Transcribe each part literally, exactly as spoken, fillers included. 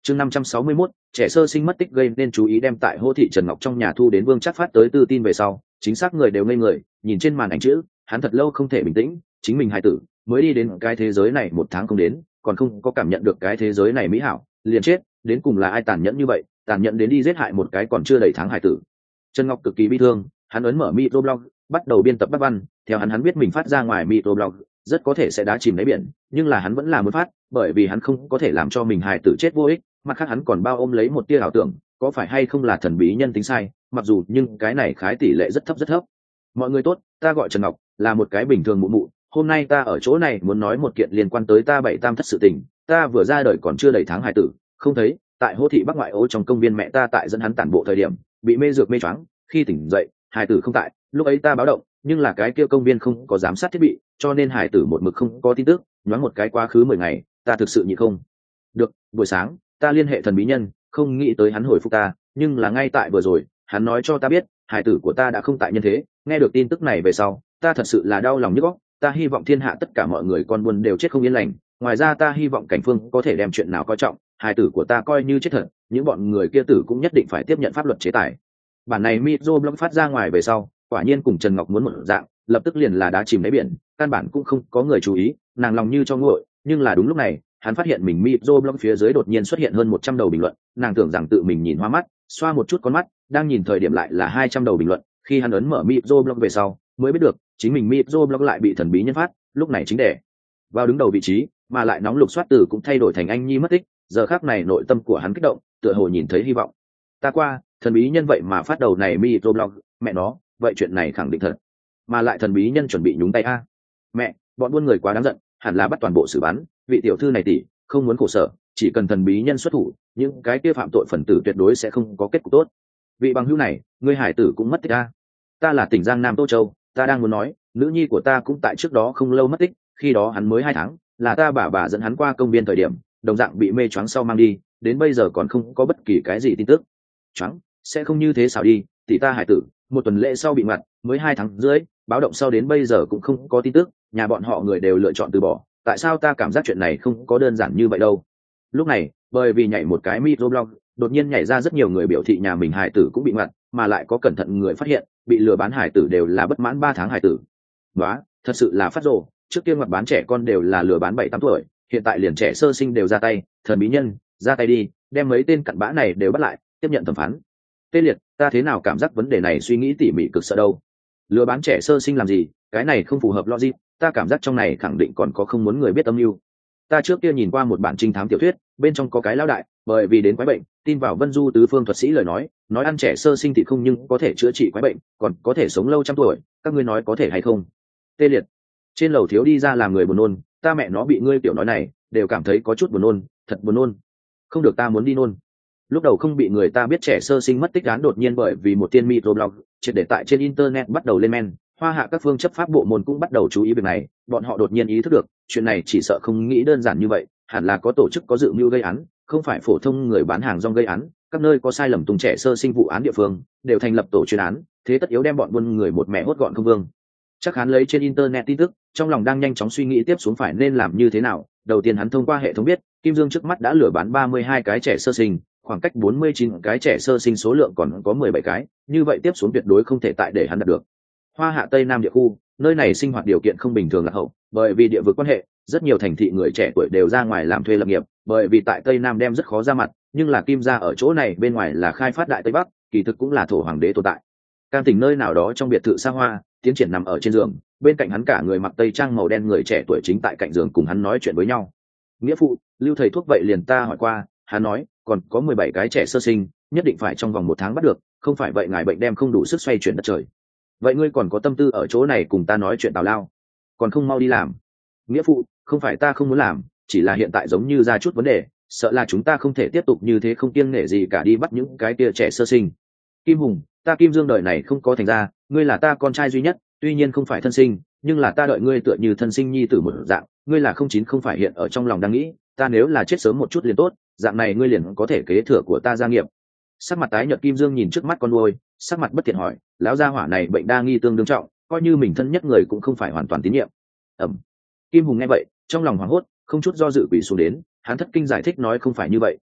chương năm trăm sáu mươi mốt, trẻ sơ sinh mất tích gây nên chú ý. Đem tại Hô thị Trần Ngọc trong nhà thu đến Vương Trác phát tới tư tin về sau, chính xác người đều ngây người, nhìn trên màn ảnh chữ, hắn thật lâu không thể bình tĩnh, chính mình hài tử mới đi đến cái thế giới này một tháng không đến, còn không có cảm nhận được cái thế giới này mỹ hảo, liền chết, đến cùng là ai tàn nhẫn như vậy, tàn nhẫn đến đi giết hại một cái còn chưa đầy tháng hài tử. Trần Ngọc cực kỳ bi thương, hắn ấn mở microblog, bắt đầu biên tập bác văn, theo hắn hắn biết mình phát ra ngoài microblog, rất có thể sẽ đá chìm đáy biển, nhưng là hắn vẫn là muốn phát, bởi vì hắn không có thể làm cho mình hài tử chết vô ích, mặt khác hắn còn bao ôm lấy một tia ảo tưởng, có phải hay không là thần bí nhân tính sai, mặc dù nhưng cái này khái tỷ lệ rất thấp rất thấp. Mọi người tốt, ta gọi Trần Ngọc, là một cái bình thường mụ mụ, hôm nay ta ở chỗ này muốn nói một kiện liên quan tới ta bảy tam thất sự tình. Ta vừa ra đời còn chưa đầy tháng hài tử, không thấy, tại Hô thị Bắc ngoại ô trong công viên mẹ ta tại dẫn hắn tản bộ thời điểm, bị mê dược mê choáng, khi tỉnh dậy, hài tử không tại, lúc ấy ta báo động, nhưng là cái kia công viên không có giám sát thiết bị, cho nên hài tử một mực không có tin tức, nhoáng một cái quá khứ mười ngày, ta thực sự nhịn không được, buổi sáng, ta liên hệ thần bí nhân, không nghĩ tới hắn hồi phục ta, nhưng là ngay tại vừa rồi, hắn nói cho ta biết, hài tử của ta đã không tại nhân thế. Nghe được tin tức này về sau, ta thật sự là đau lòng nhức óc, ta hy vọng thiên hạ tất cả mọi người con buôn đều chết không yên lành, ngoài ra ta hy vọng cảnh phương có thể đem chuyện nào coi trọng, hài tử của ta coi như chết thật, những bọn người kia tử cũng nhất định phải tiếp nhận pháp luật chế tài. Bản này microblog phát ra ngoài về sau, quả nhiên cùng Trần Ngọc muốn một dạng, lập tức liền là đá chìm đáy biển, căn bản cũng không có người chú ý, nàng lòng như cho nguội, nhưng là đúng lúc này, hắn phát hiện mình microblog phía dưới đột nhiên xuất hiện hơn một trăm đầu bình luận, nàng tưởng rằng tự mình nhìn hoa mắt, xoa một chút con mắt, đang nhìn thời điểm lại là hai trăm đầu bình luận, khi hắn ấn mở microblog về sau, mới biết được, chính mình microblog lại bị thần bí nhân phát, lúc này chính để vào đứng đầu vị trí, mà lại nóng lục soát từ cũng thay đổi thành anh nhi mất tích, giờ khắc này nội tâm của hắn kích động, tựa hồ nhìn thấy hy vọng. Ta qua, thần bí nhân vậy mà phát đầu này microblog, mẹ nó, vậy chuyện này khẳng định thật. Mà lại thần bí nhân chuẩn bị nhúng tay a. Mẹ, bọn buôn người quá đáng giận, hẳn là bắt toàn bộ xử bắn, vị tiểu thư này tỷ, không muốn khổ sở, chỉ cần thần bí nhân xuất thủ, những cái kia phạm tội phần tử tuyệt đối sẽ không có kết cục tốt. Vị bằng hữu này, ngươi hải tử cũng mất tích a. Ta là tỉnh Giang Nam Tô Châu, ta đang muốn nói, nữ nhi của ta cũng tại trước đó không lâu mất tích, khi đó hắn mới hai tháng, là ta bà bà dẫn hắn qua công viên thời điểm, đồng dạng bị mê choáng sau mang đi, đến bây giờ còn không có bất kỳ cái gì tin tức. Choáng, sẽ không như thế sao đi, tỷ ta hải tử, một tuần lễ sau bị ngặt, mới hai tháng rưỡi, báo động sau đến bây giờ cũng không có tin tức, nhà bọn họ người đều lựa chọn từ bỏ, tại sao ta cảm giác chuyện này không có đơn giản như vậy đâu. Lúc này, bởi vì nhảy một cái microblog, đột nhiên nhảy ra rất nhiều người biểu thị nhà mình hải tử cũng bị ngặt, mà lại có cẩn thận người phát hiện, bị lừa bán hải tử đều là bất mãn ba tháng hải tử. Đó, thật sự là phát rồ, trước kia ngặt bán trẻ con đều là lừa bán bảy tám tuổi, hiện tại liền trẻ sơ sinh đều ra tay, thần bí nhân, ra tay đi, đem mấy tên cặn bã này đều bắt lại, tiếp nhận thẩm phán. Tê liệt, ta thế nào cảm giác vấn đề này suy nghĩ tỉ mỉ cực sợ đâu. Lừa bán trẻ sơ sinh làm gì, cái này không phù hợp logic, ta cảm giác trong này khẳng định còn có không muốn người biết âm mưu. Ta trước kia nhìn qua một bản trinh thám tiểu thuyết, bên trong có cái lão đại, bởi vì đến quái bệnh, tin vào Vân Du tứ phương thuật sĩ lời nói, nói ăn trẻ sơ sinh thì không nhưng có thể chữa trị quái bệnh, còn có thể sống lâu trăm tuổi, các ngươi nói có thể hay không? Tê liệt. Trên lầu thiếu đi ra làm người buồn nôn, ta mẹ nó bị ngươi tiểu nói này, đều cảm thấy có chút buồn nôn, thật buồn nôn. Không được, ta muốn đi nôn. Lúc đầu không bị người ta biết trẻ sơ sinh mất tích án đột nhiên bởi vì một tiên microblog, triệt để tại trên internet bắt đầu lên men, hoa hạ các phương chấp pháp bộ môn cũng bắt đầu chú ý việc này, bọn họ đột nhiên ý thức được, chuyện này chỉ sợ không nghĩ đơn giản như vậy, hẳn là có tổ chức có dự mưu gây án, không phải phổ thông người bán hàng rong gây án, các nơi có sai lầm tung trẻ sơ sinh vụ án địa phương, đều thành lập tổ chuyên án, thế tất yếu đem bọn buôn người một mẹ hốt gọn không vương. Chắc hắn lấy trên internet tin tức, trong lòng đang nhanh chóng suy nghĩ tiếp xuống phải nên làm như thế nào. Đầu tiên hắn thông qua hệ thống biết, Kim Dương trước mắt đã lừa bán ba mươi hai cái trẻ sơ sinh, khoảng cách bốn mươi chín cái trẻ sơ sinh số lượng còn có mười bảy cái, như vậy tiếp xuống tuyệt đối không thể tại để hắn đạt được. Hoa Hạ Tây Nam địa khu, nơi này sinh hoạt điều kiện không bình thường là hậu, bởi vì địa vực quan hệ, rất nhiều thành thị người trẻ tuổi đều ra ngoài làm thuê lập nghiệp, bởi vì tại Tây Nam đem rất khó ra mặt, nhưng là Kim gia ở chỗ này bên ngoài là khai phát đại Tây Bắc, kỳ thực cũng là thổ hoàng đế tồn tại. Cam tỉnh nơi nào đó trong biệt thự xa hoa, Tiến Triển nằm ở trên giường, bên cạnh hắn cả người mặc tây trang màu đen người trẻ tuổi chính tại cạnh giường cùng hắn nói chuyện với nhau. Nghĩa phụ, Lưu thầy thuốc vậy liền ta hỏi qua, hắn nói còn có mười bảy cái trẻ sơ sinh, nhất định phải trong vòng một tháng bắt được, không phải vậy ngài bệnh đem không đủ sức xoay chuyển đất trời. Vậy ngươi còn có tâm tư ở chỗ này cùng ta nói chuyện tào lao, còn không mau đi làm. Nghĩa phụ, không phải ta không muốn làm, chỉ là hiện tại giống như ra chút vấn đề, sợ là chúng ta không thể tiếp tục như thế không kiêng nể gì cả đi bắt những cái kia trẻ sơ sinh. Kim Hùng, ta Kim Dương đời này không có thành ra, ngươi là ta con trai duy nhất, tuy nhiên không phải thân sinh, nhưng là ta đợi ngươi tựa như thân sinh nhi tử một dạng, ngươi là không chín không phải hiện ở trong lòng đang nghĩ, ta nếu là chết sớm một chút liền tốt, dạng này ngươi liền có thể kế thừa của ta gia nghiệp. Sắc mặt tái nhợt Kim Dương nhìn trước mắt con nuôi, sắc mặt bất thiện hỏi, lão gia hỏa này bệnh đa nghi tương đương trọng, coi như mình thân nhất người cũng không phải hoàn toàn tín nhiệm. Ẩm. Kim Hùng nghe vậy, trong lòng hoảng hốt, không chút do dự quỳ xuống đến, hắn thất kinh giải thích nói không phải như vậy,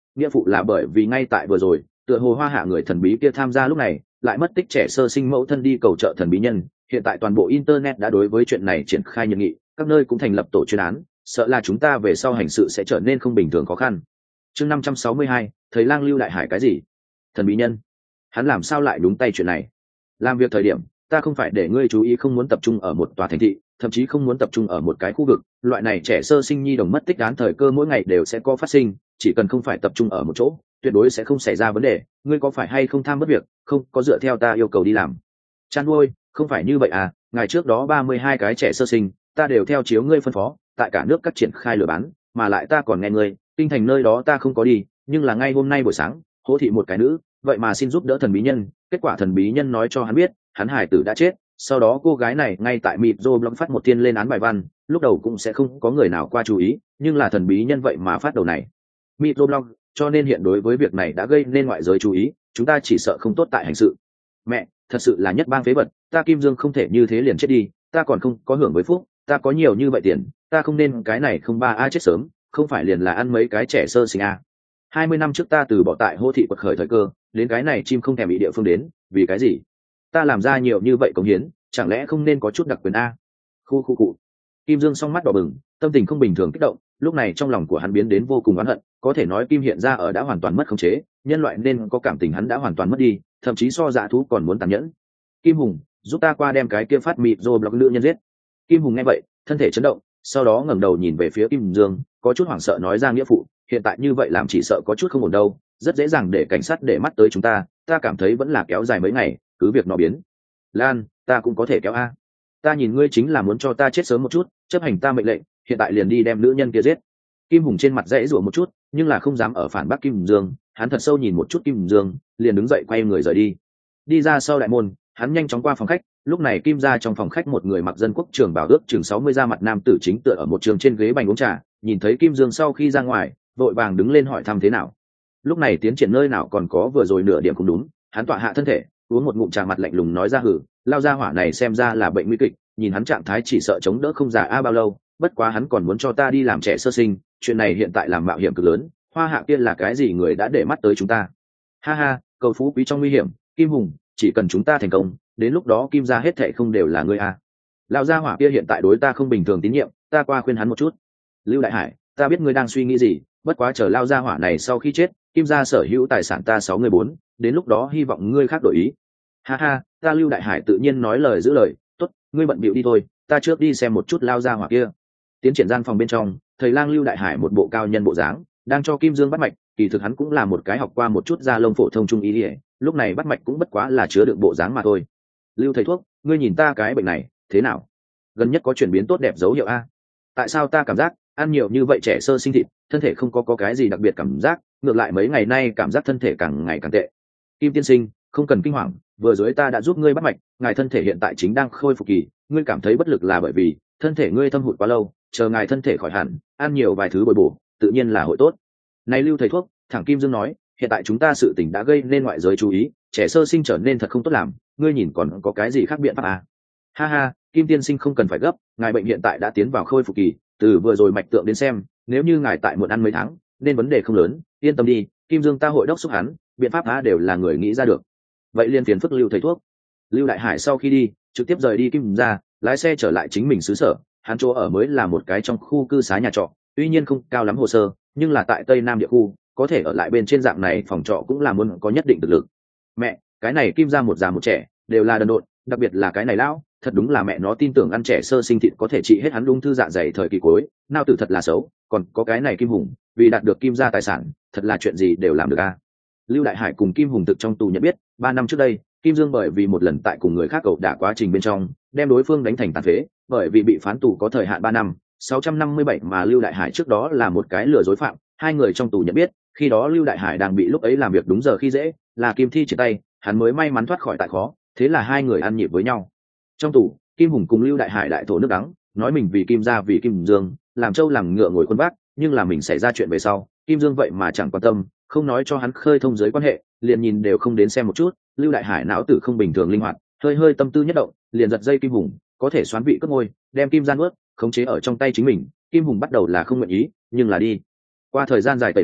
nghĩa phụ là bởi vì ngay tại vừa rồi tựa hồ hoa hạ người thần bí kia tham gia lúc này lại mất tích trẻ sơ sinh mẫu thân đi cầu trợ thần bí nhân. Hiện tại toàn bộ internet đã đối với chuyện này triển khai nhiệt nghị, các nơi cũng thành lập tổ chuyên án, sợ là chúng ta về sau hành sự sẽ trở nên không bình thường khó khăn. Chương năm trăm sáu mươi hai, thầy lang Lưu Đại Hải cái gì? Thần bí nhân? Hắn làm sao lại đúng tay chuyện này? Làm việc thời điểm, ta không phải để ngươi chú ý không muốn tập trung ở một tòa thành thị, thậm chí không muốn tập trung ở một cái khu vực, loại này trẻ sơ sinh nhi đồng mất tích án thời cơ mỗi ngày đều sẽ có phát sinh, chỉ cần không phải tập trung ở một chỗ, tuyệt đối sẽ không xảy ra vấn đề. Ngươi có phải hay không tham mất việc, không có dựa theo ta yêu cầu đi làm? Chăn nuôi, không phải như vậy à, ngày trước đó ba mươi hai cái trẻ sơ sinh, ta đều theo chiếu ngươi phân phó, tại cả nước các triển khai lừa bán, mà lại ta còn nghe ngươi, kinh thành nơi đó ta không có đi, nhưng là ngay hôm nay buổi sáng, hỗ thị một cái nữ, vậy mà xin giúp đỡ thần bí nhân, kết quả thần bí nhân nói cho hắn biết, hắn hải tử đã chết, sau đó cô gái này ngay tại mịp rô blog phát một tiên lên án bài văn, lúc đầu cũng sẽ không có người nào qua chú ý, nhưng là thần bí nhân vậy mà phát đầu này mịp rô blog, cho nên hiện đối với việc này đã gây nên ngoại giới chú ý, chúng ta chỉ sợ không tốt tại hành sự. Mẹ, thật sự là nhất bang phế vật, ta Kim Dương không thể như thế liền chết đi, ta còn không có hưởng với phúc, ta có nhiều như vậy tiền, ta không nên cái này không ba a chết sớm, không phải liền là ăn mấy cái trẻ sơ sinh a. hai mươi năm trước ta từ bỏ tại Hô thị quật khởi thời cơ, đến cái này chim không thèm bị địa phương đến, vì cái gì? Ta làm ra nhiều như vậy cống hiến, chẳng lẽ không nên có chút đặc quyền a? Khu khu cụ. Kim Dương song mắt đỏ bừng, tâm tình không bình thường kích động, lúc này trong lòng của hắn biến đến vô cùng oán hận, có thể nói Kim hiện ra ở đã hoàn toàn mất khống chế, nhân loại nên có cảm tình hắn đã hoàn toàn mất đi, thậm chí so dã thú còn muốn tàn nhẫn. Kim Hùng, giúp ta qua đem cái kia phát mịt rồi blog nữ nhân giết. Kim Hùng nghe vậy, thân thể chấn động, sau đó ngẩng đầu nhìn về phía Kim Dương, có chút hoảng sợ nói ra nghĩa phụ, hiện tại như vậy làm chỉ sợ có chút không ổn đâu, rất dễ dàng để cảnh sát để mắt tới chúng ta, ta cảm thấy vẫn là kéo dài mấy ngày, cứ việc nó biến. Lan, ta cũng có thể kéo a. Ta nhìn ngươi chính là muốn cho ta chết sớm một chút, chấp hành ta mệnh lệnh, hiện tại liền đi đem nữ nhân kia giết. Kim Hùng trên mặt dãy rủa một chút, nhưng là không dám ở phản bác Kim Dương, hắn thật sâu nhìn một chút Kim Dương, liền đứng dậy quay người rời đi. Đi ra sau đại môn, hắn nhanh chóng qua phòng khách, lúc này Kim ra trong phòng khách một người mặc dân quốc trưởng bảo ước chừng sáu mươi da mặt nam tử chính tựa ở một trường trên ghế bành uống trà, nhìn thấy Kim Dương sau khi ra ngoài, vội vàng đứng lên hỏi thăm thế nào. Lúc này tiến triển nơi nào còn có vừa rồi nửa điểm không đúng, hắn tọa hạ thân thể, uống một ngụm trà mặt lạnh lùng nói ra hử, lao ra hỏa này xem ra là bệnh nguy kịch, nhìn hắn trạng thái chỉ sợ chống đỡ không giả a bao lâu, bất quá hắn còn muốn cho ta đi làm trẻ sơ sinh, chuyện này hiện tại làm mạo hiểm cực lớn, hoa hạ kia là cái gì người đã để mắt tới chúng ta. Ha ha, cầu phú quý trong nguy hiểm, Kim Hùng, chỉ cần chúng ta thành công, đến lúc đó Kim gia hết thệ không đều là ngươi a. Lão gia hỏa kia hiện tại đối ta không bình thường tín nhiệm, ta qua khuyên hắn một chút. Lưu Đại Hải, ta biết ngươi đang suy nghĩ gì, bất quá chờ lao gia hỏa này sau khi chết, Kim gia sở hữu tài sản ta sáu người bốn, đến lúc đó hy vọng ngươi khác đổi ý. Ha ha, ta Lưu Đại Hải tự nhiên nói lời giữ lời, tốt, ngươi bận bịu đi thôi, ta trước đi xem một chút lao gia hỏa kia. Tiến triển gian phòng bên trong, thầy lang Lưu Đại Hải một bộ cao nhân bộ dáng, đang cho Kim Dương bắt mạch, kỳ thực hắn cũng là một cái học qua một chút da lông phổ thông trung y, lúc này bắt mạch cũng bất quá là chứa đựng bộ dáng mà thôi. Lưu thầy thuốc, ngươi nhìn ta cái bệnh này thế nào? Gần nhất có chuyển biến tốt đẹp dấu hiệu a? Tại sao ta cảm giác ăn nhiều như vậy trẻ sơ sinh thịt, thân thể không có có cái gì đặc biệt cảm giác, ngược lại mấy ngày nay cảm giác thân thể càng ngày càng tệ. Kim tiên sinh, không cần kinh hoàng, vừa dưới ta đã giúp ngươi bắt mạch, ngài thân thể hiện tại chính đang khôi phục kỳ, ngươi cảm thấy bất lực là bởi vì thân thể ngươi thâm hụt quá lâu, chờ ngài thân thể khỏi hẳn, ăn nhiều vài thứ bồi bổ, tự nhiên là hội tốt. Này Lưu thầy thuốc, thẳng Kim Dương nói, hiện tại chúng ta sự tình đã gây nên ngoại giới chú ý, trẻ sơ sinh trở nên thật không tốt làm, ngươi nhìn còn có cái gì khác biện pháp à? Ha ha, Kim tiên sinh không cần phải gấp, ngài bệnh hiện tại đã tiến vào khôi phục kỳ, từ vừa rồi mạch tượng đến xem, nếu như ngài tại muộn ăn mấy tháng, nên vấn đề không lớn, yên tâm đi, Kim Dương ta hội đốc xúc hắn, biện pháp á đều là người nghĩ ra được. Vậy liên phiền phức Lưu thầy thuốc. Lưu Đại Hải sau khi đi, trực tiếp rời đi Kim ra, lái xe trở lại chính mình xứ sở, hắn chỗ ở mới là một cái trong khu cư xá nhà trọ, tuy nhiên không cao lắm hồ sơ, nhưng là tại Tây Nam địa khu, có thể ở lại bên trên dạng này phòng trọ cũng là muốn có nhất định thực lực. Mẹ, cái này Kim ra một già một trẻ, đều là đần độn, đặc biệt là cái này lão, thật đúng là mẹ nó tin tưởng ăn trẻ sơ sinh thịt có thể trị hết hắn ung thư dạ dày thời kỳ cuối, nao tử thật là xấu, còn có cái này Kim Hùng, vì đạt được Kim gia tài sản, thật là chuyện gì đều làm được a. Lưu Đại Hải cùng Kim Hùng thực trong tù nhận biết, ba năm trước đây, Kim Dương bởi vì một lần tại cùng người khác cậu đả quá trình bên trong, đem đối phương đánh thành tàn phế, bởi vì bị phán tù có thời hạn ba năm, sáu trăm năm mươi bảy mà Lưu Đại Hải trước đó là một cái lừa dối phạm, hai người trong tù nhận biết, khi đó Lưu Đại Hải đang bị lúc ấy làm việc đúng giờ khi dễ, là Kim Thi chỉ tay, hắn mới may mắn thoát khỏi tại khó, thế là hai người ăn nhịp với nhau. Trong tù, Kim Hùng cùng Lưu Đại Hải đại thổ nước đắng, nói mình vì Kim gia vì Kim Dương, làm trâu làm ngựa ngồi khuôn vác, nhưng là mình xảy ra chuyện về sau, Kim Dương vậy mà chẳng quan tâm, không nói cho hắn khơi thông giới quan hệ, liền nhìn đều không đến xem một chút. Lưu Đại Hải não tử không bình thường linh hoạt, hơi hơi tâm tư nhất động, liền giật dây Kim Hùng, có thể xoán vị cất ngôi, đem Kim Gian nuốt, khống chế ở trong tay chính mình. Kim Hùng bắt đầu là không nguyện ý, nhưng là đi qua thời gian dài tẩy não,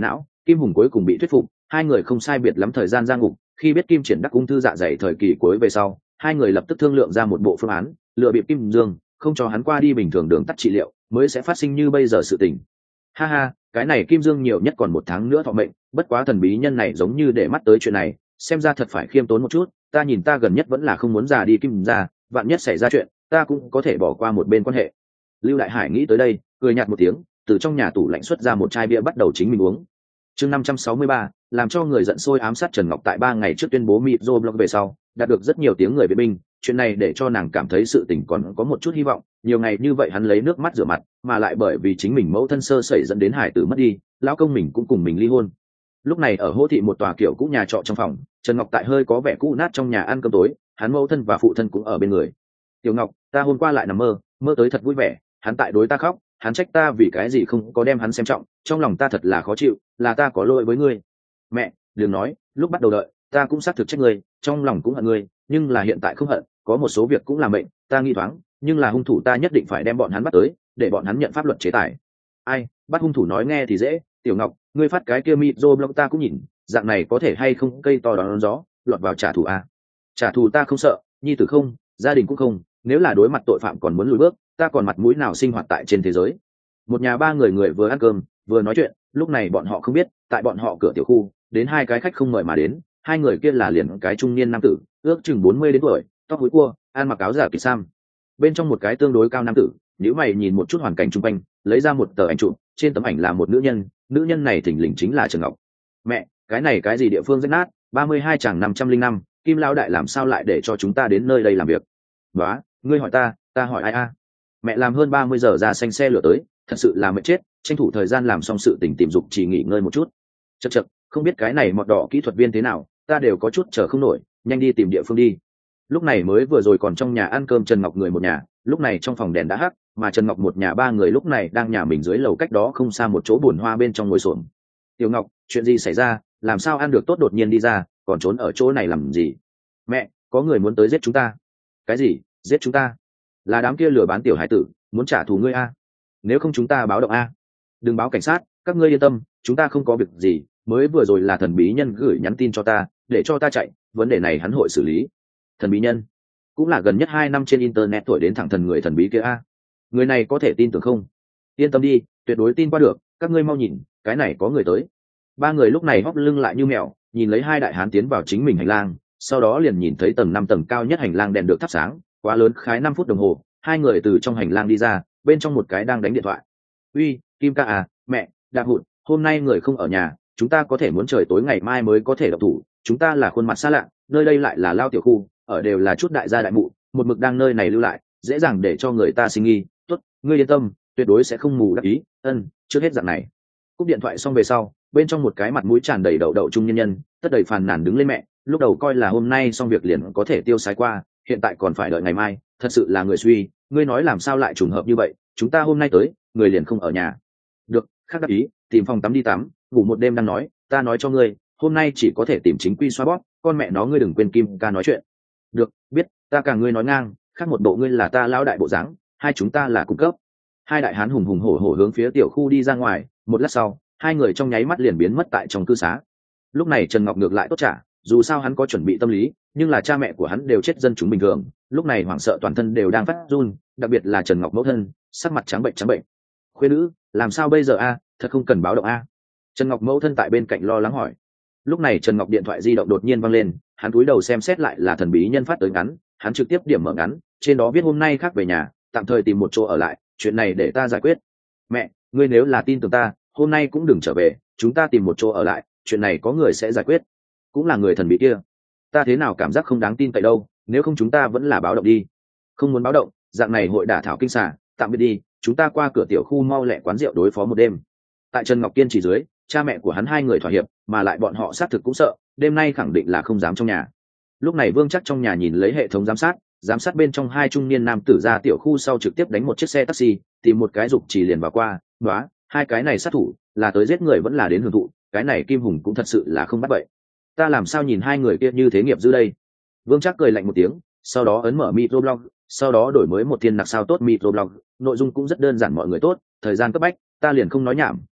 Kim Hùng cuối cùng bị thuyết phục, hai người không sai biệt lắm thời gian ra ngục, khi biết Kim Triển đắc ung thư dạ dày thời kỳ cuối về sau, hai người lập tức thương lượng ra một bộ phương án, lựa bịp Kim Dương, không cho hắn qua đi bình thường đường tắt trị liệu, mới sẽ phát sinh như bây giờ sự tình. Ha ha, cái này Kim Dương nhiều nhất còn một tháng nữa thọ mệnh, bất quá thần bí nhân này giống như để mắt tới chuyện này, xem ra thật phải khiêm tốn một chút, ta nhìn ta gần nhất vẫn là không muốn già đi Kim ra, vạn nhất xảy ra chuyện, ta cũng có thể bỏ qua một bên quan hệ. Lưu Đại Hải nghĩ tới đây, cười nhạt một tiếng, từ trong nhà tủ lạnh xuất ra một chai bia bắt đầu chính mình uống. Chương năm trăm sáu mươi ba, làm cho người giận sôi ám sát Trần Ngọc tại ba ngày trước tuyên bố Mitro Blog về sau, đạt được rất nhiều tiếng người vệ binh, chuyện này để cho nàng cảm thấy sự tình còn có một chút hy vọng, nhiều ngày như vậy hắn lấy nước mắt rửa mặt, mà lại bởi vì chính mình mẫu thân sơ sẩy dẫn đến hải tử mất đi, lão công mình cũng cùng mình ly hôn. Lúc này ở Hô thị một tòa kiểu cũ nhà trọ trong phòng, Trần Ngọc tại hơi có vẻ cũ nát trong nhà ăn cơm tối, hắn mẫu thân và phụ thân cũng ở bên người. Tiểu Ngọc, ta hôm qua lại nằm mơ, mơ tới thật vui vẻ, hắn tại đối ta khóc, hắn trách ta vì cái gì không có đem hắn xem trọng, trong lòng ta thật là khó chịu, là ta có lỗi với ngươi. Mẹ, đừng nói, lúc bắt đầu đợi, ta cũng xác thực trách ngươi, trong lòng cũng hận ngươi, nhưng là hiện tại không hận, có một số việc cũng là mệnh, ta nghi thoáng, nhưng là hung thủ ta nhất định phải đem bọn hắn bắt tới, để bọn hắn nhận pháp luật chế tài. Ai, bắt hung thủ nói nghe thì dễ, Tiểu Ngọc, ngươi phát cái kia micro blog ta cũng nhìn, dạng này có thể hay không cây to đón gió, lọt vào trả thù à? Trả thù ta không sợ, nhi tử không, gia đình cũng không, nếu là đối mặt tội phạm còn muốn lùi bước, ta còn mặt mũi nào sinh hoạt tại trên thế giới. Một nhà ba người người vừa ăn cơm vừa nói chuyện, lúc này bọn họ không biết, tại bọn họ cửa tiểu khu đến hai cái khách không mời mà đến, hai người kia là liền cái trung niên nam tử, ước chừng bốn mươi đến tuổi, tóc húi cua, ăn mặc áo giả kịch sam. Bên trong một cái tương đối cao nam tử, nếu mày nhìn một chút hoàn cảnh xung quanh, lấy ra một tờ ảnh chụp, trên tấm ảnh là một nữ nhân, nữ nhân này thình lình chính là Trần Ngọc. Mẹ, cái này cái gì địa phương rách nát, ba mươi hai chàng năm trăm linh năm, Kim lão đại làm sao lại để cho chúng ta đến nơi đây làm việc? Đó, ngươi hỏi ta, ta hỏi ai a? Mẹ làm hơn ba mươi giờ ra xanh xe lửa tới, thật sự là mệt chết, tranh thủ thời gian làm xong sự tình tìm dục chỉ nghỉ ngơi một chút. Chậc chậc, không biết cái này mọt đỏ kỹ thuật viên thế nào, ta đều có chút chờ không nổi, nhanh đi tìm địa phương đi. Lúc này mới vừa rồi còn trong nhà ăn cơm Trần Ngọc người một nhà, lúc này trong phòng đèn đã hắt, mà Trần Ngọc một nhà ba người lúc này đang nhà mình dưới lầu cách đó không xa một chỗ buồn hoa bên trong ngồi xổm. Tiểu Ngọc, chuyện gì xảy ra, làm sao ăn được tốt đột nhiên đi ra, còn trốn ở chỗ này làm gì? Mẹ, có người muốn tới giết chúng ta. Cái gì, giết chúng ta? Là đám kia lừa bán tiểu hải tử, muốn trả thù ngươi a? Nếu không chúng ta báo động a? Đừng báo cảnh sát, các ngươi yên tâm, chúng ta không có việc gì, mới vừa rồi là thần bí nhân gửi nhắn tin cho ta, để cho ta chạy, vấn đề này hắn hội xử lý. Thần bí nhân? Cũng là gần nhất hai năm trên internet tuổi đến thẳng thần người thần bí kia a. Người này có thể tin tưởng không? Yên tâm đi, tuyệt đối tin qua được, các ngươi mau nhìn, cái này có người tới. Ba người lúc này hóp lưng lại như mèo, nhìn lấy hai đại hán tiến vào chính mình hành lang, sau đó liền nhìn thấy tầng năm tầng cao nhất hành lang đèn được thắp sáng, quá lớn khái năm phút đồng hồ, hai người từ trong hành lang đi ra, bên trong một cái đang đánh điện thoại. Uy, Kim ca à, mẹ, Đạp Hụt, hôm nay người không ở nhà, chúng ta có thể muốn trời tối ngày mai mới có thể độc thủ, chúng ta là khuôn mặt xa lạ, nơi đây lại là lao tiểu khu, ở đều là chút đại gia đại mụ, một mực đang nơi này lưu lại, dễ dàng để cho người ta sinh nghi. Tốt, ngươi yên tâm, tuyệt đối sẽ không mù đắc ý. Ân, trước hết dạng này. Cúp điện thoại xong về sau, bên trong một cái mặt mũi tràn đầy đậu đậu trung nhân nhân, tất đầy phàn nàn đứng lên mẹ, lúc đầu coi là hôm nay xong việc liền có thể tiêu sái qua, hiện tại còn phải đợi ngày mai, thật sự là người suy, ngươi nói làm sao lại trùng hợp như vậy, chúng ta hôm nay tới, người liền không ở nhà. Được, khác đắc ý, tìm phòng tắm đi tắm, ngủ một đêm đang nói, ta nói cho ngươi, hôm nay chỉ có thể tìm chính quy xoa bóp, con mẹ nó ngươi đừng quên Kim ca nói chuyện. Được, biết, ta càng ngươi nói ngang, khác một bộ ngươi là ta lão đại bộ dáng, hai chúng ta là cung cấp. Hai đại hán hùng hùng hổ hổ hướng phía tiểu khu đi ra ngoài, một lát sau, hai người trong nháy mắt liền biến mất tại trong cư xá. Lúc này Trần Ngọc ngược lại tốt trả, dù sao hắn có chuẩn bị tâm lý, nhưng là cha mẹ của hắn đều chết dân chúng bình thường, lúc này hoảng sợ toàn thân đều đang phát run, đặc biệt là Trần Ngọc mẫu thân, sắc mặt trắng bệnh trắng bệnh. Khuê nữ, làm sao bây giờ a? Thật không cần báo động a? Trần Ngọc mẫu thân tại bên cạnh lo lắng hỏi. Lúc này Trần Ngọc điện thoại di động đột nhiên vang lên, hắn cúi đầu xem xét lại là thần bí nhân phát tới ngắn, hắn trực tiếp điểm mở ngắn, trên đó viết hôm nay khác về nhà, tạm thời tìm một chỗ ở lại, chuyện này để ta giải quyết. Mẹ, ngươi nếu là tin tưởng ta, hôm nay cũng đừng trở về, chúng ta tìm một chỗ ở lại, chuyện này có người sẽ giải quyết. Cũng là người thần bí kia. Ta thế nào cảm giác không đáng tin cậy đâu, nếu không chúng ta vẫn là báo động đi. Không muốn báo động, dạng này hội đả thảo kinh xà, tạm biệt đi, chúng ta qua cửa tiểu khu mau lẹ quán rượu đối phó một đêm. Tại Trần Ngọc kiên trì dưới, cha mẹ của hắn hai người thỏa hiệp, mà lại bọn họ xác thực cũng sợ, đêm nay khẳng định là không dám trong nhà. Lúc này Vương Chắc trong nhà nhìn lấy hệ thống giám sát, giám sát bên trong hai trung niên nam tử ra tiểu khu sau trực tiếp đánh một chiếc xe taxi, tìm một cái dục chỉ liền vào qua, đoá, hai cái này sát thủ, là tới giết người vẫn là đến hưởng thụ, cái này Kim Hùng cũng thật sự là không bắt bậy. Ta làm sao nhìn hai người kia như thế nghiệp dư đây? Vương Chắc cười lạnh một tiếng, sau đó ấn mở microblog, sau đó đổi mới một thiên nặc sao tốt microblog, nội dung cũng rất đơn giản mọi người tốt, thời gian cấp bách, ta liền không nói nhảm,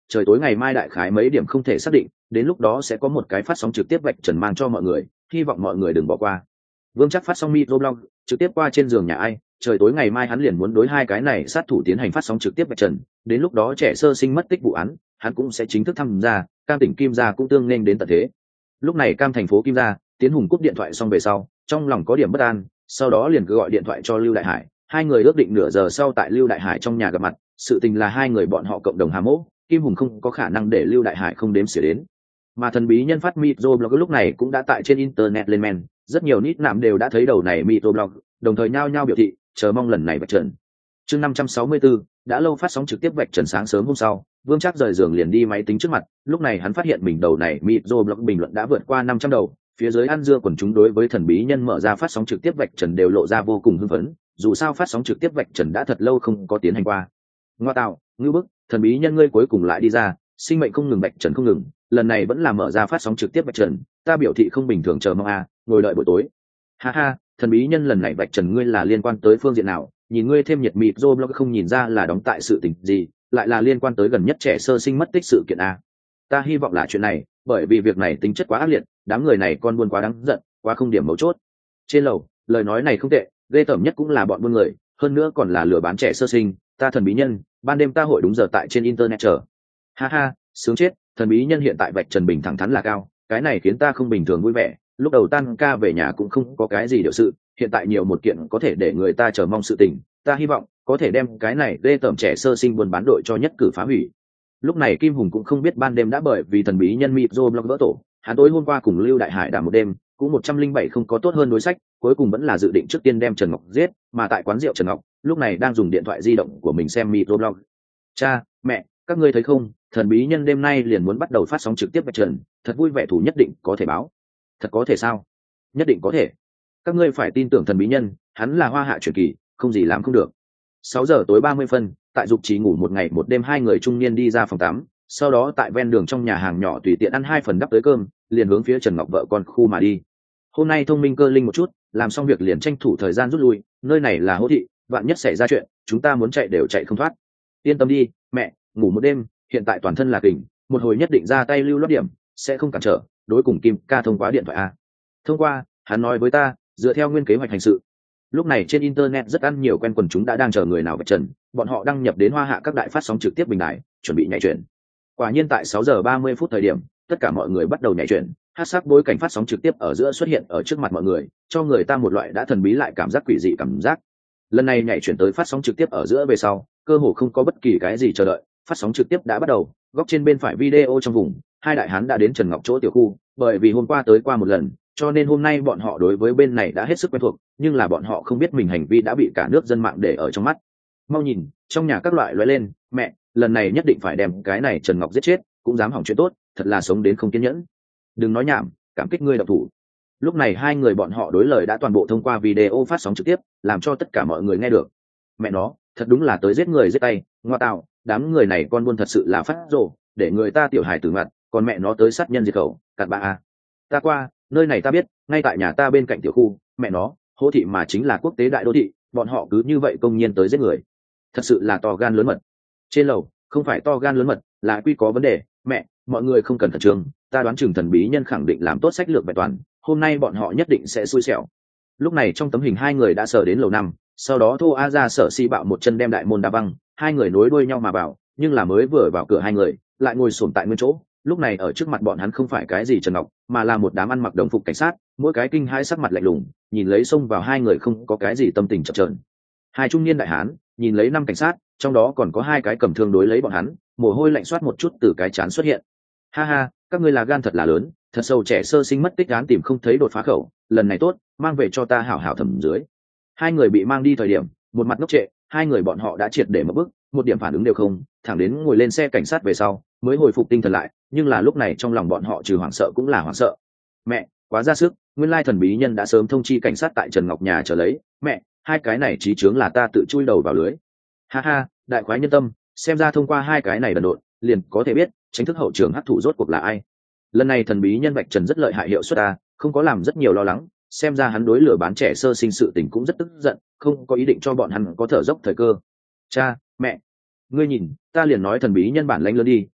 trời tối ngày mai đại khái mấy điểm không thể xác định, đến lúc đó sẽ có một cái phát sóng trực tiếp vạch trần mang cho mọi người, hy vọng mọi người đừng bỏ qua. Vương Trác phát xong microblog trực tiếp qua trên giường nhà ai, trời tối ngày mai hắn liền muốn đối hai cái này sát thủ tiến hành phát sóng trực tiếp vạch trần, đến lúc đó trẻ sơ sinh mất tích vụ án hắn cũng sẽ chính thức tham gia, Cam tỉnh Kim gia cũng tương nên đến tận thế. Lúc này Cam thành phố Kim gia, Tiến Hùng cúp điện thoại xong về sau, trong lòng có điểm bất an, sau đó liền cứ gọi điện thoại cho Lưu Đại Hải, hai người ước định nửa giờ sau tại Lưu Đại Hải trong nhà gặp mặt, sự tình là hai người bọn họ cộng đồng hàm mỗ, Kim Hùng không có khả năng để Lưu Đại Hải không đếm xỉa đến. Mà thần bí nhân phát microblog lúc này cũng đã tại trên internet lên men, rất nhiều nít nạm đều đã thấy đầu này microblog, đồng thời nhao nhao biểu thị chờ mong lần này vạch trần. Chương năm trăm sáu mươi tư, đã lâu phát sóng trực tiếp vạch trần. Sáng sớm hôm sau, Vương Trác rời giường liền đi máy tính trước mặt, lúc này hắn phát hiện mình đầu này microblog bình luận đã vượt qua năm trăm đầu, phía dưới ăn dưa quần chúng đối với thần bí nhân mở ra phát sóng trực tiếp vạch trần đều lộ ra vô cùng hưng phấn, dù sao phát sóng trực tiếp vạch trần đã thật lâu không có tiến hành qua. Ngoa tạo, ngưu bức, thần bí nhân ngươi cuối cùng lại đi ra, sinh mệnh không ngừng vạch trần không ngừng, lần này vẫn là mở ra phát sóng trực tiếp vạch trần, ta biểu thị không bình thường, chờ mong à, ngồi đợi buổi tối. Ha ha, thần bí nhân lần này vạch trần ngươi là liên quan tới phương diện nào, nhìn ngươi thêm nhiệt microblog không nhìn ra là đóng tại sự tình gì, lại là liên quan tới gần nhất trẻ sơ sinh mất tích sự kiện a. Ta hy vọng là chuyện này, bởi vì việc này tính chất quá ác liệt, đám người này con buôn quá đáng giận, quá không điểm mấu chốt. Trên lầu, lời nói này không tệ, ghê tởm nhất cũng là bọn buôn người, hơn nữa còn là lừa bán trẻ sơ sinh, ta thần bí nhân, ban đêm ta hội đúng giờ tại trên internet chờ. Ha ha, sướng chết, thần bí nhân hiện tại vạch trần bình thẳng thắn là cao, cái này khiến ta không bình thường vui vẻ, lúc đầu tan ca về nhà cũng không có cái gì điều sự, hiện tại nhiều một kiện có thể để người ta chờ mong sự tình, ta hy vọng có thể đem cái này ghê tởm trẻ sơ sinh buôn bán đội cho nhất cử phá hủy. Lúc này Kim Hùng cũng không biết ban đêm đã bởi vì thần bí nhân microblog vỡ tổ, hắn tối hôm qua cùng Lưu Đại Hải đàm một đêm, cũng một trăm linh bảy không có tốt hơn đối sách, cuối cùng vẫn là dự định trước tiên đem Trần Ngọc giết, mà tại quán rượu Trần Ngọc lúc này đang dùng điện thoại di động của mình xem microblog. Cha, mẹ, các ngươi thấy không, thần bí nhân đêm nay liền muốn bắt đầu phát sóng trực tiếp vạch trần, thật vui vẻ, thủ nhất định có thể báo. Thật có thể sao? Nhất định có thể. Các ngươi phải tin tưởng thần bí nhân, hắn là hoa hạ truyền kỳ, không gì làm không được. Sáu giờ tối ba mươi phân, tại Dục Trì ngủ một ngày một đêm hai người trung niên đi ra phòng tắm, sau đó tại ven đường trong nhà hàng nhỏ tùy tiện ăn hai phần đắp tới cơm, liền hướng phía Trần Ngọc vợ con khu mà đi. Hôm nay thông minh cơ linh một chút, làm xong việc liền tranh thủ thời gian rút lui, nơi này là Hỗ thị, vạn nhất xảy ra chuyện, chúng ta muốn chạy đều chạy không thoát. Yên tâm đi, mẹ, ngủ một đêm, hiện tại toàn thân là kình, một hồi nhất định ra tay lưu lót điểm, sẽ không cản trở. Đối cùng Kim ca thông qua điện thoại a. Thông qua, hắn nói với ta, dựa theo nguyên kế hoạch hành sự. Lúc này trên internet rất ăn nhiều quen quần chúng đã đang chờ người nào vạch trần, bọn họ đăng nhập đến hoa hạ các đại phát sóng trực tiếp bình đài, chuẩn bị nhảy chuyển. Quả nhiên tại sáu giờ ba mươi phút thời điểm, tất cả mọi người bắt đầu nhảy chuyển, hát sắc bối cảnh phát sóng trực tiếp ở giữa xuất hiện ở trước mặt mọi người, cho người ta một loại đã thần bí lại cảm giác quỷ dị cảm giác. Lần này nhảy chuyển tới phát sóng trực tiếp ở giữa về sau, cơ hồ không có bất kỳ cái gì chờ đợi, phát sóng trực tiếp đã bắt đầu. Góc trên bên phải video trong vùng, hai đại hán đã đến Trần Ngọc chỗ tiểu khu, bởi vì hôm qua tới qua một lần, cho nên hôm nay bọn họ đối với bên này đã hết sức quen thuộc, nhưng là bọn họ không biết mình hành vi đã bị cả nước dân mạng để ở trong mắt. Mau nhìn, trong nhà các loại lóe lên, mẹ, lần này nhất định phải đem cái này Trần Ngọc giết chết, cũng dám hỏng chuyện tốt, thật là sống đến không kiên nhẫn. Đừng nói nhảm, cảm kích ngươi độc thủ. Lúc này hai người bọn họ đối lời đã toàn bộ thông qua video phát sóng trực tiếp, làm cho tất cả mọi người nghe được. Mẹ nó, thật đúng là tới giết người giết tay, ngoa tạo, đám người này con buôn thật sự là phát rồ, để người ta tiểu hài tử mặt, còn mẹ nó tới sát nhân diệt khẩu, cặn bã a. Ta qua, nơi này ta biết, ngay tại nhà ta bên cạnh tiểu khu, mẹ nó, Hỗ thị mà chính là quốc tế đại đô thị, bọn họ cứ như vậy công nhiên tới giết người, thật sự là to gan lớn mật. Trên lầu, không phải to gan lớn mật, là quy có vấn đề, mẹ, mọi người không cần khẩn trương, ta đoán chừng thần bí nhân khẳng định làm tốt sách lược bài toàn, hôm nay bọn họ nhất định sẽ xui xẻo. Lúc này trong tấm hình hai người đã sờ đến lầu năm, sau đó Thô A ra Sở Si bạo một chân đem đại môn đá văng, hai người nối đuôi nhau mà vào, nhưng là mới vừa vào cửa hai người lại ngồi xổm tại nguyên chỗ. Lúc này ở trước mặt bọn hắn không phải cái gì Trần Ngọc, mà là một đám ăn mặc đồng phục cảnh sát, mỗi cái kinh hai sắc mặt lạnh lùng, nhìn lấy xông vào hai người không có cái gì tâm tình chập chờn. Hai trung niên đại hán nhìn lấy năm cảnh sát, trong đó còn có hai cái cầm thương đối lấy bọn hắn, mồ hôi lạnh xoát một chút từ cái chán xuất hiện. Ha ha, các ngươi là gan thật là lớn, thật sâu, trẻ sơ sinh mất tích án tìm không thấy đột phá khẩu, lần này tốt, mang về cho ta hảo hảo thẩm dưới. Hai người bị mang đi thời điểm, một mặt ngốc trệ, hai người bọn họ đã triệt để mất bức, một điểm phản ứng đều không, thẳng đến ngồi lên xe cảnh sát về sau mới hồi phục tinh thần lại, nhưng là lúc này trong lòng bọn họ trừ hoảng sợ cũng là hoảng sợ. Mẹ, quá ra sức, nguyên lai thần bí nhân đã sớm thông chi cảnh sát tại Trần Ngọc nhà chờ lấy, mẹ, hai cái này trí chướng là ta tự chui đầu vào lưới. Ha ha, đại khoái nhân tâm, xem ra thông qua hai cái này đần độn liền có thể biết chính thức hậu trường hắc thủ rốt cuộc là ai. Lần này thần bí nhân vạch trần rất lợi hại, hiệu suất ta không có làm rất nhiều lo lắng, xem ra hắn đối lửa bán trẻ sơ sinh sự tình cũng rất tức giận, không có ý định cho bọn hắn có thở dốc thời cơ. Cha, mẹ, ngươi nhìn, ta liền nói thần bí nhân bản lãnh lớn đi,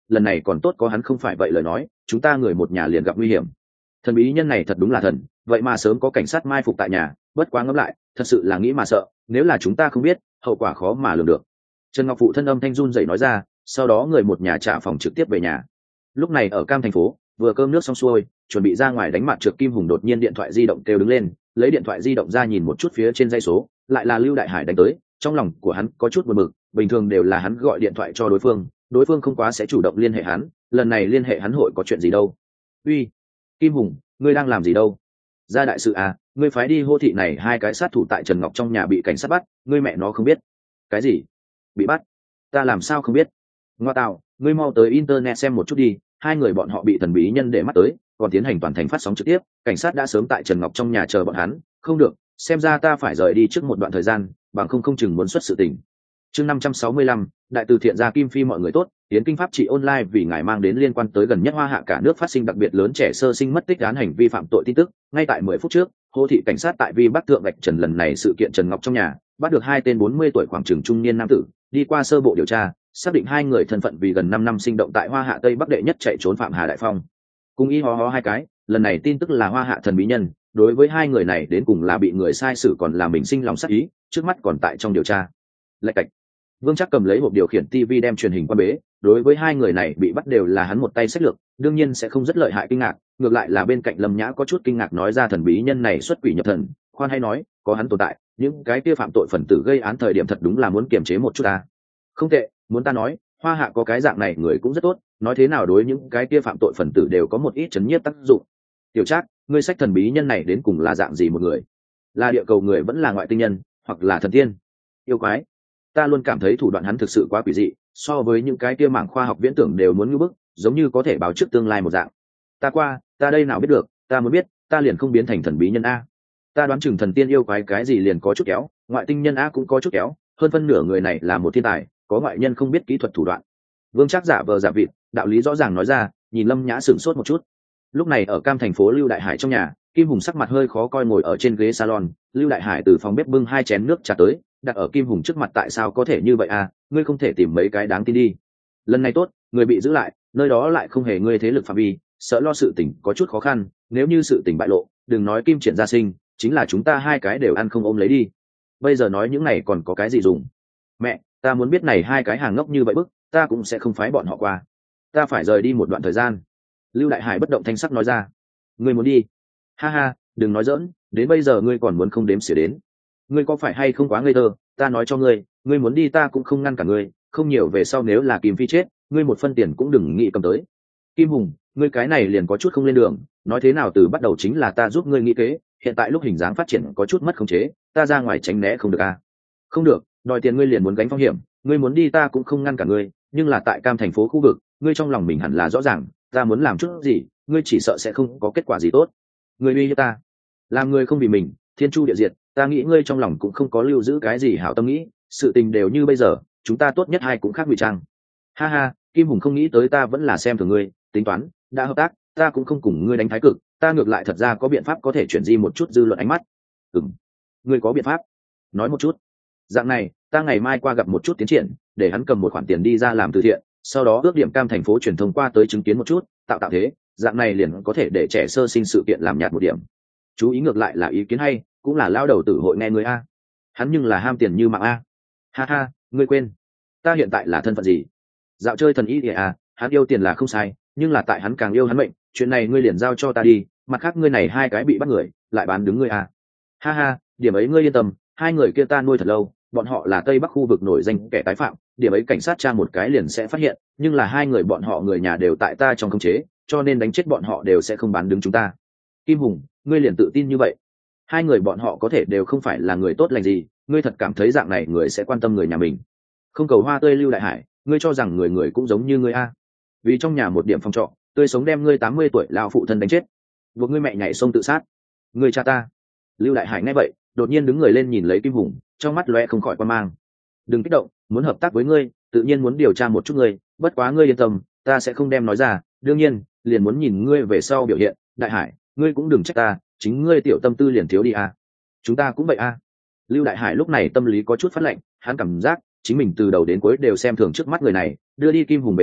lần này còn tốt có hắn không phải vậy lời nói chúng ta người một nhà liền gặp nguy hiểm. Thần bí nhân này thật đúng là thần, vậy mà sớm có cảnh sát mai phục tại nhà, bất quá ngẫm lại thật sự là nghĩ mà sợ, nếu là chúng ta không biết hậu quả khó mà lường được. Trần Ngọc Phụ thân âm thanh run rẩy nói ra, sau đó người một nhà trả phòng trực tiếp về nhà. Lúc này ở Cam thành phố vừa cơm nước xong xuôi chuẩn bị ra ngoài đánh mặt trượt, Kim Hùng đột nhiên điện thoại di động kêu đứng lên, lấy điện thoại di động ra nhìn một chút phía trên dây số, lại là Lưu Đại Hải đánh tới. Trong lòng của hắn có chút buồn bực, bình thường đều là hắn gọi điện thoại cho đối phương, đối phương không quá sẽ chủ động liên hệ hắn, lần này liên hệ hắn hội có chuyện gì đâu. Uy, Kim Hùng, ngươi đang làm gì đâu? Ra đại sự à? Ngươi phái đi hô thị này hai cái sát thủ tại Trần Ngọc trong nhà bị cảnh sát bắt, ngươi mẹ nó không biết? Cái gì? Bị bắt? Ta làm sao không biết? Ngoa tạo, ngươi mau tới internet xem một chút đi, hai người bọn họ bị thần bí nhân để mắt tới, còn tiến hành toàn thành phát sóng trực tiếp, cảnh sát đã sớm tại Trần Ngọc trong nhà chờ bọn hắn. Không được, xem ra ta phải rời đi trước một đoạn thời gian, bằng không không chừng muốn xuất sự tình. Chương năm trăm sáu mươi lăm, đại từ thiện gia Kim Phi, mọi người tốt, tiến kinh pháp trị online vì ngài mang đến liên quan tới gần nhất Hoa Hạ cả nước phát sinh đặc biệt lớn trẻ sơ sinh mất tích án hành vi phạm tội tin tức. Ngay tại mười phút trước, Hồ thị cảnh sát tại Vi Bắc Thượng Vạch Trần lần này sự kiện Trần Ngọc trong nhà, bắt được hai tên bốn mươi tuổi khoảng chừng trung niên nam tử, đi qua sơ bộ điều tra, xác định hai người thân phận vì gần năm năm sinh động tại Hoa Hạ Tây Bắc đệ nhất chạy trốn Phạm Hà Đại Phong. Cùng y hó hó hai cái, lần này tin tức là Hoa Hạ thần bí nhân, đối với hai người này đến cùng là bị người sai xử còn là mình sinh lòng sát ý, trước mắt còn tại trong điều tra. Lạch cạch. Vương Trác cầm lấy hộp điều khiển ti vi đem truyền hình quan bế, đối với hai người này bị bắt đều là hắn một tay sách lược, đương nhiên sẽ không rất lợi hại kinh ngạc, ngược lại là bên cạnh Lâm Nhã có chút kinh ngạc nói ra thần bí nhân này xuất quỷ nhập thần, khoan hay nói, có hắn tồn tại, những cái kia phạm tội phần tử gây án thời điểm thật đúng là muốn kiềm chế một chút ta. Không tệ, muốn ta nói, Hoa Hạ có cái dạng này người cũng rất tốt, nói thế nào đối những cái kia phạm tội phần tử đều có một ít chấn nhiếp tác dụng. Tiểu Trác, ngươi sách thần bí nhân này đến cùng là dạng gì một người? Là địa cầu người vẫn là ngoại tinh nhân, hoặc là thần tiên? Yêu quái? Ta luôn cảm thấy thủ đoạn hắn thực sự quá quỷ dị, so với những cái kia mảng khoa học viễn tưởng đều muốn ngưỡng bức, giống như có thể báo trước tương lai một dạng. Ta qua, ta đây nào biết được, ta muốn biết, ta liền không biến thành thần bí nhân a. Ta đoán chừng thần tiên yêu quái cái gì liền có chút kéo, ngoại tinh nhân a cũng có chút kéo, hơn phân nửa người này là một thiên tài, có ngoại nhân không biết kỹ thuật thủ đoạn. Vương Trác giả vờ giả vịt, đạo lý rõ ràng nói ra, nhìn Lâm Nhã sửng sốt một chút. Lúc này ở Cam thành phố Lưu Đại Hải trong nhà, Kim Hùng sắc mặt hơi khó coi ngồi ở trên ghế salon, Lưu Đại Hải từ phòng bếp bưng hai chén nước trà tới, đặt ở Kim Hùng trước mặt. Tại sao có thể như vậy à, ngươi không thể tìm mấy cái đáng tin đi. Lần này tốt, người bị giữ lại, nơi đó lại không hề ngươi thế lực phạm vi, sợ lo sự tình có chút khó khăn, nếu như sự tình bại lộ, đừng nói Kim Triển gia sinh, chính là chúng ta hai cái đều ăn không ôm lấy đi. Bây giờ nói những này còn có cái gì dùng? Mẹ, ta muốn biết này hai cái hàng ngốc như vậy bức, ta cũng sẽ không phái bọn họ qua. Ta phải rời đi một đoạn thời gian. Lưu Đại Hải bất động thanh sắc nói ra. Ngươi muốn đi? Ha ha, đừng nói giỡn, đến bây giờ ngươi còn muốn không đếm xỉa đến. Ngươi có phải hay không quá ngây thơ, ta nói cho ngươi, ngươi muốn đi ta cũng không ngăn cả ngươi, không nhiều về sau nếu là Kim Phi chết, ngươi một phân tiền cũng đừng nghĩ cầm tới. Kim Hùng, ngươi cái này liền có chút không lên đường, nói thế nào từ bắt đầu chính là ta giúp ngươi nghĩ kế, hiện tại lúc hình dáng phát triển có chút mất khống chế, ta ra ngoài tránh né không được à? Không được, đòi tiền ngươi liền muốn gánh phong hiểm, ngươi muốn đi ta cũng không ngăn cả ngươi, nhưng là tại Cam thành phố khu vực, ngươi trong lòng mình hẳn là rõ ràng, ta muốn làm chút gì, ngươi chỉ sợ sẽ không có kết quả gì tốt. Ngươi uy hiếp ta, làm người không vì mình, thiên chu địa diệt, ta nghĩ ngươi trong lòng cũng không có lưu giữ cái gì hảo tâm nghĩ, sự tình đều như bây giờ, chúng ta tốt nhất hai cũng khác ngụy trang. Ha ha, Kim Hùng không nghĩ tới ta vẫn là xem thường ngươi, tính toán, đã hợp tác, ta cũng không cùng ngươi đánh thái cực, ta ngược lại thật ra có biện pháp có thể chuyển di một chút dư luận ánh mắt. Ừm, ngươi có biện pháp? Nói một chút. Dạng này, ta ngày mai qua gặp một chút tiến triển, để hắn cầm một khoản tiền đi ra làm từ thiện, sau đó ước điểm Cam thành phố truyền thông qua tới chứng kiến một chút, tạo tạo thế, dạng này liền có thể để trẻ sơ sinh sự kiện làm nhạt một điểm. Chú ý ngược lại là ý kiến hay, cũng là lao đầu tử hội nghe người a. Hắn nhưng là ham tiền như mạng a. Ha ha, ngươi quên, ta hiện tại là thân phận gì? Dạo chơi thần y thì à, hắn yêu tiền là không sai, nhưng là tại hắn càng yêu hắn mệnh, chuyện này ngươi liền giao cho ta đi, mặt khác ngươi này hai cái bị bắt người, lại bán đứng ngươi a. Ha ha, điểm ấy ngươi yên tâm, hai người kia ta nuôi thật lâu, bọn họ là Tây Bắc khu vực nổi danh kẻ tái phạm, điểm ấy cảnh sát tra một cái liền sẽ phát hiện, nhưng là hai người bọn họ người nhà đều tại ta trong khống chế, cho nên đánh chết bọn họ đều sẽ không bán đứng chúng ta. Kim Hùng, ngươi liền tự tin như vậy? Hai người bọn họ có thể đều không phải là người tốt lành gì, ngươi thật cảm thấy dạng này người sẽ quan tâm người nhà mình? Không cầu hoa tươi Lưu Đại Hải, ngươi cho rằng người người cũng giống như ngươi a? Vì trong nhà một điểm phòng trọ, tươi sống đem ngươi tám mươi tuổi lão phụ thân đánh chết, buộc ngươi mẹ nhảy sông tự sát. Ngươi cha ta. Lưu Đại Hải nghe vậy, đột nhiên đứng người lên nhìn lấy Kim Hùng, trong mắt lóe không khỏi quan mang. Đừng kích động, muốn hợp tác với ngươi, tự nhiên muốn điều tra một chút ngươi, bất quá ngươi yên tâm, ta sẽ không đem nói ra, đương nhiên, liền muốn nhìn ngươi về sau biểu hiện. Đại Hải, ngươi cũng đừng trách ta, chính ngươi tiểu tâm tư liền thiếu đi à. Chúng ta cũng vậy à. Lưu Đại Hải lúc này tâm lý có chút phát lạnh, hắn cảm giác chính mình từ đầu đến cuối đều xem thường trước mắt người này, đưa đi Kim Hùng về sau,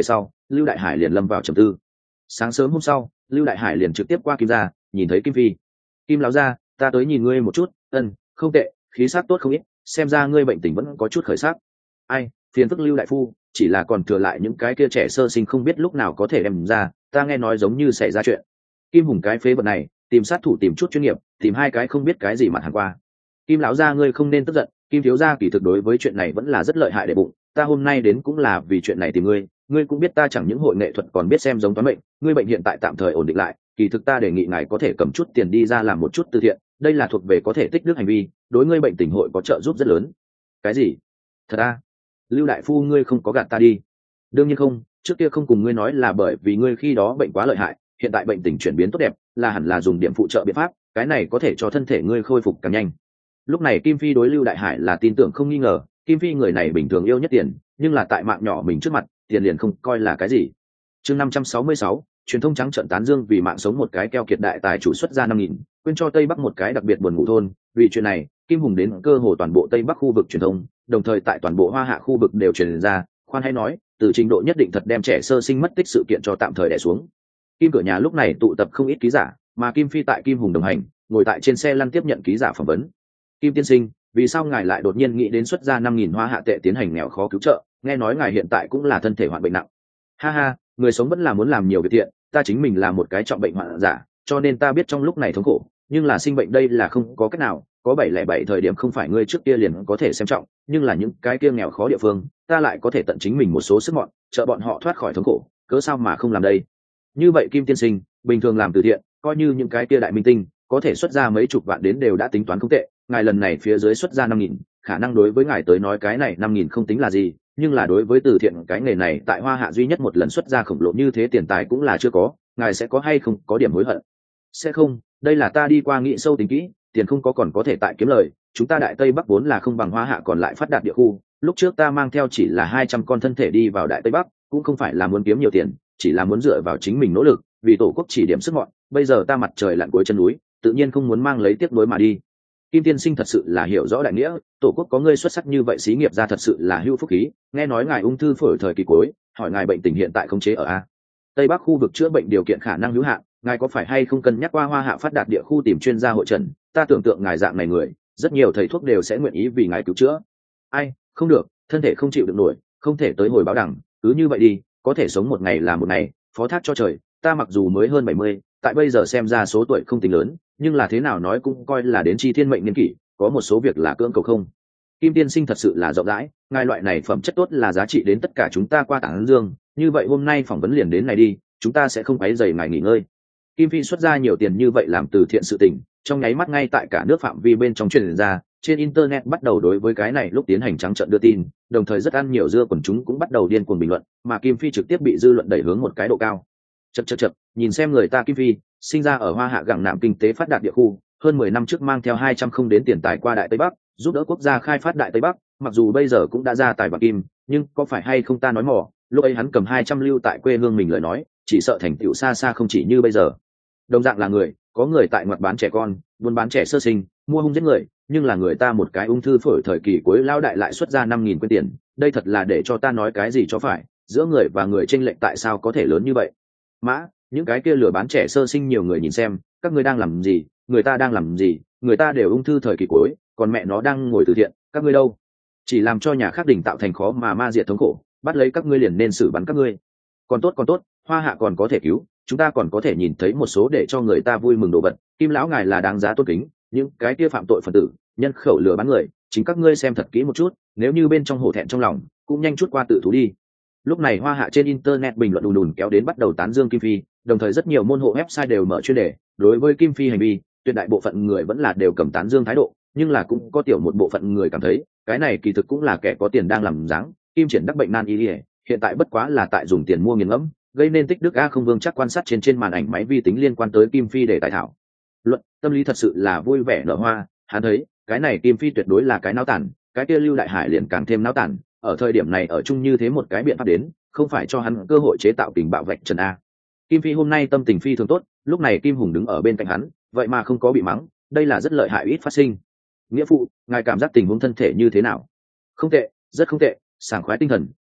Lưu Đại Hải liền lâm vào trầm tư. Sáng sớm hôm sau, Lưu Đại Hải liền trực tiếp qua Kim gia, nhìn thấy Kim Phi. Kim lão gia, ta tới nhìn ngươi một chút. Ân, không tệ, khí sắc tốt không ít, xem ra ngươi bệnh tình vẫn có chút khởi sắc. Ai, phiền phức Lưu đại phu, chỉ là còn thừa lại những cái kia trẻ sơ sinh không biết lúc nào có thể đem ra, ta nghe nói giống như xảy ra chuyện. Kim Hùng cái phế vật này, tìm sát thủ tìm chút chuyên nghiệp, tìm hai cái không biết cái gì mặt hàng qua. Kim lão gia ngươi không nên tức giận, Kim thiếu gia kỳ thực đối với chuyện này vẫn là rất lợi hại để bụng, ta hôm nay đến cũng là vì chuyện này tìm ngươi, ngươi cũng biết ta chẳng những hội nghệ thuật còn biết xem giống toán bệnh, ngươi bệnh hiện tại tạm thời ổn định lại, kỳ thực ta đề nghị ngài có thể cầm chút tiền đi ra làm một chút từ thiện, đây là thuộc về có thể tích đức hành vi, đối ngươi bệnh tình hội có trợ giúp rất lớn. Cái gì? Thật à? Lưu đại phu ngươi không có gạt ta đi? Đương nhiên không, trước kia không cùng ngươi nói là bởi vì ngươi khi đó bệnh quá lợi hại, hiện tại bệnh tình chuyển biến tốt đẹp, là hẳn là dùng điểm phụ trợ biện pháp, cái này có thể cho thân thể ngươi khôi phục càng nhanh. Lúc này Kim Phi đối Lưu Đại Hải là tin tưởng không nghi ngờ, Kim Phi người này bình thường yêu nhất tiền, nhưng là tại mạng nhỏ mình trước mặt, tiền liền không coi là cái gì. Chương năm trăm sáu mươi sáu, truyền thông trắng trợn tán dương vì mạng sống một cái keo kiệt đại tài chủ xuất ra năm nghìn, quên cho Tây Bắc một cái đặc biệt buồn ngủ thôn, vì chuyện này, Kim Hùng đến cơ hồ toàn bộ Tây Bắc khu vực truyền thông, đồng thời tại toàn bộ Hoa Hạ khu vực đều truyền ra, khoan hay nói, từ trình độ nhất định thật đem trẻ sơ sinh mất tích sự kiện cho tạm thời đè xuống. Kim cửa nhà lúc này tụ tập không ít ký giả, mà Kim Phi tại Kim Hùng đồng hành, ngồi tại trên xe lăn tiếp nhận ký giả phỏng vấn. Kim tiên sinh, vì sao ngài lại đột nhiên nghĩ đến xuất ra năm nghìn Hoa Hạ tệ tiến hành nghèo khó cứu trợ, nghe nói ngài hiện tại cũng là thân thể hoạn bệnh nặng. Ha ha, người sống vẫn là muốn làm nhiều việc thiện, ta chính mình là một cái trọng bệnh hoạn giả, cho nên ta biết trong lúc này thống khổ, nhưng là sinh bệnh đây là không có cách nào, có bảy lẻ bảy thời điểm không phải ngươi trước kia liền có thể xem trọng, nhưng là những cái kia nghèo khó địa phương, ta lại có thể tận chính mình một số sức mọn, trợ bọn họ thoát khỏi thống khổ, cớ sao mà không làm đây? Như vậy Kim tiên sinh, bình thường làm từ thiện, coi như những cái kia đại minh tinh, có thể xuất ra mấy chục vạn đến đều đã tính toán không tệ, ngài lần này phía dưới xuất ra năm nghìn, khả năng đối với ngài tới nói cái này năm nghìn không tính là gì, nhưng là đối với từ thiện cái nghề này tại Hoa Hạ duy nhất một lần xuất ra khổng lồ như thế tiền tài cũng là chưa có, ngài sẽ có hay không có điểm hối hận? Sẽ không, đây là ta đi qua nghĩ sâu tính kỹ, tiền không có còn có thể tại kiếm lời, chúng ta Đại Tây Bắc vốn là không bằng Hoa Hạ còn lại phát đạt địa khu, lúc trước ta mang theo chỉ là hai trăm con thân thể đi vào Đại Tây Bắc, cũng không phải là muốn kiếm nhiều tiền, chỉ là muốn dựa vào chính mình nỗ lực, vì tổ quốc chỉ điểm sức mọn, bây giờ ta mặt trời lặn cuối chân núi, tự nhiên không muốn mang lấy tiếc nuối mà đi. Kim tiên sinh thật sự là hiểu rõ đại nghĩa, tổ quốc có ngươi xuất sắc như vậy xí nghiệp ra thật sự là hữu phúc khí, nghe nói ngài ung thư phổi thời kỳ cuối, hỏi ngài bệnh tình hiện tại khống chế ở a Tây Bắc khu vực chữa bệnh điều kiện khả năng hữu hạn, ngài có phải hay không cân nhắc qua Hoa Hạ phát đạt địa khu tìm chuyên gia hội trần, ta tưởng tượng ngài dạng này người, rất nhiều thầy thuốc đều sẽ nguyện ý vì ngài cứu chữa. Ai, không được, thân thể không chịu được nổi, không thể tới hồi báo đẳng, cứ như vậy đi, có thể sống một ngày là một ngày, phó thác cho trời, ta mặc dù mới hơn bảy mươi, tại bây giờ xem ra số tuổi không tính lớn, nhưng là thế nào nói cũng coi là đến chi thiên mệnh niên kỷ, có một số việc là cưỡng cầu không. Kim tiên sinh thật sự là rộng rãi, ngài loại này phẩm chất tốt là giá trị đến tất cả chúng ta qua tảng dương, như vậy hôm nay phỏng vấn liền đến này đi, chúng ta sẽ không quấy rầy ngài nghỉ ngơi. Kim Phi xuất ra nhiều tiền như vậy làm từ thiện sự tình, trong nháy mắt ngay tại cả nước phạm vi bên trong truyền ra, trên internet bắt đầu đối với cái này lúc tiến hành trắng trợn đưa tin, đồng thời rất ăn nhiều dưa quần chúng cũng bắt đầu điên cuồng bình luận, mà Kim Phi trực tiếp bị dư luận đẩy hướng một cái độ cao. Chậc chậc chậc, nhìn xem người ta Kim Phi, sinh ra ở Hoa Hạ gẳng nạm kinh tế phát đạt địa khu, hơn mười năm trước mang theo hai trăm không đến tiền tài qua Đại Tây Bắc, giúp đỡ quốc gia khai phát Đại Tây Bắc, mặc dù bây giờ cũng đã ra tài bạc kim, nhưng có phải hay không ta nói mỏ, lúc ấy hắn cầm hai trăm lưu tại quê hương mình lời nói, chỉ sợ thành tựu xa xa không chỉ như bây giờ. Đồng dạng là người, có người tại ngoặt bán trẻ con, buôn bán trẻ sơ sinh, mua hung giết người, nhưng là người ta một cái ung thư phổi thời kỳ cuối lao đại lại xuất ra năm nghìn quên tiền, đây thật là để cho ta nói cái gì cho phải, giữa người và người chênh lệch tại sao có thể lớn như vậy? Mã, những cái kia lừa bán trẻ sơ sinh nhiều người nhìn xem, các ngươi đang làm gì, người ta đang làm gì, người ta đều ung thư thời kỳ cuối, còn mẹ nó đang ngồi từ thiện, các ngươi đâu? Chỉ làm cho nhà khác đỉnh tạo thành khó mà ma diệt thống khổ, bắt lấy các ngươi liền nên xử bắn các ngươi. Còn tốt còn tốt, Hoa Hạ còn có thể cứu, chúng ta còn có thể nhìn thấy một số để cho người ta vui mừng đồ vật, Kim lão ngài là đáng giá tôn kính, những cái kia phạm tội phần tử, nhân khẩu lừa bán người, chính các ngươi xem thật kỹ một chút, nếu như bên trong hổ thẹn trong lòng, cũng nhanh chút qua tự thú đi. Lúc này Hoa Hạ trên internet bình luận đùn đùn kéo đến bắt đầu tán dương Kim Phi, đồng thời rất nhiều môn hộ website đều mở chuyên đề, đối với Kim Phi hành vi, tuyệt đại bộ phận người vẫn là đều cầm tán dương thái độ, nhưng là cũng có tiểu một bộ phận người cảm thấy, cái này kỳ thực cũng là kẻ có tiền đang làm dáng, Kim Triển đắc bệnh nan y, hiện tại bất quá là tại dùng tiền mua nghiền ngẫm, gây nên tích đức a không vương chắc quan sát trên trên màn ảnh máy vi tính liên quan tới Kim Phi để tài thảo luận, tâm lý thật sự là vui vẻ nở hoa, hắn thấy, cái này Kim Phi tuyệt đối là cái náo tản, cái kia Lưu Đại Hải liền càng thêm náo tản, ở thời điểm này ở chung như thế một cái biện pháp đến, không phải cho hắn cơ hội chế tạo tình bạo vạch trần a. Kim Phi hôm nay tâm tình phi thường tốt, lúc này Kim Hùng đứng ở bên cạnh hắn, vậy mà không có bị mắng, đây là rất lợi hại ít phát sinh. Nghĩa phụ, ngài cảm giác tình huống thân thể như thế nào? Không tệ, rất không tệ, sảng khoái tinh thần,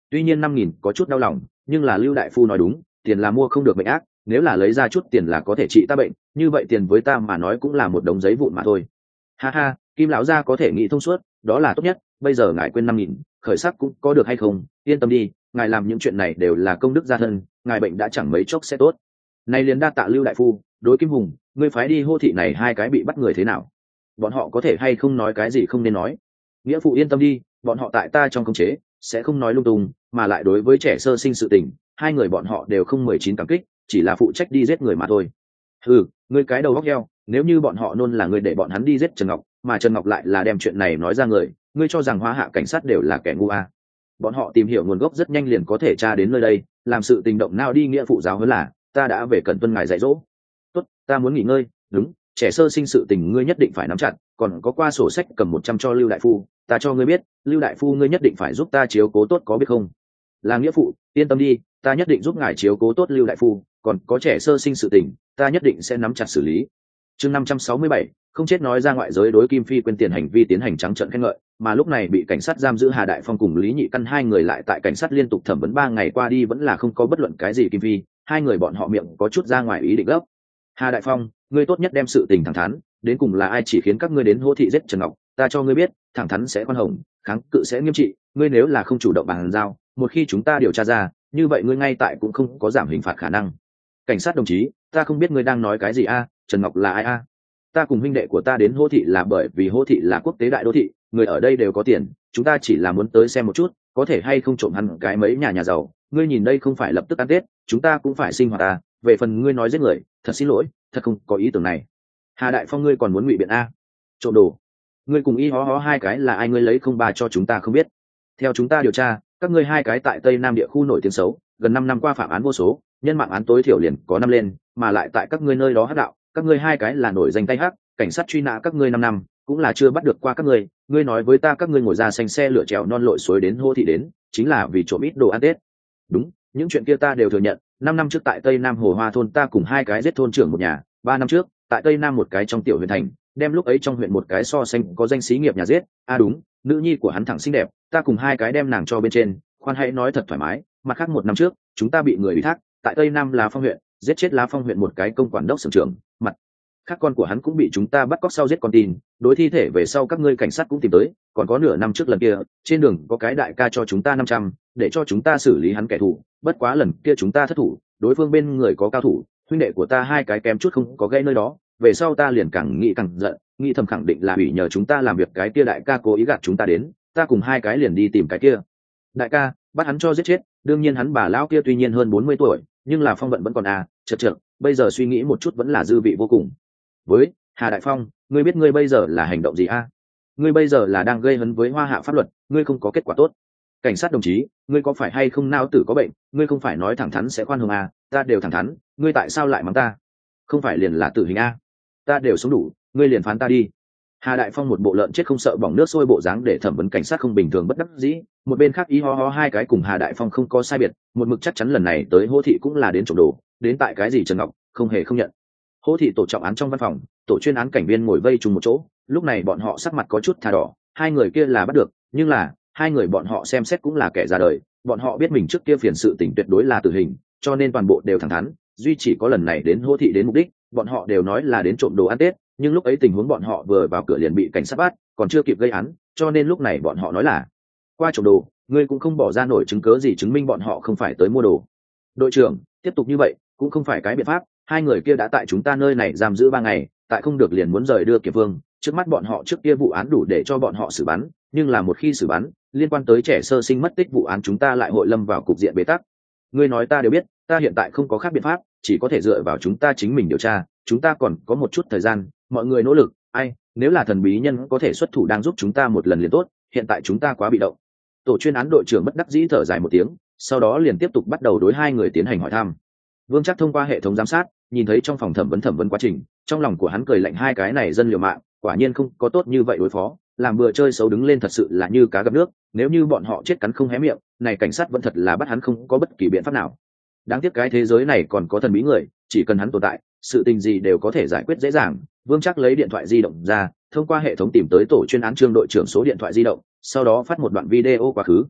Tuy nhiên năm nghìn có chút đau lòng, nhưng là Lưu đại phu nói đúng, tiền là mua không được bệnh ác, nếu là lấy ra chút tiền là có thể trị ta bệnh, như vậy tiền với ta mà nói cũng là một đống giấy vụn mà thôi. Ha ha, Kim lão gia có thể nghĩ thông suốt, đó là tốt nhất, bây giờ ngài quên năm nghìn, khởi sắc cũng có được hay không, yên tâm đi, ngài làm những chuyện này đều là công đức gia thân, ngài bệnh đã chẳng mấy chốc sẽ tốt. Này liền đa tạ Lưu đại phu, đối Kim Hùng, ngươi phái đi hô thị này hai cái bị bắt người thế nào? Bọn họ có thể hay không nói cái gì không nên nói? Nghĩa phụ yên tâm đi, bọn họ tại ta trong khống chế, sẽ không nói lung tung, mà lại đối với trẻ sơ sinh sự tình, hai người bọn họ đều không mười chín cảm kích, chỉ là phụ trách đi giết người mà thôi. Ừ, ngươi cái đầu góc heo, nếu như bọn họ nôn là ngươi để bọn hắn đi giết Trần Ngọc, mà Trần Ngọc lại là đem chuyện này nói ra người, ngươi cho rằng Hoa Hạ cảnh sát đều là kẻ ngu à? Bọn họ tìm hiểu nguồn gốc rất nhanh liền có thể tra đến nơi đây, làm sự tình động nào đi nghĩa phụ giáo hơn là, ta đã về cần tuân ngài dạy dỗ. Tốt, ta muốn nghỉ ngơi, đúng, trẻ sơ sinh sự tình ngươi nhất định phải nắm chặt, còn có qua sổ sách cầm một trăm cho Lưu đại phu, ta cho ngươi biết, Lưu đại phu ngươi nhất định phải giúp ta chiếu cố tốt có biết không? Là nghĩa phụ, yên tâm đi, ta nhất định giúp ngài chiếu cố tốt Lưu đại phu, còn có trẻ sơ sinh sự tình, ta nhất định sẽ nắm chặt xử lý. Chương năm trăm sáu mươi bảy, không chết nói ra ngoại giới đối Kim Phi quên tiền hành vi tiến hành trắng trợn khen ngợi, mà lúc này bị cảnh sát giam giữ Hà Đại Phong cùng Lý Nhị Căn hai người lại tại cảnh sát liên tục thẩm vấn ba ngày qua đi vẫn là không có bất luận cái gì Kim Phi, hai người bọn họ miệng có chút ra ngoài ý định gấp. Hà Đại Phong, ngươi tốt nhất đem sự tình thẳng thắn, đến cùng là ai chỉ khiến các ngươi đến hô thị giết Trần Ngọc, ta cho ngươi biết, thẳng thắn sẽ khoan hồng, kháng cự sẽ nghiêm trị, ngươi nếu là không chủ động bàn giao, một khi chúng ta điều tra ra, như vậy ngươi ngay tại cũng không có giảm hình phạt khả năng. Cảnh sát đồng chí, ta không biết ngươi đang nói cái gì a, Trần Ngọc là ai a? Ta cùng huynh đệ của ta đến hô thị là bởi vì hô thị là quốc tế đại đô thị, người ở đây đều có tiền, chúng ta chỉ là muốn tới xem một chút, có thể hay không trộm hẳn cái mấy nhà nhà giàu, ngươi nhìn đây không phải lập tức ăn Tết, chúng ta cũng phải sinh hoạt à, về phần ngươi nói giết người, thật xin lỗi, thật không có ý tưởng này. Hà Đại Phong ngươi còn muốn ngụy biện a? Trộm đồ. Ngươi cùng y hó hó hai cái là ai ngươi lấy không bà cho chúng ta không biết. Theo chúng ta điều tra, các ngươi hai cái tại Tây Nam địa khu nổi tiếng xấu, gần năm năm qua phạm án vô số, nhân mạng án tối thiểu liền có năm lên, mà lại tại các ngươi nơi đó hắc đạo, các ngươi hai cái là nổi danh tay hắc, cảnh sát truy nã các ngươi năm năm, cũng là chưa bắt được qua các ngươi, ngươi nói với ta các ngươi ngồi ra xanh xe lửa trèo non lội suối đến hô thị đến, chính là vì trộm ít đồ ăn Tết. Đúng, những chuyện kia ta đều thừa nhận, năm năm trước tại Tây Nam Hồ Hoa thôn ta cùng hai cái giết thôn trưởng một nhà, ba năm trước, tại Tây Nam một cái trong tiểu huyện thành, đem lúc ấy trong huyện một cái so xanh có danh xí nghiệp nhà giết, a à đúng, nữ nhi của hắn thẳng xinh đẹp, ta cùng hai cái đem nàng cho bên trên, khoan hãy nói thật thoải mái, mặt khác một năm trước, chúng ta bị người ủy thác, tại Tây Nam Lá Phong huyện, giết chết Lá Phong huyện một cái công quản đốc xưởng trưởng, mặt khác con của hắn cũng bị chúng ta bắt cóc sau giết con tin, đối thi thể về sau các ngươi cảnh sát cũng tìm tới, còn có nửa năm trước lần kia, trên đường có cái đại ca cho chúng ta năm trăm, để cho chúng ta xử lý hắn kẻ thù, bất quá lần kia chúng ta thất thủ, đối phương bên người có cao thủ, huynh đệ của ta hai cái kém chút không có gây nơi đó, về sau ta liền càng nghĩ càng giận, nghĩ thầm khẳng định là ủy nhờ chúng ta làm việc cái kia đại ca cố ý gạt chúng ta đến, ta cùng hai cái liền đi tìm cái kia đại ca, bắt hắn cho giết chết, đương nhiên hắn bà lão kia tuy nhiên hơn bốn mươi tuổi, nhưng là phong vận vẫn còn à, chật chật, bây giờ suy nghĩ một chút vẫn là dư vị vô cùng. Với Hà Đại Phong, ngươi biết ngươi bây giờ là hành động gì a? À? Ngươi bây giờ là đang gây hấn với Hoa Hạ pháp luật, ngươi không có kết quả tốt. Cảnh sát đồng chí, ngươi có phải hay không nao tử có bệnh, ngươi không phải nói thẳng thắn sẽ khoan hồng à, ta đều thẳng thắn, ngươi tại sao lại mắng ta? Không phải liền là tử hình a? Ta đều sống đủ, ngươi liền phán ta đi. Hà Đại Phong một bộ lợn chết không sợ bỏng nước sôi bộ dáng để thẩm vấn cảnh sát không bình thường bất đắc dĩ, một bên khác ý ho ho hai cái cùng Hà Đại Phong không có sai biệt, một mực chắc chắn lần này tới Hô thị cũng là đến trộm đồ, đến tại cái gì Trần Ngọc, không hề không nhận. Hô thị tổ trọng án trong văn phòng, tổ chuyên án cảnh viên ngồi vây chung một chỗ, lúc này bọn họ sắc mặt có chút thà đỏ, hai người kia là bắt được, nhưng là hai người bọn họ xem xét cũng là kẻ ra đời, bọn họ biết mình trước kia phiền sự tình tuyệt đối là tử hình, cho nên toàn bộ đều thẳng thắn, duy chỉ có lần này đến Hô thị đến mục đích, bọn họ đều nói là đến trộm đồ ăn Tết, nhưng lúc ấy tình huống bọn họ vừa vào cửa liền bị cảnh sát bắt, còn chưa kịp gây án, cho nên lúc này bọn họ nói là qua trộm đồ, ngươi cũng không bỏ ra nổi chứng cớ gì chứng minh bọn họ không phải tới mua đồ. Đội trưởng, tiếp tục như vậy cũng không phải cái biện pháp, hai người kia đã tại chúng ta nơi này giam giữ ba ngày, tại không được liền muốn rời đưa Kiểm Vương, trước mắt bọn họ trước kia vụ án đủ để cho bọn họ xử bắn, nhưng là một khi xử bắn, liên quan tới trẻ sơ sinh mất tích vụ án chúng ta lại hội lâm vào cục diện bế tắc. Ngươi nói ta đều biết, ta hiện tại không có khác biện pháp, chỉ có thể dựa vào chúng ta chính mình điều tra, chúng ta còn có một chút thời gian, mọi người nỗ lực, ai, nếu là thần bí nhân có thể xuất thủ đang giúp chúng ta một lần liền tốt, hiện tại chúng ta quá bị động. Tổ chuyên án đội trưởng bất đắc dĩ thở dài một tiếng, sau đó liền tiếp tục bắt đầu đối hai người tiến hành hỏi thăm. Vương Trác thông qua hệ thống giám sát, nhìn thấy trong phòng thẩm vấn thẩm vấn quá trình, trong lòng của hắn cười lạnh, hai cái này dân liều mạng, quả nhiên không có tốt như vậy đối phó, làm bừa chơi xấu đứng lên thật sự là như cá gặp nước, nếu như bọn họ chết cắn không hé miệng, này cảnh sát vẫn thật là bắt hắn không có bất kỳ biện pháp nào. Đáng tiếc cái thế giới này còn có thần bí người, chỉ cần hắn tồn tại, sự tình gì đều có thể giải quyết dễ dàng. Vương Trác lấy điện thoại di động ra, thông qua hệ thống tìm tới tổ chuyên án Trương đội trưởng số điện thoại di động, sau đó phát một đoạn video quá khứ.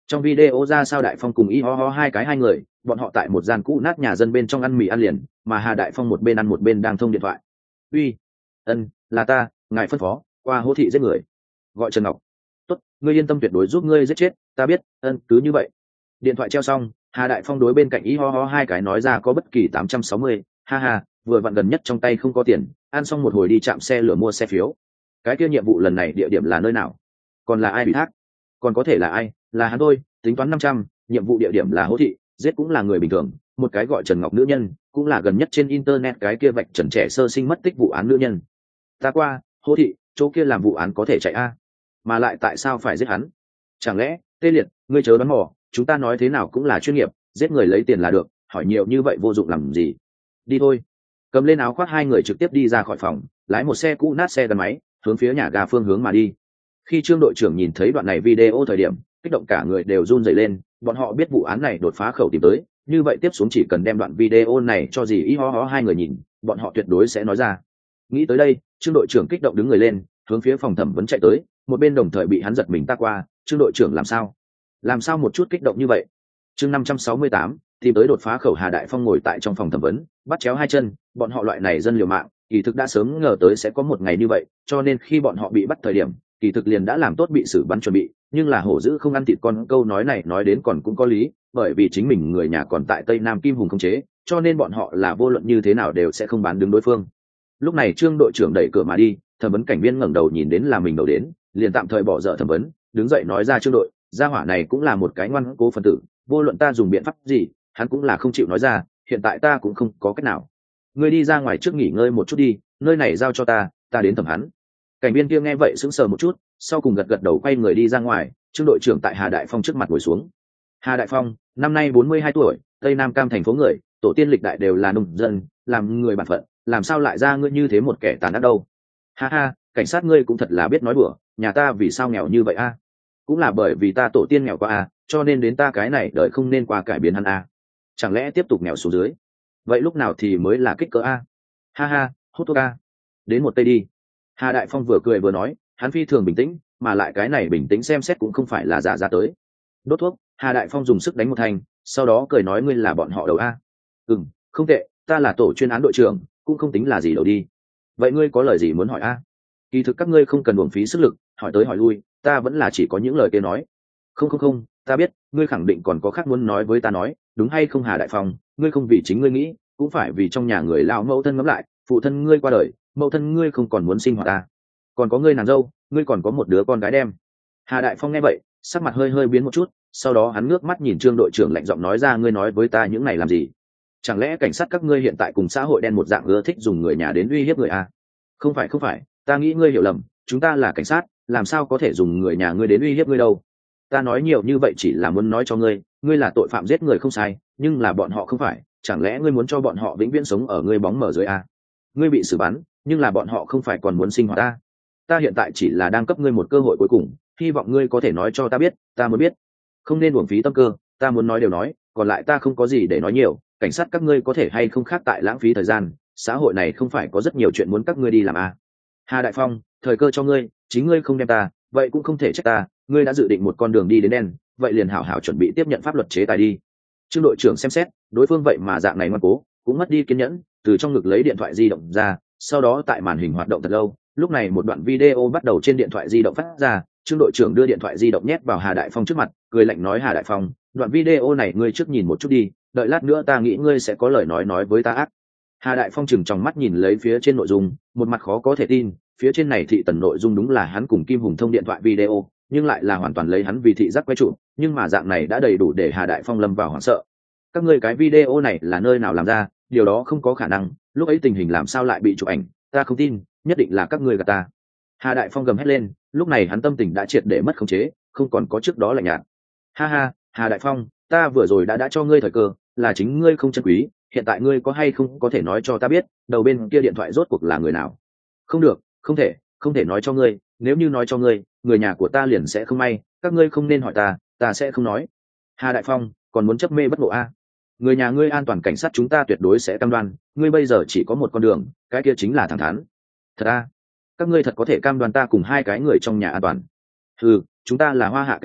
Trong video ra sao Đại Phong cùng Y Ho Ho hai cái hai người, bọn họ tại một gian cũ nát nhà dân bên trong ăn mì ăn liền, mà Hà Đại Phong một bên ăn một bên đang thông điện thoại. Uy, ân, là ta, ngài phân phó, qua hô thị giết người. Gọi Trần Ngọc. Tốt, ngươi yên tâm tuyệt đối giúp ngươi giết chết, ta biết, ân, cứ như vậy. Điện thoại treo xong, Hà Đại Phong đối bên cạnh Y Ho Ho hai cái nói ra có bất kỳ tám trăm sáu mươi, ha ha, vừa vặn gần nhất trong tay không có tiền, ăn xong một hồi đi chạm xe lửa mua xe phiếu. Cái kia nhiệm vụ lần này địa điểm là nơi nào? Còn là ai ủy thác? Còn có thể là ai? Là hắn thôi, tính toán năm trăm, nhiệm vụ địa điểm là Hỗ thị, giết cũng là người bình thường, một cái gọi Trần Ngọc nữ nhân, cũng là gần nhất trên internet cái kia vạch trần trẻ sơ sinh mất tích vụ án nữ nhân. Ta qua, Hỗ thị, chỗ kia làm vụ án có thể chạy a, mà lại tại sao phải giết hắn? Chẳng lẽ, Tê Liệt, ngươi chớ đoán mò, chúng ta nói thế nào cũng là chuyên nghiệp, giết người lấy tiền là được, hỏi nhiều như vậy vô dụng làm gì? Đi thôi. Cầm lên áo khoác hai người trực tiếp đi ra khỏi phòng, lái một xe cũ nát xe gắn máy, hướng phía nhà ga phương hướng mà đi. Khi Trương đội trưởng nhìn thấy đoạn này video thời điểm, kích động cả người đều run rẩy lên, bọn họ biết vụ án này đột phá khẩu tìm tới, như vậy tiếp xuống chỉ cần đem đoạn video này cho gì Y Ho Ho hai người nhìn, bọn họ tuyệt đối sẽ nói ra. Nghĩ tới đây, Trương đội trưởng kích động đứng người lên, hướng phía phòng thẩm vấn chạy tới, một bên đồng thời bị hắn giật mình ta qua, Trương đội trưởng làm sao? Làm sao một chút kích động như vậy? Chương năm trăm sáu mươi tám, tìm tới đột phá khẩu. Hà Đại Phong ngồi tại trong phòng thẩm vấn, bắt chéo hai chân, bọn họ loại này dân liều mạng, kỳ thực đã sớm ngờ tới sẽ có một ngày như vậy, cho nên khi bọn họ bị bắt thời điểm, kỳ thực liền đã làm tốt bị xử bắn chuẩn bị, nhưng là hổ dữ không ăn thịt con, câu nói này nói đến còn cũng có lý, bởi vì chính mình người nhà còn tại Tây Nam Kim Hùng khống chế, cho nên bọn họ là vô luận như thế nào đều sẽ không bán đứng đối phương. Lúc này Trương đội trưởng đẩy cửa mà đi, thẩm vấn cảnh viên ngẩng đầu nhìn đến là mình đầu đến, liền tạm thời bỏ dở thẩm vấn, đứng dậy nói ra Trương đội, gia hỏa này cũng là một cái ngoan cố phần tử, vô luận ta dùng biện pháp gì, hắn cũng là không chịu nói ra, hiện tại ta cũng không có cách nào. Ngươi đi ra ngoài trước nghỉ ngơi một chút đi, nơi này giao cho ta, ta đến thẩm hắn. Cảnh viên kia nghe vậy sững sờ một chút, sau cùng gật gật đầu quay người đi ra ngoài. Trương đội trưởng tại Hà Đại Phong trước mặt ngồi xuống. Hà Đại Phong, năm nay bốn mươi hai tuổi, Tây Nam Cam thành phố người, tổ tiên lịch đại đều là nông dân, làm người bản phận, làm sao lại ra ngươi như thế một kẻ tàn ác đâu? Ha ha, cảnh sát ngươi cũng thật là biết nói đùa, nhà ta vì sao nghèo như vậy a? Cũng là bởi vì ta tổ tiên nghèo qua a, cho nên đến ta cái này đợi không nên qua cải biến hắn a. Chẳng lẽ tiếp tục nghèo xuống dưới? Vậy lúc nào thì mới là kích cỡ a? Ha ha, hút thuốc a. Đến một tây đi. Hà Đại Phong vừa cười vừa nói, hắn phi thường bình tĩnh, mà lại cái này bình tĩnh xem xét cũng không phải là giả ra tới. Đốt thuốc. Hà Đại Phong dùng sức đánh một thành, sau đó cười nói ngươi là bọn họ đầu a. Ừm, không tệ, ta là tổ chuyên án đội trưởng, cũng không tính là gì đầu đi. Vậy ngươi có lời gì muốn hỏi a? Kỳ thực các ngươi không cần uổng phí sức lực, hỏi tới hỏi lui, ta vẫn là chỉ có những lời kia nói. Không không không, ta biết, ngươi khẳng định còn có khác muốn nói với ta nói, đúng hay không Hà Đại Phong, ngươi không vì chính ngươi nghĩ, cũng phải vì trong nhà người lão mẫu thân ngẫm lại, phụ thân ngươi qua đời, mẫu thân ngươi không còn muốn sinh hoạt ta. Còn có ngươi nàng dâu, ngươi còn có một đứa con gái đem. Hà Đại Phong nghe vậy, sắc mặt hơi hơi biến một chút, sau đó hắn ngước mắt nhìn Trương đội trưởng lạnh giọng nói ra ngươi nói với ta những này làm gì? Chẳng lẽ cảnh sát các ngươi hiện tại cùng xã hội đen một dạng ưa thích dùng người nhà đến uy hiếp người à? Không phải không phải, ta nghĩ ngươi hiểu lầm, chúng ta là cảnh sát, làm sao có thể dùng người nhà ngươi đến uy hiếp ngươi đâu? Ta nói nhiều như vậy chỉ là muốn nói cho ngươi, ngươi là tội phạm giết người không sai, nhưng là bọn họ không phải, chẳng lẽ ngươi muốn cho bọn họ vĩnh viễn sống ở ngươi bóng mở dưới à? Ngươi bị xử bắn, nhưng là bọn họ không phải còn muốn sinh hoạt ta. Ta hiện tại chỉ là đang cấp ngươi một cơ hội cuối cùng, hy vọng ngươi có thể nói cho ta biết, ta muốn biết. Không nên uổng phí tâm cơ, ta muốn nói đều nói, còn lại ta không có gì để nói nhiều, cảnh sát các ngươi có thể hay không khác tại lãng phí thời gian, xã hội này không phải có rất nhiều chuyện muốn các ngươi đi làm à. Hà Đại Phong, thời cơ cho ngươi, chính ngươi không đem ta, vậy cũng không thể trách ta, ngươi đã dự định một con đường đi đến đen, vậy liền hảo hảo chuẩn bị tiếp nhận pháp luật chế tài đi. Trương đội trưởng xem xét, đối phương vậy mà dạng này ngoan cố, cũng mất đi kiên nhẫn, từ trong ngực lấy điện thoại di động ra, sau đó tại màn hình hoạt động thật lâu, lúc này một đoạn video bắt đầu trên điện thoại di động phát ra. Trương đội trưởng đưa điện thoại di động nhét vào Hà Đại Phong trước mặt, cười lạnh nói Hà Đại Phong, đoạn video này ngươi trước nhìn một chút đi, đợi lát nữa ta nghĩ ngươi sẽ có lời nói nói với ta ác. Hà Đại Phong chừng trong mắt nhìn lấy phía trên nội dung, một mặt khó có thể tin, phía trên này thị tần nội dung đúng là hắn cùng Kim Hùng thông điện thoại video, nhưng lại là hoàn toàn lấy hắn vì thị giác quay trụ, nhưng mà dạng này đã đầy đủ để Hà Đại Phong lâm vào hoảng sợ. Các ngươi cái video này là nơi nào làm ra, điều đó không có khả năng, lúc ấy tình hình làm sao lại bị chụp ảnh, ta không tin, nhất định là các ngươi gạt ta. Hà Đại Phong gầm hét lên, lúc này hắn tâm tình đã triệt để mất khống chế, không còn có trước đó lạnh nhạt. Ha ha, Hà Đại Phong, ta vừa rồi đã đã cho ngươi thời cơ, là chính ngươi không trân quý, hiện tại ngươi có hay không có thể nói cho ta biết, đầu bên kia điện thoại rốt cuộc là người nào? Không được, không thể, không thể nói cho ngươi, nếu như nói cho ngươi, người nhà của ta liền sẽ không may, các ngươi không nên hỏi ta, ta sẽ không nói. Hà Đại Phong, còn muốn chấp mê bất ngộ a? Người nhà ngươi an toàn cảnh sát chúng ta tuyệt đối sẽ cam đoan, ngươi bây giờ chỉ có một con đường, cái kia chính là thẳng thắn. Thật a? Các ngươi thật có thể cam đoan ta cùng hai cái người trong nhà an toàn? Ừ, chúng ta là Hoa Hạ cảnh sát,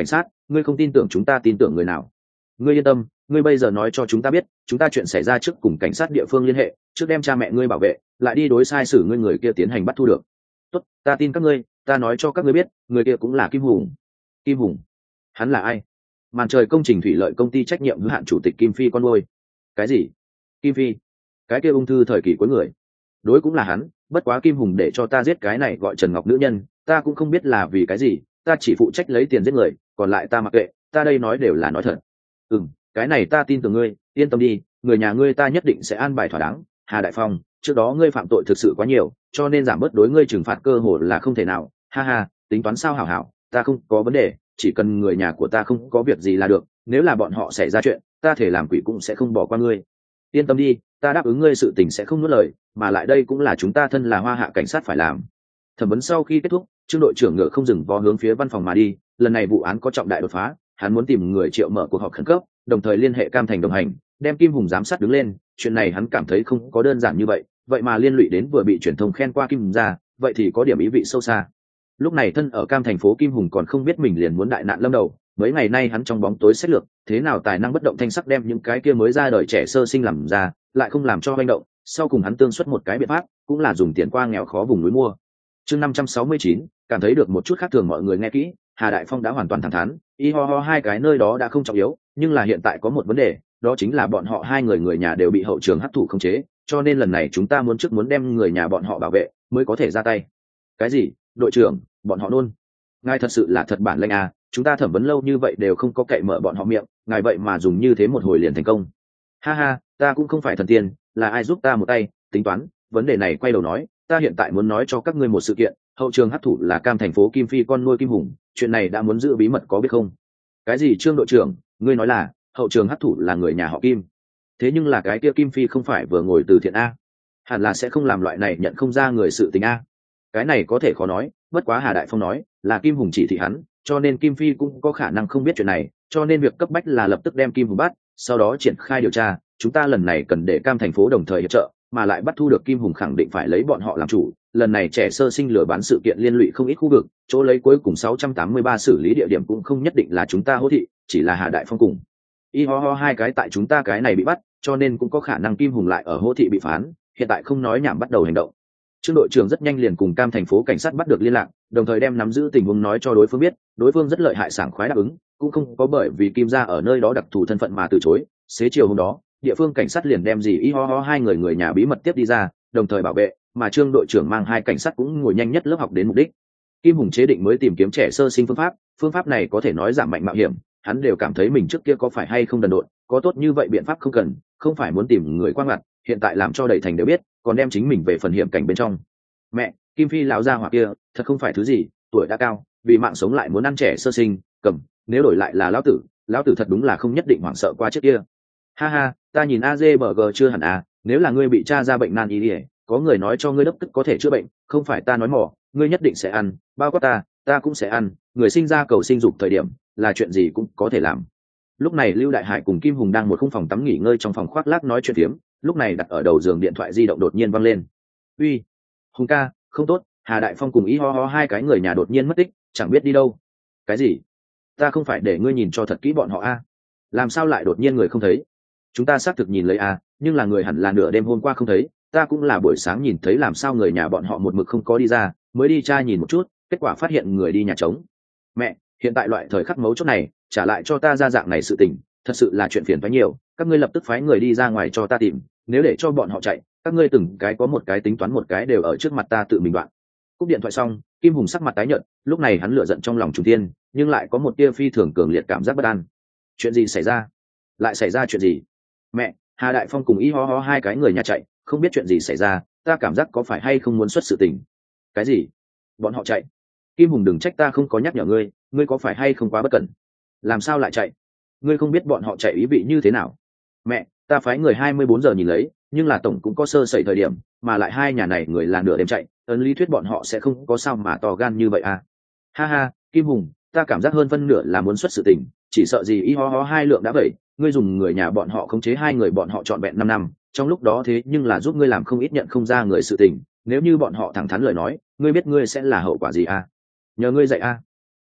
ngươi không tin tưởng chúng ta tin tưởng người nào? Ngươi yên tâm, ngươi bây giờ nói cho chúng ta biết, chúng ta chuyện xảy ra trước cùng cảnh sát địa phương liên hệ, trước đem cha mẹ ngươi bảo vệ, lại đi đối sai xử ngươi người kia tiến hành bắt thu được. Tốt, ta tin các ngươi, ta nói cho các ngươi biết, người kia cũng là Kim Hùng. Kim Hùng? Hắn là ai? Màn trời công trình thủy lợi công ty trách nhiệm hữu hạn chủ tịch Kim Phi con nuôi. Cái gì? Kim Phi? Cái kia ung thư thời kỳ cuối người. Đối, cũng là hắn, bất quá Kim Hùng để cho ta giết cái này gọi Trần Ngọc nữ nhân, ta cũng không biết là vì cái gì, ta chỉ phụ trách lấy tiền giết người, còn lại ta mặc kệ, ta đây nói đều là nói thật. Ừm, cái này ta tin tưởng ngươi, yên tâm đi, người nhà ngươi ta nhất định sẽ an bài thỏa đáng. Hà Đại Phong, trước đó ngươi phạm tội thực sự quá nhiều, cho nên giảm bớt đối ngươi trừng phạt cơ hội là không thể nào. Ha ha, tính toán sao hảo hảo, ta không có vấn đề, chỉ cần người nhà của ta không có việc gì là được, nếu là bọn họ xảy ra chuyện, ta thể làm quỷ cũng sẽ không bỏ qua ngươi. Yên tâm đi, ta đáp ứng ngươi sự tình sẽ không nuốt lời, mà lại đây cũng là chúng ta thân là Hoa Hạ cảnh sát phải làm. Thẩm vấn sau khi kết thúc, Trương đội trưởng ngựa không dừng vó hướng phía văn phòng mà đi, lần này vụ án có trọng đại đột phá, hắn muốn tìm người Triệu mở cuộc họp khẩn cấp, đồng thời liên hệ Cam Thành đồng hành, đem Kim Hùng giám sát đứng lên, chuyện này hắn cảm thấy không có đơn giản như vậy, vậy mà liên lụy đến vừa bị truyền thông khen qua Kim Hùng ra, vậy thì có điểm ý vị sâu xa. Lúc này thân ở Cam thành phố Kim Hùng còn không biết mình liền muốn đại nạn lâm đầu, mấy ngày nay hắn trong bóng tối xét lược, thế nào tài năng bất động thanh sắc đem những cái kia mới ra đời trẻ sơ sinh làm ra, lại không làm cho manh động, sau cùng hắn tương xuất một cái biện pháp, cũng là dùng tiền qua nghèo khó vùng núi mua. Chương năm trăm sáu mươi chín, cảm thấy được một chút khác thường mọi người nghe kỹ, Hà Đại Phong đã hoàn toàn thẳng thắn, y ho ho hai cái nơi đó đã không trọng yếu, nhưng là hiện tại có một vấn đề, đó chính là bọn họ hai người người nhà đều bị hậu trường hấp thụ khống chế, cho nên lần này chúng ta muốn trước muốn đem người nhà bọn họ bảo vệ, mới có thể ra tay. Cái gì? Đội trưởng, bọn họ nôn. Ngài thật sự là thật bản lĩnh à, chúng ta thẩm vấn lâu như vậy đều không có cậy mở bọn họ miệng, ngài vậy mà dùng như thế một hồi liền thành công. Ha ha, ta cũng không phải thần tiên, là ai giúp ta một tay, tính toán, vấn đề này quay đầu nói, ta hiện tại muốn nói cho các ngươi một sự kiện, hậu trường hấp thụ là Cam thành phố Kim Phi con nuôi Kim Hùng, chuyện này đã muốn giữ bí mật có biết không? Cái gì Trương đội trưởng, ngươi nói là hậu trường hấp thụ là người nhà họ Kim? Thế nhưng là cái kia Kim Phi không phải vừa ngồi từ thiện a, hẳn là sẽ không làm loại này nhận không ra người sự tình a. Cái này có thể khó nói, bất quá Hà Đại Phong nói là Kim Hùng chỉ thị hắn, cho nên Kim Phi cũng có khả năng không biết chuyện này, cho nên việc cấp bách là lập tức đem Kim Hùng bắt, sau đó triển khai điều tra. Chúng ta lần này cần để Cam thành phố đồng thời hiệp trợ, mà lại bắt thu được Kim Hùng khẳng định phải lấy bọn họ làm chủ. Lần này trẻ sơ sinh lừa bán sự kiện liên lụy không ít khu vực, chỗ lấy cuối cùng sáu trăm tám mươi ba xử lý địa điểm cũng không nhất định là chúng ta hỗ thị, chỉ là Hà Đại Phong cùng y ho ho hai cái tại chúng ta cái này bị bắt, cho nên cũng có khả năng Kim Hùng lại ở hỗ thị bị phán, hiện tại không nói nhảm bắt đầu hành động. Trương đội trưởng rất nhanh liền cùng Cam thành phố cảnh sát bắt được liên lạc, đồng thời đem nắm giữ tình huống nói cho đối phương biết, đối phương rất lợi hại sảng khoái đáp ứng, cũng không có bởi vì Kim gia ở nơi đó đặc thù thân phận mà từ chối. Xế chiều hôm đó, địa phương cảnh sát liền đem dì y ho ho hai người người nhà bí mật tiếp đi ra, đồng thời bảo vệ, mà Trương đội trưởng mang hai cảnh sát cũng ngồi nhanh nhất lớp học đến mục đích. Kim Hùng chế định mới tìm kiếm trẻ sơ sinh phương pháp, phương pháp này có thể nói giảm mạnh mạo hiểm, hắn đều cảm thấy mình trước kia có phải hay không đần độn, có tốt như vậy biện pháp không cần, không phải muốn tìm người quang ngặt, hiện tại làm cho đầy thành đều biết, còn đem chính mình về phần hiểm cảnh bên trong. Mẹ, Kim Phi lão gia hỏa kia, thật không phải thứ gì, tuổi đã cao, vì mạng sống lại muốn ăn trẻ sơ sinh, cầm, nếu đổi lại là lão tử, lão tử thật đúng là không nhất định hoảng sợ qua trước kia. Ha ha, ta nhìn a dê bờ gờ chưa hẳn à, nếu là ngươi bị tra ra bệnh nan y ỉa, có người nói cho ngươi lập tức có thể chữa bệnh, không phải ta nói mỏ, ngươi nhất định sẽ ăn, bao quát ta, ta cũng sẽ ăn, người sinh ra cầu sinh dục thời điểm, là chuyện gì cũng có thể làm. Lúc này Lưu Đại Hải cùng Kim Hùng đang một khung phòng tắm nghỉ ngơi trong phòng khoác lác nói chuyện phiếm, lúc này đặt ở đầu giường điện thoại di động đột nhiên văng lên. Uy, Hùng ca, không tốt, Hà Đại Phong cùng y ho ho hai cái người nhà đột nhiên mất tích, chẳng biết đi đâu. Cái gì? Ta không phải để ngươi nhìn cho thật kỹ bọn họ a? Làm sao lại đột nhiên người không thấy? Chúng ta xác thực nhìn lấy a, nhưng là người hẳn là nửa đêm hôm qua không thấy, ta cũng là buổi sáng nhìn thấy, làm sao người nhà bọn họ một mực không có đi ra, mới đi tra nhìn một chút, kết quả phát hiện người đi nhà trống. Mẹ, hiện tại loại thời khắc mấu chốt này, trả lại cho ta ra dạng này sự tình, thật sự là chuyện phiền toái nhiều, các ngươi lập tức phái người đi ra ngoài cho ta tìm, nếu để cho bọn họ chạy, các ngươi từng cái có một cái tính toán một cái đều ở trước mặt ta tự mình đoạn. Cúp điện thoại xong, Kim Hùng sắc mặt tái nhợt, lúc này hắn lửa giận trong lòng trùng thiên, nhưng lại có một tia phi thường cường liệt cảm giác bất an. Chuyện gì xảy ra? Lại xảy ra chuyện gì? Mẹ, Hà Đại Phong cùng y ho ho hai cái người nhà chạy, không biết chuyện gì xảy ra, ta cảm giác có phải hay không muốn xuất sự tình. Cái gì? Bọn họ chạy? Kim Hùng đừng trách ta không có nhắc nhở ngươi, ngươi có phải hay không quá bất cẩn? Làm sao lại chạy? Ngươi không biết bọn họ chạy ý vị như thế nào? Mẹ, ta phái người hai mươi bốn giờ nhìn lấy, nhưng là tổng cũng có sơ sẩy thời điểm, mà lại hai nhà này người là nửa đêm chạy, ấn lý thuyết bọn họ sẽ không có sao mà to gan như vậy à? Ha ha, Kim Hùng, ta cảm giác hơn phân nửa là muốn xuất sự tình, chỉ sợ gì y ho ho hai lượng đã vậy, ngươi dùng người nhà bọn họ khống chế hai người bọn họ trọn vẹn năm năm, trong lúc đó thế nhưng là giúp ngươi làm không ít nhận không ra người sự tình, nếu như bọn họ thẳng thắn lời nói, ngươi biết ngươi sẽ là hậu quả gì à? Nhờ ngươi dạy à? Mẹ,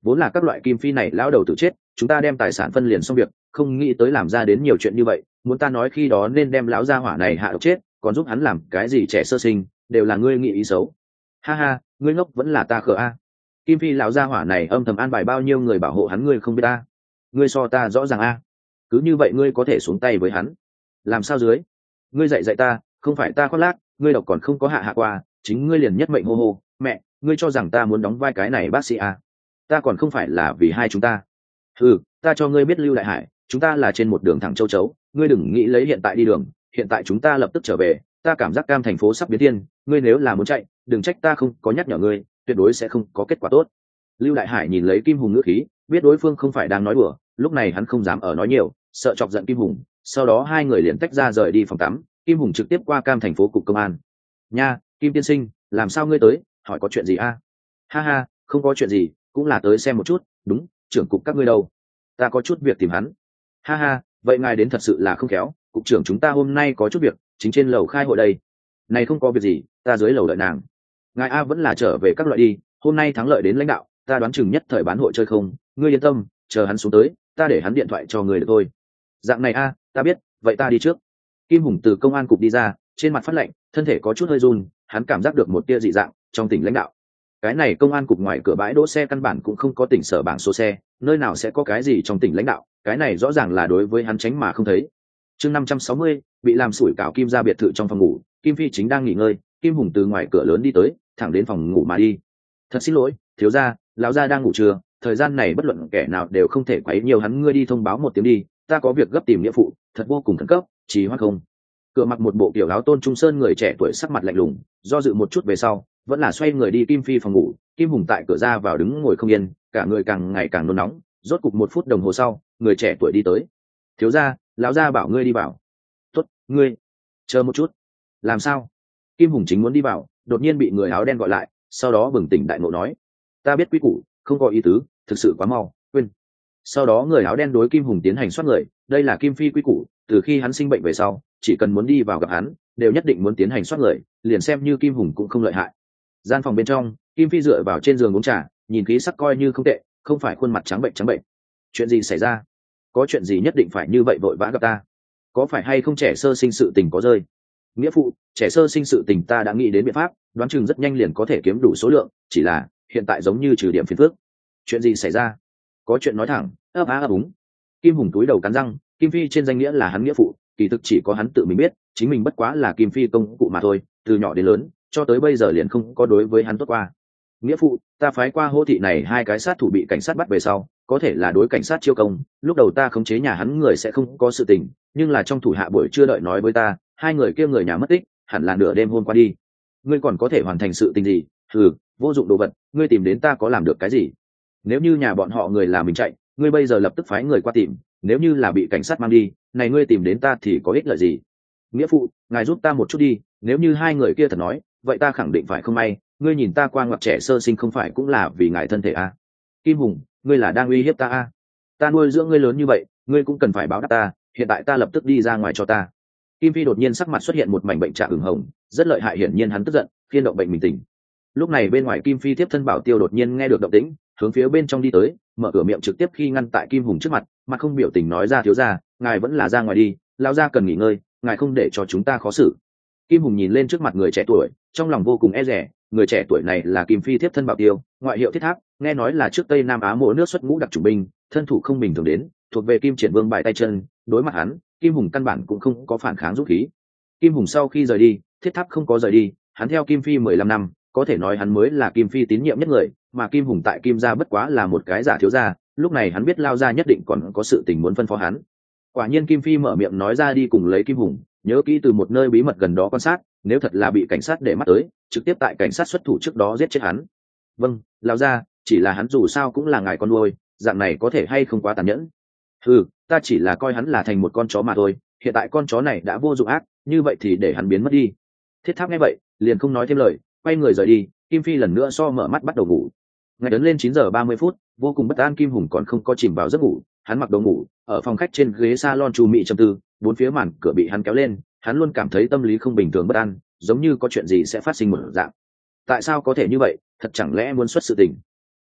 vốn là các loại kim phi này lão đầu tự chết, chúng ta đem tài sản phân liền xong việc, không nghĩ tới làm ra đến nhiều chuyện như vậy. Muốn ta nói khi đó nên đem lão gia hỏa này hạ độc chết, còn giúp hắn làm cái gì trẻ sơ sinh, đều là ngươi nghĩ ý xấu. Ha ha, ngươi ngốc vẫn là ta khờ a. Kim phi lão gia hỏa này âm thầm an bài bao nhiêu người bảo hộ hắn, ngươi không biết ta. Ngươi so ta rõ ràng a. Cứ như vậy ngươi có thể xuống tay với hắn. Làm sao dưới? Ngươi dạy dạy ta, không phải ta khoác lác, ngươi độc còn không có hạ hạ qua, chính ngươi liền nhất mệnh hô hô. Mẹ, ngươi cho rằng ta muốn đóng vai cái này bác sĩ a? Ta còn không phải là vì hai chúng ta. Ừ, ta cho ngươi biết Lưu Đại Hải, chúng ta là trên một đường thẳng châu chấu, ngươi đừng nghĩ lấy hiện tại đi đường, hiện tại chúng ta lập tức trở về, ta cảm giác cam thành phố sắp biến thiên, ngươi nếu là muốn chạy, đừng trách ta không có nhắc nhở ngươi, tuyệt đối sẽ không có kết quả tốt. Lưu Đại Hải nhìn lấy Kim Hùng ngữ khí, biết đối phương không phải đang nói đùa, lúc này hắn không dám ở nói nhiều, sợ chọc giận Kim Hùng, sau đó hai người liền tách ra rời đi phòng tắm, Kim Hùng trực tiếp qua cam thành phố cục công an. Nha, Kim tiên sinh, làm sao ngươi tới, hỏi có chuyện gì a? Ha ha, không có chuyện gì, cũng là tới xem một chút, đúng, trưởng cục các ngươi đâu? Ta có chút việc tìm hắn. Ha ha, vậy ngài đến thật sự là không khéo, cục trưởng chúng ta hôm nay có chút việc, chính trên lầu khai hội đây. Này không có việc gì, ta dưới lầu đợi nàng. Ngài a vẫn là trở về các loại đi, hôm nay thắng lợi đến lãnh đạo, ta đoán chừng nhất thời bán hội chơi không, ngươi yên tâm, chờ hắn xuống tới, ta để hắn điện thoại cho người được thôi. Dạng này a, ta biết, vậy ta đi trước. Kim Hùng từ công an cục đi ra, trên mặt phát lạnh, thân thể có chút hơi run, hắn cảm giác được một tia dị dạng trong tỉnh lãnh đạo. Cái này công an cục ngoài cửa bãi đỗ xe căn bản cũng không có tỉnh sở bảng số xe, nơi nào sẽ có cái gì trong tỉnh lãnh đạo, cái này rõ ràng là đối với hắn tránh mà không thấy. Chương năm trăm sáu mươi, bị làm sủi cảo Kim ra biệt thự trong phòng ngủ, Kim Phi chính đang nghỉ ngơi, Kim Hùng từ ngoài cửa lớn đi tới, thẳng đến phòng ngủ mà đi. Thật xin lỗi, thiếu gia, lão gia đang ngủ trưa, thời gian này bất luận kẻ nào đều không thể quấy nhiều hắn, ngươi đi thông báo một tiếng đi, ta có việc gấp tìm nghĩa phụ, thật vô cùng khẩn cấp, trì hoãn không. Cửa mặc một bộ kiểu áo tôn trung sơn người trẻ tuổi sắc mặt lạnh lùng, do dự một chút về sau, vẫn là xoay người đi Kim Phi phòng ngủ. Kim Hùng tại cửa ra vào đứng ngồi không yên, cả người càng ngày càng nôn nóng, rốt cục một phút đồng hồ sau, người trẻ tuổi đi tới. Thiếu gia, lão gia bảo ngươi đi vào. Tốt, ngươi chờ một chút. Làm sao? Kim Hùng chính muốn đi vào, đột nhiên bị người áo đen gọi lại, sau đó bừng tỉnh đại ngộ nói: ta biết quy củ, không có ý tứ, thực sự quá mau, quên. Sau đó người áo đen đối Kim Hùng tiến hành soát người, đây là Kim Phi quy củ, từ khi hắn sinh bệnh về sau, chỉ cần muốn đi vào gặp hắn, đều nhất định muốn tiến hành soát người, liền xem như Kim Hùng cũng không lợi hại. Gian phòng bên trong, Kim Phi dựa vào trên giường uống trà, nhìn khí sắc coi như không tệ, không phải khuôn mặt trắng bệnh trắng bệnh. Chuyện gì xảy ra? Có chuyện gì nhất định phải như vậy vội vã gặp ta? Có phải hay không trẻ sơ sinh sự tình có rơi? Nghĩa phụ, trẻ sơ sinh sự tình ta đã nghĩ đến biện pháp, đoán chừng rất nhanh liền có thể kiếm đủ số lượng, chỉ là hiện tại giống như trừ điểm phiền phức. Chuyện gì xảy ra? Có chuyện nói thẳng, ấp á ấp úng. Kim Hùng túi đầu cắn răng, Kim Phi trên danh nghĩa là hắn nghĩa phụ, kỳ thực chỉ có hắn tự mình biết, chính mình bất quá là Kim Phi công cụ mà thôi, từ nhỏ đến lớn, cho tới bây giờ liền không có đối với hắn tốt qua. Nghĩa phụ, ta phái qua Hô thị này hai cái sát thủ bị cảnh sát bắt về sau, có thể là đối cảnh sát chiêu công, lúc đầu ta khống chế nhà hắn người sẽ không có sự tình, nhưng là trong thủ hạ buổi chưa đợi nói với ta, hai người kia người nhà mất tích, hẳn là nửa đêm hôm qua đi. Ngươi còn có thể hoàn thành sự tình gì? Ừ, vô dụng đồ vật, ngươi tìm đến ta có làm được cái gì? Nếu như nhà bọn họ người là mình chạy, ngươi bây giờ lập tức phái người qua tìm, nếu như là bị cảnh sát mang đi, này ngươi tìm đến ta thì có ích lợi gì? Nghĩa phụ, ngài giúp ta một chút đi, nếu như hai người kia thật nói, vậy ta khẳng định phải không may, ngươi nhìn ta qua ngoặc trẻ sơ sinh không phải cũng là vì ngài thân thể à? Kim Hùng, ngươi là đang uy hiếp ta à? Ta nuôi dưỡng ngươi lớn như vậy, ngươi cũng cần phải báo đáp ta, hiện tại ta lập tức đi ra ngoài cho ta. Kim Phi đột nhiên sắc mặt xuất hiện một mảnh bệnh trạng ửng hồng, rất lợi hại, hiển nhiên hắn tức giận, phiên động bệnh mình tỉnh. Lúc này bên ngoài Kim Phi tiếp thân Bảo Tiêu đột nhiên nghe được động tĩnh, hướng phía bên trong đi tới, mở cửa miệng trực tiếp khi ngăn tại Kim Hùng trước mặt, mặt không biểu tình nói ra: thiếu gia, ngài vẫn là ra ngoài đi, lão gia cần nghỉ ngơi, ngài không để cho chúng ta khó xử. Kim Hùng nhìn lên trước mặt người trẻ tuổi, trong lòng vô cùng e dè, người trẻ tuổi này là Kim Phi tiếp thân Bảo Tiêu, ngoại hiệu Thiết Tháp, nghe nói là trước Tây Nam Á mộ nước xuất ngũ đặc chủng binh, thân thủ không bình thường đến, thuộc về Kim Triển Vương bài tay chân, đối mặt hắn, Kim Hùng căn bản cũng không có phản kháng dũng khí. Kim Hùng sau khi rời đi, Thiết Tháp không có rời đi, hắn theo Kim Phi mười lăm năm, có thể nói hắn mới là Kim Phi tín nhiệm nhất người, mà Kim Hùng tại Kim gia bất quá là một cái giả thiếu gia, lúc này hắn biết lao gia nhất định còn có sự tình muốn phân phó hắn. Quả nhiên Kim Phi mở miệng nói ra đi cùng lấy Kim Hùng, nhớ kỹ từ một nơi bí mật gần đó quan sát, nếu thật là bị cảnh sát để mắt tới, trực tiếp tại cảnh sát xuất thủ trước đó giết chết hắn. Vâng, lao gia, chỉ là hắn dù sao cũng là ngài con nuôi, dạng này có thể hay không quá tàn nhẫn? Ừ, ta chỉ là coi hắn là thành một con chó mà thôi, hiện tại con chó này đã vô dụng ác, như vậy thì để hắn biến mất đi. Thiết Tháp nghe vậy, liền không nói thêm lời, quay người rời đi. Kim Phi lần nữa so mở mắt bắt đầu ngủ. Ngày đến lên chín giờ ba mươi phút, vô cùng bất an Kim Hùng còn không có chìm vào giấc ngủ, hắn mặc đồ ngủ, ở phòng khách trên ghế salon chu mị trầm tư, bốn phía màn cửa bị hắn kéo lên, hắn luôn cảm thấy tâm lý không bình thường bất an, giống như có chuyện gì sẽ phát sinh một dạng. Tại sao có thể như vậy, thật chẳng lẽ muốn xuất sự tình? Mẹ,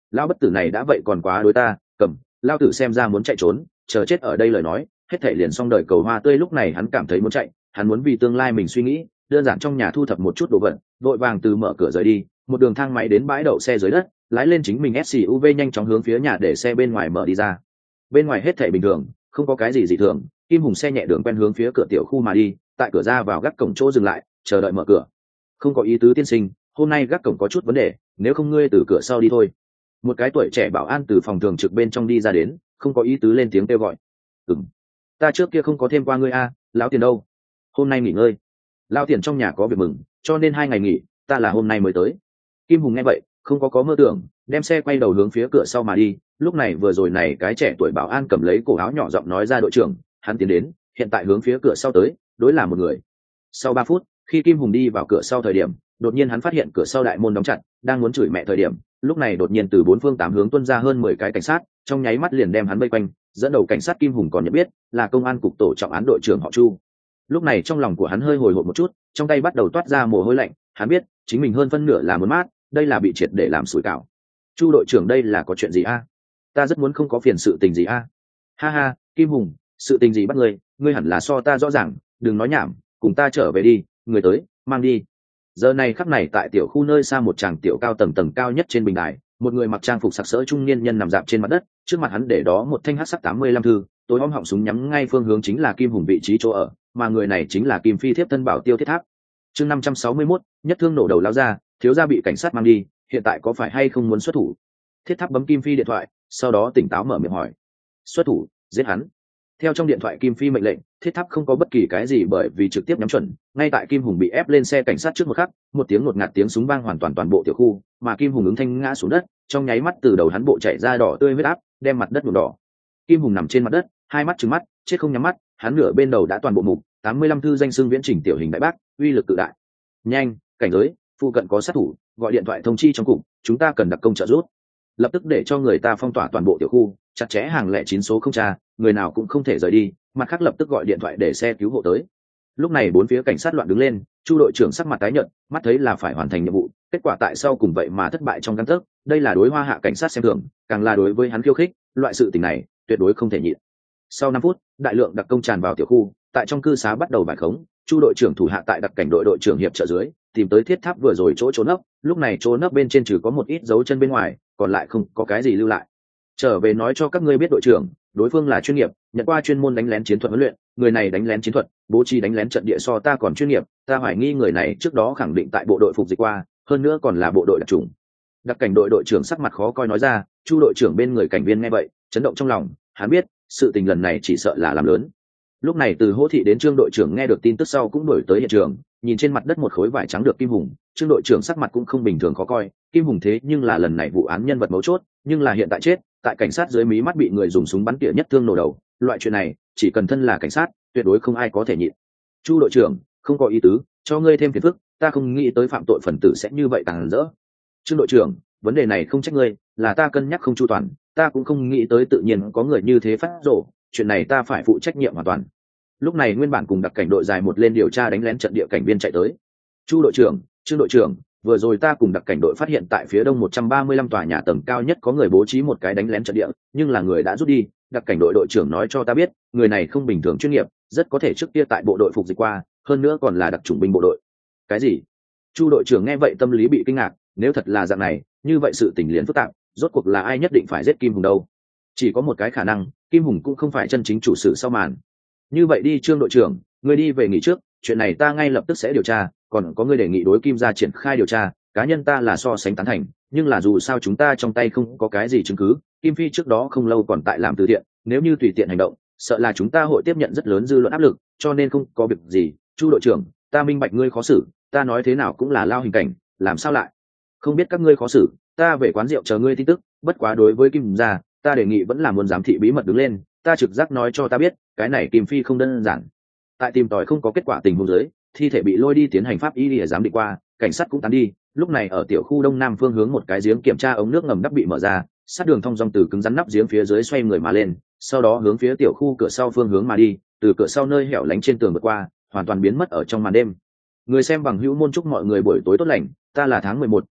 Lão bất tử này đã vậy còn quá đối ta, cầm, lao tử xem ra muốn chạy trốn, chờ chết ở đây lời nói, hết thảy liền xong đời cầu hoa tươi. Lúc này hắn cảm thấy muốn chạy, hắn muốn vì tương lai mình suy nghĩ, đơn giản trong nhà thu thập một chút đồ vật, vội vàng từ mở cửa rời đi, một đường thang máy đến bãi đậu xe dưới đất, lái lên chính mình ét u vê nhanh chóng hướng phía nhà để xe bên ngoài mở đi ra. Bên ngoài hết thảy bình thường, không có cái gì dị thường, Kim Hùng xe nhẹ đường quen hướng phía cửa tiểu khu mà đi, tại cửa ra vào gác cổng chỗ dừng lại, chờ đợi mở cửa. Không có ý tứ tiên sinh, hôm nay gác cổng có chút vấn đề, nếu không ngươi từ cửa sau đi thôi. Một cái tuổi trẻ bảo an từ phòng thường trực bên trong đi ra đến, không có ý tứ lên tiếng kêu gọi. Ừm, ta trước kia không có thêm qua ngươi a, lão tiền đâu? Hôm nay nghỉ ngơi. Lão tiền trong nhà có việc mừng, cho nên hai ngày nghỉ, ta là hôm nay mới tới. Kim Hùng nghe vậy, không có có mơ tưởng, đem xe quay đầu hướng phía cửa sau mà đi. Lúc này vừa rồi này cái trẻ tuổi bảo an cầm lấy cổ áo nhỏ giọng nói ra đội trưởng, hắn tiến đến, hiện tại hướng phía cửa sau tới, đối là một người. Sau ba phút, khi Kim Hùng đi vào cửa sau thời điểm, đột nhiên hắn phát hiện cửa sau đại môn đóng chặt, đang muốn chửi mẹ thời điểm, lúc này đột nhiên từ bốn phương tám hướng tuôn ra hơn mười cái cảnh sát, trong nháy mắt liền đem hắn vây quanh, dẫn đầu cảnh sát Kim Hùng còn nhận biết, là công an cục tổ trọng án đội trưởng họ Chu. Lúc này trong lòng của hắn hơi hồi hộp một chút, trong tay bắt đầu toát ra mồ hôi lạnh, hắn biết, chính mình hơn phân nửa là muốn mát, đây là bị triệt để làm sủi cảo. Chu đội trưởng đây là có chuyện gì a? Ta rất muốn không có phiền sự tình gì a. Ha ha, Kim Hùng, sự tình gì bắt ngươi, ngươi hẳn là so ta rõ ràng, đừng nói nhảm, cùng ta trở về đi, người tới, mang đi. Giờ này khắc này tại tiểu khu nơi xa một tràng tiểu cao tầng tầng cao nhất trên bình đài, một người mặc trang phục sặc sỡ trung niên nhân nằm dạp trên mặt đất, trước mặt hắn để đó một thanh hắc sắc tám mươi lăm thư, tối om họng súng nhắm ngay phương hướng chính là Kim Hùng vị trí chỗ ở, mà người này chính là Kim Phi thiếp thân Bảo Tiêu Thiết Tháp. Chương năm trăm sáu mươi mốt, nhất thương nổ đầu lao ra, thiếu gia bị cảnh sát mang đi, hiện tại có phải hay không muốn xuất thủ? Thiết Tháp bấm Kim Phi điện thoại, sau đó tỉnh táo mở miệng hỏi. Xuất thủ, giết hắn. Theo trong điện thoại Kim Phi mệnh lệnh, Thiết Tháp không có bất kỳ cái gì bởi vì trực tiếp nhắm chuẩn, ngay tại Kim Hùng bị ép lên xe cảnh sát trước một khắc, một tiếng ngột ngạt tiếng súng vang hoàn toàn toàn bộ tiểu khu, mà Kim Hùng ứng thanh ngã xuống đất, trong nháy mắt từ đầu hắn bộ chảy ra đỏ tươi huyết áp, đem mặt đất nhuộm đỏ. Kim Hùng nằm trên mặt đất, hai mắt trừng mắt, chết không nhắm mắt, hắn nửa bên đầu đã toàn bộ mục, tám mươi lăm thư danh xưng viễn chỉnh tiểu hình đại bác, uy lực tự đại. Nhanh, cảnh giới, phụ cận có sát thủ, gọi điện thoại thông chi trong cục, chúng ta cần đặc công trợ giúp. Lập tức để cho người ta phong tỏa toàn bộ tiểu khu, chặt chẽ hàng lẻ chín số không tra, người nào cũng không thể rời đi, mặt khác lập tức gọi điện thoại để xe cứu hộ tới. Lúc này bốn phía cảnh sát loạn đứng lên, Chu đội trưởng sắc mặt tái nhợt, mắt thấy là phải hoàn thành nhiệm vụ, kết quả tại sau cùng vậy mà thất bại trong gang tấc, đây là đối Hoa Hạ cảnh sát xem thường, càng là đối với hắn khiêu khích, loại sự tình này tuyệt đối không thể nhịn. Sau năm phút, đại lượng đặc công tràn vào tiểu khu, tại trong cư xá bắt đầu bài khống, Chu đội trưởng thủ hạ tại đặc cảnh đội đội trưởng hiệp trợ dưới, tìm tới Thiết Tháp vừa rồi chỗ trốn nấp, lúc này chỗ nấp bên trên trừ có một ít dấu chân bên ngoài, còn lại không có cái gì lưu lại. Trở về nói cho các ngươi biết đội trưởng, đối phương là chuyên nghiệp, nhận qua chuyên môn đánh lén chiến thuật huấn luyện, người này đánh lén chiến thuật, bố trí đánh lén trận địa so ta còn chuyên nghiệp, ta hoài nghi người này trước đó khẳng định tại bộ đội phục dịch qua, hơn nữa còn là bộ đội đặc chủng. Đặc cảnh đội đội trưởng sắc mặt khó coi nói ra. Chu đội trưởng bên người cảnh viên nghe vậy, chấn động trong lòng, hắn biết, sự tình lần này chỉ sợ là làm lớn. Lúc này từ Hỗ Thị đến Trương đội trưởng nghe được tin tức sau cũng đuổi tới hiện trường, nhìn trên mặt đất một khối vải trắng được Kim Hùng, Trương đội trưởng sắc mặt cũng không bình thường khó coi, Kim Hùng thế nhưng là lần này vụ án nhân vật mấu chốt, nhưng là hiện tại chết, tại cảnh sát dưới mí mắt bị người dùng súng bắn tỉa nhất thương nổ đầu, loại chuyện này, chỉ cần thân là cảnh sát, tuyệt đối không ai có thể nhịn. Chu đội trưởng, không có ý tứ, cho ngươi thêm phiền phức, ta không nghĩ tới phạm tội phần tử sẽ như vậy càng rỡ. Trương đội trưởng, vấn đề này không trách ngươi, là ta cân nhắc không chu toàn, ta cũng không nghĩ tới tự nhiên có người như thế phát rồ, chuyện này ta phải phụ trách nhiệm hoàn toàn. Lúc này nguyên bản cùng đặc cảnh đội dài một lên điều tra đánh lén trận địa cảnh viên chạy tới. Chu đội trưởng, Trương đội trưởng, vừa rồi ta cùng đặc cảnh đội phát hiện tại phía đông một trăm ba mươi lăm tòa nhà tầng cao nhất có người bố trí một cái đánh lén trận địa, nhưng là người đã rút đi, đặc cảnh đội đội trưởng nói cho ta biết, người này không bình thường chuyên nghiệp, rất có thể trước kia tại bộ đội phục dịch qua, hơn nữa còn là đặc chủng binh bộ đội. Cái gì? Chu đội trưởng nghe vậy tâm lý bị kinh ngạc, nếu thật là dạng này, như vậy sự tình liền phức tạp, rốt cuộc là ai nhất định phải giết Kim Hùng đâu? Chỉ có một cái khả năng, Kim Hùng cũng không phải chân chính chủ sự sau màn. Như vậy đi Trương đội trưởng, ngươi đi về nghỉ trước, chuyện này ta ngay lập tức sẽ điều tra, còn có ngươi đề nghị đối Kim gia triển khai điều tra, cá nhân ta là so sánh tán thành, nhưng là dù sao chúng ta trong tay không có cái gì chứng cứ, Kim Phi trước đó không lâu còn tại làm từ thiện, nếu như tùy tiện hành động, sợ là chúng ta hội tiếp nhận rất lớn dư luận áp lực, cho nên không có việc gì. Chu đội trưởng, ta minh bạch ngươi khó xử, ta nói thế nào cũng là lao hình cảnh, làm sao lại không biết các ngươi khó xử, ta về quán rượu chờ ngươi tin tức, bất quá đối với Kim gia, ta đề nghị vẫn là muốn giám thị bí mật đứng lên, ta trực giác nói cho ta biết, cái này Kim Phi không đơn giản. Tại tìm tòi không có kết quả tình huống dưới, thi thể bị lôi đi tiến hành pháp y để giám định qua, cảnh sát cũng tán đi. Lúc này ở tiểu khu đông nam phương hướng một cái giếng kiểm tra ống nước ngầm đắp bị mở ra, sát đường thông dong từ cứng rắn nắp giếng phía dưới xoay người mà lên, sau đó hướng phía tiểu khu cửa sau phương hướng mà đi, từ cửa sau nơi hẻo lánh trên tường vượt qua, hoàn toàn biến mất ở trong màn đêm. Người xem bằng hữu môn chúc mọi người buổi tối tốt lành, ta là tháng mười một,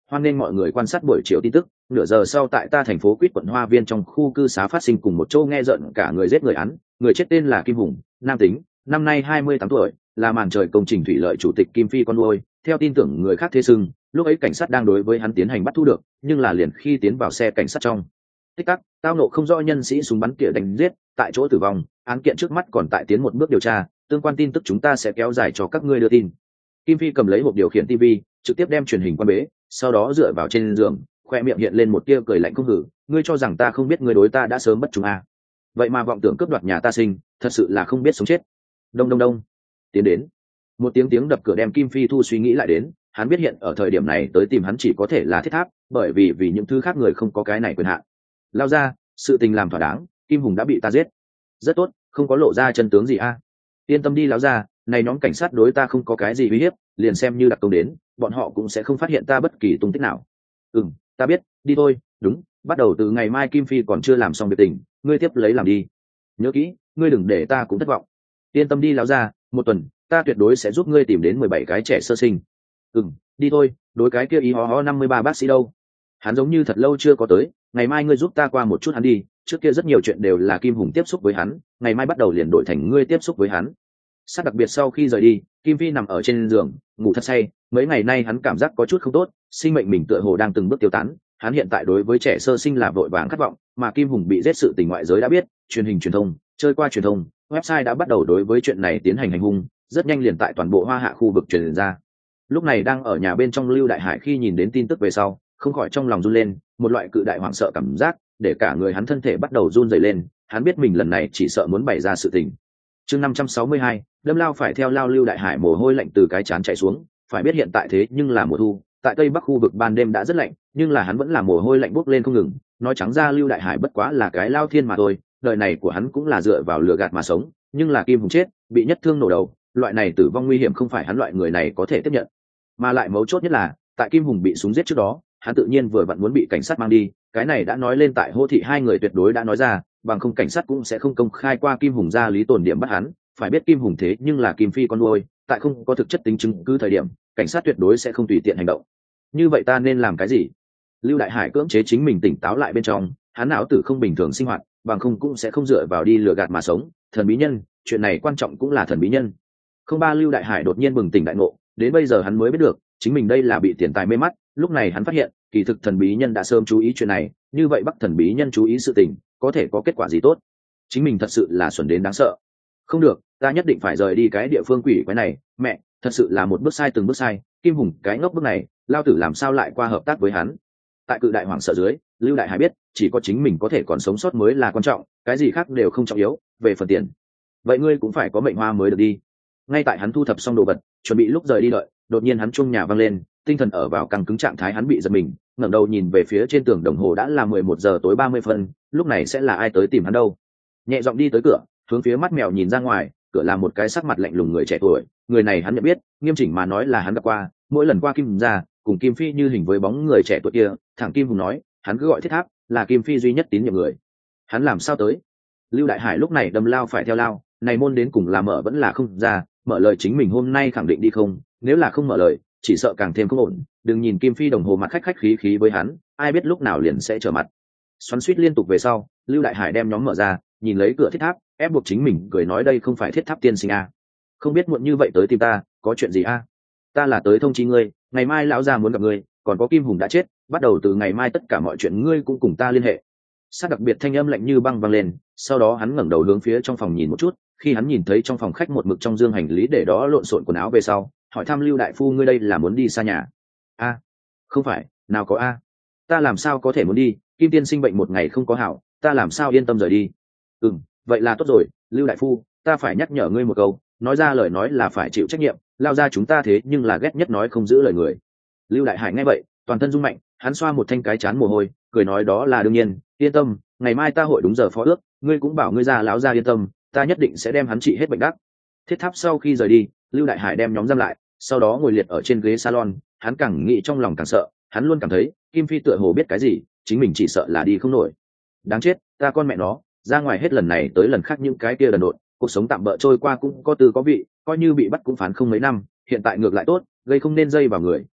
hoan nghênh mọi người quan sát buổi chiều tin tức. Nửa giờ sau tại ta thành phố Quýt quận Hoa Viên trong khu cư xá phát sinh cùng một chỗ nghe rợn cả người giết người án. Người chết tên là Kim Hùng, nam tính, năm nay hai mươi tám tuổi, là màn trời công trình thủy lợi chủ tịch Kim Phi con nuôi. Theo tin tưởng người khác thế sưng, lúc ấy cảnh sát đang đối với hắn tiến hành bắt thu được, nhưng là liền khi tiến vào xe cảnh sát trong tích tắc, tao nộ không rõ nhân sĩ súng bắn tỉa đánh giết, tại chỗ tử vong. Án kiện trước mắt còn tại tiến một bước điều tra, tương quan tin tức chúng ta sẽ kéo dài cho các ngươi đưa tin. Kim Phi cầm lấy hộp điều khiển ti vi, trực tiếp đem truyền hình quan bế, sau đó dựa vào trên giường, khoe miệng hiện lên một tia cười lạnh không hử. Ngươi cho rằng ta không biết ngươi đối ta đã sớm bất trung à? Vậy mà vọng tưởng cướp đoạt nhà ta sinh, thật sự là không biết sống chết. Đông đông đông, tiến đến. Một tiếng tiếng đập cửa đem Kim Phi thu suy nghĩ lại đến, hắn biết hiện ở thời điểm này tới tìm hắn chỉ có thể là Thiết Tháp, bởi vì vì những thứ khác người không có cái này quyền hạn. Lao ra, sự tình làm thỏa đáng, Kim Hùng đã bị ta giết. Rất tốt, không có lộ ra chân tướng gì a. À? Yên tâm đi lão gia, này nhóm cảnh sát đối ta không có cái gì uy hiếp, liền xem như đặc công đến, bọn họ cũng sẽ không phát hiện ta bất kỳ tung tích nào. Ừm, ta biết, đi thôi. Đúng, bắt đầu từ ngày mai Kim Phi còn chưa làm xong việc tình, ngươi tiếp lấy làm đi. Nhớ kỹ, ngươi đừng để ta cũng thất vọng. Yên tâm đi lão gia, một tuần, ta tuyệt đối sẽ giúp ngươi tìm đến mười bảy cái trẻ sơ sinh. Ừm, đi thôi, đối cái kia ý hó hó năm mươi ba bác sĩ đâu? Hắn giống như thật lâu chưa có tới, ngày mai ngươi giúp ta qua một chút hắn đi, trước kia rất nhiều chuyện đều là Kim Hùng tiếp xúc với hắn, ngày mai bắt đầu liền đổi thành ngươi tiếp xúc với hắn. Sát đặc biệt sau khi rời đi, Kim Phi nằm ở trên giường, ngủ thật say, mấy ngày nay hắn cảm giác có chút không tốt, sinh mệnh mình tựa hồ đang từng bước tiêu tán, hắn hiện tại đối với trẻ sơ sinh là vội vàng khát vọng, mà Kim Hùng bị giết sự tình ngoại giới đã biết, truyền hình truyền thông, chơi qua truyền thông, website đã bắt đầu đối với chuyện này tiến hành hành hung, rất nhanh liền tại toàn bộ Hoa Hạ khu vực truyền ra. Lúc này đang ở nhà bên trong Lưu Đại Hải khi nhìn đến tin tức về sau, không khỏi trong lòng run lên, một loại cự đại hoảng sợ cảm giác, để cả người hắn thân thể bắt đầu run rẩy lên, hắn biết mình lần này chỉ sợ muốn bày ra sự tình. Chương năm trăm sáu mươi hai, đâm lao phải theo lao. Lưu Đại Hải mồ hôi lạnh từ cái trán chảy xuống, phải biết hiện tại thế nhưng là mùa thu, tại Tây Bắc khu vực ban đêm đã rất lạnh, nhưng là hắn vẫn là mồ hôi lạnh bốc lên không ngừng, nói trắng ra Lưu Đại Hải bất quá là cái lao thiên mà thôi, đời này của hắn cũng là dựa vào lừa gạt mà sống, nhưng là Kim Hùng chết, bị nhất thương nổ đầu, loại này tử vong nguy hiểm không phải hắn loại người này có thể tiếp nhận. Mà lại mấu chốt nhất là, tại Kim Hùng bị súng giết trước đó, hắn tự nhiên vừa vặn muốn bị cảnh sát mang đi, cái này đã nói lên tại Hô Thị hai người tuyệt đối đã nói ra, bằng không cảnh sát cũng sẽ không công khai qua Kim Hùng ra lý tồn điểm bắt hắn, phải biết Kim Hùng thế nhưng là Kim Phi con nuôi, tại không có thực chất tính chứng cứ thời điểm, cảnh sát tuyệt đối sẽ không tùy tiện hành động. Như vậy ta nên làm cái gì? Lưu Đại Hải cưỡng chế chính mình tỉnh táo lại bên trong, hắn não tử không bình thường sinh hoạt, bằng không cũng sẽ không dựa vào đi lừa gạt mà sống, thần bí nhân, chuyện này quan trọng cũng là thần bí nhân. Không ba Lưu Đại Hải đột nhiên bừng tỉnh đại ngộ, đến bây giờ hắn mới biết được, chính mình đây là bị tiền tài mê mắt, lúc này hắn phát hiện, kỳ thực thần bí nhân đã sớm chú ý chuyện này, như vậy bắt thần bí nhân chú ý sự tình, có thể có kết quả gì tốt? Chính mình thật sự là xuẩn đến đáng sợ. Không được, ta nhất định phải rời đi cái địa phương quỷ quái này, mẹ, thật sự là một bước sai từng bước sai, Kim Hùng cái ngốc bước này, lao tử làm sao lại qua hợp tác với hắn? Tại cự đại hoảng sợ dưới, Lưu Đại Hải biết, chỉ có chính mình có thể còn sống sót mới là quan trọng, cái gì khác đều không trọng yếu, về phần tiền. Vậy ngươi cũng phải có mệnh hoa mới được đi. Ngay tại hắn thu thập xong đồ vật, chuẩn bị lúc rời đi đợi, đột nhiên hắn chuông nhà vang lên, tinh thần ở vào căng cứng trạng thái, hắn bị giật mình, ngẩng đầu nhìn về phía trên tường đồng hồ đã là mười một giờ tối ba mươi phân, lúc này sẽ là ai tới tìm hắn đâu? Nhẹ giọng đi tới cửa, hướng phía mắt mèo nhìn ra ngoài, cửa là một cái sắc mặt lạnh lùng người trẻ tuổi, người này hắn nhận biết, nghiêm chỉnh mà nói là hắn gặp qua, mỗi lần qua Kim ra, cùng Kim Phi như hình với bóng người trẻ tuổi kia, thẳng Kim Hùng nói, hắn cứ gọi Thiết Tháp, là Kim Phi duy nhất tín nhiệm người. Hắn làm sao tới? Lưu Đại Hải lúc này đâm lao phải theo lao, này môn đến cùng là mở vẫn là không ra, mở lời chính mình hôm nay khẳng định đi không, nếu là không mở lời, chỉ sợ càng thêm không ổn. Đừng nhìn Kim Phi đồng hồ mặt khách khách khí khí với hắn, ai biết lúc nào liền sẽ trở mặt. Xoắn xuýt liên tục về sau, Lưu Đại Hải đem nhóm mở ra, nhìn lấy cửa Thiết Tháp, ép buộc chính mình cười nói đây không phải Thiết Tháp tiên sinh à? Không biết muộn như vậy tới tìm ta, có chuyện gì à? Ta là tới thông chi ngươi, ngày mai lão gia muốn gặp ngươi, còn có Kim Hùng đã chết, bắt đầu từ ngày mai tất cả mọi chuyện ngươi cũng cùng ta liên hệ. Sát đặc biệt thanh âm lạnh như băng vang lên, sau đó hắn ngẩng đầu hướng phía trong phòng nhìn một chút, khi hắn nhìn thấy trong phòng khách một mực trong dương hành lý để đó lộn xộn quần áo về sau, hỏi thăm Lưu đại phu ngươi đây là muốn đi xa nhà? A, không phải, nào có a, ta làm sao có thể muốn đi, Kim tiên sinh bệnh một ngày không có hảo, ta làm sao yên tâm rời đi? Ừm, vậy là tốt rồi, Lưu đại phu, ta phải nhắc nhở ngươi một câu, nói ra lời nói là phải chịu trách nhiệm, lao ra chúng ta thế nhưng là ghét nhất nói không giữ lời người. Lưu Đại Hải nghe vậy, toàn thân rung mạnh, hắn xoa một thanh cái chán mồ hôi, cười nói đó là đương nhiên, yên tâm, ngày mai ta hội đúng giờ phó ước, ngươi cũng bảo ngươi ra lão ra yên tâm, ta nhất định sẽ đem hắn trị hết bệnh đắc. Thiết Tháp sau khi rời đi, Lưu Đại Hải đem nhóm giam lại, sau đó ngồi liệt ở trên ghế salon, hắn càng nghĩ trong lòng càng sợ, hắn luôn cảm thấy Kim Phi tựa hồ biết cái gì, chính mình chỉ sợ là đi không nổi. Đáng chết, ta con mẹ nó, ra ngoài hết lần này tới lần khác những cái kia đần độn, cuộc sống tạm bỡ trôi qua cũng có tư có vị, coi như bị bắt cũng phán không mấy năm, hiện tại ngược lại tốt, gây không nên dây vào người,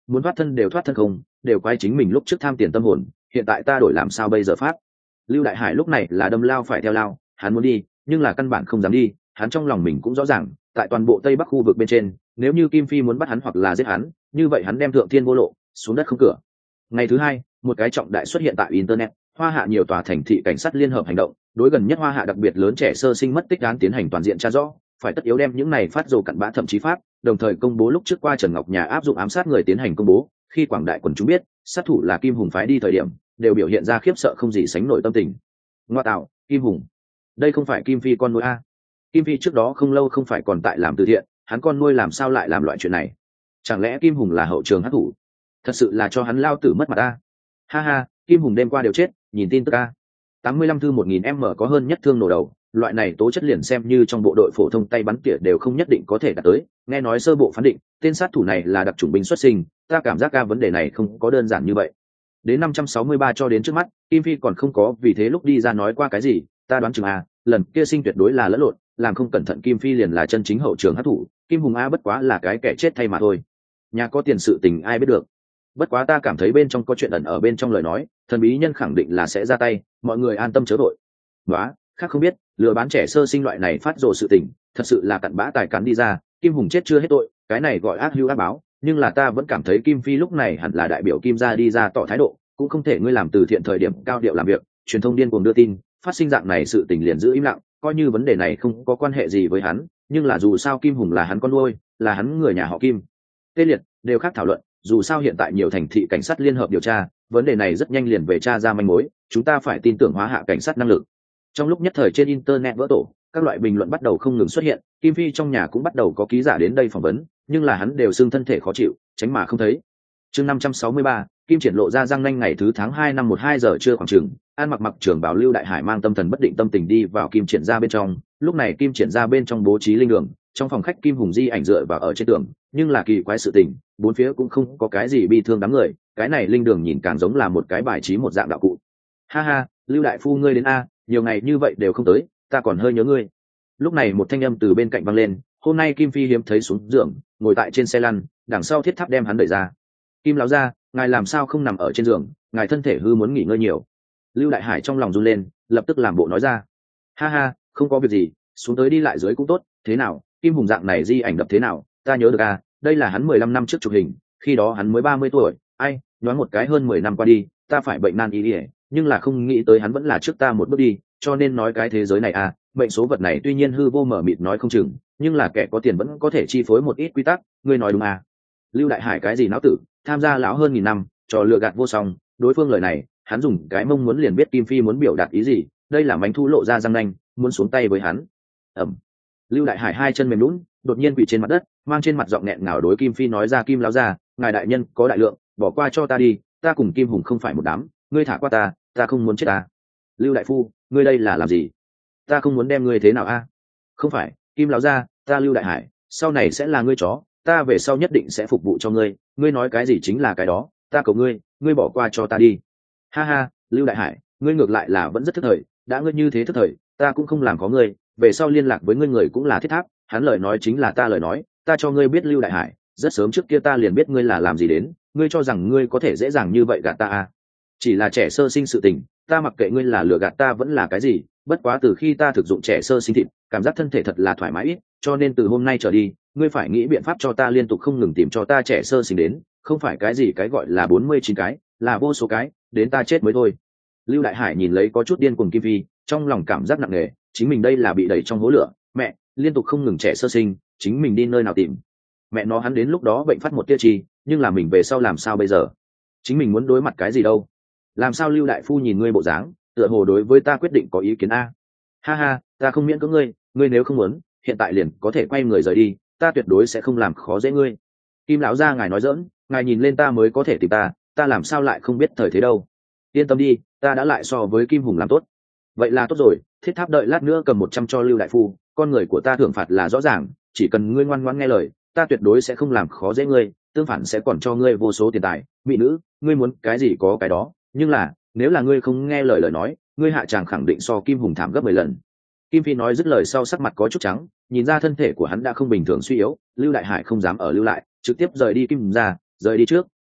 muốn thoát thân đều thoát thân không, đều quay chính mình lúc trước tham tiền tâm hồn, hiện tại ta đổi làm sao bây giờ pháp. Lưu Đại Hải lúc này là đâm lao phải theo lao, hắn muốn đi nhưng là căn bản không dám đi, hắn trong lòng mình cũng rõ ràng, tại toàn bộ tây bắc khu vực bên trên, nếu như Kim Phi muốn bắt hắn hoặc là giết hắn, như vậy hắn đem thượng thiên vô lộ, xuống đất không cửa. Ngày thứ hai, một cái trọng đại xuất hiện tại internet, Hoa Hạ nhiều tòa thành thị cảnh sát liên hợp hành động, đối gần nhất Hoa Hạ đặc biệt lớn trẻ sơ sinh mất tích án tiến hành toàn diện tra rõ, phải tất yếu đem những này phát dồ cặn bã thậm chí pháp, đồng thời công bố lúc trước qua Trần Ngọc nhà áp dụng ám sát người tiến hành công bố, khi quảng đại quần chúng biết, sát thủ là Kim Hùng phái đi thời điểm, đều biểu hiện ra khiếp sợ không gì sánh nổi tâm tình. Ngoa tạo, Kim Hùng, đây không phải Kim Phi con nuôi a? Kim Phi trước đó không lâu không phải còn tại làm từ thiện, hắn con nuôi làm sao lại làm loại chuyện này? Chẳng lẽ Kim Hùng là hậu trường hắc thủ? Thật sự là cho hắn lao tử mất mặt a. Ha ha, Kim Hùng đêm qua đều chết, nhìn tin tức a. tám mươi lăm thư một nghìn m có hơn nhất thương nổ đầu, loại này tố chất liền xem như trong bộ đội phổ thông tay bắn tỉa đều không nhất định có thể đạt tới. Nghe nói sơ bộ phán định, tên sát thủ này là đặc chủng binh xuất sinh, ta cảm giác ca vấn đề này không có đơn giản như vậy. Đến năm trăm sáu mươi ba cho đến trước mắt, Kim Phi còn không có vì thế lúc đi ra nói qua cái gì, ta đoán chừng a, lần kia sinh tuyệt đối là lẫn lộn, làm không cẩn thận Kim Phi liền là chân chính hậu trường hắc thủ, Kim Hùng a bất quá là cái kẻ chết thay mà thôi. Nhà có tiền sự tình ai biết được. Bất quá ta cảm thấy bên trong có chuyện ẩn ở bên trong lời nói, thần bí nhân khẳng định là sẽ ra tay, mọi người an tâm chớ vội. Đó, khác không biết, lừa bán trẻ sơ sinh loại này phát rồ sự tình, thật sự là cặn bã tài cán đi ra, Kim Hùng chết chưa hết tội, cái này gọi ác hữu ác báo, nhưng là ta vẫn cảm thấy Kim Phi lúc này hẳn là đại biểu Kim gia đi ra tỏ thái độ, cũng không thể ngươi làm từ thiện thời điểm cao điệu làm việc, truyền thông điên cuồng đưa tin, phát sinh dạng này sự tình liền giữ im lặng, coi như vấn đề này không có quan hệ gì với hắn, nhưng là dù sao Kim Hùng là hắn con nuôi, là hắn người nhà họ Kim. Tê liệt, đều khác thảo luận, dù sao hiện tại nhiều thành thị cảnh sát liên hợp điều tra, vấn đề này rất nhanh liền về tra ra manh mối, chúng ta phải tin tưởng Hóa Hạ cảnh sát năng lực. Trong lúc nhất thời trên internet vỡ tổ, các loại bình luận bắt đầu không ngừng xuất hiện, Kim Phi trong nhà cũng bắt đầu có ký giả đến đây phỏng vấn, nhưng là hắn đều xưng thân thể khó chịu, tránh mà không thấy. Chương năm trăm sáu mươi ba, Kim triển lộ ra răng nanh ngày thứ tháng hai năm một hai giờ trưa khoảng chừng, An mặc mặc trưởng bảo Lưu Đại Hải mang tâm thần bất định tâm tình đi vào Kim triển ra bên trong, lúc này Kim triển ra bên trong bố trí linh đường, trong phòng khách Kim Hùng di ảnh dựa vào ở trên tường, nhưng là kỳ quái sự tình, bốn phía cũng không có cái gì bi thương đám người, cái này linh đường nhìn càng giống là một cái bài trí một dạng đạo cụ. Ha ha, Lưu đại phu ngươi đến a, nhiều ngày như vậy đều không tới, ta còn hơi nhớ ngươi. Lúc này một thanh âm từ bên cạnh vang lên, hôm nay Kim Phi hiếm thấy xuống giường, ngồi tại trên xe lăn, đằng sau thiết tháp đem hắn đẩy ra. Kim lão gia, ngài làm sao không nằm ở trên giường, ngài thân thể hư muốn nghỉ ngơi nhiều. Lưu Đại Hải trong lòng run lên, lập tức làm bộ nói ra. Ha ha, không có việc gì, xuống tới đi lại dưới cũng tốt, thế nào, Kim Hùng dạng này di ảnh đập thế nào, ta nhớ được à, đây là hắn mười lăm năm trước chụp hình, khi đó hắn mới ba mươi tuổi, ai, nói một cái hơn mười năm qua đi, ta phải bệnh nan y đi, nhưng là không nghĩ tới hắn vẫn là trước ta một bước đi, cho nên nói cái thế giới này à, mệnh số vật này tuy nhiên hư vô mở mịt nói không chừng, nhưng là kẻ có tiền vẫn có thể chi phối một ít quy tắc, ngươi nói đúng à. Lưu Đại Hải cái gì não tử, tham gia lão hơn nghìn năm, trò lừa gạt vô song, đối phương lời này, hắn dùng cái mông muốn liền biết Kim Phi muốn biểu đạt ý gì, đây là mánh thu lộ ra răng nanh, muốn xuống tay với hắn. Ẩm. Lưu Đại Hải hai chân mềm lún, đột nhiên quỳ trên mặt đất, mang trên mặt giọng nghẹn ngào đối Kim Phi nói ra, Kim lão gia, ngài đại nhân có đại lượng, bỏ qua cho ta đi, ta cùng Kim Hùng không phải một đám, ngươi thả qua ta, ta không muốn chết ta. Lưu đại phu, ngươi đây là làm gì? Ta không muốn đem ngươi thế nào a? Không phải, Kim lão gia, ta Lưu Đại Hải, sau này sẽ là ngươi chó, ta về sau nhất định sẽ phục vụ cho ngươi, ngươi nói cái gì chính là cái đó, ta cầu ngươi, ngươi bỏ qua cho ta đi. Ha ha, Lưu Đại Hải, ngươi ngược lại là vẫn rất thức thời, đã ngươi như thế thức thời, ta cũng không làm có ngươi, về sau liên lạc với ngươi người cũng là thiết tháp, hắn lời nói chính là ta lời nói, ta cho ngươi biết Lưu Đại Hải, rất sớm trước kia ta liền biết ngươi là làm gì đến, ngươi cho rằng ngươi có thể dễ dàng như vậy gạt ta à? Chỉ là trẻ sơ sinh sự tình, ta mặc kệ ngươi là lừa gạt ta vẫn là cái gì, bất quá từ khi ta thực dụng trẻ sơ sinh thịt, cảm giác thân thể thật là thoải mái ít, cho nên từ hôm nay trở đi, ngươi phải nghĩ biện pháp cho ta liên tục không ngừng tìm cho ta trẻ sơ sinh đến, không phải cái gì cái gọi là bốn mươi chín cái, là vô số cái, đến ta chết mới thôi. Lưu Đại Hải nhìn lấy có chút điên cuồng Kim Phi, trong lòng cảm giác nặng nề, chính mình đây là bị đẩy trong hố lửa, mẹ, liên tục không ngừng trẻ sơ sinh, chính mình đi nơi nào tìm? Mẹ nó hắn đến lúc đó bệnh phát một tia chi, nhưng là mình về sau làm sao bây giờ? Chính mình muốn đối mặt cái gì đâu? Làm sao Lưu đại phu nhìn ngươi bộ dáng, tựa hồ đối với ta quyết định có ý kiến a? Ha ha, ta không miễn cưỡng ngươi, ngươi nếu không muốn, hiện tại liền có thể quay người rời đi, ta tuyệt đối sẽ không làm khó dễ ngươi. Kim lão gia ngài nói giỡn, ngài nhìn lên ta mới có thể tìm ta, ta làm sao lại không biết thời thế đâu. Yên tâm đi, ta đã lại so với Kim Hùng làm tốt. Vậy là tốt rồi, thiết tháp đợi lát nữa cầm một trăm cho Lưu đại phu, con người của ta thưởng phạt là rõ ràng, chỉ cần ngươi ngoan ngoãn nghe lời, ta tuyệt đối sẽ không làm khó dễ ngươi, tương phản sẽ còn cho ngươi vô số tiền tài, mỹ nữ, ngươi muốn cái gì có cái đó, nhưng là, nếu là ngươi không nghe lời lời nói, ngươi hạ tràng khẳng định so Kim Hùng thảm gấp mười lần. Kim Phi nói dứt lời sau sắc mặt có chút trắng, nhìn ra thân thể của hắn đã không bình thường suy yếu, Lưu Đại Hải không dám ở lưu lại, trực tiếp rời đi Kim ra, rời đi trước,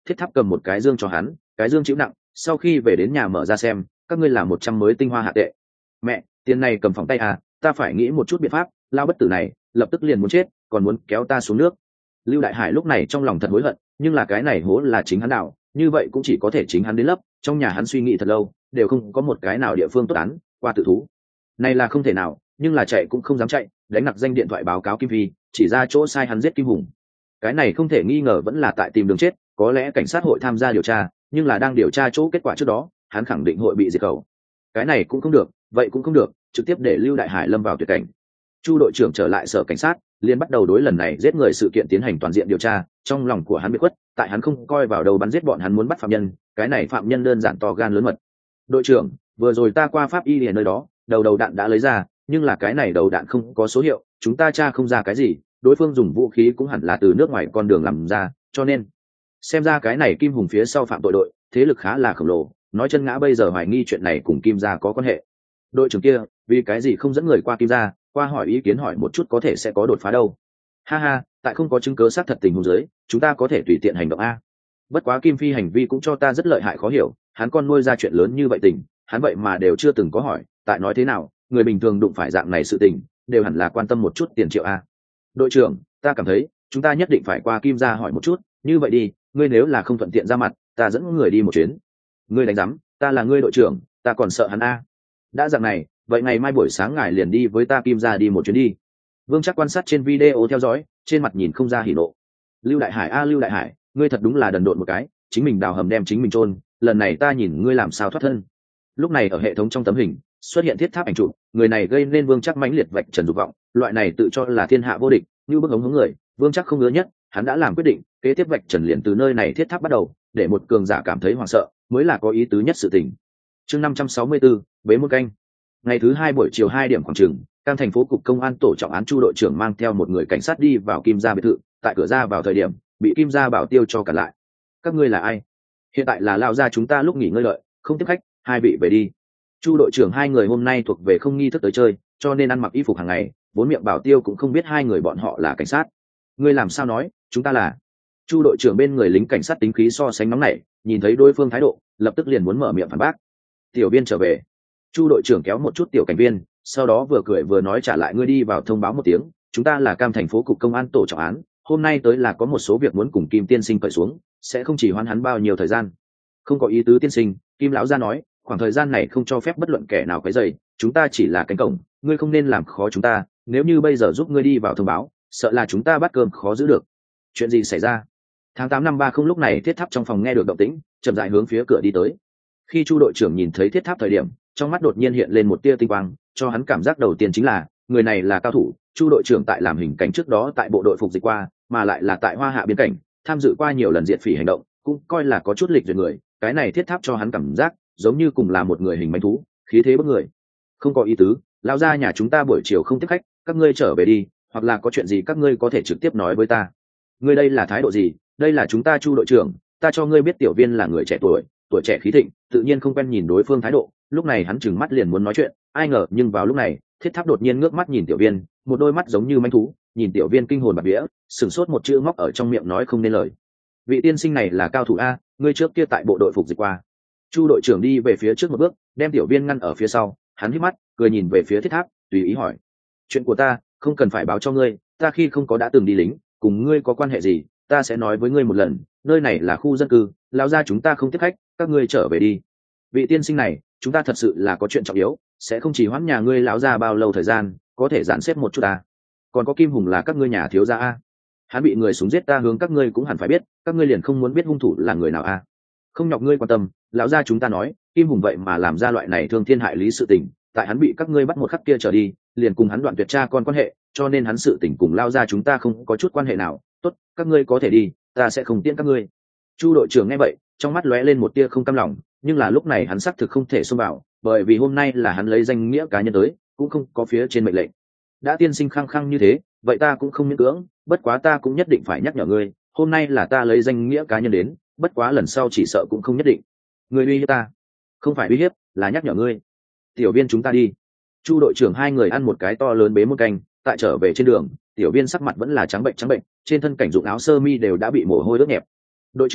thiết tháp cầm một cái dương cho hắn, cái dương chịu nặng, sau khi về đến nhà mở ra xem, các ngươi làm một trăm mới tinh hoa hạ tệ. Mẹ, tiền này cầm phòng tay à, ta phải nghĩ một chút biện pháp, lao bất tử này lập tức liền muốn chết, còn muốn kéo ta xuống nước. Lưu Đại Hải lúc này trong lòng thật hối hận, nhưng là cái này hố là chính hắn đào, như vậy cũng chỉ có thể chính hắn đến lấp. Trong nhà hắn suy nghĩ thật lâu, đều không có một cái nào địa phương tốt án qua tự thú. Này là không thể nào, nhưng là chạy cũng không dám chạy, đánh nặc danh điện thoại báo cáo Kim Phi, chỉ ra chỗ sai hắn giết Kim Hùng. Cái này không thể nghi ngờ vẫn là tại tìm đường chết, có lẽ cảnh sát hội tham gia điều tra, nhưng là đang điều tra chỗ kết quả trước đó, hắn khẳng định hội bị diệt khẩu. Cái này cũng không được, vậy cũng không được, trực tiếp để Lưu Đại Hải lâm vào tuyệt cảnh. Chu đội trưởng trở lại sở cảnh sát, liền bắt đầu đối lần này giết người sự kiện tiến hành toàn diện điều tra. Trong lòng của hắn biết khuất, tại hắn không coi vào đầu bắn giết bọn hắn muốn bắt phạm nhân, cái này phạm nhân đơn giản to gan lớn mật. Đội trưởng, vừa rồi ta qua pháp y ở nơi đó, đầu đầu đạn đã lấy ra, nhưng là cái này đầu đạn không có số hiệu, chúng ta tra không ra cái gì, đối phương dùng vũ khí cũng hẳn là từ nước ngoài con đường làm ra, cho nên xem ra cái này Kim Hùng phía sau phạm tội đội thế lực khá là khổng lồ. Nói chân ngã bây giờ hoài nghi chuyện này cùng Kim gia có quan hệ. Đội trưởng kia, vì cái gì không dẫn người qua Kim gia, qua hỏi ý kiến hỏi một chút có thể sẽ có đột phá đâu. Ha ha, tại không có chứng cứ xác thật tình huống dưới, chúng ta có thể tùy tiện hành động a. Bất quá Kim Phi hành vi cũng cho ta rất lợi hại khó hiểu, hắn con nuôi ra chuyện lớn như vậy tình, hắn vậy mà đều chưa từng có hỏi, tại nói thế nào, người bình thường đụng phải dạng này sự tình, đều hẳn là quan tâm một chút tiền triệu a. Đội trưởng, ta cảm thấy chúng ta nhất định phải qua Kim gia hỏi một chút, như vậy đi, ngươi nếu là không thuận tiện ra mặt, ta dẫn người đi một chuyến. Ngươi đánh giám, ta là ngươi đội trưởng, ta còn sợ hắn a. Đã dạng này, vậy ngày mai buổi sáng ngài liền đi với ta Kim gia đi một chuyến đi. Vương Trác quan sát trên video theo dõi, trên mặt nhìn không ra hỉ nộ. Lưu Đại Hải a Lưu Đại Hải, ngươi thật đúng là đần độn một cái, chính mình đào hầm đem chính mình chôn, lần này ta nhìn ngươi làm sao thoát thân. Lúc này ở hệ thống trong tấm hình xuất hiện thiết tháp ảnh chụp, người này gây nên Vương Trác mãnh liệt vạch trần dục vọng, loại này tự cho là thiên hạ vô địch, như bức hống hống người, Vương Trác không ngứa nhất, hắn đã làm quyết định, kế tiếp vạch trần liền từ nơi này thiết tháp bắt đầu, để một cường giả cảm thấy hoảng sợ, mới là có ý tứ nhất sự tình. Chương năm trăm sáu mươi tư, bế một canh. Ngày thứ hai buổi chiều hai điểm khoảng chừng, Cam thành phố cục công an tổ trọng án Chu đội trưởng mang theo một người cảnh sát đi vào Kim gia biệt thự, tại cửa ra vào thời điểm, bị Kim gia bảo tiêu cho cản lại. Các ngươi là ai? Hiện tại là lao gia chúng ta lúc nghỉ ngơi lợi, không tiếp khách, hai vị về đi. Chu đội trưởng hai người hôm nay thuộc về không nghi thức tới chơi, cho nên ăn mặc y phục hàng ngày, bốn miệng bảo tiêu cũng không biết hai người bọn họ là cảnh sát. Ngươi làm sao nói, chúng ta là? Chu đội trưởng bên người lính cảnh sát tính khí so sánh nóng nảy, nhìn thấy đối phương thái độ, lập tức liền muốn mở miệng phản bác. Tiểu viên trở về. Chu đội trưởng kéo một chút tiểu cảnh viên, sau đó vừa cười vừa nói trả lại ngươi đi vào thông báo một tiếng, chúng ta là Cam thành phố cục công an tổ trọng án, hôm nay tới là có một số việc muốn cùng Kim tiên sinh cởi xuống, sẽ không chỉ hoãn hắn bao nhiêu thời gian. Không có ý tứ tiên sinh, Kim lão gia nói, khoảng thời gian này không cho phép bất luận kẻ nào quấy rầy, chúng ta chỉ là cánh cổng, ngươi không nên làm khó chúng ta, nếu như bây giờ giúp ngươi đi vào thông báo, sợ là chúng ta bắt cơm khó giữ được. Chuyện gì xảy ra? Tháng tám năm ba không lúc này thiết tháp trong phòng nghe được động tĩnh, chậm rãi hướng phía cửa đi tới. Khi Chu đội trưởng nhìn thấy thiết tháp thời điểm, trong mắt đột nhiên hiện lên một tia tinh quang, cho hắn cảm giác đầu tiên chính là người này là cao thủ. Chu đội trưởng tại làm hình cảnh trước đó tại bộ đội phục dịch qua, mà lại là tại Hoa Hạ biên cảnh tham dự qua nhiều lần diệt phỉ hành động, cũng coi là có chút lịch duyệt người. Cái này thiết tháp cho hắn cảm giác giống như cùng là một người hình manh thú, khí thế bức người. Không có ý tứ, lao ra nhà chúng ta buổi chiều không tiếp khách, các ngươi trở về đi, hoặc là có chuyện gì các ngươi có thể trực tiếp nói với ta. Ngươi đây là thái độ gì? Đây là chúng ta Chu đội trưởng, ta cho ngươi biết tiểu viên là người trẻ tuổi, tuổi trẻ khí thịnh, tự nhiên không quen nhìn đối phương thái độ. Lúc này hắn trừng mắt liền muốn nói chuyện, ai ngờ nhưng vào lúc này thiết tháp đột nhiên ngước mắt nhìn tiểu viên, một đôi mắt giống như manh thú, nhìn tiểu viên kinh hồn bạt vía, sửng sốt một chữ móc ở trong miệng nói không nên lời. Vị tiên sinh này là cao thủ a, ngươi trước kia tại bộ đội phục dịch qua. Chu đội trưởng đi về phía trước một bước, đem tiểu viên ngăn ở phía sau, hắn hít mắt cười nhìn về phía thiết tháp, tùy ý hỏi, chuyện của ta không cần phải báo cho ngươi, ta khi không có đã từng đi lính, cùng ngươi có quan hệ gì, ta sẽ nói với ngươi một lần, nơi này là khu dân cư, lão gia chúng ta không tiếp khách, các ngươi trở về đi. Vị tiên sinh này, chúng ta thật sự là có chuyện trọng yếu, sẽ không chỉ hoãn nhà ngươi lão gia bao lâu thời gian, có thể giãn xếp một chút ta. Còn có Kim Hùng là các ngươi nhà thiếu gia a, hắn bị người súng giết ta hướng các ngươi cũng hẳn phải biết, các ngươi liền không muốn biết hung thủ là người nào a? Không nhọc ngươi quan tâm, lão gia chúng ta nói, Kim Hùng vậy mà làm ra loại này thương thiên hại lý sự tình, tại hắn bị các ngươi bắt một khắc kia trở đi, liền cùng hắn đoạn tuyệt cha con quan hệ, cho nên hắn sự tình cùng lao gia chúng ta không có chút quan hệ nào. Tốt, các ngươi có thể đi, ta sẽ không tiễn các ngươi. Chu đội trưởng nghe vậy, trong mắt lóe lên một tia không cam lòng, nhưng là lúc này hắn xác thực không thể xông vào, bởi vì hôm nay là hắn lấy danh nghĩa cá nhân tới, cũng không có phía trên mệnh lệnh. Đã tiên sinh khăng khăng như thế, vậy ta cũng không miễn cưỡng, bất quá ta cũng nhất định phải nhắc nhở ngươi, hôm nay là ta lấy danh nghĩa cá nhân đến, bất quá lần sau chỉ sợ cũng không nhất định. Ngươi uy hiếp ta? Không phải uy hiếp, là nhắc nhở ngươi. Tiểu viên chúng ta đi. Chu đội trưởng hai người ăn một cái to lớn bế một canh, tại trở về trên đường, tiểu viên sắc mặt vẫn là trắng bệnh trắng bệnh, trên thân cảnh dụng áo sơ mi đều đã bị mồ hôi ướt nhẹp. Đội trưởng,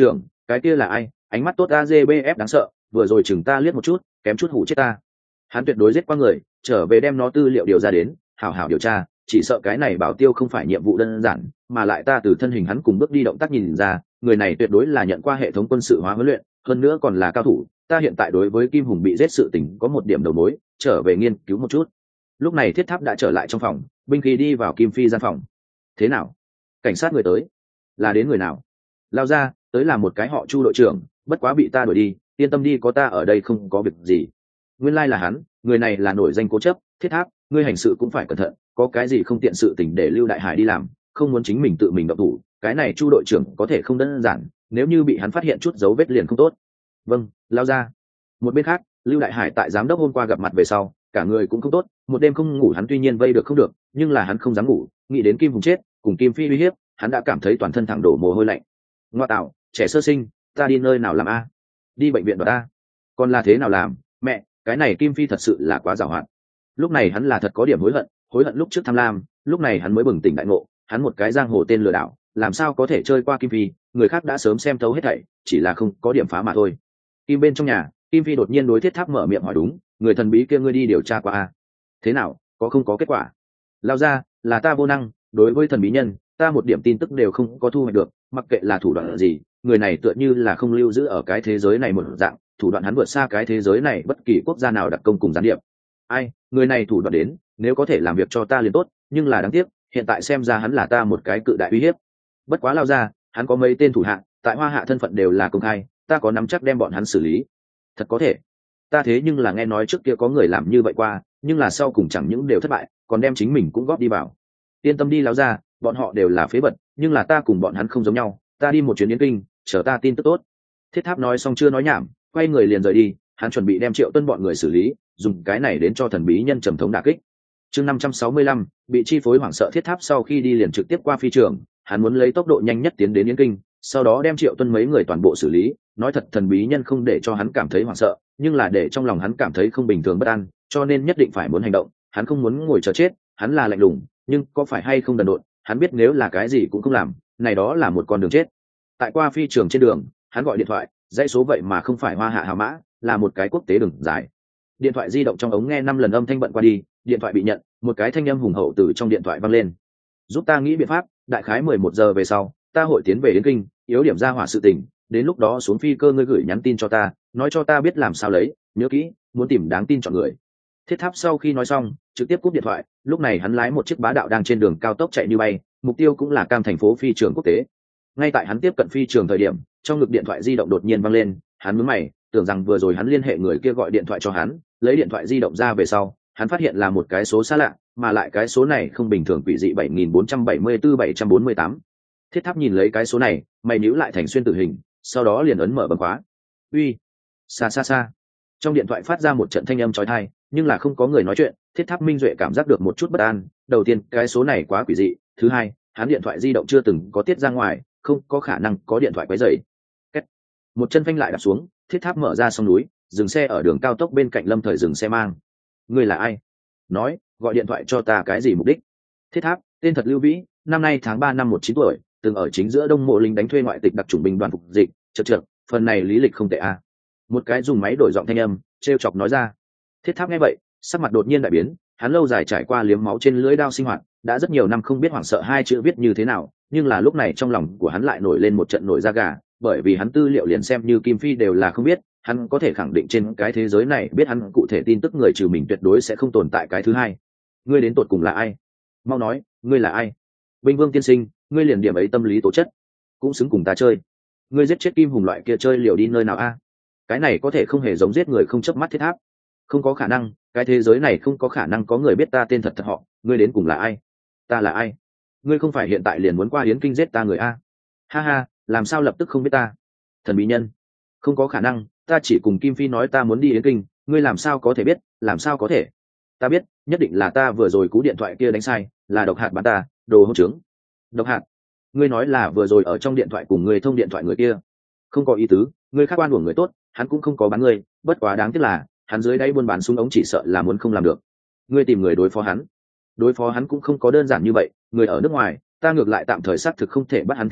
cái kia là ai? Ánh mắt tốt a giê bê ép đáng sợ, vừa rồi chừng ta liếc một chút, kém chút hủ chết ta. Hắn tuyệt đối giết qua người, trở về đem nó tư liệu điều ra đến, hảo hảo điều tra, chỉ sợ cái này bảo tiêu không phải nhiệm vụ đơn giản, mà lại ta từ thân hình hắn cùng bước đi động tác nhìn ra, người này tuyệt đối là nhận qua hệ thống quân sự hóa huấn luyện, hơn nữa còn là cao thủ. Ta hiện tại đối với Kim Hùng bị giết sự tình có một điểm đầu mối, trở về nghiên cứu một chút. Lúc này Thiết Tháp đã trở lại trong phòng, binh khí đi vào Kim Phi gian phòng. Thế nào? Cảnh sát người tới? Là đến người nào? Lao ra, tới là một cái họ Chu đội trưởng, bất quá bị ta đuổi đi, yên tâm đi, có ta ở đây không có việc gì. Nguyên lai là hắn, người này là nổi danh cố chấp. Thiết Tháp, ngươi hành sự cũng phải cẩn thận, có cái gì không tiện sự tình để Lưu Đại Hải đi làm, không muốn chính mình tự mình động thủ. Cái này Chu đội trưởng có thể không đơn giản, nếu như bị hắn phát hiện chút dấu vết liền không tốt. Vâng, lao ra. Một bên khác, Lưu Đại Hải tại giám đốc hôm qua gặp mặt về sau, cả người cũng không tốt, một đêm không ngủ hắn tuy nhiên vây được không được, nhưng là hắn không dám ngủ, nghĩ đến Kim Hùng chết, cùng Kim Phi uy hiếp, hắn đã cảm thấy toàn thân thẳng đổ mồ hôi lạnh. Ngoa tạo, trẻ sơ sinh, ta đi nơi nào làm a? Đi bệnh viện đoạt ta? Còn là thế nào làm? Mẹ, cái này Kim Phi thật sự là quá giàu hoạt. Lúc này hắn là thật có điểm hối hận, hối hận lúc trước tham lam, lúc này hắn mới bừng tỉnh đại ngộ, hắn một cái giang hồ tên lừa đảo, làm sao có thể chơi qua Kim Phi, người khác đã sớm xem thấu hết thảy, chỉ là không có điểm phá mà thôi. Kim bên trong nhà, Kim Phi đột nhiên đối Thiết Tháp mở miệng hỏi đúng, người thần bí kia ngươi đi điều tra qua a? Thế nào, có không có kết quả? Lao ra, là ta vô năng, đối với thần bí nhân, ta một điểm tin tức đều không có thu hoạch được, mặc kệ là thủ đoạn gì, người này tựa như là không lưu giữ ở cái thế giới này một dạng, thủ đoạn hắn vượt xa cái thế giới này bất kỳ quốc gia nào đặc công cùng gián điệp. Ai, người này thủ đoạn đến, nếu có thể làm việc cho ta liền tốt, nhưng là đáng tiếc, hiện tại xem ra hắn là ta một cái cự đại uy hiếp. Bất quá Lao ra, hắn có mấy tên thủ hạ, tại Hoa Hạ thân phận đều là công khai, ta có nắm chắc đem bọn hắn xử lý. Thật có thể. Ta thế nhưng là nghe nói trước kia có người làm như vậy qua, nhưng là sau cùng chẳng những đều thất bại, còn đem chính mình cũng góp đi vào. Yên tâm đi Lão gia, bọn họ đều là phế vật, nhưng là ta cùng bọn hắn không giống nhau, ta đi một chuyến Yến Kinh, chờ ta tin tức tốt. Thiết Tháp nói xong chưa nói nhảm, quay người liền rời đi, hắn chuẩn bị đem Triệu Tuân bọn người xử lý, dùng cái này đến cho thần bí nhân trầm thống đả kích. Chương năm trăm sáu mươi lăm, bị chi phối hoảng sợ Thiết Tháp sau khi đi liền trực tiếp qua phi trường, hắn muốn lấy tốc độ nhanh nhất tiến đến Yến Kinh, sau đó đem Triệu Tuân mấy người toàn bộ xử lý. Nói thật, thần bí nhân không để cho hắn cảm thấy hoảng sợ, nhưng là để trong lòng hắn cảm thấy không bình thường bất an, cho nên nhất định phải muốn hành động. Hắn không muốn ngồi chờ chết, hắn là lạnh lùng, nhưng có phải hay không đần độn, hắn biết nếu là cái gì cũng không làm, này đó là một con đường chết. Tại qua phi trường trên đường, hắn gọi điện thoại, dãy số vậy mà không phải Hoa Hạ hào mã, là một cái quốc tế đường dài. Điện thoại di động trong ống nghe năm lần âm thanh bận qua đi, điện thoại bị nhận, một cái thanh âm hùng hậu từ trong điện thoại vang lên. Giúp ta nghĩ biện pháp, đại khái mười một giờ về sau, ta hội tiến về Yến Kinh, yếu điểm ra hỏa sự tình, đến lúc đó xuống phi cơ ngươi gửi nhắn tin cho ta, nói cho ta biết làm sao lấy, nhớ kỹ, muốn tìm đáng tin chọn người. Thiết Tháp sau khi nói xong, trực tiếp cúp điện thoại. Lúc này hắn lái một chiếc bá đạo đang trên đường cao tốc chạy như bay, mục tiêu cũng là Cam thành phố phi trường quốc tế. Ngay tại hắn tiếp cận phi trường thời điểm, trong ngực điện thoại di động đột nhiên vang lên, hắn nhướng mày, tưởng rằng vừa rồi hắn liên hệ người kia gọi điện thoại cho hắn, lấy điện thoại di động ra về sau, hắn phát hiện là một cái số xa lạ, mà lại cái số này không bình thường, quỷ dị bảy nghìn bốn trăm bảy mươi tư bảy trăm bốn mươi tám. Thiết Tháp nhìn lấy cái số này, mày nhíu lại thành xuyên tử hình, sau đó liền ấn mở bấm khóa. Uy, xa xa xa. Trong điện thoại phát ra một trận thanh âm chói tai, nhưng là không có người nói chuyện. Thiết Tháp minh duệ cảm giác được một chút bất an. Đầu tiên, cái số này quá quỷ dị. Thứ hai, hắn điện thoại di động chưa từng có tiết ra ngoài, không có khả năng có điện thoại quấy rầy. Kết. Một chân phanh lại đạp xuống, Thiết Tháp mở ra sông núi, dừng xe ở đường cao tốc bên cạnh lâm thời dừng xe mang. Ngươi là ai? Nói, gọi điện thoại cho ta cái gì mục đích? Thiết Tháp, tên thật Lưu Vĩ, năm nay tháng ba năm một chín tuổi, từng ở chính giữa Đông Mộ lính đánh thuê ngoại tịch đặc chủng binh đoàn phục dịch, chật chật, phần này lý lịch không tệ a. Một cái dùng máy đổi giọng thanh âm, trêu chọc nói ra. Thiết Tháp nghe vậy, sắc mặt đột nhiên đại biến, hắn lâu dài trải qua liếm máu trên lưỡi đao sinh hoạt, đã rất nhiều năm không biết hoảng sợ hai chữ viết như thế nào, nhưng là lúc này trong lòng của hắn lại nổi lên một trận nổi da gà, bởi vì hắn tư liệu liền xem như Kim Phi đều là không biết, hắn có thể khẳng định trên cái thế giới này biết hắn cụ thể tin tức người trừ mình tuyệt đối sẽ không tồn tại cái thứ hai. Ngươi đến tột cùng là ai? Mau nói, ngươi là ai? Binh Vương tiên sinh, ngươi liền điểm ấy tâm lý tố chất, cũng xứng cùng ta chơi. Ngươi giết chết Kim Hùng loại kia chơi liều đi nơi nào a? Cái này có thể không hề giống giết người không chớp mắt. Thiết Tháp, không có khả năng, cái thế giới này không có khả năng có người biết ta tên thật thật họ. Ngươi đến cùng là ai? Ta là ai? Ngươi không phải hiện tại liền muốn qua Yến Kinh giết ta người a? Ha ha, làm sao lập tức không biết ta? Thần bí nhân, không có khả năng, ta chỉ cùng Kim Phi nói ta muốn đi Yến Kinh, ngươi làm sao có thể biết? Làm sao có thể? Ta biết, nhất định là ta vừa rồi cú điện thoại kia đánh sai, là độc hạt bắn ta, đồ hỗn trướng. Độc hạt? Ngươi nói là vừa rồi ở trong điện thoại cùng người thông điện thoại người kia? Không có ý tứ, ngươi khác quan của người tốt, hắn cũng không có bán ngươi, bất quá đáng tiếc là hắn dưới đáy buôn bán súng ống chỉ sợ là muốn không làm được. Ngươi tìm người đối phó hắn? Đối phó hắn cũng không có đơn giản như vậy, người ở nước ngoài, ta ngược lại tạm thời xác thực không thể bắt hắn thế nào,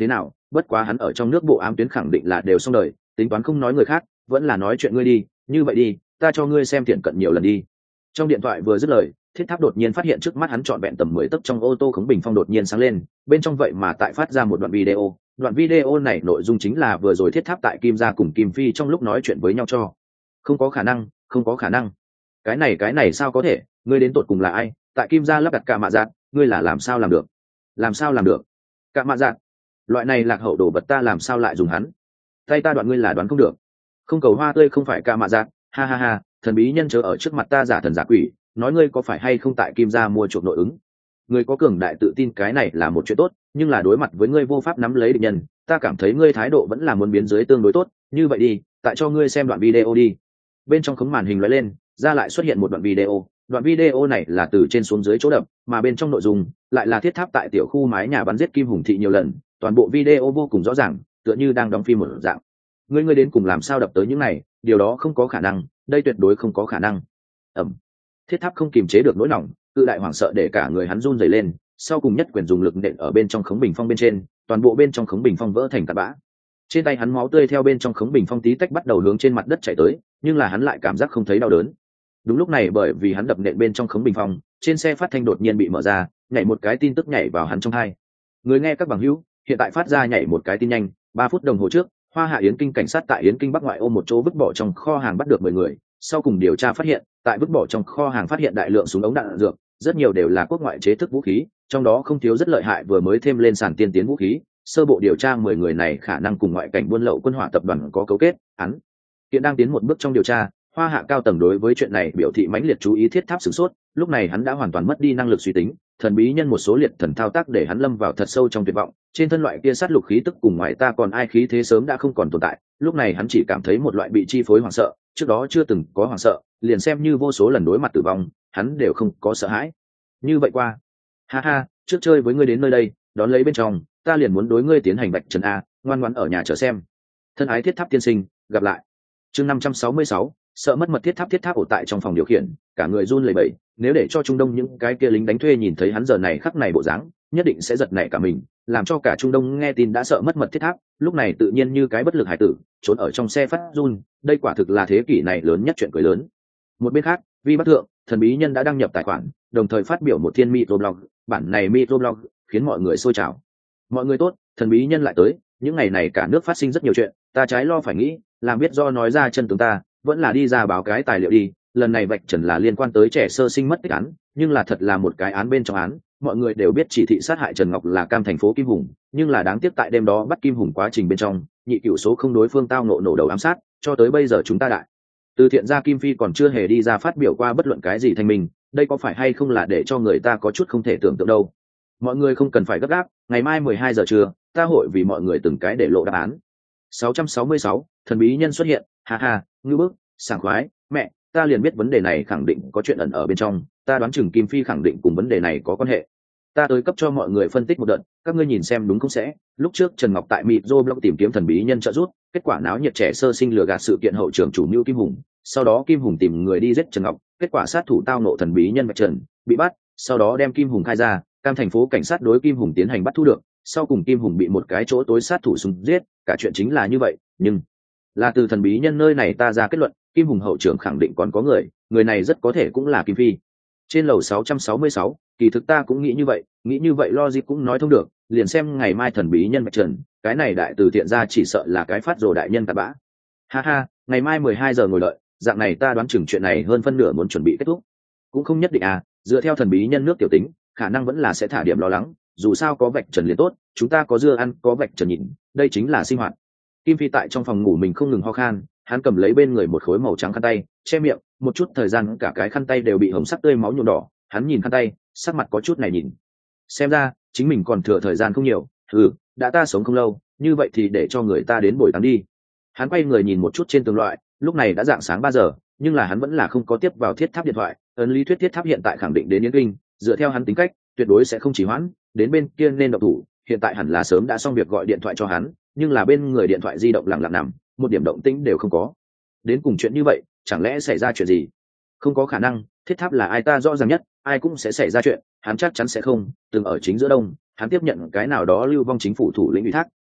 bất quá hắn ở trong nước bộ ám tuyến khẳng định là đều xong đời, tính toán không nói người khác, vẫn là nói chuyện ngươi đi, như vậy đi, ta cho ngươi xem tiện cận nhiều lần đi. Trong điện thoại vừa dứt lời, thiết tháp đột nhiên phát hiện trước mắt hắn trọn vẹn tầm mười tấc trong ô tô khống bình phong đột nhiên sáng lên, bên trong vậy mà tại phát ra một đoạn video. Đoạn video này nội dung chính là vừa rồi thiết tháp tại Kim gia cùng Kim Phi trong lúc nói chuyện với nhau cho. Không có khả năng, không có khả năng. Cái này cái này sao có thể, ngươi đến tột cùng là ai? Tại Kim gia lắp đặt cả mạ dạng, ngươi là làm sao làm được? Làm sao làm được? Cả mạ dạng? Loại này lạc hậu đồ vật ta làm sao lại dùng hắn? Tay ta đoạn ngươi là đoán không được. Không cầu hoa tươi không phải cả mạ dạng, ha ha ha, thần bí nhân chớ ở trước mặt ta giả thần giả quỷ, nói ngươi có phải hay không tại Kim gia mua chuộc nội ứng. Ngươi có cường đại tự tin cái này là một chuyện tốt, nhưng là đối mặt với ngươi vô pháp nắm lấy địch nhân, ta cảm thấy ngươi thái độ vẫn là muốn biến dưới tương đối tốt, như vậy đi, tại cho ngươi xem đoạn video đi. Bên trong khống màn hình lóe lên, ra lại xuất hiện một đoạn video, đoạn video này là từ trên xuống dưới chỗ đập, mà bên trong nội dung lại là thiết tháp tại tiểu khu mái nhà bắn giết Kim Hùng thị nhiều lần, toàn bộ video vô cùng rõ ràng, tựa như đang đóng phim một dạng. Ngươi ngươi đến cùng làm sao đập tới những này, điều đó không có khả năng, đây tuyệt đối không có khả năng. Ẩm. Thiết tháp không kiềm chế được nỗi lòng, cự đại hoảng sợ để cả người hắn run rẩy lên, sau cùng nhất quyền dùng lực nện ở bên trong khống bình phong bên trên, toàn bộ bên trong khống bình phong vỡ thành tạt bã. Trên tay hắn máu tươi theo bên trong khống bình phong tí tách bắt đầu hướng trên mặt đất chảy tới, nhưng là hắn lại cảm giác không thấy đau đớn. Đúng lúc này bởi vì hắn đập nện bên trong khống bình phong, trên xe phát thanh đột nhiên bị mở ra, nhảy một cái tin tức nhảy vào hắn trong tai. Người nghe các bằng hữu, hiện tại phát ra nhảy một cái tin nhanh, ba phút đồng hồ trước, Hoa Hạ Yến Kinh cảnh sát tại Yến Kinh Bắc ngoại ô một chỗ vứt bỏ trong kho hàng bắt được mười người, sau cùng điều tra phát hiện, tại vứt bỏ trong kho hàng phát hiện đại lượng súng ống đạn dược, rất nhiều đều là quốc ngoại chế thức vũ khí, trong đó không thiếu rất lợi hại vừa mới thêm lên sàn tiên tiến vũ khí. Sơ bộ điều tra mười người này khả năng cùng ngoại cảnh buôn lậu quân hỏa tập đoàn có cấu kết, hắn hiện đang tiến một bước trong điều tra. Hoa Hạ cao tầng đối với chuyện này biểu thị mãnh liệt chú ý, thiết tháp sửng sốt, lúc này hắn đã hoàn toàn mất đi năng lực suy tính, thần bí nhân một số liệt thần thao tác để hắn lâm vào thật sâu trong tuyệt vọng, trên thân loại kia sát lục khí tức cùng ngoại ta còn ai khí thế sớm đã không còn tồn tại, lúc này hắn chỉ cảm thấy một loại bị chi phối hoảng sợ, trước đó chưa từng có hoảng sợ, liền xem như vô số lần đối mặt tử vong, hắn đều không có sợ hãi. Như vậy qua, ha ha, trước chơi với ngươi đến nơi đây, đón lấy bên trong, ta liền muốn đối ngươi tiến hành bạch trần a, ngoan ngoãn ở nhà chờ xem. Thân ái thiết tháp tiên sinh, gặp lại. Chương năm trăm sáu mươi sáu, sợ mất mật. Thiết tháp thiết tháp ở tại trong phòng điều khiển, cả người run lẩy bẩy, nếu để cho Trung Đông những cái kia lính đánh thuê nhìn thấy hắn giờ này khắc này bộ dáng, nhất định sẽ giật nảy cả mình, làm cho cả Trung Đông nghe tin đã sợ mất mật thiết tháp, lúc này tự nhiên như cái bất lực hải tử, trốn ở trong xe phát run, đây quả thực là thế kỷ này lớn nhất chuyện cười lớn. Một bên khác, Vi Bắc Thượng, thần bí nhân đã đăng nhập tài khoản, đồng thời phát biểu một thiên microblog, bản này microblog khiến mọi người sôi trào. Mọi người tốt, thần bí nhân lại tới, những ngày này cả nước phát sinh rất nhiều chuyện, ta trái lo phải nghĩ, làm biết do nói ra chân tướng ta, vẫn là đi ra báo cái tài liệu đi, lần này vạch trần là liên quan tới trẻ sơ sinh mất tích án, nhưng là thật là một cái án bên trong án, mọi người đều biết chỉ thị sát hại Trần Ngọc là Cam thành phố Kim Hùng, nhưng là đáng tiếc tại đêm đó bắt Kim Hùng quá trình bên trong, nhị cửu số không đối phương tao nộ nổ đầu ám sát, cho tới bây giờ chúng ta đại từ thiện gia Kim Phi còn chưa hề đi ra phát biểu qua bất luận cái gì thanh minh, đây có phải hay không là để cho người ta có chút không thể tưởng tượng đâu. Mọi người không cần phải gấp gáp, ngày mai mười hai giờ trưa, ta hội vì mọi người từng cái để lộ đáp án. sáu trăm sáu mươi sáu, thần bí nhân xuất hiện, ha ha, ngư bức, sảng khoái, mẹ, ta liền biết vấn đề này khẳng định có chuyện ẩn ở bên trong, ta đoán chừng Kim Phi khẳng định cùng vấn đề này có quan hệ. Ta tới cấp cho mọi người phân tích một đợt, các ngươi nhìn xem đúng không sẽ. Lúc trước Trần Ngọc tại Microblog tìm kiếm thần bí nhân trợ giúp, kết quả náo nhiệt trẻ sơ sinh lừa gạt sự kiện hậu trưởng chủ mưu Kim Hùng, sau đó Kim Hùng tìm người đi giết Trần Ngọc, kết quả sát thủ tao nộ thần bí nhân Bạch Trần, bị bắt, sau đó đem Kim Hùng khai ra, Cam thành phố cảnh sát đối Kim Hùng tiến hành bắt thu được, sau cùng Kim Hùng bị một cái chỗ tối sát thủ súng giết, cả chuyện chính là như vậy, nhưng là từ thần bí nhân nơi này ta ra kết luận, Kim Hùng hậu trưởng khẳng định còn có người, người này rất có thể cũng là Kim Phi. Trên lầu sáu trăm sáu mươi sáu, kỳ thực ta cũng nghĩ như vậy, nghĩ như vậy logic cũng nói thông được, liền xem ngày mai thần bí nhân Bạch Trần, cái này đại từ thiện ra chỉ sợ là cái phát rồ đại nhân tạt bã. Ha ha, ngày mai mười hai giờ ngồi đợi, dạng này ta đoán chừng chuyện này hơn phân nửa muốn chuẩn bị kết thúc. Cũng không nhất định à, dựa theo thần bí nhân nước tiểu tính, khả năng vẫn là sẽ thả điểm lo lắng, dù sao có Bạch Trần liền tốt, chúng ta có dưa ăn, có Bạch Trần nhìn, đây chính là sinh hoạt. Kim Phi tại trong phòng ngủ mình không ngừng ho khan, hắn cầm lấy bên người một khối màu trắng khăn tay, che miệng, một chút thời gian cả cái khăn tay đều bị hồng sắc tươi máu nhuộm đỏ, hắn nhìn khăn tay, sắc mặt có chút này nhìn. Xem ra, chính mình còn thừa thời gian không nhiều, ừ, đã ta sống không lâu, như vậy thì để cho người ta đến bồi táng đi. Hắn quay người nhìn một chút trên tường loại, lúc này đã dạng sáng ba giờ, nhưng là hắn vẫn là không có tiếp vào thiết tháp điện thoại, ấn lý thuyết thiết tháp hiện tại khẳng định đến Yến Kinh, dựa theo hắn tính cách, tuyệt đối sẽ không chỉ hoãn, đến bên kia nên động thủ, hiện tại hẳn là sớm đã xong việc gọi điện thoại cho hắn, nhưng là bên người điện thoại di động lặng lặng nằm, một điểm động tĩnh đều không có. Đến cùng chuyện như vậy, chẳng lẽ xảy ra chuyện gì? Không có khả năng, thiết tháp là ai ta rõ ràng nhất, ai cũng sẽ xảy ra chuyện, hắn chắc chắn sẽ không, từng ở chính giữa đông, hắn tiếp nhận cái nào đó lưu vong chính phủ thủ lĩnh ủy thác,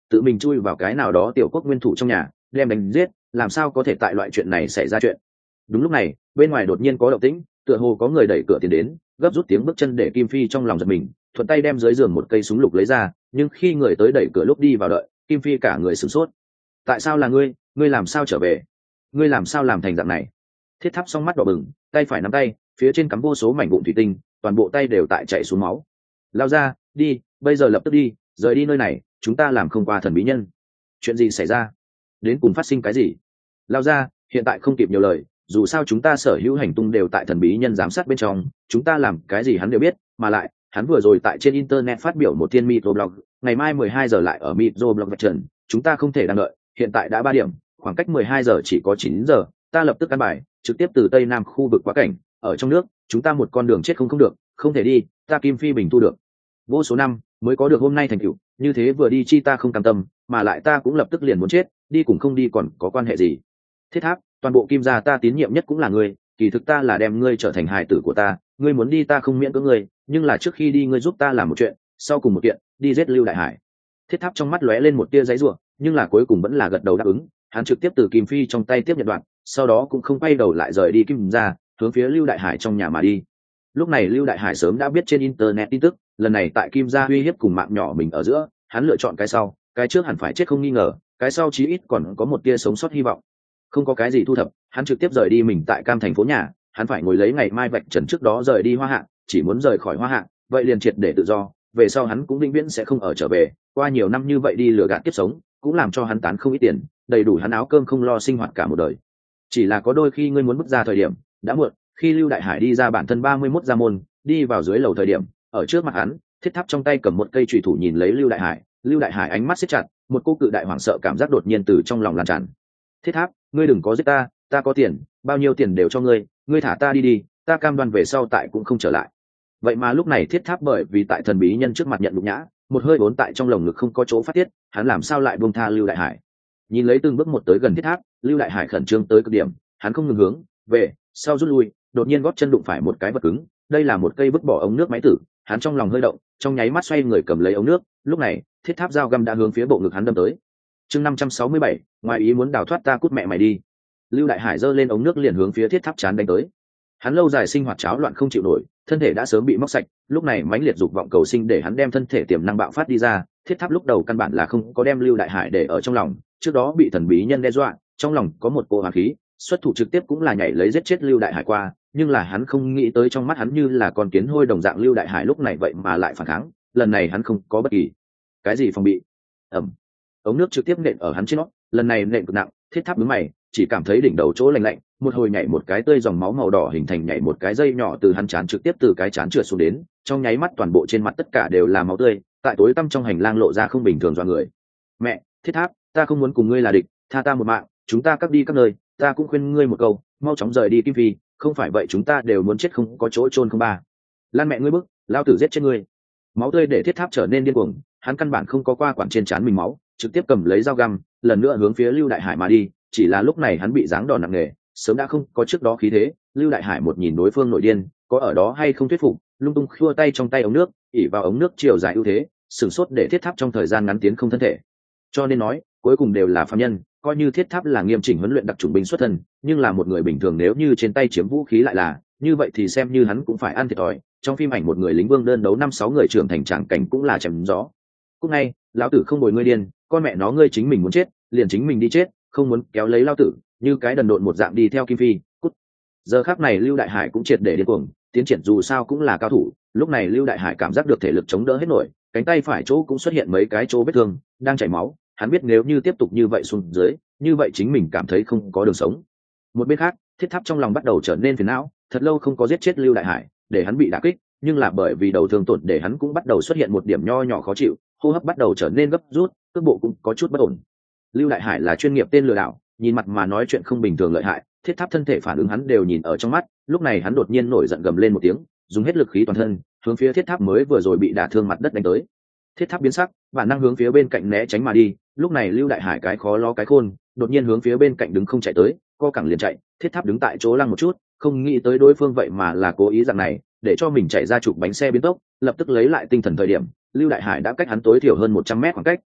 tự mình chui vào cái nào đó tiểu quốc nguyên thủ trong nhà đem đánh giết, làm sao có thể tại loại chuyện này xảy ra chuyện. Đúng lúc này bên ngoài đột nhiên có động tĩnh, tựa hồ có người đẩy cửa tiến đến, gấp rút tiếng bước chân để Kim Phi trong lòng giật mình, thuận tay đem dưới giường một cây súng lục lấy ra, nhưng khi người tới đẩy cửa lúc đi vào đợi, Kim Phi cả người sửng sốt. Tại sao là ngươi? Ngươi làm sao trở về? Ngươi làm sao làm thành dạng này? Thiết Tháp song mắt đỏ bừng, tay phải nắm tay, phía trên cắm vô số mảnh vụn thủy tinh, toàn bộ tay đều tại chảy xuống máu. Lao ra, đi, bây giờ lập tức đi, rời đi nơi này, chúng ta làm không qua thần bí nhân. Chuyện gì xảy ra? Đến cùng phát sinh cái gì? Lao ra, hiện tại không kịp nhiều lời, dù sao chúng ta sở hữu hành tung đều tại thần bí nhân giám sát bên trong, chúng ta làm cái gì hắn đều biết, mà lại hắn vừa rồi tại trên internet phát biểu một thiên microblog, ngày mai mười hai giờ lại ở microblog vạch trần, chúng ta không thể đang đợi, hiện tại đã ba điểm, khoảng cách mười hai giờ chỉ có chín giờ, ta lập tức căn bài trực tiếp từ tây nam khu vực quá cảnh, ở trong nước chúng ta một con đường chết không không được, không thể đi, ta Kim Phi Bình thu được vô số năm mới có được hôm nay thành tựu, như thế vừa đi chi ta không cam tâm, mà lại ta cũng lập tức liền muốn chết, đi cùng không đi còn có quan hệ gì. Thiết Tháp, toàn bộ Kim gia ta tín nhiệm nhất cũng là ngươi, kỳ thực ta là đem ngươi trở thành hài tử của ta, ngươi muốn đi ta không miễn cưỡng ngươi, nhưng là trước khi đi ngươi giúp ta làm một chuyện, sau cùng một kiện, đi giết Lưu Đại Hải. Thiết Tháp trong mắt lóe lên một tia giấy rủa, nhưng là cuối cùng vẫn là gật đầu đáp ứng, hắn trực tiếp từ Kim Phi trong tay tiếp nhận đoạn, sau đó cũng không quay đầu lại rời đi Kim gia, hướng phía Lưu Đại Hải trong nhà mà đi. Lúc này Lưu Đại Hải sớm đã biết trên internet tin tức, lần này tại Kim gia uy hiếp cùng mạng nhỏ mình ở giữa, hắn lựa chọn cái sau, cái trước hẳn phải chết không nghi ngờ, cái sau chí ít còn có một tia sống sót hy vọng. Không có cái gì thu thập, hắn trực tiếp rời đi mình tại Cam thành phố nhà, hắn phải ngồi lấy ngày mai vạch trần trước đó rời đi Hoa Hạ, chỉ muốn rời khỏi Hoa Hạ, vậy liền triệt để tự do, về sau hắn cũng vĩnh viễn sẽ không ở trở về, qua nhiều năm như vậy đi lừa gạt kiếp sống, cũng làm cho hắn tán không ít tiền, đầy đủ hắn áo cơm không lo sinh hoạt cả một đời. Chỉ là có đôi khi ngươi muốn bước ra thời điểm, đã muộn, khi Lưu Đại Hải đi ra bản thân ba mươi mốt gia môn, đi vào dưới lầu thời điểm, ở trước mặt hắn, Thiết Tháp trong tay cầm một cây chùy thủ nhìn lấy Lưu Đại Hải, Lưu Đại Hải ánh mắt siết chặt, một cô cự đại hoảng sợ cảm giác đột nhiên từ trong lòng lan tràn. Thiết Tháp, ngươi đừng có giết ta, ta có tiền, bao nhiêu tiền đều cho ngươi, ngươi thả ta đi đi, ta cam đoan về sau tại cũng không trở lại. Vậy mà lúc này Thiết Tháp bởi vì tại thần bí nhân trước mặt nhận nhục nhã, một hơi vốn tại trong lồng ngực không có chỗ phát tiết, hắn làm sao lại buông tha Lưu Đại Hải. Nhìn lấy từng bước một tới gần Thiết Tháp, Lưu Đại Hải khẩn trương tới cực điểm, hắn không ngừng hướng về sau rút lui, đột nhiên gót chân đụng phải một cái vật cứng, đây là một cây vứt bỏ ống nước máy tử, hắn trong lòng hơi động, trong nháy mắt xoay người cầm lấy ống nước, lúc này Thiết Tháp dao găm đã hướng phía bộ ngực hắn đâm tới. Chương năm trăm sáu mươi bảy, ngoài ý muốn đào thoát ta cút mẹ mày đi. Lưu Đại Hải giơ lên ống nước liền hướng phía Thiết Tháp chán đánh tới. Hắn lâu dài sinh hoạt cháo loạn không chịu nổi, thân thể đã sớm bị móc sạch, lúc này mãnh liệt dục vọng cầu sinh để hắn đem thân thể tiềm năng bạo phát đi ra. Thiết Tháp lúc đầu căn bản là không có đem Lưu Đại Hải để ở trong lòng, trước đó bị thần bí nhân đe dọa, trong lòng có một cô hàn khí, xuất thủ trực tiếp cũng là nhảy lấy giết chết Lưu Đại Hải qua, nhưng là hắn không nghĩ tới trong mắt hắn như là con kiến hôi đồng dạng Lưu Đại Hải lúc này vậy mà lại phản kháng, lần này hắn không có bất kỳ cái gì phòng bị. Ầm. Ống nước trực tiếp nện ở hắn trên nót, lần này nện cực nặng, Thiết Tháp nhướng mày, chỉ cảm thấy đỉnh đầu chỗ lạnh lạnh, một hồi nhảy một cái tươi dòng máu màu đỏ hình thành nhảy một cái dây nhỏ từ hắn trán trực tiếp từ cái trán trượt xuống đến, trong nháy mắt toàn bộ trên mặt tất cả đều là máu tươi, tại tối tăm trong hành lang lộ ra không bình thường dọa người. Mẹ, Thiết Tháp, ta không muốn cùng ngươi là địch, tha ta một mạng, chúng ta cắt đi các nơi, ta cũng khuyên ngươi một câu, mau chóng rời đi Kim Phi, không phải vậy chúng ta đều muốn chết không có chỗ chôn không ba. Lan mẹ ngươi bức, lao tử giết chết ngươi. Máu tươi để Thiết Tháp trở nên điên cuồng, hắn căn bản không có qua quản trên trán mình máu, trực tiếp cầm lấy dao găm, lần nữa hướng phía Lưu Đại Hải mà đi, chỉ là lúc này hắn bị giáng đòn nặng nề, sớm đã không có trước đó khí thế. Lưu Đại Hải một nhìn đối phương nội điên, có ở đó hay không thuyết phục, lung tung khua tay trong tay ống nước, ỉ vào ống nước chiều dài ưu thế, sửng sốt để Thiết Tháp trong thời gian ngắn tiến không thân thể. Cho nên nói, cuối cùng đều là phàm nhân, coi như Thiết Tháp là nghiêm chỉnh huấn luyện đặc chủng binh xuất thân, nhưng là một người bình thường nếu như trên tay chiếm vũ khí lại là, như vậy thì xem như hắn cũng phải ăn thiệt thòi. Trong phim ảnh một người lính vương đơn đấu năm sáu người trưởng thành tràng cảnh cũng là chém gió. Cúc ngay, lão tử không bồi ngươi điên, con mẹ nó ngươi chính mình muốn chết, liền chính mình đi chết, không muốn kéo lấy lão tử, như cái đần độn một dạng đi theo Kim Phi. Cút. Giờ khắc này Lưu Đại Hải cũng triệt để điên cuồng, tiến triển dù sao cũng là cao thủ, lúc này Lưu Đại Hải cảm giác được thể lực chống đỡ hết nổi, cánh tay phải chỗ cũng xuất hiện mấy cái chỗ vết thương, đang chảy máu, hắn biết nếu như tiếp tục như vậy xuống dưới, như vậy chính mình cảm thấy không có đường sống. Một bên khác, Thiết Tháp trong lòng bắt đầu trở nên phiền não, thật lâu không có giết chết Lưu Đại Hải, để hắn bị đả kích, nhưng là bởi vì đầu thương tổn để hắn cũng bắt đầu xuất hiện một điểm nho nhỏ khó chịu, hô hấp bắt đầu trở nên gấp rút, cước bộ cũng có chút bất ổn. Lưu Đại Hải là chuyên nghiệp tên lừa đảo, nhìn mặt mà nói chuyện không bình thường lợi hại, Thiết Tháp thân thể phản ứng hắn đều nhìn ở trong mắt, lúc này hắn đột nhiên nổi giận gầm lên một tiếng, dùng hết lực khí toàn thân, hướng phía Thiết Tháp mới vừa rồi bị đả thương mặt đất đánh tới. Thiết Tháp biến sắc, bản năng hướng phía bên cạnh né tránh mà đi, lúc này Lưu Đại Hải cái khó lo cái khôn, đột nhiên hướng phía bên cạnh đứng không chạy tới, co cẳng liền chạy. Thiết Tháp đứng tại chỗ lăng một chút, không nghĩ tới đối phương vậy mà là cố ý dạng này, để cho mình chạy ra chụp bánh xe biến tốc, lập tức lấy lại tinh thần thời điểm, Lưu Đại Hải đã cách hắn tối thiểu hơn một trăm mét khoảng cách,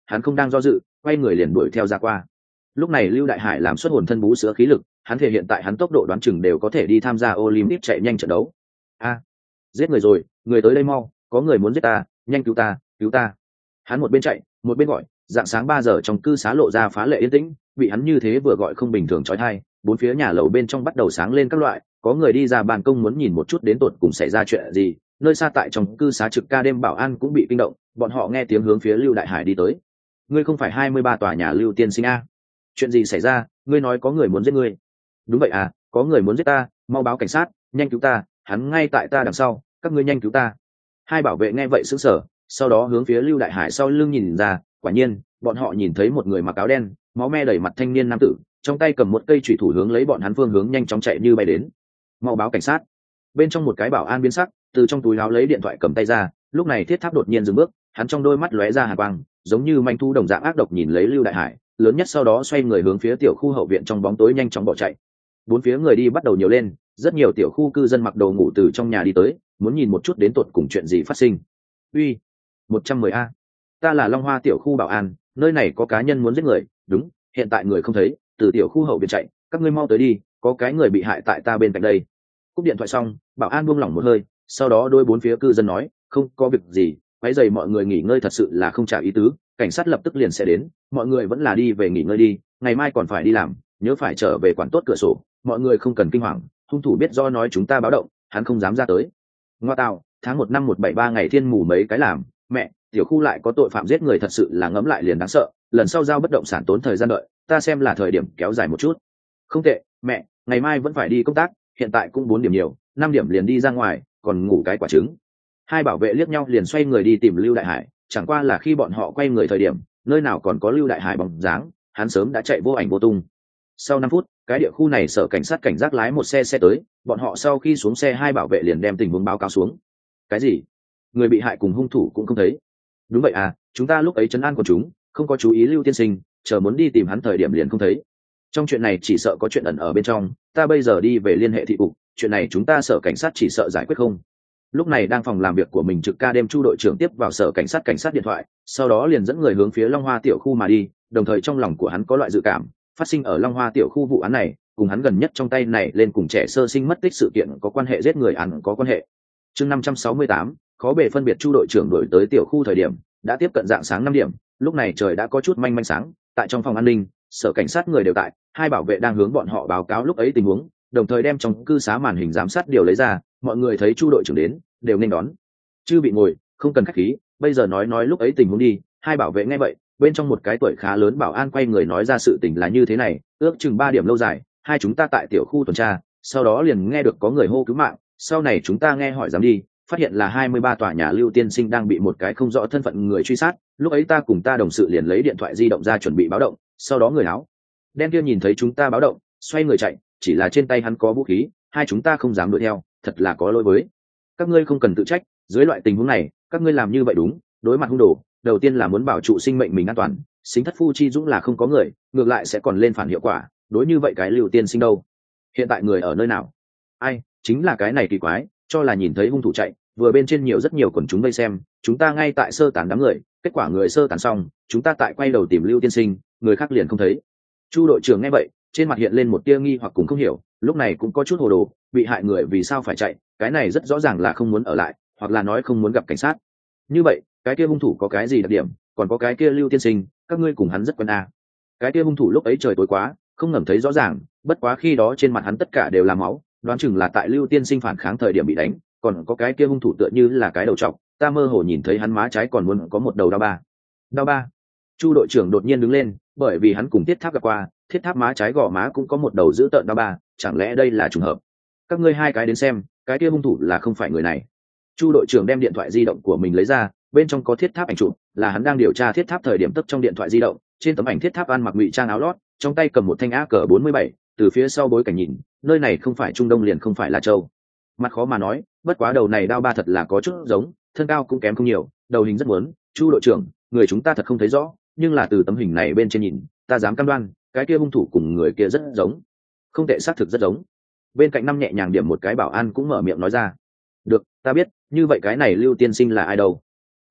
hắn không đang do dự, quay người liền đuổi theo ra qua. Lúc này Lưu Đại Hải làm xuất hồn thân bú sữa khí lực, hắn thể hiện tại hắn tốc độ đoán chừng đều có thể đi tham gia Olympic chạy nhanh trận đấu. A, giết người rồi, người tới đây mau, có người muốn giết ta, nhanh cứu ta, cứu ta. Hắn một bên chạy, một bên gọi, dạng sáng ba giờ trong cư xá lộ ra phá lệ yên tĩnh, bị hắn như thế vừa gọi không bình thường chói tai, bốn phía nhà lầu bên trong bắt đầu sáng lên các loại, có người đi ra ban công muốn nhìn một chút đến tột cùng xảy ra chuyện gì. Nơi xa tại trong cư xá trực ca đêm bảo an cũng bị kinh động, bọn họ nghe tiếng hướng phía Lưu Đại Hải đi tới. Ngươi không phải hai mươi ba tòa nhà Lưu tiên sinh a? Chuyện gì xảy ra? Ngươi nói có người muốn giết ngươi. Đúng vậy à, có người muốn giết ta, mau báo cảnh sát, nhanh cứu ta, hắn ngay tại ta đằng sau, các ngươi nhanh cứu ta. Hai bảo vệ nghe vậy sững sờ, sau đó hướng phía Lưu Đại Hải sau lưng nhìn ra, quả nhiên, bọn họ nhìn thấy một người mặc áo đen, máu me đầy mặt thanh niên nam tử, trong tay cầm một cây chủy thủ hướng lấy bọn hắn phương hướng nhanh chóng chạy như bay đến. Mau báo cảnh sát. Bên trong một cái bảo an biến sắc, từ trong túi áo lấy điện thoại cầm tay ra, lúc này Thiết Tháp đột nhiên dừng bước, hắn trong đôi mắt lóe ra hàn quang, giống như manh thu đồng dạng ác độc nhìn lấy Lưu Đại Hải, lớn nhất sau đó xoay người hướng phía tiểu khu hậu viện trong bóng tối nhanh chóng bỏ chạy. Bốn phía người đi bắt đầu nhiều lên, rất nhiều tiểu khu cư dân mặc đồ ngủ từ trong nhà đi tới, muốn nhìn một chút đến tột cùng chuyện gì phát sinh. Uy, một trăm mười a, ta là Long Hoa tiểu khu bảo an, nơi này có cá nhân muốn giết người. Đúng, hiện tại người không thấy, từ tiểu khu hậu viện chạy, các ngươi mau tới đi, có cái người bị hại tại ta bên cạnh đây. Cúp điện thoại xong, bảo an buông lỏng một hơi, sau đó đôi bốn phía cư dân nói, không có việc gì, quấy rầy mọi người nghỉ ngơi thật sự là không trả ý tứ, cảnh sát lập tức liền sẽ đến, mọi người vẫn là đi về nghỉ ngơi đi, ngày mai còn phải đi làm, nhớ phải trở về quản tốt cửa sổ, mọi người không cần kinh hoàng, hung thủ biết do nói chúng ta báo động, hắn không dám ra tới. Ngoa tạo, tháng một năm một bảy ba ngày thiên mù mấy cái làm, mẹ, tiểu khu lại có tội phạm giết người thật sự là ngẫm lại liền đáng sợ, lần sau giao bất động sản tốn thời gian đợi, ta xem là thời điểm kéo dài một chút. Không tệ, mẹ, ngày mai vẫn phải đi công tác, hiện tại cũng bốn điểm nhiều, năm điểm liền đi ra ngoài, còn ngủ cái quả trứng. Hai bảo vệ liếc nhau liền xoay người đi tìm Lưu Đại Hải, chẳng qua là khi bọn họ quay người thời điểm, nơi nào còn có Lưu Đại Hải bóng dáng, hắn sớm đã chạy vô ảnh vô tung. Sau năm phút, cái địa khu này sở cảnh sát cảnh giác lái một xe xe tới, bọn họ sau khi xuống xe hai bảo vệ liền đem tình huống báo cáo xuống. Cái gì? Người bị hại cùng hung thủ cũng không thấy? Đúng vậy à, chúng ta lúc ấy trấn an của chúng, không có chú ý Lưu tiên sinh, chờ muốn đi tìm hắn thời điểm liền không thấy. Trong chuyện này chỉ sợ có chuyện ẩn ở bên trong, ta bây giờ đi về liên hệ thị cục, chuyện này chúng ta sở cảnh sát chỉ sợ giải quyết không. Lúc này đang phòng làm việc của mình trực ca đêm Chu đội trưởng tiếp vào sở cảnh sát cảnh sát điện thoại, sau đó liền dẫn người hướng phía Long Hoa tiểu khu mà đi, đồng thời trong lòng của hắn có loại dự cảm, phát sinh ở Long Hoa tiểu khu vụ án này, cùng hắn gần nhất trong tay này lên cùng trẻ sơ sinh mất tích sự kiện có quan hệ giết người án có quan hệ. Chương năm trăm sáu mươi tám, khó bề phân biệt Chu đội trưởng đổi tới tiểu khu thời điểm, đã tiếp cận dạng sáng năm điểm, lúc này trời đã có chút manh manh sáng, tại trong phòng an ninh, sở cảnh sát người đều tại, hai bảo vệ đang hướng bọn họ báo cáo lúc ấy tình huống, đồng thời đem trong cư xá màn hình giám sát điều lấy ra, mọi người thấy Chu đội trưởng đến, đều nên đón. Chư bị ngồi, không cần khách khí, bây giờ nói nói lúc ấy tình huống đi. Hai bảo vệ nghe vậy, bên trong một cái tuổi khá lớn bảo an quay người nói ra sự tình là như thế này, ước chừng ba điểm lâu dài, hai chúng ta tại tiểu khu tuần tra, sau đó liền nghe được có người hô cứu mạng, sau này chúng ta nghe hỏi dám đi, phát hiện là hai mươi ba tòa nhà Lưu tiên sinh đang bị một cái không rõ thân phận người truy sát, lúc ấy ta cùng ta đồng sự liền lấy điện thoại di động ra chuẩn bị báo động, sau đó người áo đen kia nhìn thấy chúng ta báo động, xoay người chạy, chỉ là trên tay hắn có vũ khí, hai chúng ta không dám đuổi theo, thật là có lỗi với các ngươi, không cần tự trách, dưới loại tình huống này các ngươi làm như vậy đúng, đối mặt hung đồ đầu tiên là muốn bảo trụ sinh mệnh mình an toàn, xính thất phu chi dũng là không có người, ngược lại sẽ còn lên phản hiệu quả, đối như vậy cái Lưu tiên sinh đâu, hiện tại người ở nơi nào? Ai, chính là cái này kỳ quái, cho là nhìn thấy hung thủ chạy, vừa bên trên nhiều rất nhiều quần chúng vây xem, chúng ta ngay tại sơ tán đám người, kết quả người sơ tán xong, chúng ta tại quay đầu tìm Lưu tiên sinh, người khác liền không thấy. Chu đội trưởng nghe vậy, trên mặt hiện lên một tia nghi hoặc cùng không hiểu, lúc này cũng có chút hồ đồ, bị hại người vì sao phải chạy, cái này rất rõ ràng là không muốn ở lại, hoặc là nói không muốn gặp cảnh sát. Như vậy, cái kia hung thủ có cái gì đặc điểm, còn có cái kia Lưu tiên sinh, các ngươi cùng hắn rất quen à. Cái kia hung thủ lúc ấy trời tối quá, không ngẩng thấy rõ ràng, bất quá khi đó trên mặt hắn tất cả đều là máu, đoán chừng là tại Lưu tiên sinh phản kháng thời điểm bị đánh, còn có cái kia hung thủ tựa như là cái đầu trọc, ta mơ hồ nhìn thấy hắn má trái còn muốn có một đầu đao ba. Đao ba. Chu đội trưởng đột nhiên đứng lên, bởi vì hắn cùng Thiết Tháp gặp qua, Thiết Tháp má trái gò má cũng có một đầu dữ tợn đao ba, chẳng lẽ đây là trùng hợp? Các ngươi hai cái đến xem, cái kia hung thủ là không phải người này. Chu đội trưởng đem điện thoại di động của mình lấy ra, bên trong có Thiết Tháp ảnh chụp, là hắn đang điều tra Thiết Tháp thời điểm tức trong điện thoại di động, trên tấm ảnh Thiết Tháp ăn mặc ngụy trang áo lót, trong tay cầm một thanh A K bốn mươi bảy, từ phía sau bối cảnh nhìn, nơi này không phải Trung Đông liền không phải là châu. Mặt khó mà nói, bất quá đầu này đao ba thật là có chút giống, thân cao cũng kém không nhiều, đầu hình rất muốn. Chu đội trưởng, người chúng ta thật không thấy rõ, nhưng là từ tấm hình này bên trên nhìn, ta dám cam đoan, cái kia hung thủ cùng người kia rất giống, không tệ, xác thực rất giống. Bên cạnh năm nhẹ nhàng điểm một cái bảo an cũng mở miệng nói ra. Được, ta biết, như vậy cái này Lưu tiên sinh là ai đâu? Hả,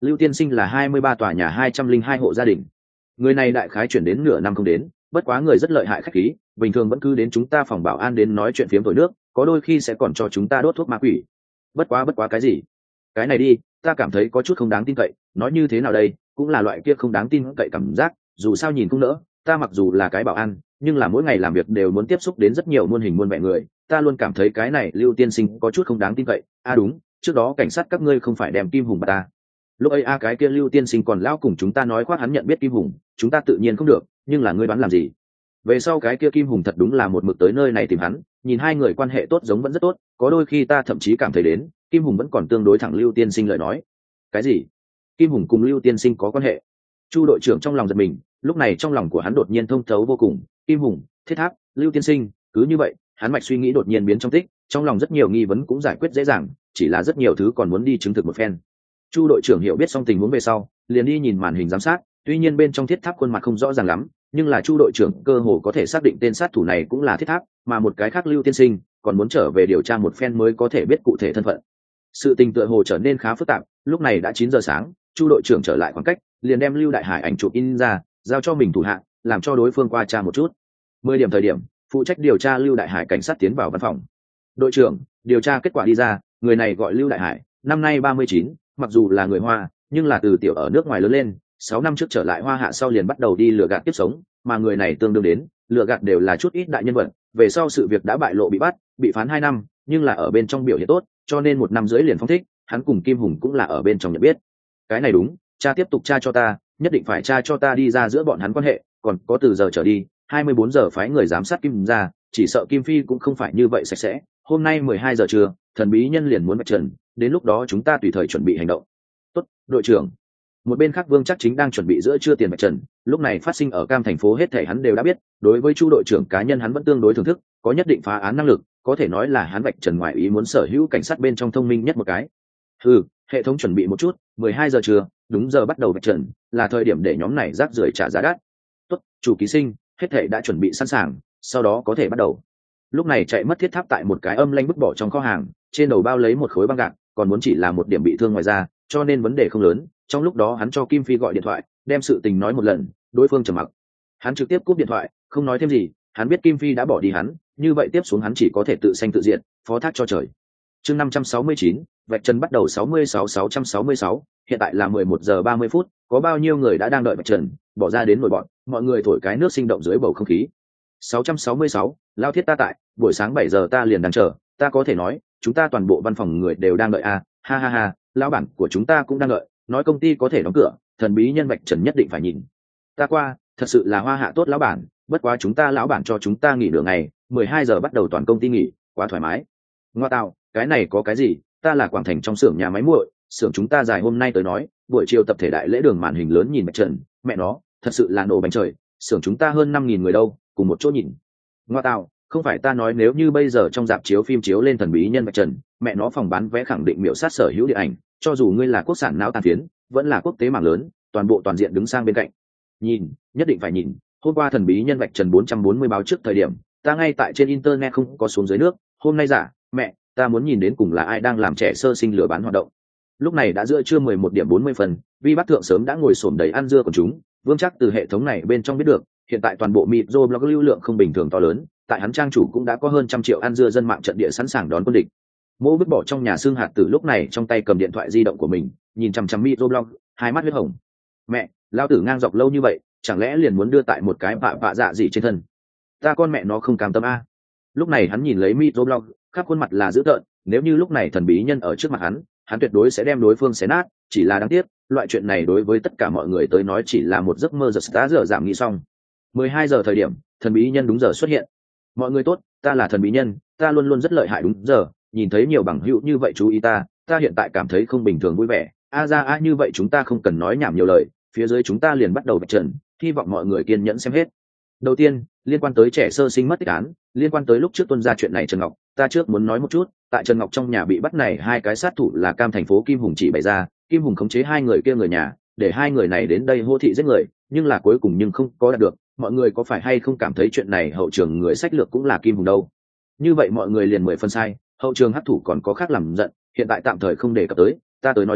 Lưu Tiên Sinh là hai mươi ba tòa nhà hai trăm linh hai hộ gia đình. Người này đại khái chuyển đến nửa năm không đến, bất quá người rất lợi hại khách khí, bình thường vẫn cứ đến chúng ta phòng bảo an đến nói chuyện phiếm thổi nước, có đôi khi sẽ còn cho chúng ta đốt thuốc ma quỷ. Bất quá bất quá cái gì? Cái này đi, ta cảm thấy có chút không đáng tin cậy, nói như thế nào đây, cũng là loại kia không đáng tin cậy cảm giác, dù sao nhìn không nỡ, ta mặc dù là cái bảo an, nhưng là mỗi ngày làm việc đều muốn tiếp xúc đến rất nhiều muôn hình muôn vẻ người, ta luôn cảm thấy cái này Lưu Tiên Sinh có chút không đáng tin cậy. À đúng, trước đó cảnh sát các ngươi không phải đem Kim Hùng bắt ta. Lúc ấy a cái kia Lưu Tiên Sinh còn lão cùng chúng ta nói khoác hắn nhận biết Kim Hùng, chúng ta tự nhiên không được, nhưng là ngươi đoán làm gì? Về sau cái kia Kim Hùng thật đúng là một mực tới nơi này tìm hắn, nhìn hai người quan hệ tốt giống vẫn rất tốt, có đôi khi ta thậm chí cảm thấy đến Kim Hùng vẫn còn tương đối thẳng Lưu Tiên Sinh lời nói. Cái gì? Kim Hùng cùng Lưu Tiên Sinh có quan hệ? Chu đội trưởng trong lòng giật mình, lúc này trong lòng của hắn đột nhiên thông thấu vô cùng. Kim Hùng, Thiết Tháp, Lưu Tiên Sinh, cứ như vậy, hắn mạch suy nghĩ đột nhiên biến trong tích, trong lòng rất nhiều nghi vấn cũng giải quyết dễ dàng, chỉ là rất nhiều thứ còn muốn đi chứng thực một phen. Chu đội trưởng hiểu biết xong tình huống về sau, liền đi nhìn màn hình giám sát, tuy nhiên bên trong Thiết Tháp khuôn mặt không rõ ràng lắm, nhưng là Chu đội trưởng cơ hồ có thể xác định tên sát thủ này cũng là Thiết Tháp, mà một cái khác Lưu Tiên Sinh còn muốn trở về điều tra một phen mới có thể biết cụ thể thân phận. Sự tình tựa hồ trở nên khá phức tạp, lúc này đã chín giờ sáng, Chu đội trưởng trở lại khoảng cách, liền đem Lưu Đại Hải ảnh chụp in ra, giao cho mình thủ hạ, làm cho đối phương qua tra một chút. Mười điểm thời điểm, phụ trách điều tra Lưu Đại Hải cảnh sát tiến vào văn phòng. Đội trưởng, điều tra kết quả đi ra, người này gọi Lưu Đại Hải, năm nay ba mươi chín, mặc dù là người Hoa, nhưng là từ tiểu ở nước ngoài lớn lên, sáu năm trước trở lại Hoa Hạ sau liền bắt đầu đi lừa gạt tiếp sống, mà người này tương đương đến, lừa gạt đều là chút ít đại nhân vật, về sau sự việc đã bại lộ bị bắt, bị phán hai năm, nhưng là ở bên trong biểu hiện tốt, cho nên một năm rưỡi liền phóng thích, hắn cùng Kim Hùng cũng là ở bên trong nhận biết. Cái này đúng, cha tiếp tục tra cho ta, nhất định phải tra cho ta đi ra giữa bọn hắn quan hệ, còn có từ giờ trở đi, hai mươi bốn giờ phái người giám sát Kim ra, chỉ sợ Kim Phi cũng không phải như vậy sạch sẽ. Hôm nay mười hai giờ trưa, thần bí nhân liền muốn vạch trần, đến lúc đó chúng ta tùy thời chuẩn bị hành động. Tốt, đội trưởng. Một bên khác Vương Chắc Chính đang chuẩn bị giữa trưa tiền vạch trần, lúc này phát sinh ở Cam thành phố hết thảy hắn đều đã biết, đối với Chu đội trưởng cá nhân hắn vẫn tương đối thưởng thức, có nhất định phá án năng lực, có thể nói là hắn vạch trần ngoại ý muốn sở hữu cảnh sát bên trong thông minh nhất một cái. Ừ, hệ thống chuẩn bị một chút, mười hai giờ trưa, đúng giờ bắt đầu vạch trần, là thời điểm để nhóm này rác rưởi trả giá đắt. Tốt, chủ ký sinh, hết thảy đã chuẩn bị sẵn sàng, sau đó có thể bắt đầu. Lúc này chạy mất Thiết Tháp tại một cái âm lanh vứt bỏ trong kho hàng, trên đầu bao lấy một khối băng gạc, còn muốn chỉ là một điểm bị thương ngoài ra, cho nên vấn đề không lớn. Trong lúc đó hắn cho Kim Phi gọi điện thoại, đem sự tình nói một lần, đối phương trầm mặc. Hắn trực tiếp cúp điện thoại, không nói thêm gì, hắn biết Kim Phi đã bỏ đi hắn, như vậy tiếp xuống hắn chỉ có thể tự sanh tự diệt, phó thác cho trời. Chương năm trăm sáu mươi chín, vạch trần bắt đầu sáu mươi sáu sáu trăm sáu mươi sáu, hiện tại là mười một giờ ba mươi phút, có bao nhiêu người đã đang đợi vạch trần, bỏ ra đến nổi bọn, mọi người thổi cái nước sinh động dưới bầu không khí. sáu trăm sáu mươi sáu, lao thiết ta tại, buổi sáng bảy giờ ta liền đang chờ, ta có thể nói, chúng ta toàn bộ văn phòng người đều đang đợi a, ha ha ha, lão bản của chúng ta cũng đang đợi, nói công ty có thể đóng cửa, thần bí nhân vạch trần nhất định phải nhìn. Ta qua, thật sự là Hoa Hạ tốt lão bản, bất quá chúng ta lão bản cho chúng ta nghỉ nửa ngày, mười hai giờ bắt đầu toàn công ty nghỉ, quá thoải mái. Ngoa tạo, cái này có cái gì, ta là Quảng Thành trong xưởng nhà máy muội, xưởng chúng ta dài hôm nay tới nói, buổi chiều tập thể đại lễ đường màn hình lớn nhìn vạch trần, mẹ nó, thật sự là nổ bánh trời, xưởng chúng ta hơn năm nghìn người đâu, cùng một chỗ nhìn. Ngoa tạo, không phải ta nói nếu như bây giờ trong dạp chiếu phim chiếu lên thần bí nhân vạch trần, mẹ nó phòng bán vé khẳng định miểu sát sở hữu điện ảnh, cho dù ngươi là quốc sản não tàn phiến, vẫn là quốc tế mạng lớn, toàn bộ toàn diện đứng sang bên cạnh. Nhìn, nhất định phải nhìn, hôm qua thần bí nhân vạch trần bốn trăm bốn mươi báo trước thời điểm, ta ngay tại trên internet không có xuống dưới nước, hôm nay giả, mẹ, ta muốn nhìn đến cùng là ai đang làm trẻ sơ sinh lừa bán hoạt động. Lúc này đã giữa trưa mười một điểm bốn mươi phần, Vi Bắc Thượng sớm đã ngồi xổm đầy ăn dưa của chúng, Vương Chắc từ hệ thống này bên trong biết được, hiện tại toàn bộ Micro blog lưu lượng không bình thường to lớn, tại hắn trang chủ cũng đã có hơn trăm triệu ăn dưa dân mạng trận địa sẵn sàng đón quân địch. Mỗ vứt bỏ trong nhà xương hạt từ lúc này trong tay cầm điện thoại di động của mình, nhìn chằm chằm Micro blog, hai mắt huyết hồng. Mẹ, lao tử ngang dọc lâu như vậy, chẳng lẽ liền muốn đưa tại một cái bạ bạ dạ gì trên thân? Ta con mẹ nó không cam tâm a. Lúc này hắn nhìn lấy Micro blog, khắp khuôn mặt là dữ tợn, nếu như lúc này thần bí nhân ở trước mặt hắn, hắn tuyệt đối sẽ đem đối phương xé nát, chỉ là đáng tiếc, loại chuyện này đối với tất cả mọi người tới nói chỉ là một giấc mơ giật đã dở giảm nghĩ xong. mười hai giờ thời điểm, thần bí nhân đúng giờ xuất hiện. Mọi người tốt, ta là thần bí nhân, ta luôn luôn rất lợi hại đúng giờ, nhìn thấy nhiều bằng hữu như vậy chú ý ta, ta hiện tại cảm thấy không bình thường vui vẻ. A ra a như vậy chúng ta không cần nói nhảm nhiều lời, phía dưới chúng ta liền bắt đầu vạch trần, hy vọng mọi người kiên nhẫn xem hết. Đầu tiên, liên quan tới trẻ sơ sinh mất tích án, liên quan tới lúc trước tuân ra chuyện này Trần Ngọc, ta trước muốn nói một chút, tại Trần Ngọc trong nhà bị bắt này hai cái sát thủ là Cam thành phố Kim Hùng chỉ bày ra, Kim Hùng khống chế hai người kia người nhà, để hai người này đến đây hô thị giết người, nhưng là cuối cùng nhưng không có đạt được, mọi người có phải hay không cảm thấy chuyện này hậu trường người sách lược cũng là Kim Hùng đâu? Như vậy mọi người liền mười phân sai, hậu trường hắc thủ còn có khác làm giận, hiện tại tạm thời không đề cập tới, ta tới nói dưới,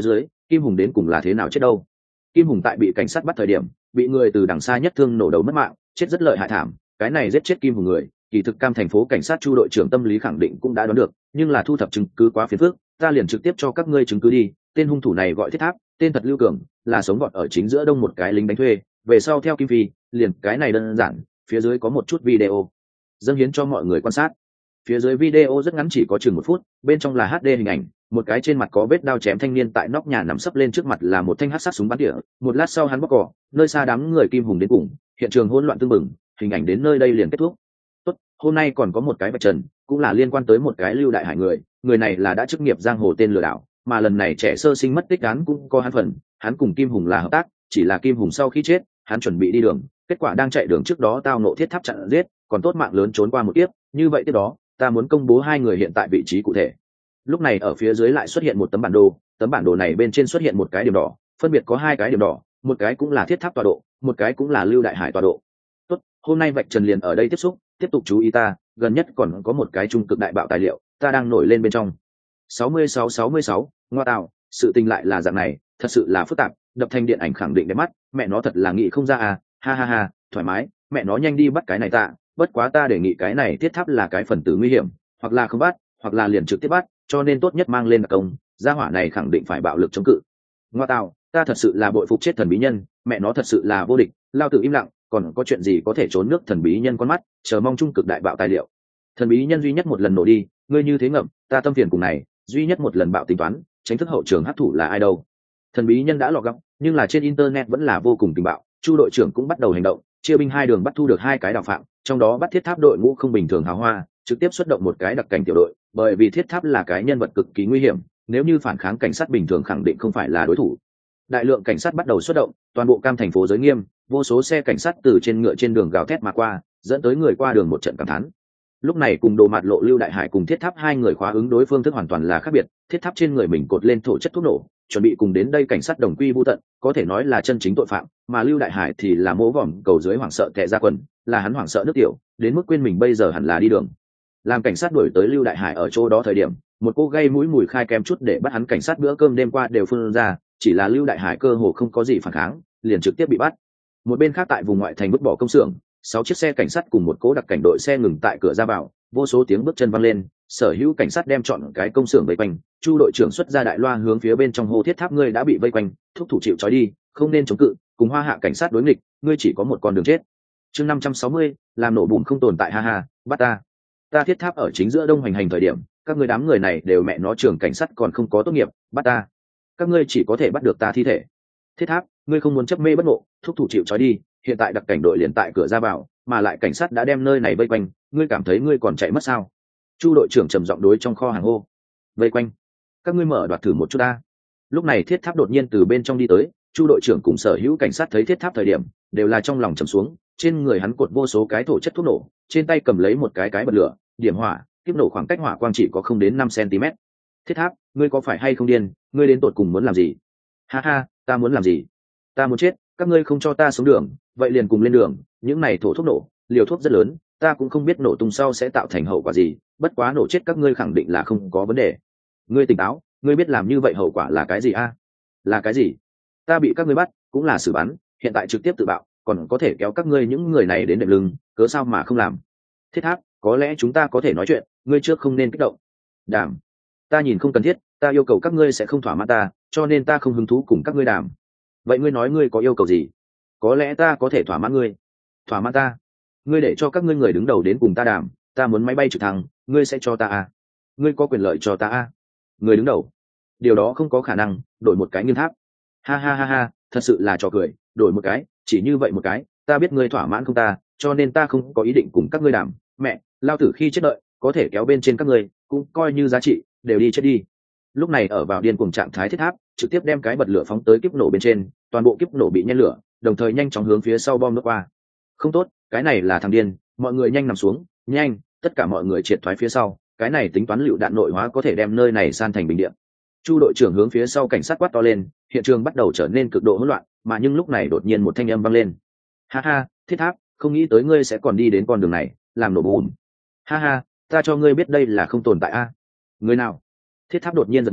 Kim Hùng đến cùng là thế nào chết đâu? Kim Hùng tại bị cảnh sát bắt thời điểm bị người từ đằng xa nhất thương nổ đầu mất mạng, chết rất lợi hại thảm. Cái này giết chết Kim Hùng người, kỳ thực Cam thành phố cảnh sát Chu đội trưởng tâm lý khẳng định cũng đã đoán được, nhưng là thu thập chứng cứ quá phiền phức, ta liền trực tiếp cho các ngươi chứng cứ đi. Tên hung thủ này gọi Thiết Tháp, tên thật Lưu Cường, là sống gọn ở chính giữa đông một cái lính đánh thuê, về sau theo Kim Phi, liền cái này đơn giản. Phía dưới có một chút video dâng hiến cho mọi người quan sát. Phía dưới video rất ngắn, chỉ có chừng một phút, bên trong là hát đê hình ảnh, một cái trên mặt có vết đao chém thanh niên tại nóc nhà nằm sấp lên, trước mặt là một thanh hắc sắc súng bắn tỉa. Một lát sau hắn bóc cỏ, nơi xa đám người Kim Hùng đến cùng, hiện trường hỗn loạn tương mừng, hình ảnh đến nơi đây liền kết thúc. Tốt, hôm nay còn có một cái vạch trần, cũng là liên quan tới một cái Lưu Đại Hải người, người này là đã chức nghiệp giang hồ tên lừa đảo, mà lần này trẻ sơ sinh mất tích án cũng có hắn phần, hắn cùng Kim Hùng là hợp tác, chỉ là Kim Hùng sau khi chết, hắn chuẩn bị đi đường, kết quả đang chạy đường trước đó tao nộ Thiết Tháp chặn giết, còn tốt mạng lớn trốn qua một kiếp. Như vậy tiếp đó ta muốn công bố hai người hiện tại vị trí cụ thể. Lúc này ở phía dưới lại xuất hiện một tấm bản đồ, tấm bản đồ này bên trên xuất hiện một cái điểm đỏ, phân biệt có hai cái điểm đỏ, một cái cũng là Thiết Tháp tọa độ, một cái cũng là Lưu Đại Hải tọa độ. Tốt, hôm nay vạch trần liền ở đây tiếp xúc, tiếp tục chú ý ta, gần nhất còn có một cái trung cực đại bạo tài liệu, ta đang nổi lên bên trong. sáu mươi sáu sáu mươi sáu, ngoa tạo, sự tình lại là dạng này, thật sự là phức tạp, đập thành điện ảnh khẳng định đẹp mắt, mẹ nó thật là nghĩ không ra à, ha ha ha, thoải mái, mẹ nó nhanh đi bắt cái này tạ, bất quá ta đề nghị cái này Thiết Tháp là cái phần tử nguy hiểm, hoặc là không bắt, hoặc là liền trực tiếp bắt, cho nên tốt nhất mang lên đặc công, gia hỏa này khẳng định phải bạo lực chống cự. Ngoa tạo, ta thật sự là bội phục chết thần bí nhân, mẹ nó thật sự là vô địch, lao tử im lặng, còn có chuyện gì có thể trốn nước thần bí nhân con mắt, chờ mong trung cực đại bạo tài liệu. Thần bí nhân duy nhất một lần nổ đi, ngươi như thế ngậm, ta tâm phiền cùng này, duy nhất một lần bạo tính toán, tránh thức hậu trường hấp thủ là ai đâu. Thần bí nhân đã lọt góc, nhưng là trên internet vẫn là vô cùng tình bạo, Chu đội trưởng cũng bắt đầu hành động, chia binh hai đường bắt thu được hai cái đạo phạm, trong đó bắt Thiết Tháp đội ngũ không bình thường hào hoa, trực tiếp xuất động một cái đặc cảnh tiểu đội, bởi vì Thiết Tháp là cái nhân vật cực kỳ nguy hiểm, nếu như phản kháng cảnh sát bình thường khẳng định không phải là đối thủ. Đại lượng cảnh sát bắt đầu xuất động, toàn bộ Cam thành phố giới nghiêm, vô số xe cảnh sát từ trên ngựa trên đường gào thét mà qua, dẫn tới người qua đường một trận cảm thán. Lúc này cùng Đồ Mạt Lộ Lưu Đại Hải cùng Thiết Tháp hai người khóa ứng đối phương thức hoàn toàn là khác biệt. Thiết Tháp trên người mình cột lên thổ chất thuốc nổ, chuẩn bị cùng đến đây cảnh sát đồng quy vu tận, có thể nói là chân chính tội phạm, mà Lưu Đại Hải thì là mỗ vòm cầu dưới hoảng sợ tè ra quần, là hắn hoảng sợ nước tiểu, đến mức quên mình bây giờ hẳn là đi đường. Làm cảnh sát đuổi tới Lưu Đại Hải ở chỗ đó thời điểm, một cô gây mũi mùi khai kem chút để bắt hắn, cảnh sát bữa cơm đêm qua đều phun ra, chỉ là Lưu Đại Hải cơ hồ không có gì phản kháng, liền trực tiếp bị bắt. Một bên khác tại vùng ngoại thành vứt bỏ công xưởng, sáu chiếc xe cảnh sát cùng một cố đặc cảnh đội xe ngừng tại cửa ra vào, vô số tiếng bước chân vang lên, sở hữu cảnh sát đem chọn cái công xưởng vây quanh. Chu đội trưởng xuất ra đại loa hướng phía bên trong hô: Thiết Tháp ngươi đã bị vây quanh, thúc thủ chịu trói đi, không nên chống cự, cùng Hoa Hạ cảnh sát đối nghịch, ngươi chỉ có một con đường chết. Chương năm trăm sáu mươi, làm nổ bùn không tồn tại, ha ha, bắt ta. Ta Thiết Tháp ở chính giữa đông hành hành thời điểm, các ngươi đám người này đều mẹ nó trường cảnh sát còn không có tốt nghiệp, bắt ta. Các ngươi chỉ có thể bắt được ta thi thể. Thiết Tháp, ngươi không muốn chấp mê bất ngộ, thúc thủ chịu trói đi, hiện tại đặc cảnh đội liền tại cửa ra vào, mà lại cảnh sát đã đem nơi này vây quanh, ngươi cảm thấy ngươi còn chạy mất sao? Chu đội trưởng trầm giọng đối trong kho hàng hô. Vây quanh? Các ngươi mở đoạt thử một chút ta. Lúc này Thiết Tháp đột nhiên từ bên trong đi tới, Chu đội trưởng cùng sở hữu cảnh sát thấy Thiết Tháp thời điểm, đều là trong lòng trầm xuống, trên người hắn cột vô số cái thổ chất thuốc nổ, trên tay cầm lấy một cái cái bật lửa, điểm hỏa, tiếp nổ khoảng cách hỏa quang chỉ có không đến năm xăng-ti-mét. Thiết Tháp, ngươi có phải hay không điên, ngươi đến tột cùng muốn làm gì? Ha ha, ta muốn làm gì? Ta muốn chết, các ngươi không cho ta xuống đường, vậy liền cùng lên đường, những này thổ thuốc nổ, liều thuốc rất lớn, ta cũng không biết nổ tung sau sẽ tạo thành hậu quả gì, bất quá nổ chết các ngươi khẳng định là không có vấn đề. Ngươi tỉnh táo, ngươi biết làm như vậy hậu quả là cái gì a? À? Là cái gì? Ta bị các ngươi bắt, cũng là xử bắn, hiện tại trực tiếp tự bạo, còn có thể kéo các ngươi những người này đến đệm lưng, cớ sao mà không làm? Thiết Tháp, có lẽ chúng ta có thể nói chuyện, ngươi trước không nên kích động. Đàm, ta nhìn không cần thiết, ta yêu cầu các ngươi sẽ không thỏa mãn ta, cho nên ta không hứng thú cùng các ngươi đàm. Vậy ngươi nói ngươi có yêu cầu gì? Có lẽ ta có thể thỏa mãn ngươi. Thỏa mãn ta? Ngươi để cho các ngươi người đứng đầu đến cùng ta đàm, ta muốn máy bay trực thăng, ngươi sẽ cho ta à? Ngươi có quyền lợi cho ta à? Người đứng đầu? Điều đó không có khả năng, đổi một cái Nghiêm Tháp. Ha ha ha ha, thật sự là trò cười, đổi một cái, chỉ như vậy một cái, ta biết ngươi thỏa mãn không ta, cho nên ta không có ý định cùng các ngươi đàm. Mẹ, lao tử khi chết đợi, có thể kéo bên trên các ngươi, cũng coi như giá trị, đều đi chết đi. Lúc này ở vào điên cuồng trạng thái Thiết Tháp, trực tiếp đem cái bật lửa phóng tới kíp nổ bên trên, toàn bộ kíp nổ bị nhen lửa, đồng thời nhanh chóng hướng phía sau bom nước qua. Không tốt, cái này là thằng điên, mọi người nhanh nằm xuống, nhanh, tất cả mọi người triệt thoái phía sau, cái này tính toán lựu đạn nội hóa có thể đem nơi này san thành bình địa. Chu đội trưởng hướng phía sau cảnh sát quát to lên, hiện trường bắt đầu trở nên cực độ hỗn loạn, mà nhưng lúc này đột nhiên một thanh âm vang lên. Ha ha, Thiết Tháp, không nghĩ tới ngươi sẽ còn đi đến con đường này, làm nổ bùn. Ha ha, ta cho ngươi biết đây là không tồn tại a. Người nào? Thiết Tháp đột nhiên giật mình,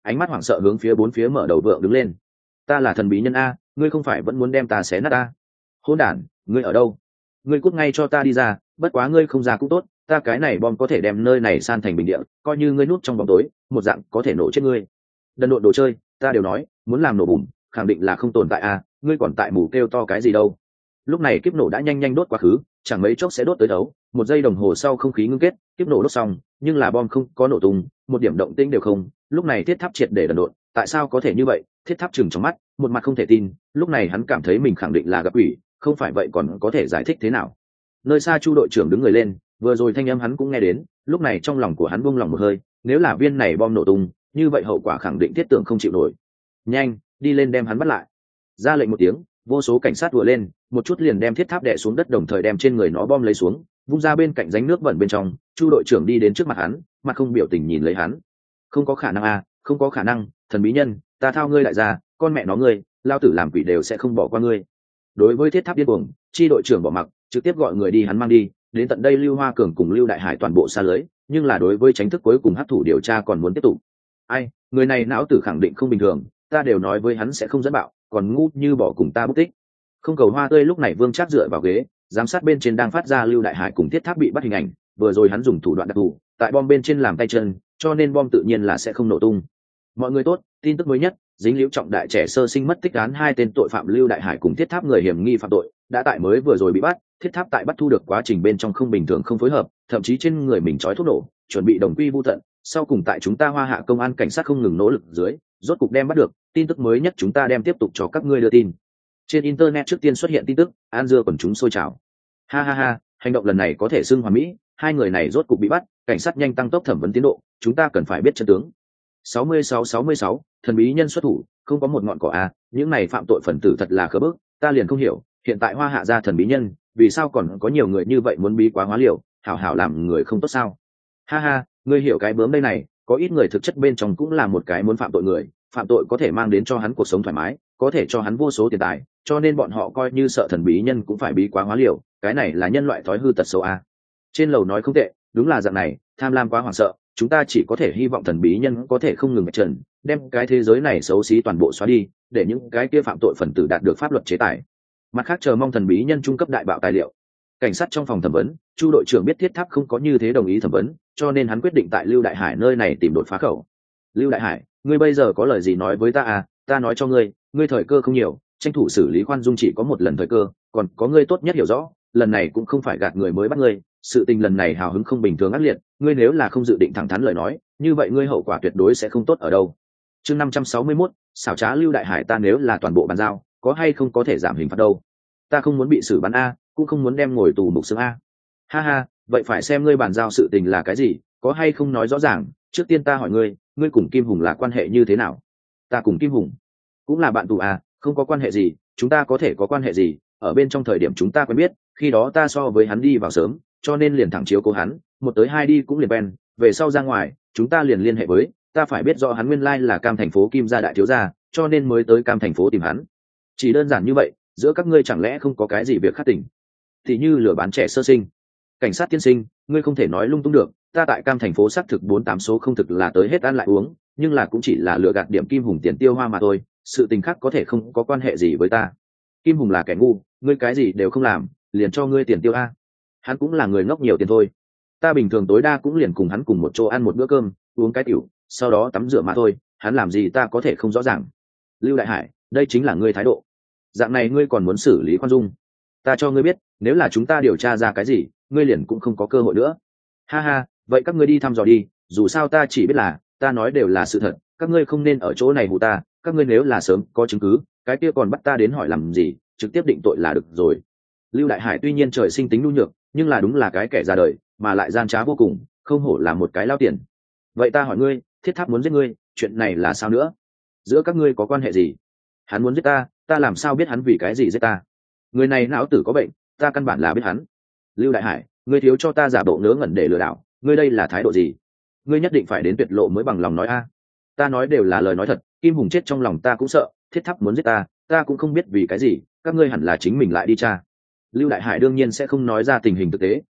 ánh mắt hoảng sợ hướng phía bốn phía mở đầu vượng đứng lên. Ta là thần bí nhân a, ngươi không phải vẫn muốn đem ta xé nát ta? Hỗn đản, ngươi ở đâu? Ngươi cút ngay cho ta đi ra, bất quá ngươi không ra cũng tốt, ta cái này bom có thể đem nơi này san thành bình địa, coi như ngươi núp trong bóng tối, một dạng có thể nổ chết ngươi. Đần độn đồ chơi, ta đều nói, muốn làm nổ bùm, khẳng định là không tồn tại a, ngươi còn tại mù kêu to cái gì đâu? Lúc này kiếp nổ đã nhanh nhanh đốt quá khứ, chẳng mấy chốc sẽ đốt tới đấu, một giây đồng hồ sau không khí ngưng kết, kiếp nổ đốt xong, nhưng là bom không có nổ tung, một điểm động tĩnh đều không. Lúc này thiết tháp triệt để đần độn, tại sao có thể như vậy? Thiết tháp chừng trong mắt, một mặt không thể tin, lúc này hắn cảm thấy mình khẳng định là gặp quỷ, không phải vậy còn có thể giải thích thế nào? Nơi xa Chu đội trưởng đứng người lên, vừa rồi thanh âm hắn cũng nghe đến, lúc này trong lòng của hắn buông lòng một hơi, nếu là viên này bom nổ tung, như vậy hậu quả khẳng định thiết tưởng không chịu nổi. Nhanh, đi lên đem hắn bắt lại. Ra lệnh một tiếng, vô số cảnh sát đùa lên, một chút liền đem thiết tháp đè xuống đất, đồng thời đem trên người nó bom lấy xuống, vung ra bên cạnh rãnh nước bẩn bên trong. Chu đội trưởng đi đến trước mặt hắn, mặt không biểu tình nhìn lấy hắn. Không có khả năng à, không có khả năng, thần bí nhân, ta thao ngươi lại ra, con mẹ nó ngươi, lao tử làm quỷ đều sẽ không bỏ qua ngươi. Đối với thiết tháp điên cuồng, chi đội trưởng bỏ mặc, trực tiếp gọi người đi hắn mang đi, đến tận đây Lưu Hoa Cường cùng Lưu Đại Hải toàn bộ xa lưới, nhưng là đối với tránh thức cuối cùng hấp thủ điều tra còn muốn tiếp tục. Ai, người này não tử khẳng định không bình thường, ta đều nói với hắn sẽ không dẫn bạo, còn ngu như bỏ cùng ta bút tích. Không cầu hoa tươi lúc này Vương Trác dựa vào ghế, giám sát bên trên đang phát ra Lưu Đại Hải cùng thiết tháp bị bắt hình ảnh, vừa rồi hắn dùng thủ đoạn đặc thù, tại bom bên trên làm tay chân, cho nên bom tự nhiên là sẽ không nổ tung. Mọi người tốt, tin tức mới nhất, dính liễu trọng đại trẻ sơ sinh mất tích án hai tên tội phạm Lưu Đại Hải cùng thiết tháp người hiểm nghi phạm tội đã tại mới vừa rồi bị bắt. Thiết tháp tại bắt thu được quá trình bên trong không bình thường, không phối hợp, thậm chí trên người mình trói thuốc nổ, chuẩn bị đồng quy vu tận. Sau cùng tại chúng ta Hoa Hạ công an cảnh sát không ngừng nỗ lực dưới, rốt cục đem bắt được. Tin tức mới nhất chúng ta đem tiếp tục cho các ngươi đưa tin. Trên internet trước tiên xuất hiện tin tức, an dưa quần chúng sôi trào. Ha ha ha, hành động lần này có thể xưng hoàn mỹ, hai người này rốt cục bị bắt, cảnh sát nhanh tăng tốc thẩm vấn tiến độ, chúng ta cần phải biết chân tướng. sáu mươi sáu sáu mươi sáu, thần bí nhân xuất thủ, không có một ngọn cỏ a, những này phạm tội phần tử thật là khờ bức, ta liền không hiểu, hiện tại Hoa Hạ ra thần bí nhân, vì sao còn có nhiều người như vậy muốn bí quá hóa liều, hảo hảo làm người không tốt sao? Ha ha, ngươi hiểu cái bướm đây này, có ít người thực chất bên trong cũng là một cái muốn phạm tội người, phạm tội có thể mang đến cho hắn cuộc sống thoải mái, có thể cho hắn vô số tiền tài, cho nên bọn họ coi như sợ thần bí nhân cũng phải bí quá hóa liều, cái này là nhân loại thói hư tật xấu a. Trên lầu nói không tệ, đúng là dạng này, tham lam quá hoảng sợ, chúng ta chỉ có thể hy vọng thần bí nhân có thể không ngừng vạch trần, đem cái thế giới này xấu xí toàn bộ xóa đi, để những cái kia phạm tội phần tử đạt được pháp luật chế tài. Mặt khác chờ mong thần bí nhân trung cấp đại bạo tài liệu. Cảnh sát trong phòng thẩm vấn, Chu đội trưởng biết thiết tháp không có như thế đồng ý thẩm vấn, cho nên hắn quyết định tại Lưu Đại Hải nơi này tìm đột phá khẩu. Lưu Đại Hải, ngươi bây giờ có lời gì nói với ta à? Ta nói cho ngươi, ngươi thời cơ không nhiều, tranh thủ xử lý khoan dung chỉ có một lần thời cơ, còn có ngươi tốt nhất hiểu rõ, lần này cũng không phải gạt người mới bắt ngươi, sự tình lần này hào hứng không bình thường ác liệt, ngươi nếu là không dự định thẳng thắn lời nói, như vậy ngươi hậu quả tuyệt đối sẽ không tốt ở đâu. Chương năm trăm sáu mươi mốt, xảo trá Lưu Đại Hải, ta nếu là toàn bộ bàn giao, có hay không có thể giảm hình phạt đâu? Ta không muốn bị xử bắn a, cũng không muốn đem ngồi tù mục xương a. Ha ha, vậy phải xem ngươi bàn giao sự tình là cái gì, có hay không nói rõ ràng. Trước tiên ta hỏi ngươi, ngươi cùng Kim Hùng là quan hệ như thế nào? Ta cùng Kim Hùng cũng là bạn tù à? Không có quan hệ gì, chúng ta có thể có quan hệ gì? Ở bên trong thời điểm chúng ta quen biết, khi đó ta so với hắn đi vào sớm, cho nên liền thẳng chiếu cố hắn, một tới hai đi cũng liền quen, về sau ra ngoài chúng ta liền liên hệ với, ta phải biết rõ hắn nguyên lai là Cam thành phố Kim gia đại thiếu gia, cho nên mới tới Cam thành phố tìm hắn. Chỉ đơn giản như vậy, giữa các ngươi chẳng lẽ không có cái gì việc khác tình? Thì như lừa bán trẻ sơ sinh. Cảnh sát tiên sinh, ngươi không thể nói lung tung được, ta tại Cam thành phố xác thực bốn tám số không thực là tới hết ăn lại uống, nhưng là cũng chỉ là lừa gạt điểm Kim Hùng tiền tiêu hoa mà thôi, sự tình khác có thể không có quan hệ gì với ta. Kim Hùng là kẻ ngu, ngươi cái gì đều không làm, liền cho ngươi tiền tiêu a. Hắn cũng là người ngốc nhiều tiền thôi, ta bình thường tối đa cũng liền cùng hắn cùng một chỗ ăn một bữa cơm, uống cái tiểu, sau đó tắm rửa mà thôi, hắn làm gì ta có thể không rõ ràng. Lưu Đại Hải, đây chính là ngươi thái độ, dạng này ngươi còn muốn xử lý khoan dung? Ta cho ngươi biết, nếu là chúng ta điều tra ra cái gì, ngươi liền cũng không có cơ hội nữa. Ha ha, vậy các ngươi đi thăm dò đi, dù sao ta chỉ biết là ta nói đều là sự thật, các ngươi không nên ở chỗ này hù ta, các ngươi nếu là sớm có chứng cứ, cái kia còn bắt ta đến hỏi làm gì, trực tiếp định tội là được rồi. Lưu Đại Hải tuy nhiên trời sinh tính nhu nhược, nhưng là đúng là cái kẻ ra đời, mà lại gian trá vô cùng, không hổ là một cái lao tiền. Vậy ta hỏi ngươi, thiết tháp muốn giết ngươi, chuyện này là sao nữa? Giữa các ngươi có quan hệ gì? Hắn muốn giết ta, ta làm sao biết hắn vì cái gì giết ta? Người này não tử có bệnh, ta căn bản là biết hắn. Lưu Đại Hải, ngươi thiếu cho ta giả bộ ngớ ngẩn để lừa đảo, ngươi đây là thái độ gì? Ngươi nhất định phải đến tuyệt lộ mới bằng lòng nói a. Ta nói đều là lời nói thật, Kim Hùng chết trong lòng ta cũng sợ, thiết tháp muốn giết ta, ta cũng không biết vì cái gì, các ngươi hẳn là chính mình lại đi tra. Lưu Đại Hải đương nhiên sẽ không nói ra tình hình thực tế,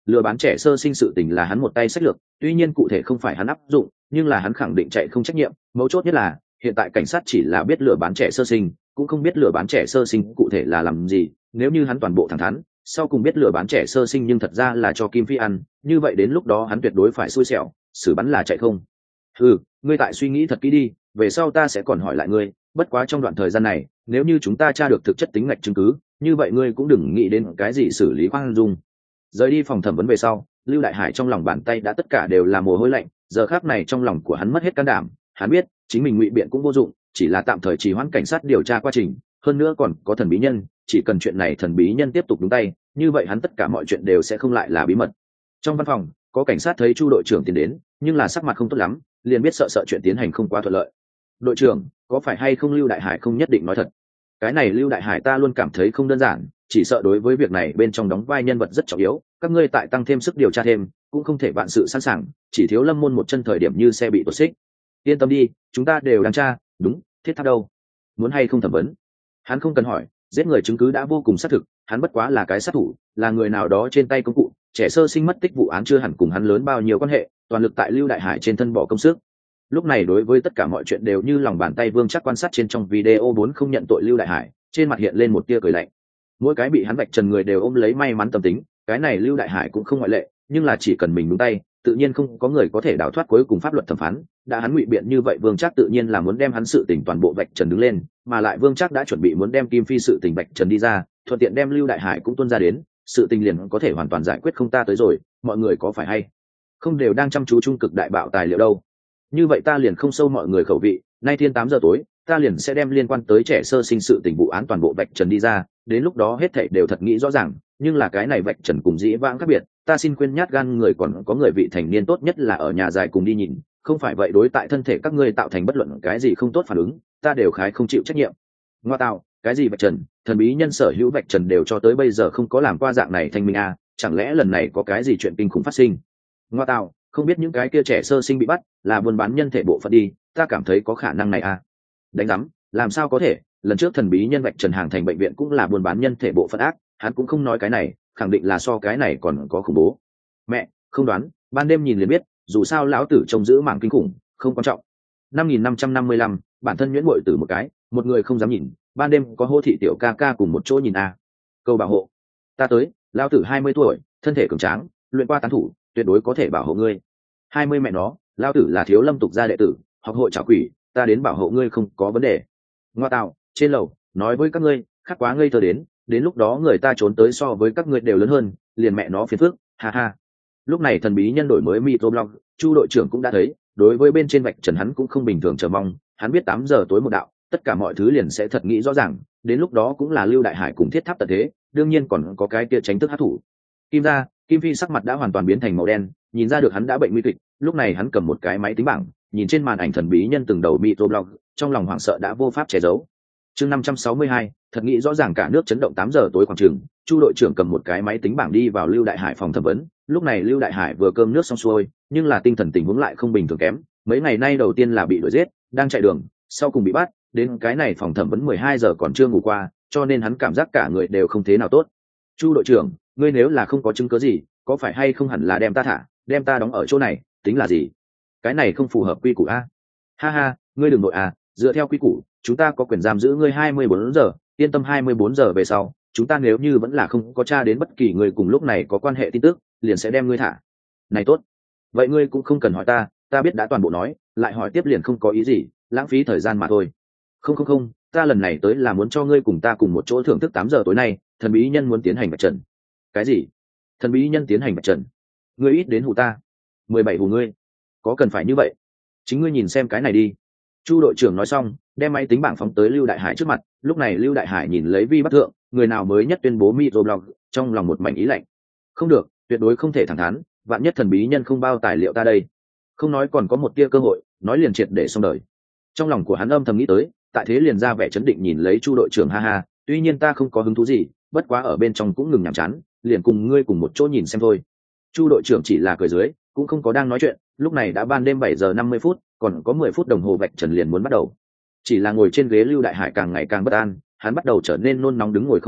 lừa bán trẻ sơ sinh sự tình là hắn một tay sách lược, tuy nhiên cụ thể không phải hắn áp dụng, nhưng là hắn khẳng định chạy không trách nhiệm. Mấu chốt nhất là hiện tại cảnh sát chỉ là biết lừa bán trẻ sơ sinh, cũng không biết lừa bán trẻ sơ sinh cụ thể là làm gì. Nếu như hắn toàn bộ thẳng thắn, sau cùng biết lừa bán trẻ sơ sinh nhưng thật ra là cho Kim Phi ăn, như vậy đến lúc đó hắn tuyệt đối phải xui xẻo, xử bắn là chạy không. Ừ, ngươi tại suy nghĩ thật kỹ đi, về sau ta sẽ còn hỏi lại ngươi. Bất quá trong đoạn thời gian này, nếu như chúng ta tra được thực chất tính ngạch chứng cứ, như vậy ngươi cũng đừng nghĩ đến cái gì xử lý khoan dung. Rời đi phòng thẩm vấn về sau, Lưu Đại Hải trong lòng bàn tay đã tất cả đều là mồ hôi lạnh, giờ khắc này trong lòng của hắn mất hết can đảm. Hắn biết chính mình ngụy biện cũng vô dụng, chỉ là tạm thời trì hoãn cảnh sát điều tra quá trình, hơn nữa còn có thần bí nhân, chỉ cần chuyện này thần bí nhân tiếp tục đúng tay, như vậy hắn tất cả mọi chuyện đều sẽ không lại là bí mật. Trong văn phòng có cảnh sát thấy Chu đội trưởng tiến đến, nhưng là sắc mặt không tốt lắm, liền biết sợ sợ chuyện tiến hành không quá thuận lợi. Đội trưởng, có phải hay không Lưu Đại Hải không nhất định nói thật? Cái này Lưu Đại Hải ta luôn cảm thấy không đơn giản, chỉ sợ đối với việc này bên trong đóng vai nhân vật rất trọng yếu, các ngươi tại tăng thêm sức điều tra thêm, cũng không thể vạn sự sẵn sàng, chỉ thiếu Lâm Môn một chân thời điểm như xe bị tuột xích. Yên tâm đi, chúng ta đều đang tra. Đúng, Thiết Tháp đâu? Muốn hay không thẩm vấn? Hắn không cần hỏi, giết người chứng cứ đã vô cùng xác thực, hắn bất quá là cái sát thủ, là người nào đó trên tay công cụ, trẻ sơ sinh mất tích vụ án chưa hẳn cùng hắn lớn bao nhiêu quan hệ, toàn lực tại Lưu Đại Hải trên thân bỏ công sức. Lúc này đối với tất cả mọi chuyện đều như lòng bàn tay Vương Trác quan sát trên trong video bốn không nhận tội Lưu Đại Hải, trên mặt hiện lên một tia cười lạnh. Mỗi cái bị hắn vạch trần người đều ôm lấy may mắn tâm tính, cái này Lưu Đại Hải cũng không ngoại lệ, nhưng là chỉ cần mình đúng tay, tự nhiên không có người có thể đào thoát cuối cùng pháp luật thẩm phán. Đã hắn ngụy biện như vậy, Vương Trác tự nhiên là muốn đem hắn sự tình toàn bộ vạch trần đứng lên, mà lại Vương Trác đã chuẩn bị muốn đem Kim Phi sự tình vạch trần đi ra, thuận tiện đem Lưu Đại Hải cũng tuôn ra đến, sự tình liền có thể hoàn toàn giải quyết. Không ta tới rồi, mọi người có phải hay không đều đang chăm chú trung cực đại bạo tài liệu đâu? Như vậy ta liền không sâu mọi người khẩu vị, nay thiên tám giờ tối, ta liền sẽ đem liên quan tới trẻ sơ sinh sự tình vụ án toàn bộ vạch trần đi ra, đến lúc đó hết thảy đều thật nghĩ rõ ràng. Nhưng là cái này vạch trần cùng dĩ vãng khác biệt, ta xin khuyên nhát gan người còn có người vị thành niên tốt nhất là ở nhà dài cùng đi nhìn, không phải vậy đối tại thân thể các ngươi tạo thành bất luận cái gì không tốt phản ứng, ta đều khái không chịu trách nhiệm. Ngoa tạo, cái gì vạch trần? Thần bí nhân sở hữu vạch trần đều cho tới bây giờ không có làm qua dạng này thanh minh à, chẳng lẽ lần này có cái gì chuyện kinh khủng phát sinh? Ngoa tạo, không biết những cái kia trẻ sơ sinh bị bắt là buôn bán nhân thể bộ phận đi, ta cảm thấy có khả năng này à. Đánh rắm, làm sao có thể, lần trước thần bí nhân vạch trần hàng thành bệnh viện cũng là buôn bán nhân thể bộ phận ác, hắn cũng không nói cái này, khẳng định là so cái này còn có khủng bố. Mẹ, không đoán, ban đêm nhìn liền biết, dù sao lão tử trông giữ mảng kinh khủng, không quan trọng. Năm nghìn năm trăm năm mươi lăm, bản thân nhuyễn muội tử một cái, một người không dám nhìn, ban đêm có Hô thị tiểu ca ca cùng một chỗ nhìn à. Câu bảo hộ. Ta tới, lão tử hai mươi tuổi, thân thể cường tráng, luyện qua tán thủ, tuyệt đối có thể bảo hộ ngươi. Hai mươi mẹ nó, lão tử là Thiếu Lâm tục gia đệ tử, học hội trảo quỷ, ta đến bảo hộ ngươi không có vấn đề. Ngoa tạo, trên lầu, nói với các ngươi, khác quá ngây thơ đến, đến lúc đó người ta trốn tới so với các ngươi đều lớn hơn, liền mẹ nó phiền phức, ha ha. Lúc này thần bí nhân đổi mới microblog, Chu đội trưởng cũng đã thấy, đối với bên trên vạch trần hắn cũng không bình thường chờ mong, hắn biết tám giờ tối một đạo, tất cả mọi thứ liền sẽ thật nghĩ rõ ràng, đến lúc đó cũng là Lưu Đại Hải cùng Thiết Tháp tận thế, đương nhiên còn có cái kia tránh thức hắc thủ. Kim ra, Kim Phi sắc mặt đã hoàn toàn biến thành màu đen, nhìn ra được hắn đã bệnh nguy kịch, lúc này hắn cầm một cái máy tính bảng, nhìn trên màn ảnh thần bí nhân từng đầu microblog, trong lòng hoảng sợ đã vô pháp che giấu. Chương năm trăm sáu mươi hai, thật nghĩ rõ ràng cả nước chấn động tám giờ tối khoảng chừng, Chu đội trưởng cầm một cái máy tính bảng đi vào Lưu Đại Hải phòng thẩm vấn, lúc này Lưu Đại Hải vừa cơm nước xong xuôi, nhưng là tinh thần tình huống lại không bình thường kém, mấy ngày nay đầu tiên là bị đuổi giết, đang chạy đường, sau cùng bị bắt, đến cái này phòng thẩm vấn mười hai giờ còn chưa ngủ qua, cho nên hắn cảm giác cả người đều không thế nào tốt. Chu đội trưởng, ngươi nếu là không có chứng cứ gì, có phải hay không hẳn là đem ta thả, đem ta đóng ở chỗ này, tính là gì? Cái này không phù hợp quy củ a. Ha ha, ngươi đừng nội à, dựa theo quy củ, chúng ta có quyền giam giữ ngươi hai mươi bốn giờ, yên tâm hai mươi bốn giờ về sau, chúng ta nếu như vẫn là không có tra đến bất kỳ người cùng lúc này có quan hệ tin tức, liền sẽ đem ngươi thả. Này tốt. Vậy ngươi cũng không cần hỏi ta, ta biết đã toàn bộ nói, lại hỏi tiếp liền không có ý gì, lãng phí thời gian mà thôi. Không không không, ta lần này tới là muốn cho ngươi cùng ta cùng một chỗ thưởng thức tám giờ tối nay, thần bí nhân muốn tiến hành vạch trần. Cái gì? Thần bí nhân tiến hành vạch trần? Ngươi ít đến hù ta. mười bảy hù ngươi. Có cần phải như vậy? Chính ngươi nhìn xem cái này đi. Chu đội trưởng nói xong, đem máy tính bảng phóng tới Lưu Đại Hải trước mặt, lúc này Lưu Đại Hải nhìn lấy vi bắc thượng, người nào mới nhất tuyên bố microblog, trong lòng một mảnh ý lạnh. Không được, tuyệt đối không thể thẳng thắn, vạn nhất thần bí nhân không bao tài liệu ta đây. Không nói còn có một tia cơ hội, nói liền triệt để xong đời. Trong lòng của hắn âm thầm nghĩ tới, tại thế liền ra vẻ chấn định nhìn lấy Chu đội trưởng, ha ha, tuy nhiên ta không có hứng thú gì, bất quá ở bên trong cũng ngừng nhàm chán, liền cùng ngươi cùng một chỗ nhìn xem thôi. Chu đội trưởng chỉ là cười dưới, cũng không có đang nói chuyện, lúc này đã ban đêm bảy giờ năm mươi phút, còn có mười phút đồng hồ vạch trần liền muốn bắt đầu. Chỉ là ngồi trên ghế Lưu Đại Hải càng ngày càng bất an, hắn bắt đầu trở nên nôn nóng đứng ngồi không yên,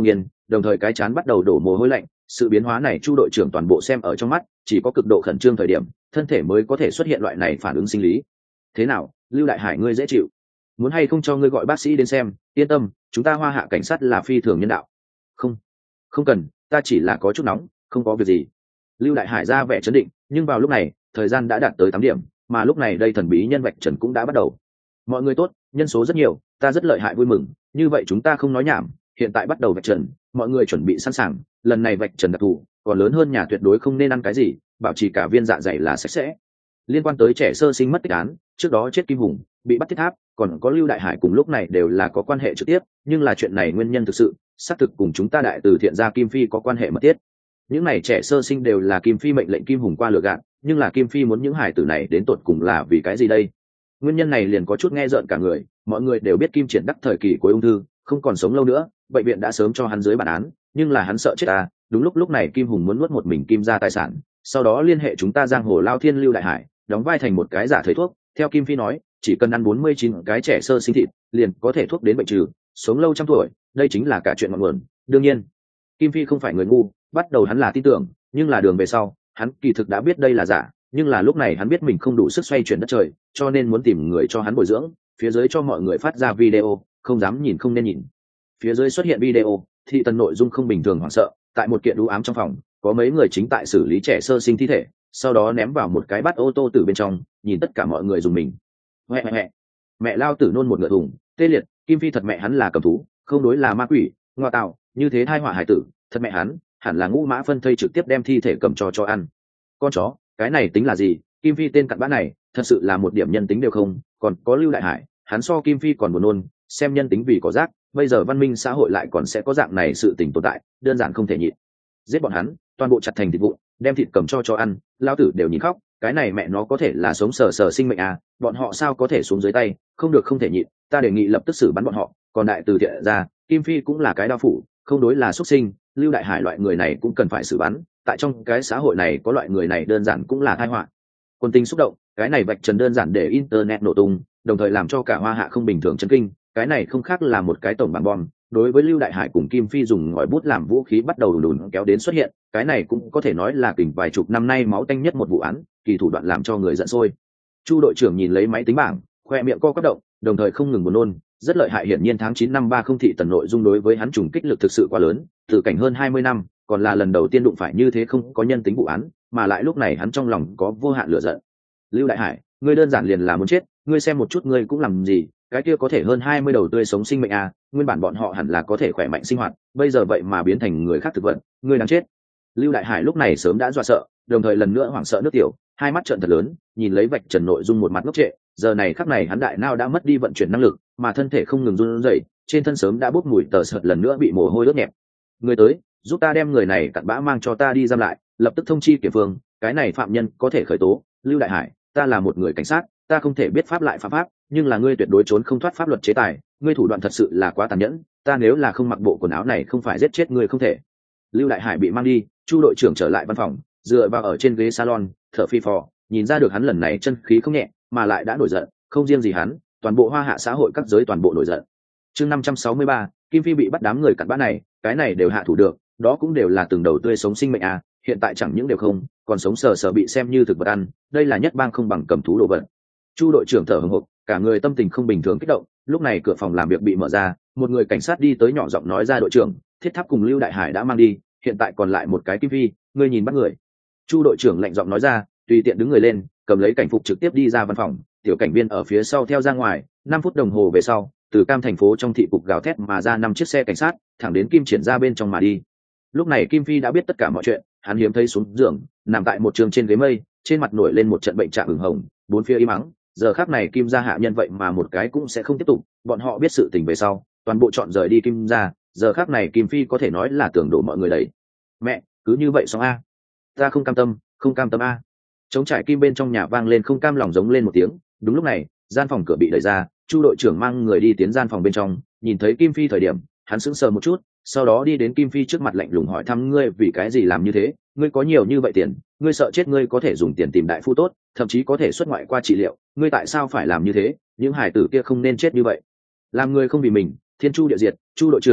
đồng thời cái chán bắt đầu đổ mồ hôi lạnh. Sự biến hóa này chu đội trưởng toàn bộ xem ở trong mắt, chỉ có cực độ khẩn trương thời điểm thân thể mới có thể xuất hiện loại này phản ứng sinh lý. Thế nào, Lưu Đại Hải, ngươi dễ chịu? Muốn hay không cho ngươi gọi bác sĩ đến xem? Yên tâm, chúng ta Hoa Hạ cảnh sát là phi thường nhân đạo. Không, không cần, ta chỉ là có chút nóng, không có việc gì. Lưu Đại Hải ra vẻ trấn định, nhưng vào lúc này thời gian đã đạt tới tám điểm, mà lúc này đây thần bí nhân vạch trần cũng đã bắt đầu. Mọi người tốt, nhân số rất nhiều, ta rất lợi hại vui mừng, như vậy chúng ta không nói nhảm, hiện tại bắt đầu vạch trần, mọi người chuẩn bị sẵn sàng. Lần này vạch trần đặc thù còn lớn hơn nhà, tuyệt đối không nên ăn cái gì, bảo trì cả viên dạ dày là sạch sẽ. Liên quan tới trẻ sơ sinh mất tích án, trước đó chết Kim Hùng, bị bắt thiết tháp, còn có Lưu Đại Hải cùng lúc này đều là có quan hệ trực tiếp, nhưng là chuyện này nguyên nhân thực sự xác thực cùng chúng ta đại từ thiện gia Kim Phi có quan hệ mật thiết. Những này trẻ sơ sinh đều là Kim Phi mệnh lệnh Kim Hùng qua lừa gạt, nhưng là Kim Phi muốn những hải tử này đến tột cùng là vì cái gì đây? Nguyên nhân này liền có chút nghe rợn cả người. Mọi người đều biết Kim Triển Đắc thời kỳ cuối ung thư không còn sống lâu nữa, bệnh viện đã sớm cho hắn dưới bản án, nhưng là hắn sợ chết à. Đúng lúc lúc này Kim Hùng muốn nuốt một mình Kim gia tài sản, sau đó liên hệ chúng ta giang hồ lao thiên Lưu Đại Hải, đóng vai thành một cái giả thầy thuốc. Theo Kim Phi nói, chỉ cần ăn bốn mươi chín cái trẻ sơ sinh thịt liền có thể thuốc đến bệnh trừ, sống lâu trăm tuổi. Đây chính là cả chuyện ngọn nguồn. Đương nhiên Kim Phi không phải người ngu, bắt đầu hắn là tin tưởng, nhưng là đường về sau hắn kỳ thực đã biết đây là giả, nhưng là lúc này hắn biết mình không đủ sức xoay chuyển đất trời, cho nên muốn tìm người cho hắn bồi dưỡng. Phía dưới cho mọi người phát ra video, không dám nhìn không nên nhìn. Phía dưới xuất hiện video thị tần nội dung không bình thường hoảng sợ. Tại một kiện u ám trong phòng, có mấy người chính tại xử lý trẻ sơ sinh thi thể, sau đó ném vào một cái bát ô tô từ bên trong. Nhìn tất cả mọi người dùng mình. Mẹ mẹ mẹ, mẹ lao tử nôn một ngựa thùng, tê liệt. Kim Phi thật mẹ hắn là cầm thú, không đối là ma quỷ. Ngoa tạo, như thế thai họa hải tử, thật mẹ hắn hẳn là ngũ mã phân thây trực tiếp đem thi thể cầm cho cho ăn. Con chó, cái này tính là gì? Kim Phi tên cặn bã này thật sự là một điểm nhân tính đều không. Còn có Lưu Đại Hải, hắn so Kim Phi còn buồn nôn, xem nhân tính vì có rác. Bây giờ văn minh xã hội lại còn sẽ có dạng này sự tình tồn tại, đơn giản không thể nhịn. Giết bọn hắn, toàn bộ chặt thành thịt vụn, đem thịt cầm cho cho ăn. Lao tử đều nhìn khóc, cái này mẹ nó có thể là sống sờ sờ sinh mệnh à? Bọn họ sao có thể xuống dưới tay? Không được, không thể nhịn, ta đề nghị lập tức xử bắn bọn họ. Còn đại từ thiện ra, Kim Phi cũng là cái đao phủ, không đối là xuất sinh. Lưu Đại Hải loại người này cũng cần phải xử bắn, tại trong cái xã hội này có loại người này đơn giản cũng là tai họa. Quân tình xúc động, cái này vạch trần đơn giản để internet nổ tung, đồng thời làm cho cả Hoa Hạ không bình thường chấn kinh. Cái này không khác là một cái tổng bản bom. Đối với Lưu Đại Hải cùng Kim Phi dùng ngòi bút làm vũ khí bắt đầu đùn đùn kéo đến xuất hiện, cái này cũng có thể nói là kình vài chục năm nay máu tanh nhất một vụ án, kỳ thủ đoạn làm cho người giận sôi. Chu đội trưởng nhìn lấy máy tính bảng, khoe miệng co quắp động, đồng thời không ngừng buồn nôn, rất lợi hại. Hiển nhiên tháng chín năm ba không thị tần nội dung đối với hắn trùng kích lực thực sự quá lớn, từ cảnh hơn hai mươi năm, còn là lần đầu tiên đụng phải như thế không có nhân tính vụ án, mà lại lúc này hắn trong lòng có vô hạn lửa giận. Lưu Đại Hải, ngươi đơn giản liền là muốn chết, ngươi xem một chút ngươi cũng làm gì, cái kia có thể hơn hai mươi đầu tươi sống sinh mệnh à, nguyên bản bọn họ hẳn là có thể khỏe mạnh sinh hoạt, bây giờ vậy mà biến thành người khác thực vật, ngươi đáng chết. Lưu Đại Hải lúc này sớm đã dọa sợ, đồng thời lần nữa hoảng sợ nước tiểu, hai mắt trợn thật lớn, nhìn lấy vạch trần nội dung một mặt ngốc trệ. Giờ này khắc này hắn đại não đã mất đi vận chuyển năng lực, mà thân thể không ngừng run rẩy, trên thân sớm đã bốc mùi tờ sợt lần nữa bị mồ hôi ướt nhẹp. Người tới, giúp ta đem người này cặn bã mang cho ta đi giam lại, lập tức thông chi kiểm phương, cái này phạm nhân có thể khởi tố. Lưu Đại Hải, ta là một người cảnh sát, ta không thể biết pháp lại phạm pháp, nhưng là ngươi tuyệt đối trốn không thoát pháp luật chế tài, ngươi thủ đoạn thật sự là quá tàn nhẫn, ta nếu là không mặc bộ quần áo này không phải giết chết ngươi không thể. Lưu Đại Hải bị mang đi, Chu đội trưởng trở lại văn phòng, dựa vào ở trên ghế salon, thở phì phò, nhìn ra được hắn lần này chân khí không nhẹ, mà lại đã nổi giận, không riêng gì hắn, toàn bộ Hoa Hạ xã hội các giới toàn bộ nổi giận. Chương năm trăm sáu mươi ba, Kim Phi bị bắt, đám người cặn bã này, cái này đều hạ thủ được, đó cũng đều là từng đầu tươi sống sinh mệnh à, hiện tại chẳng những đều không, còn sống sờ sờ bị xem như thực vật ăn, đây là nhất bang không bằng cầm thú đồ vật. Chu đội trưởng thở hổn hộc, cả người tâm tình không bình thường kích động. Lúc này cửa phòng làm việc bị mở ra, một người cảnh sát đi tới nhỏ giọng nói ra, đội trưởng, Thiết Tháp cùng Lưu Đại Hải đã mang đi, hiện tại còn lại một cái Kim Phi, ngươi nhìn bắt người. Chu đội trưởng lạnh giọng nói ra, tùy tiện đứng người lên, cầm lấy cảnh phục trực tiếp đi ra văn phòng, tiểu cảnh viên ở phía sau theo ra ngoài. Năm phút đồng hồ về sau, từ Cam thành phố trong thị cục gào thét mà ra năm chiếc xe cảnh sát, thẳng đến Kim Triển ra bên trong mà đi. Lúc này Kim Phi đã biết tất cả mọi chuyện, hắn hiếm thấy xuống giường, nằm tại một trường trên ghế mây, trên mặt nổi lên một trận bệnh trạng ửng hồng, bốn phía im mắng. Giờ khắc này Kim gia hạ nhân vậy mà một cái cũng sẽ không tiếp tục, bọn họ biết sự tình về sau, toàn bộ chọn rời đi Kim gia. Giờ khắc này Kim Phi có thể nói là tưởng đổ mọi người đấy. Mẹ, cứ như vậy xong a? Ta không cam tâm, không cam tâm a. Trống trải Kim bên trong nhà vang lên không cam lòng giống lên một tiếng. Đúng lúc này, gian phòng cửa bị đẩy ra, Chu đội trưởng mang người đi tiến gian phòng bên trong, nhìn thấy Kim Phi thời điểm, hắn sững sờ một chút, sau đó đi đến Kim Phi trước mặt lạnh lùng hỏi thăm, ngươi vì cái gì làm như thế? Ngươi có nhiều như vậy tiền, ngươi sợ chết ngươi có thể dùng tiền tìm đại phu tốt, thậm chí có thể xuất ngoại qua trị liệu, ngươi tại sao phải làm như thế? Những hải tử kia không nên chết như vậy. Làm người không vì mình, thiên chu địa diệt. Chu đội trưởng,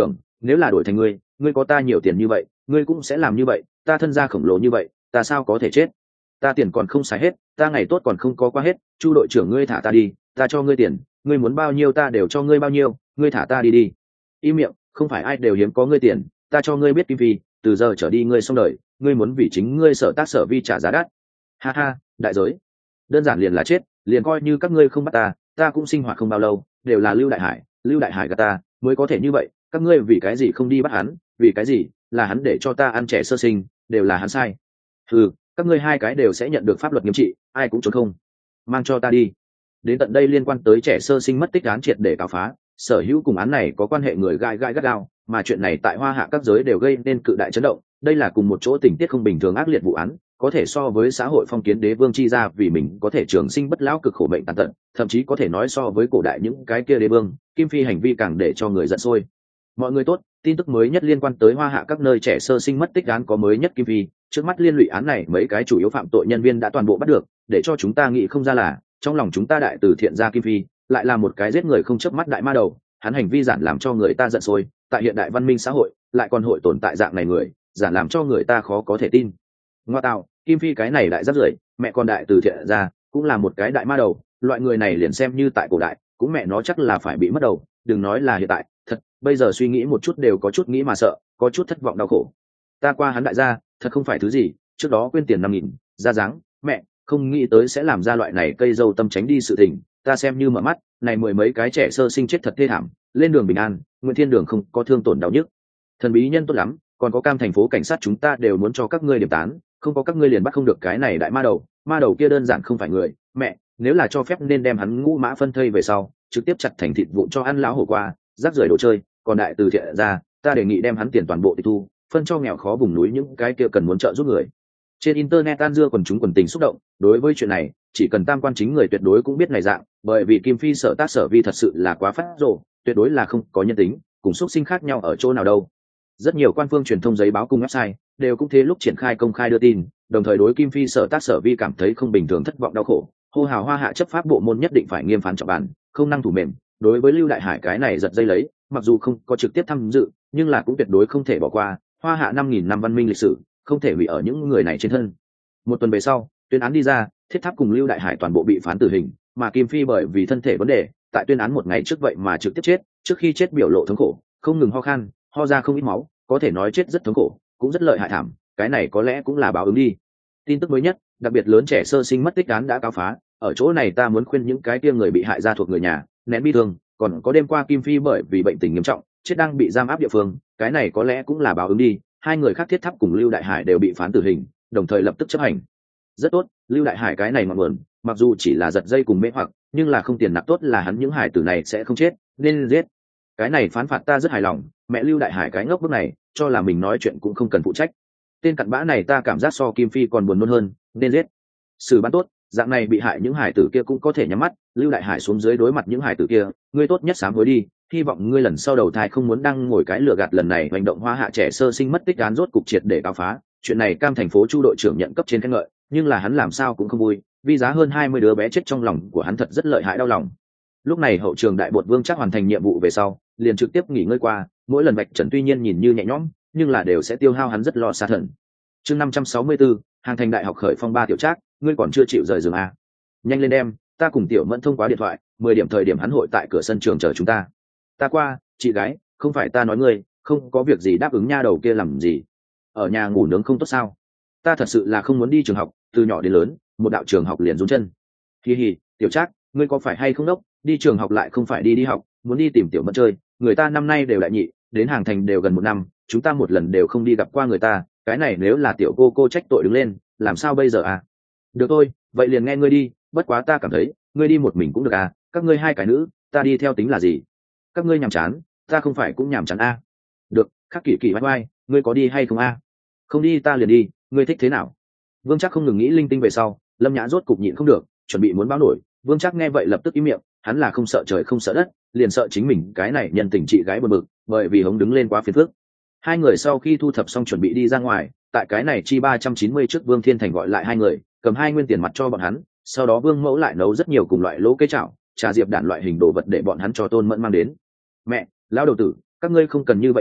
nếu là đổi thành ngươi, ngươi có ta nhiều tiền như vậy, ngươi cũng sẽ làm như vậy, ta thân gia khổng lồ như vậy, ta sao có thể chết? Ta tiền còn không xài hết, ta ngày tốt còn không có qua hết, Chu đội trưởng ngươi thả ta đi, ta cho ngươi tiền, ngươi muốn bao nhiêu ta đều cho ngươi bao nhiêu, ngươi thả ta đi đi. Im miệng, không phải ai đều hiếm có ngươi tiền, ta cho ngươi biết Kim Phi, từ giờ trở đi ngươi xong đời, ngươi muốn vì chính ngươi sở tác sở vi trả giá đắt. Ha ha, đại giới. Đơn giản liền là chết, liền coi như các ngươi không bắt ta, ta cũng sinh hoạt không bao lâu, đều là Lưu Đại Hải, Lưu Đại Hải gạt ta, mới có thể như vậy, các ngươi vì cái gì không đi bắt hắn, vì cái gì, là hắn để cho ta ăn trẻ sơ sinh, đều là hắn sai. Ừ, các ngươi hai cái đều sẽ nhận được pháp luật nghiêm trị, ai cũng trốn không. Mang cho ta đi. Đến tận đây liên quan tới trẻ sơ sinh mất tích án triệt để cáo phá, sở hữu cùng án này có quan hệ người gai gai gắt gao, mà chuyện này tại Hoa Hạ các giới đều gây nên cự đại chấn động. Đây là cùng một chỗ tình tiết không bình thường ác liệt vụ án, có thể so với xã hội phong kiến đế vương chi ra vì mình có thể trường sinh bất lão cực khổ mệnh tàn tận, thậm chí có thể nói so với cổ đại những cái kia đế vương, Kim Phi hành vi càng để cho người giận sôi. Mọi người tốt, tin tức mới nhất liên quan tới Hoa Hạ các nơi trẻ sơ sinh mất tích án có mới nhất Kim Phi, trước mắt liên lụy án này mấy cái chủ yếu phạm tội nhân viên đã toàn bộ bắt được, để cho chúng ta nghĩ không ra là trong lòng chúng ta đại từ thiện gia Kim Phi lại là một cái giết người không chớp mắt đại ma đầu, hắn hành vi giản làm cho người ta giận sôi, tại hiện đại văn minh xã hội lại còn hội tồn tại dạng này người, giản làm cho người ta khó có thể tin. Ngoa tạo, Kim Phi cái này đại rất rưởi, mẹ con đại từ thiện gia cũng là một cái đại ma đầu, loại người này liền xem như tại cổ đại cũng mẹ nó chắc là phải bị mất đầu, đừng nói là hiện tại, thật bây giờ suy nghĩ một chút đều có chút nghĩ mà sợ, có chút thất vọng đau khổ. Ta qua hắn đại gia thật không phải thứ gì, trước đó quên tiền năm nghìn ra dáng, mẹ không nghĩ tới sẽ làm ra loại này cây dâu tâm tránh đi sự tình, ta xem như mở mắt, này mười mấy cái trẻ sơ sinh chết thật thê thảm, lên đường bình an, Nguyễn Thiên Đường không có thương tổn đau nhức. Thần bí nhân tốt lắm, còn có Cam thành phố cảnh sát chúng ta đều muốn cho các ngươi điểm tán, không có các ngươi liền bắt không được cái này đại ma đầu, ma đầu kia đơn giản không phải người, mẹ, nếu là cho phép nên đem hắn ngũ mã phân thây về sau, trực tiếp chặt thành thịt vụn cho ăn lão hổ qua, rác rưởi đồ chơi, còn đại từ thiện ra, ta đề nghị đem hắn tiền toàn bộ tịch thu, phân cho nghèo khó vùng núi những cái kia cần muốn trợ giúp người. Trên internet tan dưa quần chúng quần tình xúc động, đối với chuyện này, chỉ cần tam quan chính người tuyệt đối cũng biết này dạng, bởi vì Kim Phi sở tác sở vi thật sự là quá phát rồ, tuyệt đối là không có nhân tính, cùng xuất sinh khác nhau ở chỗ nào đâu. Rất nhiều quan phương truyền thông giấy báo cùng website đều cũng thế lúc triển khai công khai đưa tin, đồng thời đối Kim Phi sở tác sở vi cảm thấy không bình thường, thất vọng đau khổ, hô hào Hoa Hạ chấp pháp bộ môn nhất định phải nghiêm phán trọng bản, không năng thủ mềm. Đối với Lưu Đại Hải cái này giật dây lấy, mặc dù không có trực tiếp tham dự, nhưng là cũng tuyệt đối không thể bỏ qua. Hoa Hạ năm nghìn năm văn minh lịch sử không thể hủy ở những người này trên thân. Một tuần về sau, tuyên án đi ra, Thiết Tháp cùng Lưu Đại Hải toàn bộ bị phán tử hình, mà Kim Phi bởi vì thân thể vấn đề, tại tuyên án một ngày trước vậy mà trực tiếp chết, trước khi chết biểu lộ thống khổ, không ngừng ho khan, ho ra không ít máu, có thể nói chết rất thống khổ, cũng rất lợi hại thảm, cái này có lẽ cũng là báo ứng đi. Tin tức mới nhất, đặc biệt lớn trẻ sơ sinh mất tích án đã cáo phá, ở chỗ này ta muốn khuyên những cái kia người bị hại gia thuộc người nhà, nén bi thương, còn có đêm qua Kim Phi bởi vì bệnh tình nghiêm trọng, chết đang bị giam áp địa phương, cái này có lẽ cũng là báo ứng đi. Hai người khác Thiết Tháp cùng Lưu Đại Hải đều bị phán tử hình, đồng thời lập tức chấp hành. Rất tốt, Lưu Đại Hải cái này ngọn nguồn, mặc dù chỉ là giật dây cùng mê hoặc, nhưng là không tiền nạp tốt là hắn những hải tử này sẽ không chết, nên giết. Cái này phán phạt ta rất hài lòng, mẹ Lưu Đại Hải cái ngốc bức này, cho là mình nói chuyện cũng không cần phụ trách. Tên cặn bã này ta cảm giác so Kim Phi còn buồn nôn hơn, nên giết. Xử bán tốt, dạng này bị hại những hải tử kia cũng có thể nhắm mắt. Lưu Đại Hải xuống dưới đối mặt những hải tử kia, ngươi tốt nhất sám hối đi, hy vọng ngươi lần sau đầu thai không muốn đăng ngồi cái lừa gạt lần này. Hành động Hoa Hạ trẻ sơ sinh mất tích án rốt cục triệt để cáo phá, chuyện này Cam thành phố Chu đội trưởng nhận cấp trên khen ngợi, nhưng là hắn làm sao cũng không vui, vì giá hơn hai mươi đứa bé chết trong lòng của hắn thật rất lợi hại đau lòng. Lúc này hậu trường đại bột Vương chắc hoàn thành nhiệm vụ về sau, liền trực tiếp nghỉ ngơi qua, mỗi lần vạch trần tuy nhiên nhìn như nhẹ nhõm, nhưng là đều sẽ tiêu hao hắn rất lo xa thần. Chương năm trăm sáu mươi tư, hàng thành đại học khởi phong ba tiểu trác, ngươi còn chưa chịu rời giường à? Nhanh lên đem, ta cùng Tiểu Mẫn thông qua điện thoại, mười điểm thời điểm hắn hội tại cửa sân trường chờ chúng ta. Ta qua, chị gái, không phải ta nói ngươi, không có việc gì đáp ứng nha đầu kia làm gì? Ở nhà ngủ nướng không tốt sao? Ta thật sự là không muốn đi trường học, từ nhỏ đến lớn, một đạo trường học liền run chân. Hi hi, tiểu trác, ngươi có phải hay không đốc, đi trường học lại không phải đi đi học, muốn đi tìm Tiểu Mẫn chơi, người ta năm nay đều lại nhị, đến hàng thành đều gần một năm, chúng ta một lần đều không đi gặp qua người ta, cái này nếu là tiểu cô cô trách tội đứng lên, làm sao bây giờ à? Được thôi, vậy liền nghe ngươi đi, bất quá ta cảm thấy, ngươi đi một mình cũng được à, các ngươi hai cái nữ, ta đi theo tính là gì? Các ngươi nhàm chán, ta không phải cũng nhàm chán à? Được, khắc kỷ kỷ vai vai, ngươi có đi hay không à? Không đi ta liền đi, ngươi thích thế nào? Vương chắc không ngừng nghĩ linh tinh về sau, Lâm Nhã rốt cục nhịn không được, chuẩn bị muốn báo nổi. Vương chắc nghe vậy lập tức im miệng, hắn là không sợ trời không sợ đất, liền sợ chính mình cái này nhân tình chị gái buồn bực, bởi vì hống đứng lên quá phiền phức. Hai người sau khi thu thập xong chuẩn bị đi ra ngoài, tại cái này chi ba trăm chín mươi trước Vương Thiên Thành gọi lại hai người, cầm hai nguyên tiền mặt cho bọn hắn, sau đó Vương Mẫu lại nấu rất nhiều cùng loại lỗ cây chảo, trà diệp đạn loại hình đồ vật để bọn hắn cho Tôn Mẫn mang đến. Mẹ, lão đầu tử, các ngươi không cần như vậy đi,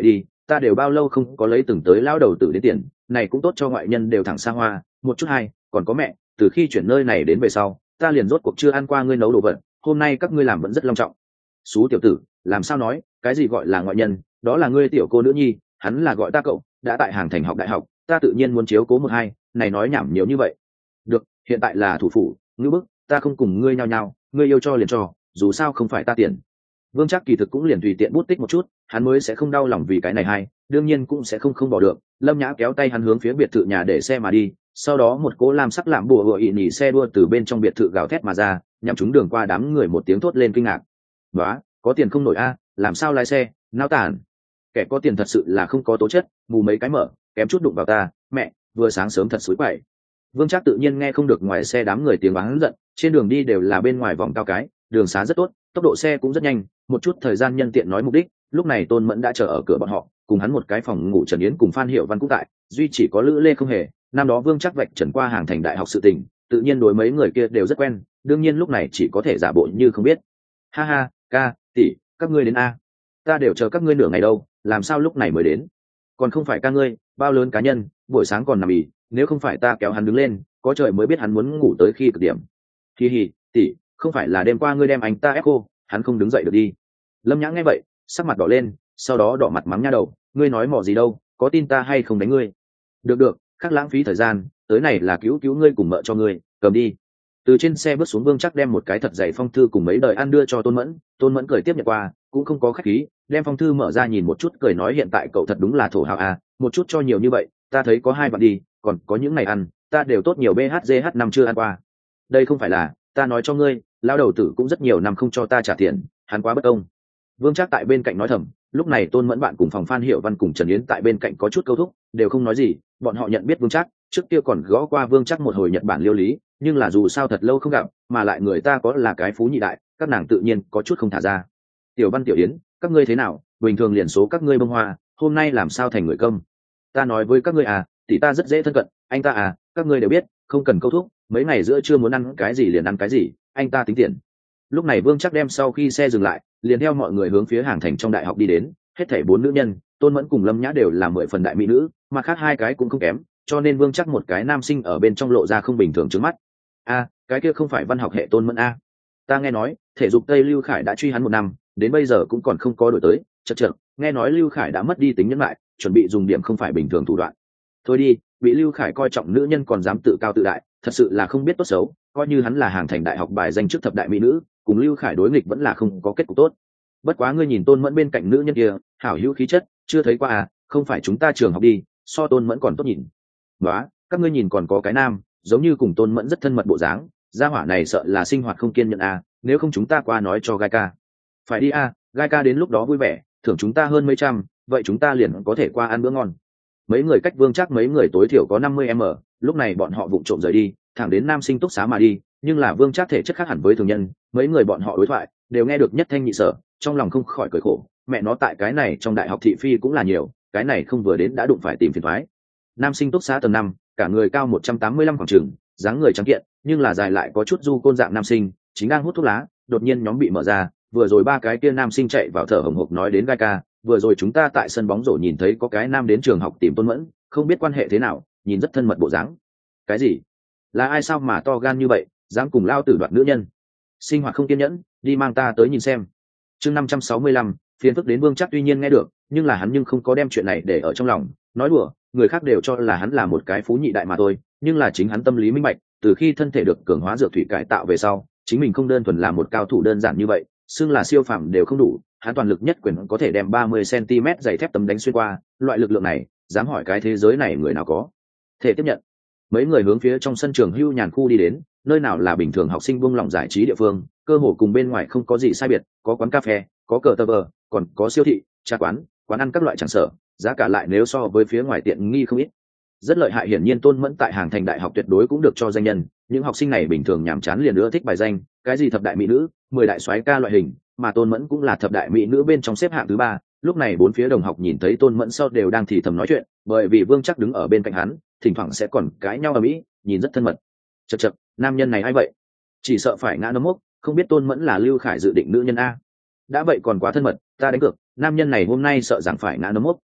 ta đều bao lâu không có lấy từng tới lao đầu tử đến tiền, này cũng tốt cho ngoại nhân đều thẳng xa hoa, một chút hay, còn có mẹ, từ khi chuyển nơi này đến về sau, ta liền rốt cuộc chưa ăn qua ngươi nấu đồ vật, hôm nay các ngươi làm vẫn rất long trọng. Xú tiểu tử, làm sao nói, cái gì gọi là ngoại nhân, đó là ngươi tiểu cô nữ nhi, hắn là gọi ta cậu, đã tại Hàng Thành học đại học, ta tự nhiên muốn chiếu cố một hai, này nói nhảm nhiều như vậy. Được, hiện tại là thủ phủ, ngư bức, ta không cùng ngươi nhau nhau, ngươi yêu cho liền cho, dù sao không phải ta tiền. Vương Trác kỳ thực cũng liền tùy tiện bút tích một chút, hắn mới sẽ không đau lòng vì cái này hay, đương nhiên cũng sẽ không không bỏ được. Lâm Nhã kéo tay hắn hướng phía biệt thự nhà để xe mà đi, sau đó một cỗ lam sắc lạm bùa hựa ị nhỉ xe đua từ bên trong biệt thự gào thét mà ra, nhằm chúng đường qua đám người một tiếng thốt lên kinh ngạc. "Đó, có tiền không nổi a, làm sao lái xe, nao tản. Kẻ có tiền thật sự là không có tố chất, mù mấy cái mở, kém chút đụng vào ta, mẹ, vừa sáng sớm thật xối quậy." Vương Trác tự nhiên nghe không được ngoài xe đám người tiếng oán giận, trên đường đi đều là bên ngoài vòng cao cái, đường xá rất tốt, tốc độ xe cũng rất nhanh, một chút thời gian nhân tiện nói mục đích, lúc này Tôn Mẫn đã chờ ở cửa bọn họ, cùng hắn một cái phòng ngủ Trần Yến cùng Phan Hiệu Văn cũng tại, duy chỉ có Lữ Lê không hề. Năm đó Vương Trác vạch trần qua Hàng Thành đại học sự tình, tự nhiên đối mấy người kia đều rất quen, đương nhiên lúc này chỉ có thể giả bộ như không biết. "Ha ha, ca, tỷ, các ngươi đến a? Ta đều chờ các ngươi nửa ngày đâu, làm sao lúc này mới đến? Còn không phải ca ngươi, bao lớn cá nhân, buổi sáng còn nằm ì, nếu không phải ta kéo hắn đứng lên, có trời mới biết hắn muốn ngủ tới khi cực điểm." "Hi hi, tỷ, không phải là đêm qua ngươi đem anh ta ép cô, hắn không đứng dậy được đi." Lâm Nhã nghe vậy, sắc mặt đỏ lên, sau đó đỏ mặt mắng nha đầu, "Ngươi nói mò gì đâu, có tin ta hay không đánh ngươi?" "Được được, khác lãng phí thời gian, tới này là cứu cứu ngươi cùng mợ cho ngươi, cầm đi." Từ trên xe bước xuống Vương Trác đem một cái thật dày phong thư cùng mấy đời ăn đưa cho Tôn Mẫn, Tôn Mẫn cười tiếp nhận qua, cũng không có khách khí, đem phong thư mở ra nhìn một chút cười nói, "Hiện tại cậu thật đúng là thổ hào à, một chút cho nhiều như vậy, ta thấy có hai bạn đi, còn có những ngày ăn, ta đều tốt nhiều bê hát giê hát năm chưa ăn qua. Đây không phải là, ta nói cho ngươi, lão đầu tử cũng rất nhiều năm không cho ta trả tiền, hắn quá bất công." Vương Trác tại bên cạnh nói thầm, lúc này Tôn Mẫn bạn cùng phòng Phan Hiệu Văn cùng Trần Yến tại bên cạnh có chút câu thúc, đều không nói gì, bọn họ nhận biết Vương Trác, trước kia còn gõ qua Vương Trác một hồi Nhật Bản liêu lý, nhưng là dù sao thật lâu không gặp, mà lại người ta có là cái phú nhị đại, các nàng tự nhiên có chút không thả ra. "Tiểu Văn Tiểu Yến, các ngươi thế nào, bình thường liền số các ngươi bông hoa, hôm nay làm sao thành người công? Ta nói với các ngươi à, tỷ ta rất dễ thân cận, anh ta à, các ngươi đều biết, không cần câu thúc, mấy ngày giữa trưa muốn ăn cái gì liền ăn cái gì, anh ta tính tiền." Lúc này Vương Trác đem sau khi xe dừng lại, liền theo mọi người hướng phía Hàng Thành trong đại học đi đến, hết thảy bốn nữ nhân, Tôn Mẫn cùng Lâm Nhã đều là mười phần đại mỹ nữ, mà khác hai cái cũng không kém, cho nên Vương Trác một cái nam sinh ở bên trong lộ ra không bình thường trước mắt. "A, cái kia không phải văn học hệ Tôn Mẫn a? Ta nghe nói, thể dục Tây Lưu Khải đã truy hắn một năm, đến bây giờ cũng còn không có đổi tới, chậc chậc, nghe nói Lưu Khải đã mất đi tính nhẫn lại, chuẩn bị dùng điểm không phải bình thường thủ đoạn. Thôi đi, bị Lưu Khải coi trọng nữ nhân còn dám tự cao tự đại, thật sự là không biết tốt xấu, coi như hắn là Hàng Thành đại học bài danh trước thập đại mỹ nữ, cùng Lưu Khải đối nghịch vẫn là không có kết cục tốt. Bất quá ngươi nhìn Tôn Mẫn bên cạnh nữ nhân kia, hảo hữu khí chất, chưa thấy qua à, không phải chúng ta trường học đi, so Tôn Mẫn còn tốt nhìn." "Đó, các ngươi nhìn còn có cái nam, giống như cùng Tôn Mẫn rất thân mật bộ dáng, gia hỏa này sợ là sinh hoạt không kiên nhẫn à, nếu không chúng ta qua nói cho Gai ca." "Phải đi à, Gai ca đến lúc đó vui vẻ, thưởng chúng ta hơn mấy trăm, vậy chúng ta liền có thể qua ăn bữa ngon." Mấy người cách Vương Trác mấy người tối thiểu có năm mươi mét, lúc này bọn họ vụng trộm rời đi, thẳng đến nam sinh túc xá mà đi, nhưng là Vương Trác thể chất khác hẳn với thường nhân, mấy người bọn họ đối thoại đều nghe được nhất thanh nhị sở, trong lòng không khỏi cười khổ, mẹ nó tại cái này trong đại học thị phi cũng là nhiều, cái này không vừa đến đã đụng phải tìm phiền toái. Nam sinh túc xá tầng năm, cả người cao một trăm tám mươi lăm khoảng chừng, dáng người trắng kiện, nhưng là dài lại có chút du côn dạng nam sinh, chính đang hút thuốc lá, đột nhiên nhóm bị mở ra, vừa rồi ba cái kia nam sinh chạy vào thở hổn hộc nói đến Gai ca, vừa rồi chúng ta tại sân bóng rổ nhìn thấy có cái nam đến trường học tìm Tôn Mẫn, không biết quan hệ thế nào, nhìn rất thân mật bộ dáng. Cái gì? Là ai sao mà to gan như vậy, dám cùng lao tử đoạt nữ nhân? Sinh hoạt không kiên nhẫn, đi mang ta tới nhìn xem. Chương năm trăm sáu mươi lăm, phiền phức đến Vương Trác tuy nhiên nghe được, nhưng là hắn nhưng không có đem chuyện này để ở trong lòng, nói đùa, người khác đều cho là hắn là một cái phú nhị đại mà thôi, nhưng là chính hắn tâm lý minh bạch, từ khi thân thể được cường hóa dược thủy cải tạo về sau, chính mình không đơn thuần là một cao thủ đơn giản như vậy, xưng là siêu phàm đều không đủ, hắn toàn lực nhất quyền có thể đem ba mươi xăng ti mét dày thép tấm đánh xuyên qua, loại lực lượng này, dám hỏi cái thế giới này người nào có thể tiếp nhận. Mấy người hướng phía trong sân trường hưu nhàn khu đi đến, nơi nào là bình thường học sinh buông lỏng giải trí địa phương, cơ hồ cùng bên ngoài không có gì sai biệt, có quán cà phê, có cờ tơ vờ, còn có siêu thị, trà quán, quán ăn các loại chẳng sở, giá cả lại nếu so với phía ngoài tiện nghi không ít. Rất lợi hại, hiển nhiên Tôn Mẫn tại Hàng Thành đại học tuyệt đối cũng được cho danh nhân, những học sinh này bình thường nhàm chán liền ưa thích bài danh, cái gì thập đại mỹ nữ, mười đại soái ca loại hình, mà Tôn Mẫn cũng là thập đại mỹ nữ bên trong xếp hạng thứ ba. Lúc này bốn phía đồng học nhìn thấy Tôn Mẫn sau đều đang thì thầm nói chuyện, bởi vì Vương Trác đứng ở bên cạnh hắn, thỉnh thoảng sẽ còn cãi nhau ở mỹ, nhìn rất thân mật. Chậc chậc, nam nhân này ai vậy? Chỉ sợ phải ngã nấm mốc, không biết Tôn Mẫn là Lưu Khải dự định nữ nhân a. Đã vậy còn quá thân mật, ta đánh cược, nam nhân này hôm nay sợ rằng phải ngã nấm mốc.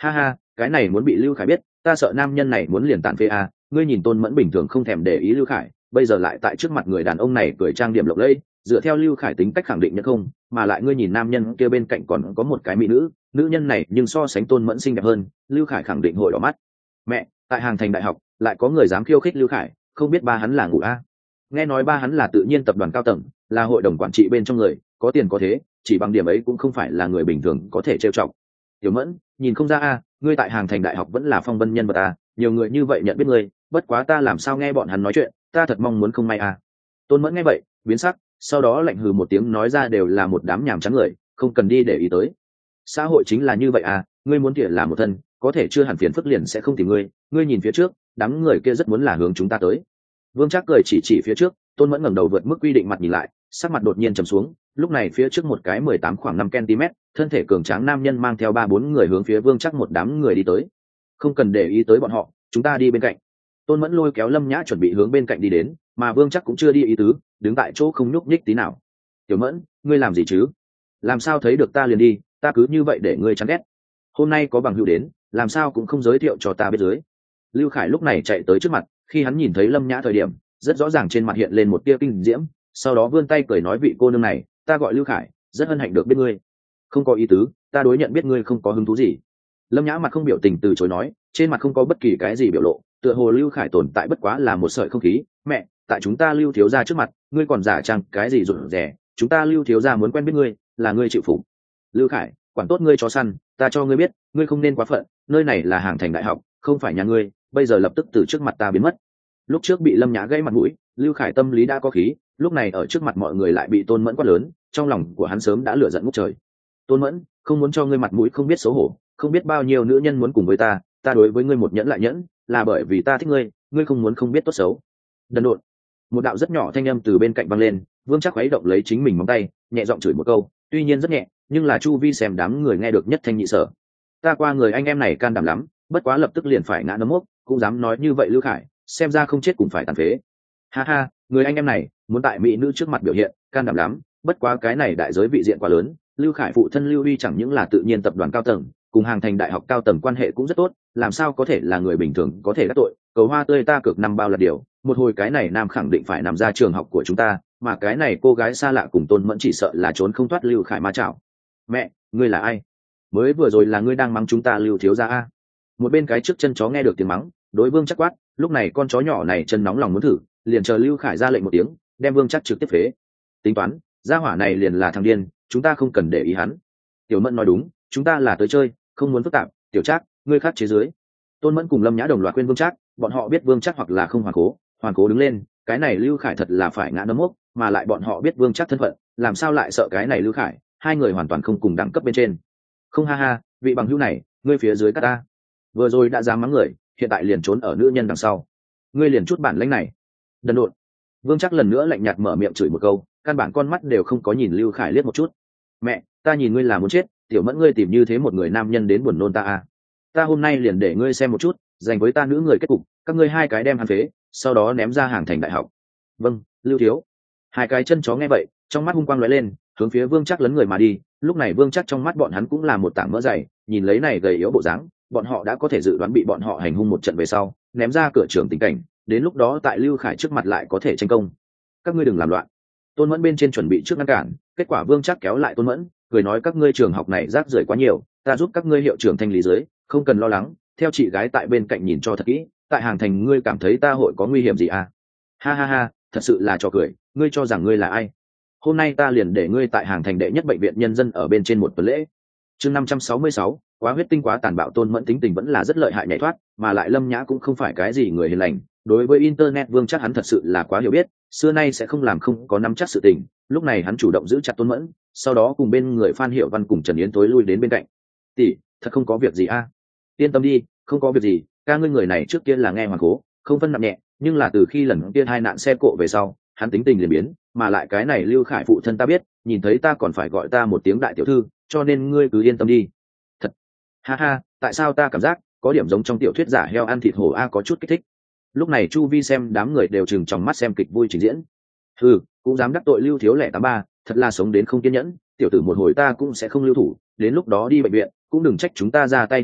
Ha ha, cái này muốn bị Lưu Khải biết, ta sợ nam nhân này muốn liền tàn phế à, ngươi nhìn Tôn Mẫn bình thường không thèm để ý Lưu Khải, bây giờ lại tại trước mặt người đàn ông này cười trang điểm lộng lẫy, dựa theo Lưu Khải tính cách khẳng định nhất không, mà lại ngươi nhìn nam nhân kia bên cạnh còn có một cái mỹ nữ, nữ nhân này nhưng so sánh Tôn Mẫn xinh đẹp hơn, Lưu Khải khẳng định hội đỏ mắt. Mẹ, tại hàng thành đại học lại có người dám khiêu khích Lưu Khải, không biết ba hắn là ngủ a? À. Nghe nói ba hắn là tự nhiên tập đoàn cao tầng, là hội đồng quản trị bên trong người, có tiền có thế, chỉ bằng điểm ấy cũng không phải là người bình thường có thể trêu chọc. Tiểu Mẫn, nhìn không ra a, à, ngươi tại hàng thành đại học vẫn là phong vân nhân vật à, nhiều người như vậy nhận biết ngươi, bất quá ta làm sao nghe bọn hắn nói chuyện, ta thật mong muốn không may à. Tôn Mẫn nghe vậy biến sắc, sau đó lạnh hừ một tiếng nói ra đều là một đám nhàm chán người, không cần đi để ý tới. Xã hội chính là như vậy à, ngươi muốn tiền là một thân, có thể chưa hẳn phiền phức liền sẽ không tìm ngươi, ngươi nhìn phía trước, đám người kia rất muốn là hướng chúng ta tới. Vương Trác cười chỉ chỉ phía trước, Tôn Mẫn ngẩng đầu vượt mức quy định mặt nhìn lại, sắc mặt đột nhiên trầm xuống, lúc này phía trước một cái mười tám khoảng năm centimet, thân thể cường tráng nam nhân mang theo ba bốn người hướng phía Vương Trác một đám người đi tới. Không cần để ý tới bọn họ, chúng ta đi bên cạnh. Tôn Mẫn lôi kéo Lâm Nhã chuẩn bị hướng bên cạnh đi đến, mà Vương Trác cũng chưa đi ý tứ, đứng tại chỗ không nhúc nhích tí nào. Tiểu Mẫn, ngươi làm gì chứ? Làm sao thấy được ta liền đi, ta cứ như vậy để ngươi chán ghét. Hôm nay có bằng hữu đến, làm sao cũng không giới thiệu cho ta biết dưới. Lưu Khải lúc này chạy tới trước mặt, khi hắn nhìn thấy Lâm Nhã thời điểm, rất rõ ràng trên mặt hiện lên một tia kinh diễm, sau đó vươn tay cười nói vị cô nương này, ta gọi Lưu Khải, rất hân hạnh được biết ngươi. Không có ý tứ, ta đối nhận biết ngươi không có hứng thú gì. Lâm Nhã mặt không biểu tình từ chối nói, trên mặt không có bất kỳ cái gì biểu lộ, tựa hồ Lưu Khải tồn tại bất quá là một sợi không khí. Mẹ, tại chúng ta Lưu thiếu gia trước mặt, ngươi còn giả trang cái gì rụt rè, chúng ta Lưu thiếu gia muốn quen biết ngươi, là ngươi chịu phục. Lưu Khải, quản tốt ngươi chó săn, ta cho ngươi biết, ngươi không nên quá phận, nơi này là hàng thành đại học, không phải nhà ngươi, bây giờ lập tức từ trước mặt ta biến mất. Lúc trước bị Lâm Nhã gãy mặt mũi, Lưu Khải tâm lý đã có khí, lúc này ở trước mặt mọi người lại bị Tôn Mẫn quát lớn, trong lòng của hắn sớm đã lửa giận ngút trời. Tôn Mẫn, không muốn cho ngươi mặt mũi không biết xấu hổ, không biết bao nhiêu nữ nhân muốn cùng với ta, ta đối với ngươi một nhẫn lại nhẫn, là bởi vì ta thích ngươi, ngươi không muốn không biết tốt xấu. Đần độn. Một đạo rất nhỏ thanh âm từ bên cạnh vang lên, Vương Trác khuấy động lấy chính mình móng tay, nhẹ giọng chửi một câu, tuy nhiên rất nhẹ, nhưng là chu vi xem đám người nghe được nhất thanh nhị sở. Ta qua người anh em này can đảm lắm, bất quá lập tức liền phải ngã nấm mốc, cũng dám nói như vậy Lưu Khải, xem ra không chết cũng phải tàn phế. Ha ha, người anh em này muốn tại mỹ nữ trước mặt biểu hiện, can đảm lắm, bất quá cái này đại giới vị diện quá lớn. Lưu Khải phụ thân Lưu Huy chẳng những là tự nhiên tập đoàn cao tầng, cùng hàng thành đại học cao tầng quan hệ cũng rất tốt, làm sao có thể là người bình thường có thể đắc tội. Cầu hoa tươi ta cược năm bao là điều, một hồi cái này nam khẳng định phải nằm ra trường học của chúng ta, mà cái này cô gái xa lạ cùng Tôn Mẫn chỉ sợ là trốn không thoát Lưu Khải ma chảo. Mẹ, ngươi là ai? Mới vừa rồi là ngươi đang mắng chúng ta Lưu thiếu gia a? Một bên cái trước chân chó nghe được tiếng mắng, đối Vương Trác quát, lúc này con chó nhỏ này chân nóng lòng muốn thử, liền chờ Lưu Khải ra lệnh một tiếng, đem Vương Trác trực tiếp phế. Tính toán, gia hỏa này liền là thằng điên, chúng ta không cần để ý hắn. Tiểu Mẫn nói đúng, chúng ta là tới chơi, không muốn phức tạp. Tiểu Trác, ngươi khắc chế dưới. Tôn Mẫn cùng Lâm Nhã đồng loạt khuyên Vương Trác, bọn họ biết Vương Trác hoặc là không hoàn cố, hoàn cố đứng lên, cái này Lưu Khải thật là phải ngã nấm mốc, mà lại bọn họ biết Vương Trác thân phận, làm sao lại sợ cái này Lưu Khải, hai người hoàn toàn không cùng đẳng cấp bên trên. Không ha ha, vị bằng hữu này, ngươi phía dưới các ta, vừa rồi đã dám mắng người, hiện tại liền trốn ở nữ nhân đằng sau, ngươi liền chút bản lĩnh này. Đần độn. Vương Trác lần nữa lạnh nhạt mở miệng chửi một câu, căn bản con mắt đều không có nhìn Lưu Khải liếc một chút. Mẹ, ta nhìn ngươi là muốn chết, Tiểu Mẫn ngươi tìm như thế một người nam nhân đến buồn nôn ta à? Ta hôm nay liền để ngươi xem một chút, dành với ta nữ người kết cục, các ngươi hai cái đem hắn phế, sau đó ném ra hàng thành đại học. Vâng, Lưu thiếu. Hai cái chân chó nghe vậy, trong mắt hung quang lóe lên, hướng phía Vương Trác lấn người mà đi. Lúc này Vương Trác trong mắt bọn hắn cũng là một tảng mỡ dày, nhìn lấy này gầy yếu bộ dáng, bọn họ đã có thể dự đoán bị bọn họ hành hung một trận về sau, ném ra cửa trường tình cảnh, đến lúc đó tại Lưu Khải trước mặt lại có thể tranh công. Các ngươi đừng làm loạn. Tôn Mẫn bên trên chuẩn bị trước ngăn cản, kết quả Vương Trác kéo lại Tôn Mẫn, cười nói các ngươi trường học này rác rưởi quá nhiều, ta giúp các ngươi hiệu trưởng thanh lý dưới, không cần lo lắng, theo chị gái tại bên cạnh nhìn cho thật kỹ, tại hàng thành ngươi cảm thấy ta hội có nguy hiểm gì à? Ha ha ha, thật sự là trò cười, ngươi cho rằng ngươi là ai? Hôm nay ta liền để ngươi tại hàng thành đệ nhất bệnh viện nhân dân ở bên trên một tuần lễ. Chương năm trăm sáu mươi sáu, quá huyết tinh quá tàn bạo. Tôn Mẫn tính tình vẫn là rất lợi hại nhảy thoát, mà lại Lâm Nhã cũng không phải cái gì người hiền lành, đối với internet Vương Trác hắn thật sự là quá hiểu biết, xưa nay sẽ không làm không có nắm chắc sự tình. Lúc này hắn chủ động giữ chặt Tôn Mẫn, sau đó cùng bên người Phan Hiểu Văn cùng Trần Yến tối lui đến bên cạnh. Tỷ, thật không có việc gì a? À? Yên tâm đi, không có việc gì, ca ngươi người này trước kia là nghe hoàng cố, không phân nặng nhẹ, nhưng là từ khi lần kia hai nạn xe cộ về sau, hắn tính tình liền biến, mà lại cái này Lưu Khải phụ thân ta biết, nhìn thấy ta còn phải gọi ta một tiếng đại tiểu thư, cho nên ngươi cứ yên tâm đi. Thật. Ha ha, tại sao ta cảm giác có điểm giống trong tiểu thuyết giả heo ăn thịt hổ a, có chút kích thích. Lúc này chu vi xem đám người đều chừng trong mắt xem kịch vui trình diễn. Ừ, cũng dám đắc tội Lưu thiếu lẻ tám ba, thật là sống đến không kiên nhẫn, tiểu tử một hồi ta cũng sẽ không lưu thủ, đến lúc đó đi bệnh viện cũng đừng trách chúng ta ra tay hung ác,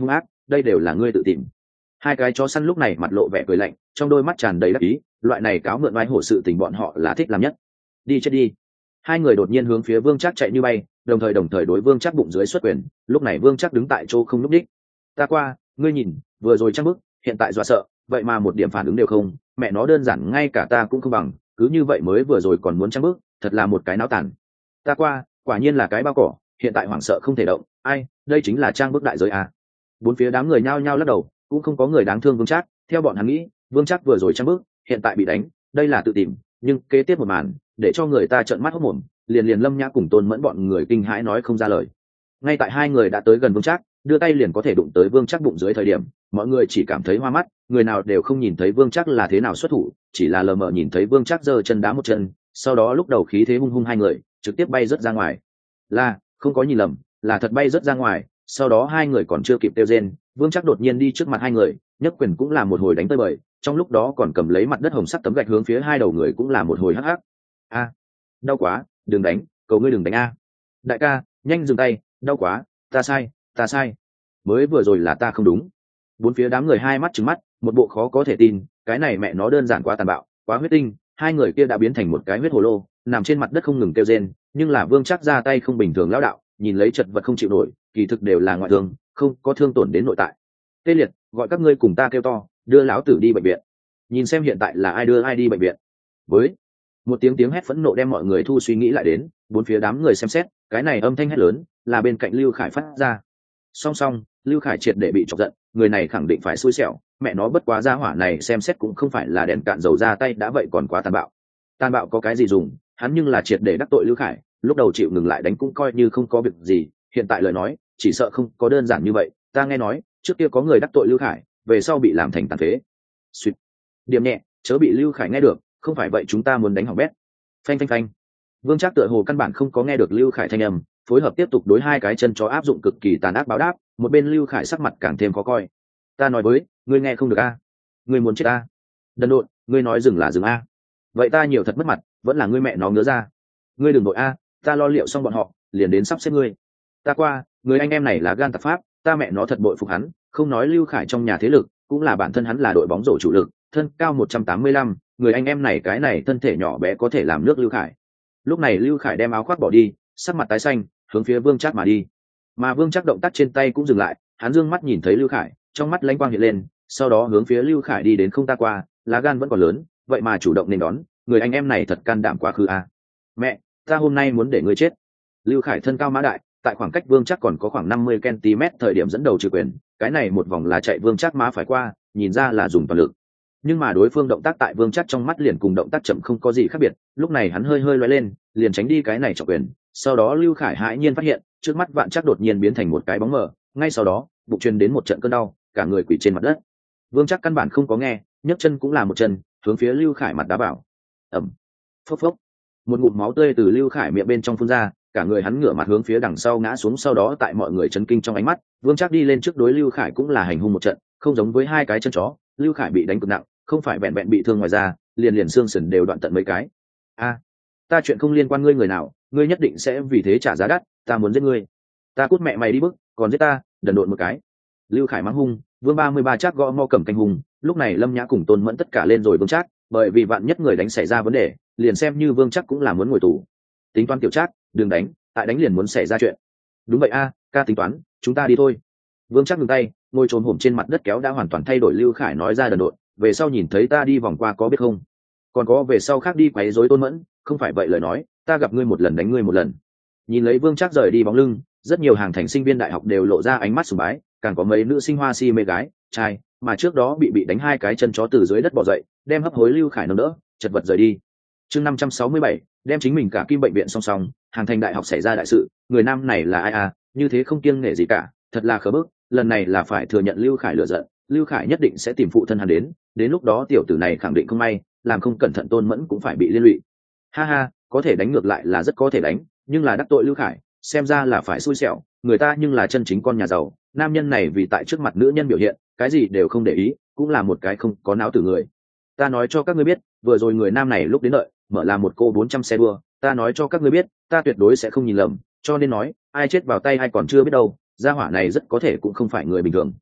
đây đều là ngươi tự tìm. Hai cái chó săn lúc này mặt lộ vẻ cười lạnh, trong đôi mắt tràn đầy đắc ý, loại này cáo mượn oai hổ sự tình bọn họ là thích làm nhất. Đi chết đi. Hai người đột nhiên hướng phía Vương Trác chạy như bay, đồng thời đồng thời đối Vương Trác bụng dưới xuất quyền, lúc này Vương Trác đứng tại chỗ không lúc đích. Ta qua, ngươi nhìn, vừa rồi trang bức, hiện tại dọa sợ, vậy mà một điểm phản ứng đều không, mẹ nó đơn giản ngay cả ta cũng không bằng, cứ như vậy mới vừa rồi còn muốn trang bức, thật là một cái náo tàn. Ta qua, quả nhiên là cái bao cỏ, hiện tại hoảng sợ không thể động, ai, đây chính là trang bức đại giới à. Bốn phía đám người nhao nhao lắc đầu, cũng không có người đáng thương Vương Trác, theo bọn hắn nghĩ, Vương Trác vừa rồi trang bức, hiện tại bị đánh, đây là tự tìm, nhưng kế tiếp một màn, để cho người ta trợn mắt hốt mồm, liền liền Lâm Nhã cùng Tôn Mẫn bọn người kinh hãi nói không ra lời. Ngay tại hai người đã tới gần Vương Trác, đưa tay liền có thể đụng tới Vương Trác bụng dưới thời điểm, mọi người chỉ cảm thấy hoa mắt, người nào đều không nhìn thấy Vương Trác là thế nào xuất thủ, chỉ là lờ mờ nhìn thấy Vương Trác giơ chân đá một chân, sau đó lúc đầu khí thế hung hung hai người, trực tiếp bay rớt ra ngoài. Là, không có nhìn lầm, là thật bay rớt ra ngoài, sau đó hai người còn chưa kịp kêu rên, Vương Trác đột nhiên đi trước mặt hai người, nhấc quyền cũng là một hồi đánh tơi bời, trong lúc đó còn cầm lấy mặt đất hồng sắt tấm gạch hướng phía hai đầu người cũng là một hồi hắc hắc. A, đau quá, đừng đánh, cầu ngươi đừng đánh a. Đại ca, nhanh dừng tay, đau quá, ta sai, ta sai. Mới vừa rồi là ta không đúng. Bốn phía đám người hai mắt trừng mắt, một bộ khó có thể tin, cái này mẹ nó đơn giản quá tàn bạo, quá huyết tinh, hai người kia đã biến thành một cái huyết hồ lô, nằm trên mặt đất không ngừng kêu rên, nhưng là Vương Trác ra tay không bình thường lão đạo, nhìn lấy chật vật không chịu nổi, kỳ thực đều là ngoại thương, không có thương tổn đến nội tại. Tê liệt, gọi các ngươi cùng ta kêu to, đưa lão tử đi bệnh viện. Nhìn xem hiện tại là ai đưa ai đi bệnh viện. Với một tiếng tiếng hét phẫn nộ đem mọi người thu suy nghĩ lại đến, bốn phía đám người xem xét, cái này âm thanh hét lớn là bên cạnh Lưu Khải phát ra. Song song, Lưu Khải triệt để bị chọc giận, người này khẳng định phải xui xẻo, mẹ nó bất quá gia hỏa này xem xét cũng không phải là đèn cạn dầu ra tay đã vậy còn quá tàn bạo. Tàn bạo có cái gì dùng, hắn nhưng là triệt để đắc tội Lưu Khải, lúc đầu chịu ngừng lại đánh cũng coi như không có việc gì, hiện tại lời nói, chỉ sợ không có đơn giản như vậy, ta nghe nói, trước kia có người đắc tội Lưu Khải, về sau bị làm thành tàn phế. Xuyệt. Điểm nhẹ, chớ bị Lưu Khải nghe được, không phải vậy chúng ta muốn đánh hỏng bét. Phanh phanh phanh. Vương Trác tựa hồ căn bản không có nghe được Lưu Khải thanh âm, phối hợp tiếp tục đối hai cái chân chó áp dụng cực kỳ tàn ác báo đáp, một bên Lưu Khải sắc mặt càng thêm khó coi. Ta nói với, ngươi nghe không được a? À? Ngươi muốn chết a? À? Đần độn, ngươi nói dừng là dừng a. À? Vậy ta nhiều thật mất mặt, vẫn là ngươi mẹ nó ngứa ra. Ngươi đừng nội a, à, ta lo liệu xong bọn họ, liền đến sắp xếp ngươi. Ta qua, người anh em này là gan tặc pháp, ta mẹ nó thật bội phục hắn, không nói Lưu Khải trong nhà thế lực, cũng là bản thân hắn là đội bóng rổ chủ lực, thân cao một trăm tám mươi lăm, người anh em này cái này thân thể nhỏ bé có thể làm nước Lưu Khải. Lúc này Lưu Khải đem áo khoác bỏ đi, sắc mặt tái xanh, hướng phía Vương Trác mà đi. Mà Vương Trác động tác trên tay cũng dừng lại, hắn dương mắt nhìn thấy Lưu Khải, trong mắt lanh quang hiện lên, sau đó hướng phía Lưu Khải đi đến không ta qua, lá gan vẫn còn lớn, vậy mà chủ động nên đón, người anh em này thật can đảm quá khứ a. À. Mẹ, ta hôm nay muốn để ngươi chết. Lưu Khải thân cao mã đại, tại khoảng cách Vương Trác còn có khoảng năm mươi xăng-ti-mét thời điểm dẫn đầu trừ quyền, cái này một vòng là chạy Vương Trác má phải qua, nhìn ra là dùng toàn lực. Nhưng mà đối phương động tác tại Vương Trác trong mắt liền cùng động tác chậm không có gì khác biệt, lúc này hắn hơi hơi lóe lên, liền tránh đi cái này trọng quyền, sau đó Lưu Khải hãi nhiên phát hiện, trước mắt Vạn Trác đột nhiên biến thành một cái bóng mờ, ngay sau đó, bụng truyền đến một trận cơn đau, cả người quỳ trên mặt đất. Vương Trác căn bản không có nghe, nhấc chân cũng là một chân, hướng phía Lưu Khải mặt đá vào. Ầm. Phốc phốc. Một ngụm máu tươi từ Lưu Khải miệng bên trong phun ra, cả người hắn ngửa mặt hướng phía đằng sau ngã xuống, sau đó tại mọi người chấn kinh trong ánh mắt, Vương Trác đi lên trước đối Lưu Khải cũng là hành hung một trận, không giống với hai cái chân chó, Lưu Khải bị đánh cực nặng, không phải vẹn vẹn bị thương ngoài ra, liền liền xương sườn đều đoạn tận mấy cái. A, ta chuyện không liên quan ngươi người nào, ngươi nhất định sẽ vì thế trả giá đắt, ta muốn giết ngươi. Ta cút mẹ mày đi bức, còn giết ta, đần độn một cái. Lưu Khải mắng hung, Vương ba mươi ba Trác gõ mo cầm canh hung, lúc này Lâm Nhã cùng Tôn Mẫn tất cả lên rồi Vương Trác, bởi vì vạn nhất người đánh xảy ra vấn đề, liền xem như Vương Trác cũng là muốn ngồi tù. Tính toán tiểu Trác, đừng đánh, tại đánh liền muốn xảy ra chuyện. Đúng vậy a, ca tính toán, chúng ta đi thôi. Vương Trác ngừng tay, ngồi trồm hổm trên mặt đất kéo đã hoàn toàn thay đổi Lưu Khải nói ra đần độn, về sau nhìn thấy ta đi vòng qua có biết không? Còn có về sau khác đi quấy rối Tôn Mẫn, không phải vậy lời nói, ta gặp ngươi một lần đánh ngươi một lần. Nhìn lấy Vương Trác rời đi bóng lưng, rất nhiều hàng thành sinh viên đại học đều lộ ra ánh mắt sùng bái, càng có mấy nữ sinh hoa si mê gái, trai, mà trước đó bị bị đánh hai cái chân chó từ dưới đất bò dậy, đem hấp hối Lưu Khải nâng đỡ, chật vật rời đi. Chương năm trăm sáu mươi bảy, đem chính mình cả kim bệnh viện song song, hàng thành đại học xảy ra đại sự, người nam này là ai à, như thế không kiêng nể gì cả, thật là khờ bức, lần này là phải thừa nhận Lưu Khải lựa giận, Lưu Khải nhất định sẽ tìm phụ thân hắn đến, đến lúc đó tiểu tử này khẳng định không may, làm không cẩn thận Tôn Mẫn cũng phải bị liên lụy. Ha ha, có thể đánh ngược lại là rất có thể đánh, nhưng là đắc tội Lưu Khải, xem ra là phải xui xẻo, người ta nhưng là chân chính con nhà giàu, nam nhân này vì tại trước mặt nữ nhân biểu hiện, cái gì đều không để ý, cũng là một cái không có não tử người. Ta nói cho các ngươi biết, vừa rồi người nam này lúc đến đợi, mở là một cô bốn trăm xe đua, ta nói cho các ngươi biết, ta tuyệt đối sẽ không nhìn lầm, cho nên nói, ai chết vào tay ai còn chưa biết đâu, gia hỏa này rất có thể cũng không phải người bình thường.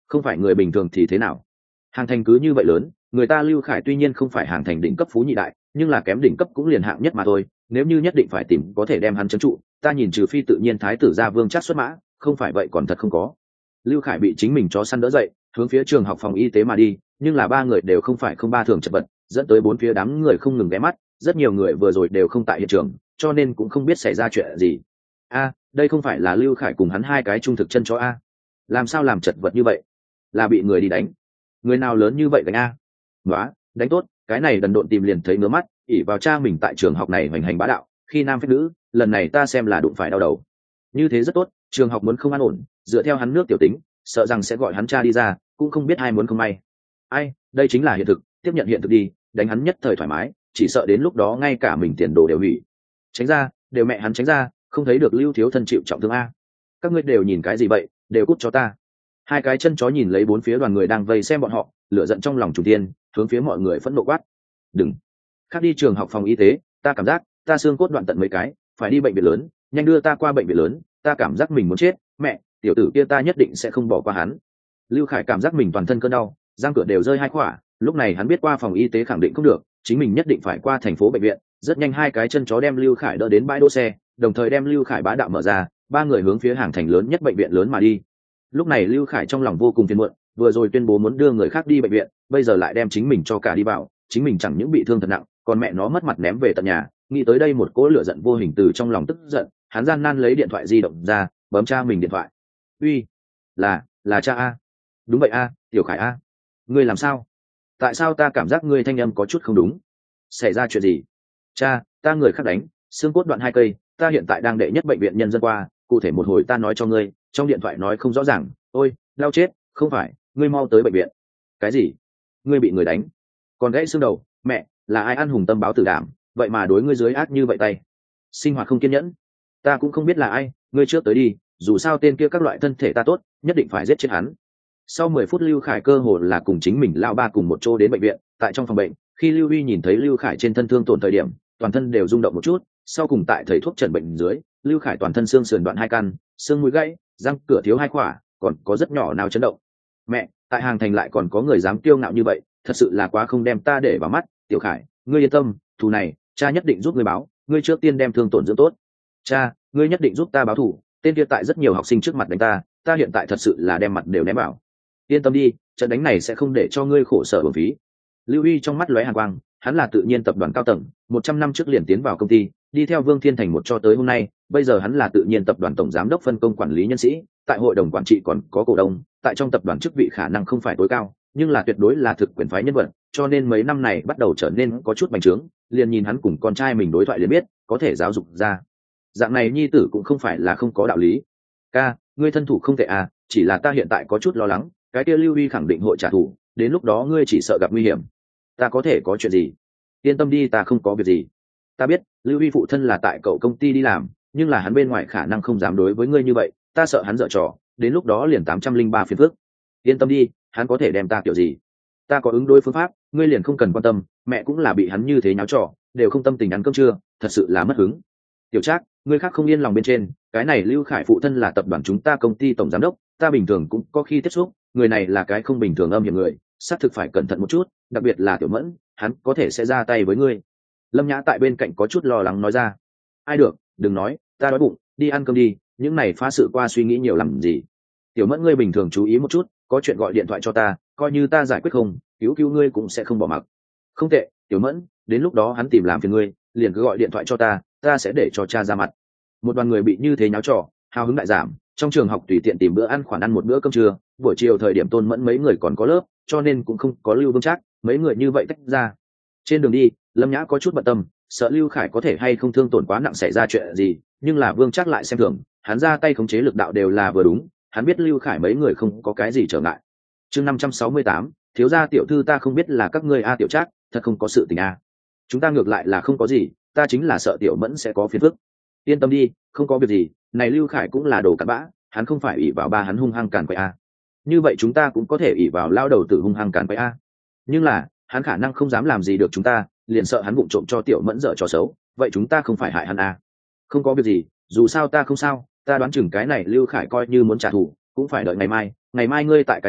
không phải người bình thường thì thế nào? Hàng thành cứ như vậy lớn, người ta Lưu Khải tuy nhiên không phải hàng thành đỉnh cấp phú nhị đại, nhưng là kém đỉnh cấp cũng liền hạng nhất mà thôi. Nếu như nhất định phải tìm có thể đem hắn trấn trụ, ta nhìn trừ phi tự nhiên thái tử gia vương chắc xuất mã, không phải vậy còn thật không có. Lưu Khải bị chính mình chó săn đỡ dậy, hướng phía trường học phòng y tế mà đi, nhưng là ba người đều không phải không ba thường chật vật, dẫn tới bốn phía đám người không ngừng ghé mắt, rất nhiều người vừa rồi đều không tại hiện trường, cho nên cũng không biết xảy ra chuyện gì. A, đây không phải là Lưu Khải cùng hắn hai cái trung thực chân chó a? Làm sao làm chật vật như vậy? Là bị người đi đánh? Người nào lớn như vậy đánh a? Nóa, đánh tốt, cái này đần độn tìm liền thấy ngứa mắt, ỉ vào cha mình tại trường học này hoành hành bá đạo, khi nam phép nữ, lần này ta xem là đụng phải đau đầu. Như thế rất tốt, trường học muốn không an ổn, dựa theo hắn nước tiểu tính, sợ rằng sẽ gọi hắn cha đi ra, cũng không biết ai muốn không may. Ai, đây chính là hiện thực, tiếp nhận hiện thực đi, đánh hắn nhất thời thoải mái, chỉ sợ đến lúc đó ngay cả mình tiền đồ đều hủy. Tránh ra, đều mẹ hắn tránh ra, không thấy được Lưu thiếu thân chịu trọng thương a. Các ngươi đều nhìn cái gì vậy, đều cút cho ta. Hai cái chân chó nhìn lấy bốn phía đoàn người đang vây xem bọn họ, lửa giận trong lòng chủ tiên, hướng phía mọi người phẫn nộ quát. Đừng, khác đi trường học phòng y tế, ta cảm giác ta xương cốt đoạn tận mấy cái, phải đi bệnh viện lớn, nhanh đưa ta qua bệnh viện lớn, ta cảm giác mình muốn chết, mẹ, tiểu tử kia ta nhất định sẽ không bỏ qua hắn. Lưu Khải cảm giác mình toàn thân cơn đau, răng cửa đều rơi hai khỏa, lúc này hắn biết qua phòng y tế khẳng định không được, chính mình nhất định phải qua thành phố bệnh viện. Rất nhanh hai cái chân chó đem Lưu Khải đỡ đến bãi đỗ xe, đồng thời đem Lưu Khải bá đạo mở ra, ba người hướng phía hàng thành lớn nhất bệnh viện lớn mà đi. Lúc này Lưu Khải trong lòng vô cùng phiền muộn, vừa rồi tuyên bố muốn đưa người khác đi bệnh viện, bây giờ lại đem chính mình cho cả đi vào, chính mình chẳng những bị thương thật nặng, còn mẹ nó mất mặt ném về tận nhà. Nghĩ tới đây một cỗ lửa giận vô hình từ trong lòng tức giận, hắn gian nan lấy điện thoại di động ra, bấm cha mình điện thoại. Uy, là là cha a. Đúng vậy a, Tiểu Khải a. Ngươi làm sao? Tại sao ta cảm giác ngươi thanh âm có chút không đúng? Xảy ra chuyện gì? Cha, ta người khác đánh, xương cốt đoạn hai cây, ta hiện tại đang đệ nhất bệnh viện nhân dân qua, cụ thể một hồi ta nói cho ngươi, trong điện thoại nói không rõ ràng. Ôi, đau chết, không phải, ngươi mau tới bệnh viện. Cái gì? Ngươi bị người đánh? Còn gãy xương đầu, mẹ, là ai ăn hùng tâm báo tử đảm, vậy mà đối ngươi dưới ác như vậy tay. Sinh hoạt không kiên nhẫn. Ta cũng không biết là ai, ngươi trước tới đi, dù sao tên kia các loại thân thể ta tốt, nhất định phải giết chết hắn. Sau mười phút Lưu Khải cơ hồ là cùng chính mình lao ba cùng một chỗ đến bệnh viện, tại trong phòng bệnh, khi Lưu Huy nhìn thấy Lưu Khải trên thân thương tổn thời điểm, toàn thân đều rung động một chút, sau cùng tại thầy thuốc chẩn bệnh dưới, Lưu Khải toàn thân xương sườn đoạn hai căn, xương mũi gãy, răng cửa thiếu hai khỏa, còn có rất nhỏ nào chấn động. Mẹ, tại hàng thành lại còn có người dám kiêu ngạo như vậy, thật sự là quá không đem ta để vào mắt. Tiểu Khải, ngươi yên tâm, thù này, cha nhất định giúp ngươi báo, ngươi trước tiên đem thương tổn dưỡng tốt. Cha, ngươi nhất định giúp ta báo thù, tên kia tại rất nhiều học sinh trước mặt đánh ta, ta hiện tại thật sự là đem mặt đều ném vào. Yên tâm đi, trận đánh này sẽ không để cho ngươi khổ sở uổng phí. Lưu Huy trong mắt lóe hàn quang, hắn là tự nhiên tập đoàn cao tầng, một trăm năm trước liền tiến vào công ty, đi theo Vương Thiên Thành một cho tới hôm nay, bây giờ hắn là tự nhiên tập đoàn tổng giám đốc phân công quản lý nhân sĩ, tại hội đồng quản trị còn có cổ đông, tại trong tập đoàn chức vị khả năng không phải tối cao, nhưng là tuyệt đối là thực quyền phái nhân vật, cho nên mấy năm này bắt đầu trở nên có chút bành trướng, liền nhìn hắn cùng con trai mình đối thoại liền biết, có thể giáo dục ra. Dạng này nhi tử cũng không phải là không có đạo lý. Ca, ngươi thân thủ không tệ à, chỉ là ta hiện tại có chút lo lắng, cái kia Lưu Huy khẳng định hội trả thù, đến lúc đó ngươi chỉ sợ gặp nguy hiểm. Ta có thể có chuyện gì? Yên tâm đi, ta không có việc gì. Ta biết Lưu Huy phụ thân là tại cậu công ty đi làm, nhưng là hắn bên ngoài khả năng không dám đối với ngươi như vậy, ta sợ hắn dở trò, đến lúc đó liền tám trăm linh ba phiền phức. Yên tâm đi, hắn có thể đem ta kiểu gì? Ta có ứng đối phương pháp, ngươi liền không cần quan tâm, mẹ cũng là bị hắn như thế nháo trò, đều không tâm tình ăn cơm trưa, thật sự là mất hứng. Tiểu Trác, ngươi khác không yên lòng bên trên, cái này Lưu Khải phụ thân là tập đoàn chúng ta công ty tổng giám đốc, ta bình thường cũng có khi tiếp xúc, người này là cái không bình thường âm hiểm người, xác thực phải cẩn thận một chút, đặc biệt là Tiểu Mẫn, hắn có thể sẽ ra tay với ngươi. Lâm Nhã tại bên cạnh có chút lo lắng nói ra. Ai được, đừng nói, ta đói bụng, đi ăn cơm đi, những này phá sự qua suy nghĩ nhiều làm gì. Tiểu Mẫn, ngươi bình thường chú ý một chút, có chuyện gọi điện thoại cho ta, coi như ta giải quyết không, cứu cứu ngươi cũng sẽ không bỏ mặc. Không tệ, Tiểu Mẫn, đến lúc đó hắn tìm làm phiền ngươi, liền cứ gọi điện thoại cho ta, ta sẽ để cho cha ra mặt. Một đoàn người bị như thế nháo trò, hào hứng đại giảm, trong trường học tùy tiện tìm bữa ăn khoản ăn một bữa cơm trưa, buổi chiều thời điểm Tôn Mẫn mấy người còn có lớp, cho nên cũng không có Lưu Vương Trác, mấy người như vậy tách ra. Trên đường đi, Lâm Nhã có chút bận tâm, sợ Lưu Khải có thể hay không thương tổn quá nặng xảy ra chuyện gì, nhưng là Vương Trác lại xem thường, hắn ra tay khống chế lực đạo đều là vừa đúng, hắn biết Lưu Khải mấy người không có cái gì trở ngại. Chương năm trăm sáu mươi tám, thiếu gia tiểu thư, ta không biết là các ngươi a Tiểu Trác, thật không có sự tình a. Chúng ta ngược lại là không có gì, ta chính là sợ Tiểu Mẫn sẽ có phiền phức. Yên tâm đi, không có việc gì, này Lưu Khải cũng là đồ cặn bã, hắn không phải ỷ vào ba hắn hung hăng càn quậy a. Như vậy chúng ta cũng có thể ỷ vào lao đầu tử hung hăng càn quậy a. Nhưng là, hắn khả năng không dám làm gì được chúng ta, liền sợ hắn vụng trộm cho Tiểu Mẫn dở trò xấu, vậy chúng ta không phải hại hắn a. Không có việc gì, dù sao ta không sao, ta đoán chừng cái này Lưu Khải coi như muốn trả thù, cũng phải đợi ngày mai, ngày mai ngươi tại cái giả,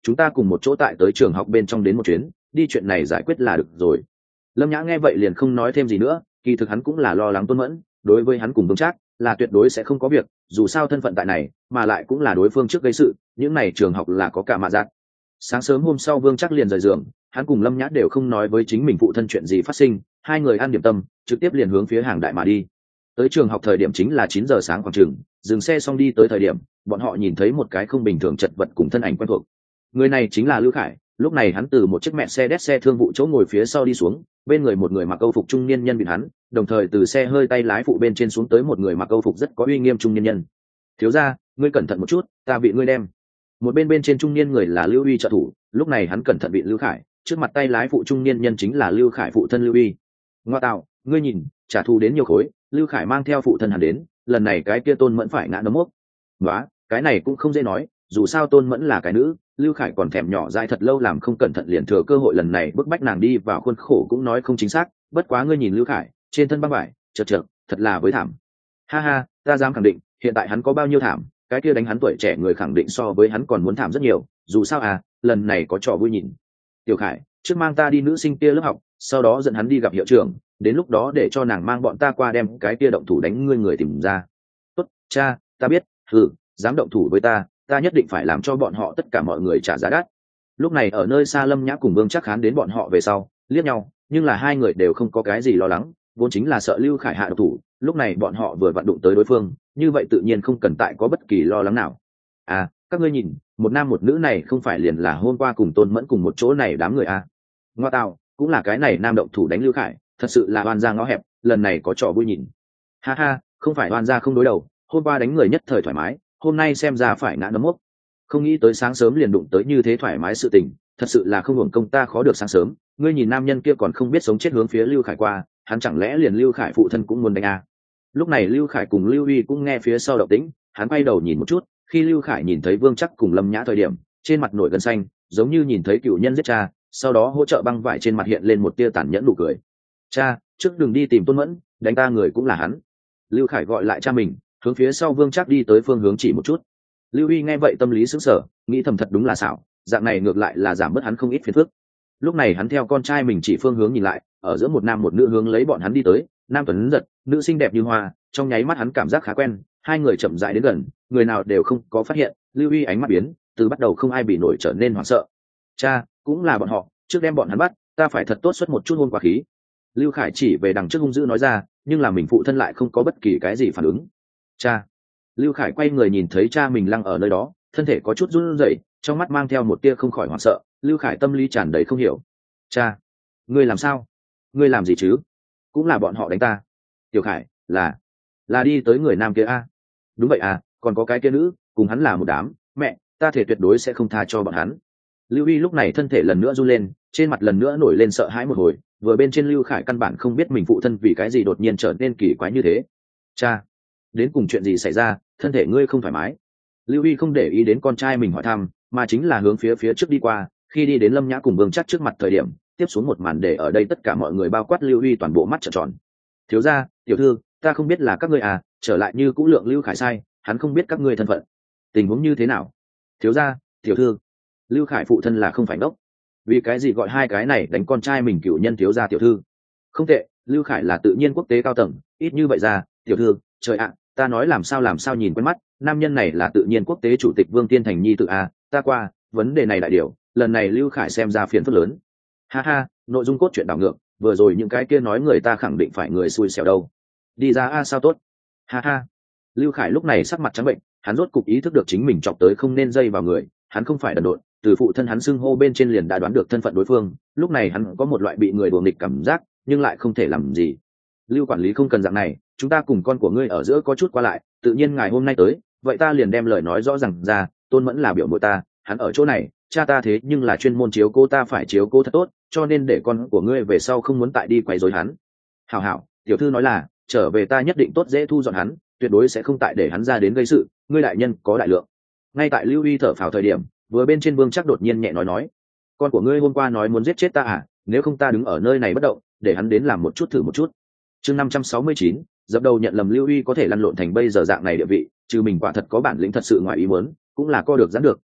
chúng ta cùng một chỗ tại tới trường học bên trong đến một chuyến, đi chuyện này giải quyết là được rồi. Lâm Nhã nghe vậy liền không nói thêm gì nữa, kỳ thực hắn cũng là lo lắng Tôn Mẫn, đối với hắn cùng Vương Trác là tuyệt đối sẽ không có việc, dù sao thân phận tại này, mà lại cũng là đối phương trước gây sự, những này trường học là có cả mạ giác. Sáng sớm hôm sau Vương Trác liền rời giường, hắn cùng Lâm Nhã đều không nói với chính mình phụ thân chuyện gì phát sinh, hai người ăn điểm tâm, trực tiếp liền hướng phía hàng đại mà đi. Tới trường học thời điểm chính là chín giờ sáng khoảng chừng, dừng xe xong đi tới thời điểm, bọn họ nhìn thấy một cái không bình thường chật vật cùng thân ảnh quen thuộc. Người này chính là Lưu Khải, lúc này hắn từ một chiếc mẹ xe đét xe thương vụ chỗ ngồi phía sau đi xuống, bên người một người mặc câu phục trung niên nhân bị hắn, đồng thời từ xe hơi tay lái phụ bên trên xuống tới một người mặc câu phục rất có uy nghiêm trung niên nhân. Thiếu gia, ngươi cẩn thận một chút, ta bị ngươi đem. Một bên bên trên trung niên người là Lưu Uy trợ thủ, lúc này hắn cẩn thận bị Lưu Khải, trước mặt tay lái phụ trung niên nhân chính là Lưu Khải phụ thân Lưu Uy. Ngoa tạo, ngươi nhìn, trả thù đến nhiều khối, Lưu Khải mang theo phụ thân hắn đến, lần này cái kia Tôn Mẫn phải ngã nấm mốc. Đó, cái này cũng không dễ nói, dù sao Tôn Mẫn là cái nữ, Lưu Khải còn thèm nhỏ dai thật lâu làm không cẩn thận liền thừa cơ hội lần này bức bách nàng đi vào khuôn khổ cũng nói không chính xác, bất quá ngươi nhìn Lưu Khải, trên thân băng vải, chật chật, thật là với thảm. Ha ha, ta dám khẳng định, hiện tại hắn có bao nhiêu thảm, cái kia đánh hắn tuổi trẻ người khẳng định so với hắn còn muốn thảm rất nhiều, dù sao à, lần này có trò vui nhìn. Tiểu Khải, trước mang ta đi nữ sinh kia lớp học, sau đó dẫn hắn đi gặp hiệu trưởng, đến lúc đó để cho nàng mang bọn ta qua đem cái kia động thủ đánh ngươi người tìm ra. Tốt, cha, ta biết, ừ, dám động thủ với ta, ta nhất định phải làm cho bọn họ tất cả mọi người trả giá đắt. Lúc này ở nơi xa Lâm Nhã cùng Vương Trác Khán đến bọn họ về sau, liếc nhau, nhưng là hai người đều không có cái gì lo lắng, vốn chính là sợ Lưu Khải hạ độc thủ, lúc này bọn họ vừa vặn đụng tới đối phương, như vậy tự nhiên không cần tại có bất kỳ lo lắng nào. À, các ngươi nhìn, một nam một nữ này không phải liền là hôm qua cùng Tôn Mẫn cùng một chỗ này đám người à? Ngoa tạo, cũng là cái này nam động thủ đánh Lưu Khải, thật sự là oan gia ngõ hẹp, lần này có trò vui nhìn. Ha ha, không phải oan gia không đối đầu, hôm qua đánh người nhất thời thoải mái, hôm nay xem ra phải ngã nấm mốc. Không nghĩ tới sáng sớm liền đụng tới như thế thoải mái sự tình, thật sự là không hưởng công ta khó được sáng sớm. Ngươi nhìn nam nhân kia còn không biết sống chết hướng phía Lưu Khải qua, hắn chẳng lẽ liền Lưu Khải phụ thân cũng muốn đánh à? Lúc này Lưu Khải cùng Lưu Uy cũng nghe phía sau động tĩnh, hắn quay đầu nhìn một chút, khi Lưu Khải nhìn thấy Vương Trác cùng Lâm Nhã thời điểm, trên mặt nổi gân xanh, giống như nhìn thấy cựu nhân giết cha, sau đó hỗ trợ băng vải trên mặt hiện lên một tia tàn nhẫn nụ cười. Cha, trước đừng đi tìm Tôn Mẫn, đánh ta người cũng là hắn. Lưu Khải gọi lại cha mình, hướng phía sau Vương Trác đi tới phương hướng chỉ một chút. Lưu Uy nghe vậy tâm lý sững sờ, nghĩ thầm thật đúng là xảo, dạng này ngược lại là giảm bớt hắn không ít phiền phức. Lúc này hắn theo con trai mình chỉ phương hướng nhìn lại, ở giữa một nam một nữ hướng lấy bọn hắn đi tới, nam tuấn giật, nữ xinh đẹp như hoa, trong nháy mắt hắn cảm giác khá quen, hai người chậm rãi đến gần, người nào đều không có phát hiện, Lưu Uy ánh mắt biến, từ bắt đầu không ai bị nổi trở nên hoảng sợ. Cha, cũng là bọn họ, trước đem bọn hắn bắt, ta phải thật tốt xuất một chút hôn quả khí. Lưu Khải chỉ về đằng trước hung dữ nói ra, nhưng là mình phụ thân lại không có bất kỳ cái gì phản ứng. Cha. Lưu Khải quay người nhìn thấy cha mình lăng ở nơi đó, thân thể có chút run rẩy, trong mắt mang theo một tia không khỏi hoảng sợ. Lưu Khải tâm lý tràn đầy không hiểu. Cha, ngươi làm sao? Ngươi làm gì chứ? Cũng là bọn họ đánh ta. Tiểu Khải, là là đi tới người nam kia a? Đúng vậy à, còn có cái kia nữ, cùng hắn là một đám. Mẹ, ta thể tuyệt đối sẽ không tha cho bọn hắn. Lưu Uy lúc này thân thể lần nữa run lên, trên mặt lần nữa nổi lên sợ hãi một hồi. Vừa bên trên Lưu Khải căn bản không biết mình phụ thân vì cái gì đột nhiên trở nên kỳ quái như thế. Cha, đến cùng chuyện gì xảy ra, thân thể ngươi không thoải mái? Lưu Uy không để ý đến con trai mình hỏi thăm, mà chính là hướng phía phía trước đi qua. Khi đi đến Lâm Nhã cùng Vương Trác trước mặt thời điểm, tiếp xuống một màn để ở đây tất cả mọi người bao quát Lưu Uy toàn bộ mắt trợn tròn. Thiếu gia, tiểu thư, ta không biết là các ngươi à, trở lại như cũ lượng Lưu Khải sai, hắn không biết các ngươi thân phận. Tình huống như thế nào? Thiếu gia, tiểu thư, Lưu Khải phụ thân là không phải ngốc, vì cái gì gọi hai cái này đánh con trai mình cựu nhân thiếu gia tiểu thư? Không tệ, Lưu Khải là tự nhiên quốc tế cao tầng, ít như vậy ra, tiểu thư, trời ạ, ta nói làm sao làm sao nhìn quen mắt, nam nhân này là tự nhiên quốc tế chủ tịch Vương Tiên Thành nhi tự a, ta qua, vấn đề này đại điều, lần này Lưu Khải xem ra phiền phức lớn. Ha ha, nội dung cốt truyện đảo ngược, vừa rồi những cái kia nói người ta khẳng định phải người xui xẻo đâu. Đi ra a sao tốt. Ha ha. Lưu Khải lúc này sắc mặt trắng bệnh, hắn rốt cục ý thức được chính mình chọc tới không nên dây vào người, hắn không phải đần độn, từ phụ thân hắn xưng hô bên trên liền đã đoán được thân phận đối phương, lúc này hắn có một loại bị người đùa nghịch cảm giác, nhưng lại không thể làm gì. Lưu quản lý không cần dạng này, chúng ta cùng con của ngươi ở giữa có chút qua lại, tự nhiên ngài hôm nay tới, vậy ta liền đem lời nói rõ ràng ra, Tôn Mẫn là biểu muội ta, hắn ở chỗ này, cha ta thế nhưng là chuyên môn chiếu cô ta phải chiếu cố thật tốt, cho nên để con của ngươi về sau không muốn tại đi quấy rối hắn. Hảo hảo, tiểu thư nói là, trở về ta nhất định tốt dễ thu dọn hắn, tuyệt đối sẽ không tại để hắn ra đến gây sự, ngươi đại nhân có đại lượng. Ngay tại Lưu Uy thở phào thời điểm, vừa bên trên Vương Trác đột nhiên nhẹ nói nói, con của ngươi hôm qua nói muốn giết chết ta à, nếu không ta đứng ở nơi này bất động, để hắn đến làm một chút thử một chút. Chương năm trăm sáu mươi chín, dập đầu nhận lầm Lưu Uy có thể lăn lộn thành bây giờ dạng này địa vị, trừ mình quả thật có bản lĩnh thật sự ngoài ý muốn, cũng là co được giãn được,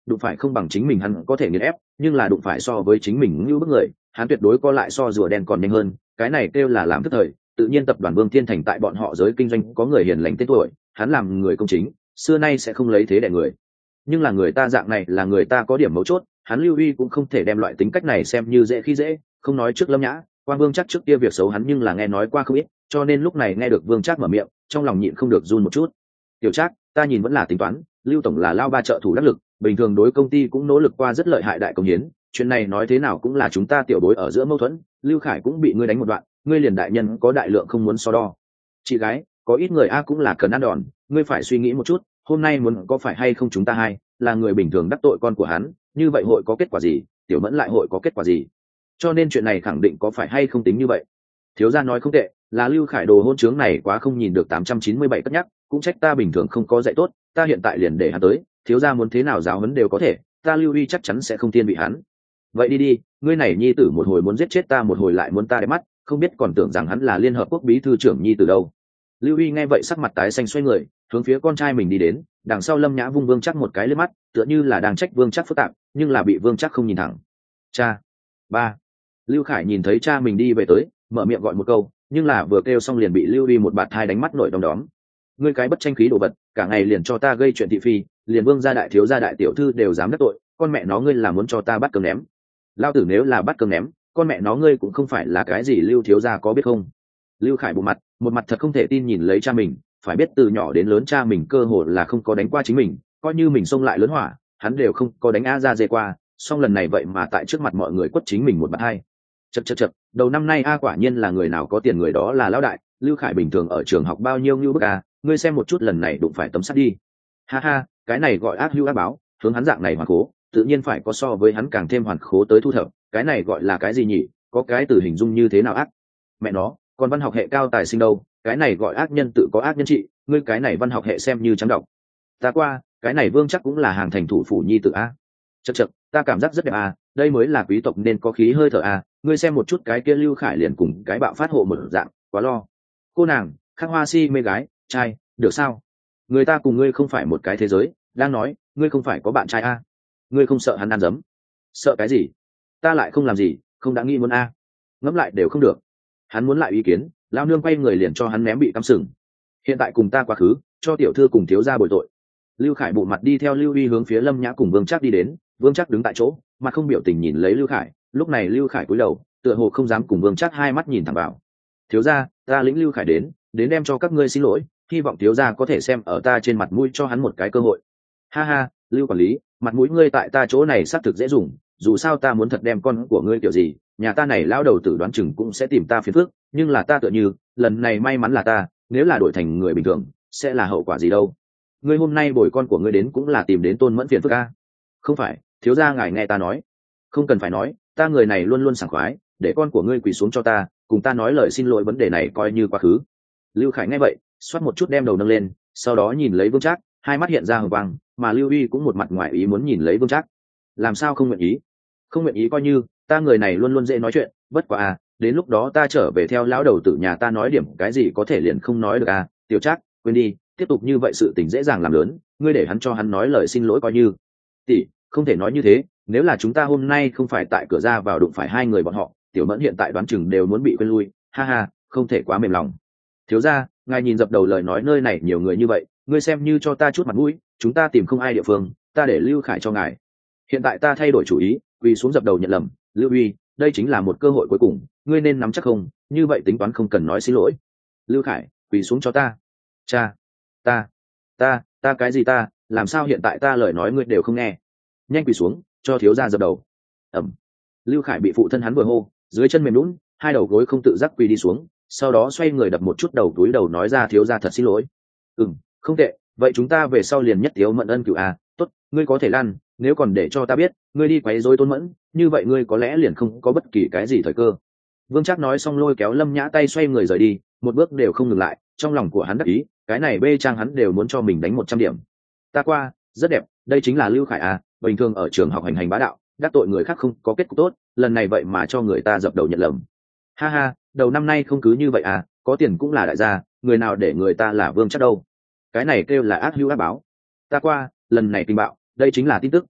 đụng phải không bằng chính mình hắn có thể nghiền ép, nhưng là đụng phải so với chính mình như bức người, hắn tuyệt đối có lại so rùa đen còn nhanh hơn. Cái này kêu là làm thức thời. Tự nhiên tập đoàn Vương Thiên Thành tại bọn họ giới kinh doanh có người hiền lành tên tuổi, hắn làm người công chính, xưa nay sẽ không lấy thế đè người. Nhưng là người ta dạng này là người ta có điểm mấu chốt, hắn Lưu Uy cũng không thể đem loại tính cách này xem như dễ khi dễ, không nói trước Lâm Nhã, Quan Vương chắc trước kia việc xấu hắn nhưng là nghe nói qua không ít, cho nên lúc này nghe được Vương Trác mở miệng, trong lòng nhịn không được run một chút. Tiểu Trác, ta nhìn vẫn là tính toán, Lưu tổng là lao ba trợ thủ đắc lực, bình thường đối công ty cũng nỗ lực qua rất lợi hại đại công hiến, chuyện này nói thế nào cũng là chúng ta tiểu đối ở giữa mâu thuẫn, Lưu Khải cũng bị ngươi đánh một đoạn, ngươi liền đại nhân có đại lượng không muốn so đo. Chị gái, có ít người a cũng là cần ăn đòn, ngươi phải suy nghĩ một chút, hôm nay muốn có phải hay không chúng ta hai là người bình thường đắc tội con của hắn, như vậy hội có kết quả gì, tiểu Mẫn lại hội có kết quả gì? Cho nên chuyện này khẳng định có phải hay không tính như vậy. Thiếu gia nói không tệ, là Lưu Khải đồ hôn trướng này quá không nhìn được tám trăm chín mươi bảy cất nhắc, cũng trách ta bình thường không có dạy tốt, ta hiện tại liền để hắn tới, thiếu gia muốn thế nào giáo huấn đều có thể, ta Lưu Uy chắc chắn sẽ không thiên vị hắn. Vậy đi đi, ngươi này nhi tử một hồi muốn giết chết ta, một hồi lại muốn ta để mắt, không biết còn tưởng rằng hắn là Liên Hợp Quốc bí thư trưởng nhi tử đâu. Lưu Uy nghe vậy sắc mặt tái xanh xoay người, hướng phía con trai mình đi đến, đằng sau Lâm Nhã vung Vương Trác một cái lên mắt, tựa như là đang trách Vương Trác phức tạp, nhưng là bị Vương Trác không nhìn thẳng. Cha, ba. Lưu Khải nhìn thấy cha mình đi về tới, mở miệng gọi một câu, nhưng là vừa kêu xong liền bị Lưu Uy một bạt thai đánh mắt nổi đom đóm. Ngươi cái bất tranh khí đồ vật, cả ngày liền cho ta gây chuyện thị phi, liền Vương gia đại thiếu gia đại tiểu thư đều dám đắc tội, con mẹ nó ngươi là muốn cho ta bắt cơm ném. Lao tử nếu là bắt cơm ném, con mẹ nó ngươi cũng không phải là cái gì Lưu thiếu gia có biết không? Lưu Khải bộ mặt, một mặt thật không thể tin nhìn lấy cha mình, phải biết từ nhỏ đến lớn cha mình cơ hồ là không có đánh qua chính mình, coi như mình xông lại lớn hỏa, hắn đều không có đánh a ra dê qua, song lần này vậy mà tại trước mặt mọi người quất chính mình một bạt hai. Chậc chậc chậc, đầu năm nay a quả nhiên là người nào có tiền người đó là lão đại, Lưu Khải bình thường ở trường học bao nhiêu như bức a, ngươi xem một chút lần này đụng phải tấm sắt đi. Ha ha, cái này gọi ác hữu ác báo, hướng hắn dạng này hoàn khố, tự nhiên phải có so với hắn càng thêm hoàn khố tới thu thập, cái này gọi là cái gì nhỉ, có cái từ hình dung như thế nào ác. Mẹ nó, còn văn học hệ cao tài sinh đâu, cái này gọi ác nhân tự có ác nhân trị, ngươi cái này văn học hệ xem như trắng đọc. Ta qua, cái này Vương chắc cũng là hàng thành thủ phủ nhi tự a. Chậc chậc, ta cảm giác rất đẹp a, đây mới là quý tộc nên có khí hơi thở a, ngươi xem một chút cái kia Lưu Khải liền cùng cái bạo phát hộ một dạng, quá lo. Cô nàng, khắc hoa si mê gái, trai, được sao? Người ta cùng ngươi không phải một cái thế giới, đang nói, ngươi không phải có bạn trai a? Ngươi không sợ hắn ăn dấm? Sợ cái gì? Ta lại không làm gì, không đã nghĩ muốn a. Ngẫm lại đều không được. Hắn muốn lại ý kiến, lao nương quay người liền cho hắn ném bị cắm sừng. Hiện tại cùng ta quá khứ, cho tiểu thư cùng thiếu gia bồi tội. Lưu Khải bụ mặt đi theo Lưu Uy hướng phía Lâm Nhã cùng Vương Trác đi đến, Vương Trác đứng tại chỗ, mặt không biểu tình nhìn lấy Lưu Khải, lúc này Lưu Khải cúi đầu, tựa hồ không dám cùng Vương Trác hai mắt nhìn thẳng vào. Thiếu gia, ta lĩnh Lưu Khải đến, đến đem cho các ngươi xin lỗi, hy vọng thiếu gia có thể xem ở ta trên mặt mũi cho hắn một cái cơ hội. Ha ha, Lưu quản lý, mặt mũi ngươi tại ta chỗ này xác thực dễ dùng, dù sao ta muốn thật đem con của ngươi kiểu gì, nhà ta này lão đầu tử đoán chừng cũng sẽ tìm ta phiền phức, nhưng là ta tựa như, lần này may mắn là ta, nếu là đổi thành người bình thường, sẽ là hậu quả gì đâu. Ngươi hôm nay bồi con của ngươi đến cũng là tìm đến Tôn Mẫn phiền phức a? Không phải, thiếu gia ngài nghe ta nói. Không cần phải nói, ta người này luôn luôn sảng khoái, để con của ngươi quỳ xuống cho ta, cùng ta nói lời xin lỗi vấn đề này coi như quá khứ. Lưu Khải nghe vậy, xoát một chút đem đầu nâng lên, sau đó nhìn lấy Vương Trác, hai mắt hiện ra hờ vang, mà Lưu Uy cũng một mặt ngoài ý muốn nhìn lấy Vương Trác. Làm sao không nguyện ý? Không nguyện ý coi như, ta người này luôn luôn dễ nói chuyện, bất quá à, đến lúc đó ta trở về theo lão đầu tử nhà ta nói điểm cái gì có thể liền không nói được à, Tiểu Trác, quên đi, tiếp tục như vậy sự tình dễ dàng làm lớn, ngươi để hắn cho hắn nói lời xin lỗi coi như. Tỷ, không thể nói như thế, nếu là chúng ta hôm nay không phải tại cửa ra vào đụng phải hai người bọn họ, Tiểu Mẫn hiện tại đoán chừng đều muốn bị quên lui, ha ha, không thể quá mềm lòng. Thiếu gia, ngài nhìn dập đầu lời nói nơi này nhiều người như vậy, ngươi xem như cho ta chút mặt mũi, chúng ta tìm không ai địa phương, ta để Lưu Khải cho ngài. Hiện tại ta thay đổi chủ ý, quỳ xuống dập đầu nhận lầm, Lưu Uy, đây chính là một cơ hội cuối cùng, ngươi nên nắm chắc không, như vậy tính toán không cần nói xin lỗi. Lưu Khải, quỳ xuống cho ta. Cha, ta, ta, ta cái gì ta, làm sao hiện tại ta lời nói ngươi đều không nghe. Nhanh quỳ xuống, cho thiếu gia dập đầu. Ẩm. Lưu Khải bị phụ thân hắn vừa hô, dưới chân mềm lún, hai đầu gối không tự giác quỳ đi xuống, sau đó xoay người đập một chút đầu túi đầu nói ra thiếu gia thật xin lỗi. Ừm, không tệ, vậy chúng ta về sau liền nhất thiếu mận ân cửu à, tốt, ngươi có thể lăn, nếu còn để cho ta biết, ngươi đi quấy rối Tôn Mẫn, như vậy ngươi có lẽ liền không có bất kỳ cái gì thời cơ. Vương Trác nói xong lôi kéo Lâm Nhã tay xoay người rời đi, một bước đều không ngừng lại, trong lòng của hắn đắc ý, cái này bê trang hắn đều muốn cho mình đánh một trăm điểm. Ta qua, rất đẹp, đây chính là Lưu Khải à, bình thường ở trường học hành hành bá đạo, đắc tội người khác không có kết cục tốt, lần này vậy mà cho người ta dập đầu nhận lầm. Ha ha, đầu năm nay không cứ như vậy à, có tiền cũng là đại gia, người nào để người ta là Vương Trác đâu. Cái này kêu là ác hữu ác báo. Ta qua, lần này tình bạo, đây chính là tin tức,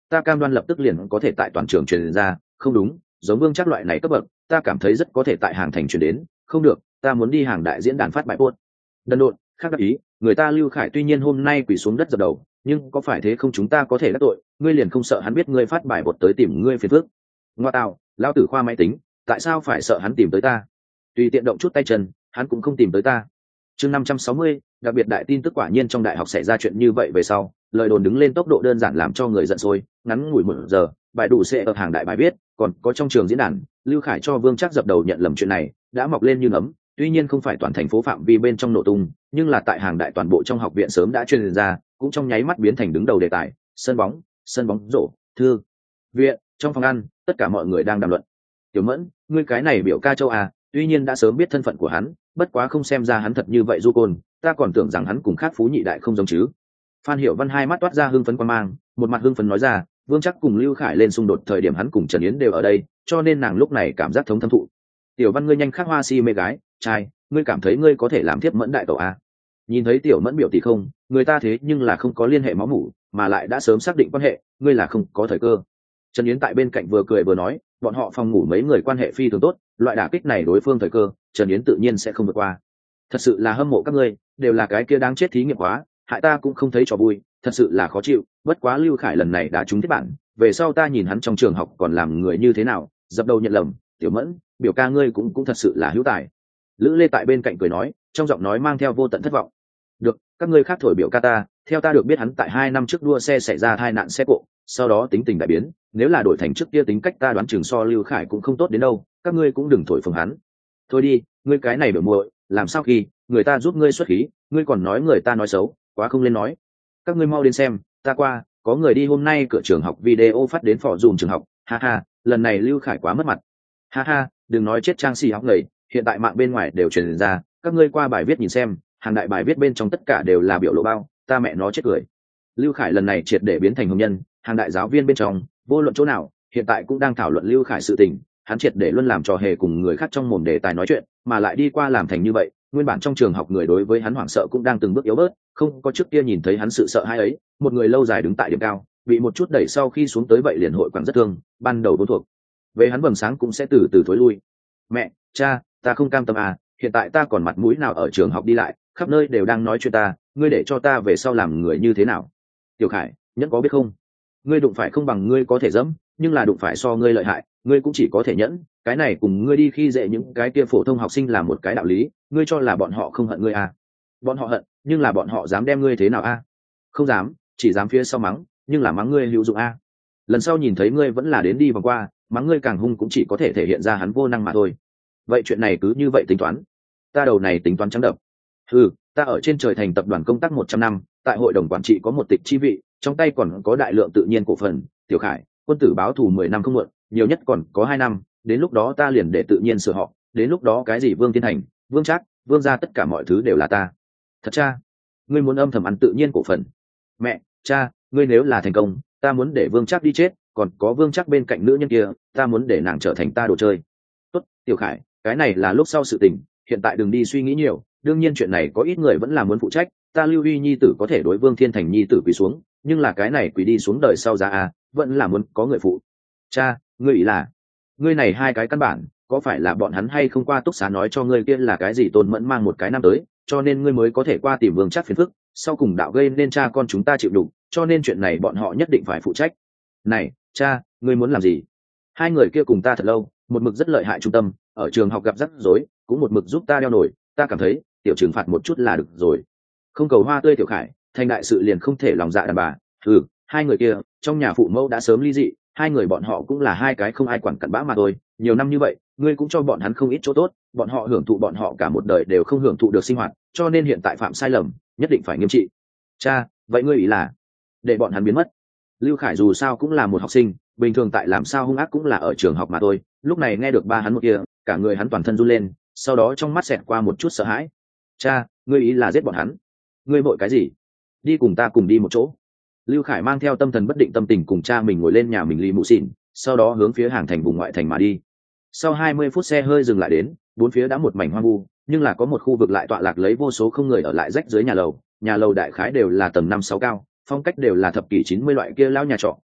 ta cam đoan lập tức liền có thể tại toàn trường truyền ra. Không đúng, giống Vương Trác loại này cấp bậc, ta cảm thấy rất có thể tại hàng thành truyền đến. Không được, ta muốn đi hàng đại diễn đàn phát bài post. Đần độn, khác đắc ý, người ta Lưu Khải tuy nhiên hôm nay quỳ xuống đất dập đầu, nhưng có phải thế không, chúng ta có thể đắc tội, ngươi liền không sợ hắn biết ngươi phát bài bột tới tìm ngươi phiền phức? Ngoa tào, lao tử khoa máy tính, tại sao phải sợ hắn tìm tới ta? Tùy tiện động chút tay chân, hắn cũng không tìm tới ta. Chương năm trăm sáu mươi, đặc biệt đại tin tức, quả nhiên trong đại học xảy ra chuyện như vậy về sau, lời đồn đứng lên tốc độ đơn giản làm cho người giận sôi, ngắn ngủi một giờ, bài đủ sẽ ở hàng đại bài viết, còn có trong trường diễn đàn, Lưu Khải cho Vương Trác dập đầu nhận lầm chuyện này, đã mọc lên như nấm, tuy nhiên không phải toàn thành phố phạm vi bên trong nổ tung, nhưng là tại hàng đại toàn bộ trong học viện sớm đã truyền ra, cũng trong nháy mắt biến thành đứng đầu đề tài, sân bóng, sân bóng rổ, thư viện, trong phòng ăn, tất cả mọi người đang đàm luận. Tiểu Mẫn, ngươi cái này biểu ca châu à, tuy nhiên đã sớm biết thân phận của hắn, bất quá không xem ra hắn thật như vậy du côn, ta còn tưởng rằng hắn cùng khác phú nhị đại không giống chứ. Phan Hiểu Văn hai mắt toát ra hưng phấn quan mang, một mặt hưng phấn nói ra, Vương Trác cùng Lưu Khải lên xung đột thời điểm hắn cùng Trần Yến đều ở đây, cho nên nàng lúc này cảm giác thống thâm thụ. Tiểu Văn, ngươi nhanh khắc hoa si mê gái trai, ngươi cảm thấy ngươi có thể làm thiếp Mẫn đại cậu à? Nhìn thấy Tiểu Mẫn biểu tỷ không, người ta thế nhưng là không có liên hệ máu mủ, mà lại đã sớm xác định quan hệ, ngươi là không có thời cơ. Trần Yến tại bên cạnh vừa cười vừa nói, bọn họ phòng ngủ mấy người quan hệ phi thường tốt, loại đả kích này đối phương thời cơ, Trần Yến tự nhiên sẽ không vượt qua. Thật sự là hâm mộ các ngươi, đều là cái kia đáng chết thí nghiệm quá, hại ta cũng không thấy trò vui, thật sự là khó chịu. Bất quá Lưu Khải lần này đã trúng thiết bản, về sau ta nhìn hắn trong trường học còn làm người như thế nào, dập đầu nhận lầm. Tiểu Mẫn, biểu ca ngươi cũng cũng thật sự là hữu tài. Lữ Lê tại bên cạnh cười nói, trong giọng nói mang theo vô tận thất vọng. Được, các ngươi khác thổi biểu ca ta, theo ta được biết hắn tại hai năm trước đua xe xảy ra tai nạn xe cộ, sau đó tính tình đại biến, nếu là đổi thành trước kia tính cách ta đoán chừng so Lưu Khải cũng không tốt đến đâu, các ngươi cũng đừng thổi phồng hắn. Thôi đi, ngươi cái này biểu muội, làm sao khi người ta giúp ngươi xuất khí, ngươi còn nói người ta nói xấu, quá không lên nói. Các ngươi mau đến xem, ta qua, có người đi hôm nay cửa trường học video phát đến phò dùm trường học, ha ha, lần này Lưu Khải quá mất mặt. Ha ha, đừng nói chết trang si học lầy, hiện tại mạng bên ngoài đều truyền ra, các ngươi qua bài viết nhìn xem, hàng đại bài viết bên trong tất cả đều là biểu lộ bao, ta mẹ nó chết cười. Lưu Khải lần này triệt để biến thành hồng nhân, hàng đại giáo viên bên trong, vô luận chỗ nào, hiện tại cũng đang thảo luận Lưu Khải sự tình, hắn triệt để luôn làm trò hề cùng người khác trong mồm đề tài nói chuyện, mà lại đi qua làm thành như vậy, nguyên bản trong trường học người đối với hắn hoảng sợ cũng đang từng bước yếu bớt, không có trước kia nhìn thấy hắn sự sợ hãi ấy, một người lâu dài đứng tại điểm cao, bị một chút đẩy sau khi xuống tới vậy liền hội quảng rất thương, ban đầu vốn thuộc về hắn vầng sáng cũng sẽ từ từ thối lui. Mẹ, cha, ta không cam tâm à, hiện tại ta còn mặt mũi nào ở trường học đi lại, khắp nơi đều đang nói chuyện ta, ngươi để cho ta về sau làm người như thế nào? Tiểu Khải, nhẫn có biết không? Ngươi đụng phải không bằng ngươi có thể dẫm, nhưng là đụng phải so ngươi lợi hại, ngươi cũng chỉ có thể nhẫn, cái này cùng ngươi đi khi dễ những cái kia phổ thông học sinh là một cái đạo lý, ngươi cho là bọn họ không hận ngươi à? Bọn họ hận, nhưng là bọn họ dám đem ngươi thế nào à? Không dám, chỉ dám phía sau mắng, nhưng là mắng ngươi hữu dụng à? Lần sau nhìn thấy ngươi vẫn là đến đi vòng qua, mắng ngươi càng hung cũng chỉ có thể thể hiện ra hắn vô năng mà thôi. Vậy chuyện này cứ như vậy tính toán, ta đầu này tính toán trắng đập. Ừ, ta ở trên trời thành tập đoàn công tác một trăm năm, tại hội đồng quản trị có một tịch chi vị, trong tay còn có đại lượng tự nhiên cổ phần. Tiểu Khải, quân tử báo thù mười năm không muộn, nhiều nhất còn có hai năm, đến lúc đó ta liền để tự nhiên sửa họ, đến lúc đó cái gì Vương Thiên Thành, Vương Trác, Vương gia tất cả mọi thứ đều là ta. Thật cha, ngươi muốn âm thầm ăn tự nhiên cổ phần? Mẹ, cha, ngươi nếu là thành công, ta muốn để Vương Trác đi chết, còn có Vương Trác bên cạnh nữ nhân kia, ta muốn để nàng trở thành ta đồ chơi. Tốt, Tiểu Khải, cái này là lúc sau sự tình, hiện tại đừng đi suy nghĩ nhiều, đương nhiên chuyện này có ít người vẫn là muốn phụ trách, ta Lưu Huy nhi tử có thể đối Vương Thiên Thành nhi tử quỳ xuống, nhưng là cái này quỳ đi xuống đời sau ra à, vẫn là muốn có người phụ. Cha, ngươi ý là, ngươi này hai cái căn bản, có phải là bọn hắn hay không qua túc xá nói cho ngươi kia là cái gì Tôn Mẫn mang một cái năm tới, cho nên ngươi mới có thể qua tìm Vương Trác phiền phức, sau cùng đạo gây nên cha con chúng ta chịu đủ, cho nên chuyện này bọn họ nhất định phải phụ trách. Này, cha, ngươi muốn làm gì? Hai người kia cùng ta thật lâu, một mực rất lợi hại trung tâm, ở trường học gặp rắc rối, cũng một mực giúp ta đeo nổi, ta cảm thấy tiểu trừng phạt một chút là được rồi. Không cầu hoa tươi Tiểu Khải, thành đại sự liền không thể lòng dạ đàn bà. Ừ, hai người kia trong nhà phụ mẫu đã sớm ly dị, hai người bọn họ cũng là hai cái không ai quản cặn bã mà thôi, nhiều năm như vậy ngươi cũng cho bọn hắn không ít chỗ tốt, bọn họ hưởng thụ bọn họ cả một đời đều không hưởng thụ được sinh hoạt, cho nên hiện tại phạm sai lầm nhất định phải nghiêm trị. Cha, vậy ngươi ý là để bọn hắn biến mất? Lưu Khải dù sao cũng là một học sinh bình thường, tại làm sao hung ác cũng là ở trường học mà thôi, lúc này nghe được ba hắn một kia, cả người hắn toàn thân run lên, sau đó trong mắt xẹt qua một chút sợ hãi. Cha, ngươi ý là giết bọn hắn? Ngươi vội cái gì? Đi cùng ta cùng đi một chỗ. Lưu Khải mang theo tâm thần bất định tâm tình cùng cha mình ngồi lên nhà mình ly mụ xỉn, sau đó hướng phía hàng thành vùng ngoại thành mà đi. Sau hai mươi phút xe hơi dừng lại đến, bốn phía đã một mảnh hoang vu, nhưng là có một khu vực lại tọa lạc lấy vô số không người ở lại rách dưới nhà lầu, nhà lầu đại khái đều là tầng năm sáu cao, phong cách đều là thập kỷ chín mươi loại kia lao nhà trọ,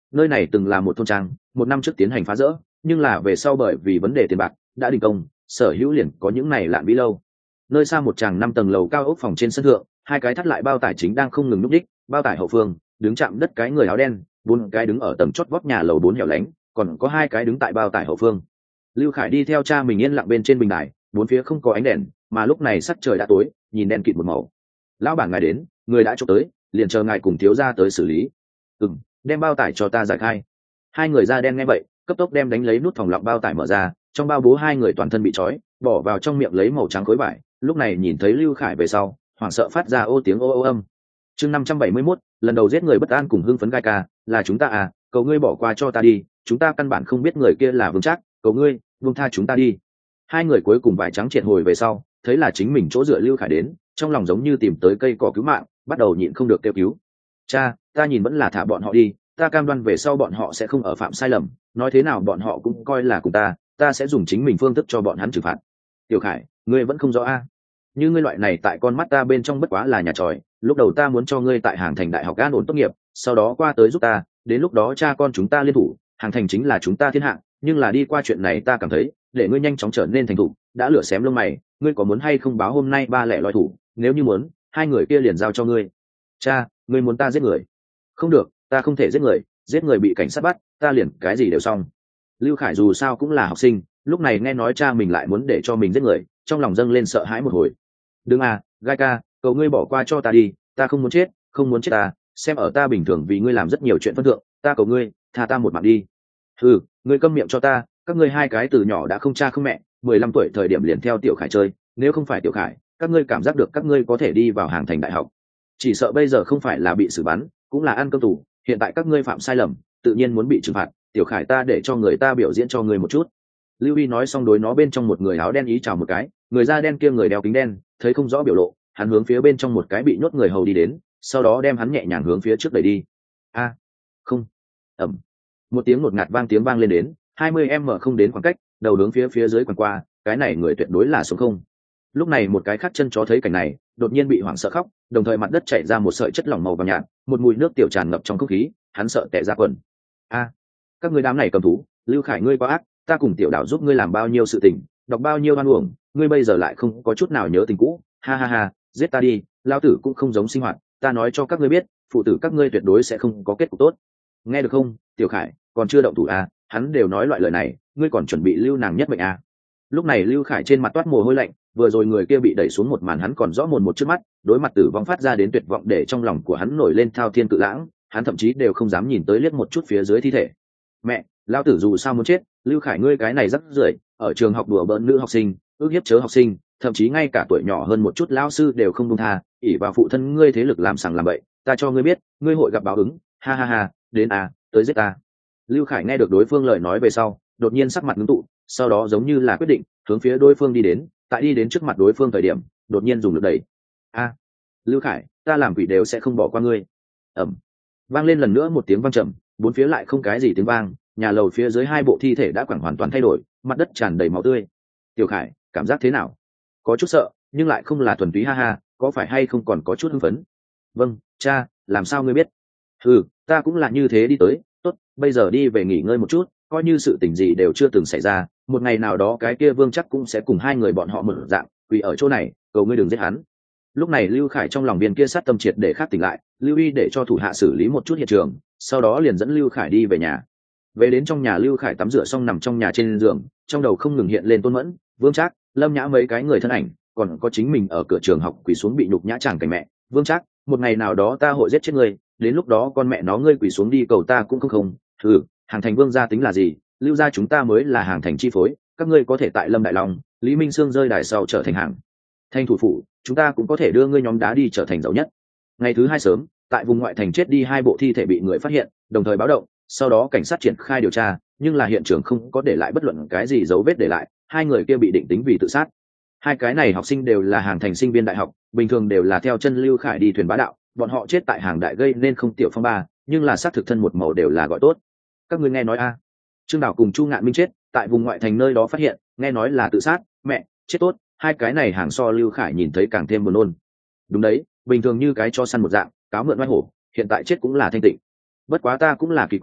nơi này từng là một thôn trang, một năm trước tiến hành phá rỡ, nhưng là về sau bởi vì vấn đề tiền bạc đã đình công, sở hữu liền có những này lạn bí lâu. Nơi xa một tràng năm tầng lầu cao ốc phòng trên sân thượng, hai cái thắt lại bao tải chính đang không ngừng núp đích, bao tải hậu phương đứng chạm đất cái người áo đen, bốn cái đứng ở tầng chót vót nhà lầu bốn hẻo lánh, còn có hai cái đứng tại bao tải hậu phương. Lưu Khải đi theo cha mình yên lặng bên trên bình đài, bốn phía không có ánh đèn, mà lúc này sắc trời đã tối, nhìn đen kịt một màu. Lão bản ngài đến, người đã chụp tới, liền chờ ngài cùng thiếu gia tới xử lý. Ừm, đem bao tải cho ta giải khai. Hai người da đen nghe vậy, cấp tốc đem đánh lấy nút phòng lọc bao tải mở ra, trong bao bố hai người toàn thân bị trói, bỏ vào trong miệng lấy màu trắng khối vải. Lúc này nhìn thấy Lưu Khải về sau, hoảng sợ phát ra ô tiếng ô ô âm. Chương năm trăm bảy mươi mốt, lần đầu giết người bất an cùng hưng phấn gai ca, là chúng ta à, cầu ngươi bỏ qua cho ta đi, chúng ta căn bản không biết người kia là Vương Trác, cầu ngươi, buông tha chúng ta đi. Hai người cuối cùng vải trắng triệt hồi về sau, thấy là chính mình chỗ dựa Lưu Khải đến, trong lòng giống như tìm tới cây cỏ cứu mạng, bắt đầu nhịn không được kêu cứu. Cha, ta nhìn vẫn là thả bọn họ đi, ta cam đoan về sau bọn họ sẽ không ở phạm sai lầm, nói thế nào bọn họ cũng coi là cùng ta, ta sẽ dùng chính mình phương thức cho bọn hắn trừng phạt. Tiểu Khải, ngươi vẫn không rõ a? Như ngươi loại này tại con mắt ta bên trong bất quá là nhà tròi, lúc đầu ta muốn cho ngươi tại Hàng Thành đại học an ổn tốt nghiệp, sau đó qua tới giúp ta, đến lúc đó cha con chúng ta liên thủ, Hàng Thành chính là chúng ta thiên hạ, nhưng là đi qua chuyện này ta cảm thấy, để ngươi nhanh chóng trở nên thành thục, đã lửa xém lông mày, ngươi có muốn hay không báo hôm nay ba lẻ loi thủ, nếu như muốn, hai người kia liền giao cho ngươi. Cha, ngươi muốn ta giết người? Không được, ta không thể giết người, giết người bị cảnh sát bắt, ta liền cái gì đều xong. Lưu Khải dù sao cũng là học sinh, lúc này nghe nói cha mình lại muốn để cho mình giết người, trong lòng dâng lên sợ hãi một hồi. Đừng à, gai ca, cầu ngươi bỏ qua cho ta đi, ta không muốn chết, không muốn chết ta, xem ở ta bình thường vì ngươi làm rất nhiều chuyện phân thượng, ta cầu ngươi, tha ta một mạng đi. Ừ, ngươi câm miệng cho ta, các ngươi hai cái từ nhỏ đã không cha không mẹ, mười lăm tuổi thời điểm liền theo Tiểu Khải chơi, nếu không phải Tiểu Khải, các ngươi cảm giác được các ngươi có thể đi vào Hàng Thành đại học. Chỉ sợ bây giờ không phải là bị xử bắn, cũng là ăn cơm tù, hiện tại các ngươi phạm sai lầm, tự nhiên muốn bị trừng phạt, Tiểu Khải ta để cho người ta biểu diễn cho ngươi một chút. Lưu Vi nói xong đối nó bên trong một người áo đen ý chào một cái, người da đen kia người đeo kính đen, thấy không rõ biểu lộ, hắn hướng phía bên trong một cái bị nhốt người hầu đi đến, sau đó đem hắn nhẹ nhàng hướng phía trước đẩy đi. A, không, ầm, một tiếng ngột ngạt vang tiếng vang lên đến, hai mươi em không đến khoảng cách, đầu hướng phía phía dưới quằn qua, cái này người tuyệt đối là sống không. Lúc này một cái khác chân chó thấy cảnh này, đột nhiên bị hoảng sợ khóc, đồng thời mặt đất chảy ra một sợi chất lỏng màu vàng nhạt, một mùi nước tiểu tràn ngập trong không khí, hắn sợ tè ra quần. A, các ngươi đám này cầm thú, Lưu Khải ngươi quá ác, ta cùng Tiểu Đảo giúp ngươi làm bao nhiêu sự tình, đọc bao nhiêu oan uổng, ngươi bây giờ lại không có chút nào nhớ tình cũ, ha ha ha, giết ta đi, lao tử cũng không giống sinh hoạt, ta nói cho các ngươi biết, phụ tử các ngươi tuyệt đối sẽ không có kết cục tốt. Nghe được không, Tiểu Khải, còn chưa động thủ à, hắn đều nói loại lời này, ngươi còn chuẩn bị lưu nàng nhất mệnh à. Lúc này Lưu Khải trên mặt toát mồ hôi lạnh, vừa rồi người kia bị đẩy xuống một màn hắn còn rõ mồn một trước mắt, đối mặt tử vong phát ra đến tuyệt vọng để trong lòng của hắn nổi lên thao thiên cự lãng, hắn thậm chí đều không dám nhìn tới liếc một chút phía dưới thi thể. Mẹ, lao tử dù sao muốn chết, Lưu Khải ngươi cái này rắc rưởi, ở trường học đùa bỡn nữ học sinh, ước hiếp chớ học sinh, thậm chí ngay cả tuổi nhỏ hơn một chút lão sư đều không buông tha, ỷ vào phụ thân ngươi thế lực làm sằng làm bậy, ta cho ngươi biết, ngươi hội gặp báo ứng, ha ha ha, đến à, tới giết ta. Lưu Khải nghe được đối phương lời nói về sau, đột nhiên sắc mặt ngưng tụ, sau đó giống như là quyết định, hướng phía đối phương đi đến, tại đi đến trước mặt đối phương thời điểm, đột nhiên dùng lực đẩy. A, Lưu Khải, ta làm quỷ đều sẽ không bỏ qua ngươi. Ầm. Vang lên lần nữa một tiếng vang trầm, bốn phía lại không cái gì tiếng vang, nhà lầu phía dưới hai bộ thi thể đã quẳng hoàn toàn thay đổi, mặt đất tràn đầy máu tươi. Tiểu Khải, cảm giác thế nào? Có chút sợ, nhưng lại không là thuần túy ha ha, có phải hay không còn có chút hưng phấn? Vâng, cha, làm sao ngươi biết? Ừ, ta cũng là như thế đi tới, tốt, bây giờ đi về nghỉ ngơi một chút, coi như sự tình gì đều chưa từng xảy ra, một ngày nào đó cái kia Vương chắc cũng sẽ cùng hai người bọn họ mở dạng, quỳ ở chỗ này, cầu ngươi đừng giết hắn. Lúc này Lưu Khải trong lòng viên kia sát tâm triệt để khắc tỉnh lại, Lưu Y để cho thủ hạ xử lý một chút hiện trường, sau đó liền dẫn Lưu Khải đi về nhà. Về đến trong nhà, Lưu Khải tắm rửa xong nằm trong nhà trên giường, trong đầu không ngừng hiện lên Tôn Mẫn, Vương Trác, Lâm Nhã mấy cái người thân ảnh, còn có chính mình ở cửa trường học quỳ xuống bị nhục nhã chàng cảnh mẹ. Vương Trác, một ngày nào đó ta hội giết chết ngươi, đến lúc đó con mẹ nó ngươi quỳ xuống đi cầu ta cũng không không. Ừ, Hàng Thành Vương gia tính là gì? Lưu gia chúng ta mới là Hàng Thành chi phối, các ngươi có thể tại Lâm Đại Long, Lý Minh Sương rơi đài sau trở thành Hàng Thành thủ phủ, chúng ta cũng có thể đưa ngươi nhóm đá đi trở thành giàu nhất. Ngày thứ hai sớm, tại vùng ngoại thành chết đi hai bộ thi thể bị người phát hiện, đồng thời báo động, sau đó cảnh sát triển khai điều tra, nhưng là hiện trường không có để lại bất luận cái gì dấu vết để lại, hai người kia bị định tính vì tự sát. Hai cái này học sinh đều là Hàng Thành sinh viên đại học, bình thường đều là theo chân Lưu Khải đi thuyền bá đạo, bọn họ chết tại Hàng Đại gây nên không tiểu phong ba, nhưng là xác thực thân một màu đều là gọi tốt. Các ngươi nghe nói a? À. Trương Đào cùng Chu Ngạn Minh chết tại vùng ngoại thành nơi đó phát hiện, nghe nói là tự sát, mẹ, chết tốt, hai cái này hàng so Lưu Khải nhìn thấy càng thêm buồn nôn. Đúng đấy, bình thường như cái cho săn một dạng, cáo mượn oai hổ, hiện tại chết cũng là thanh tịnh. Bất quá ta cũng là kỳ quái,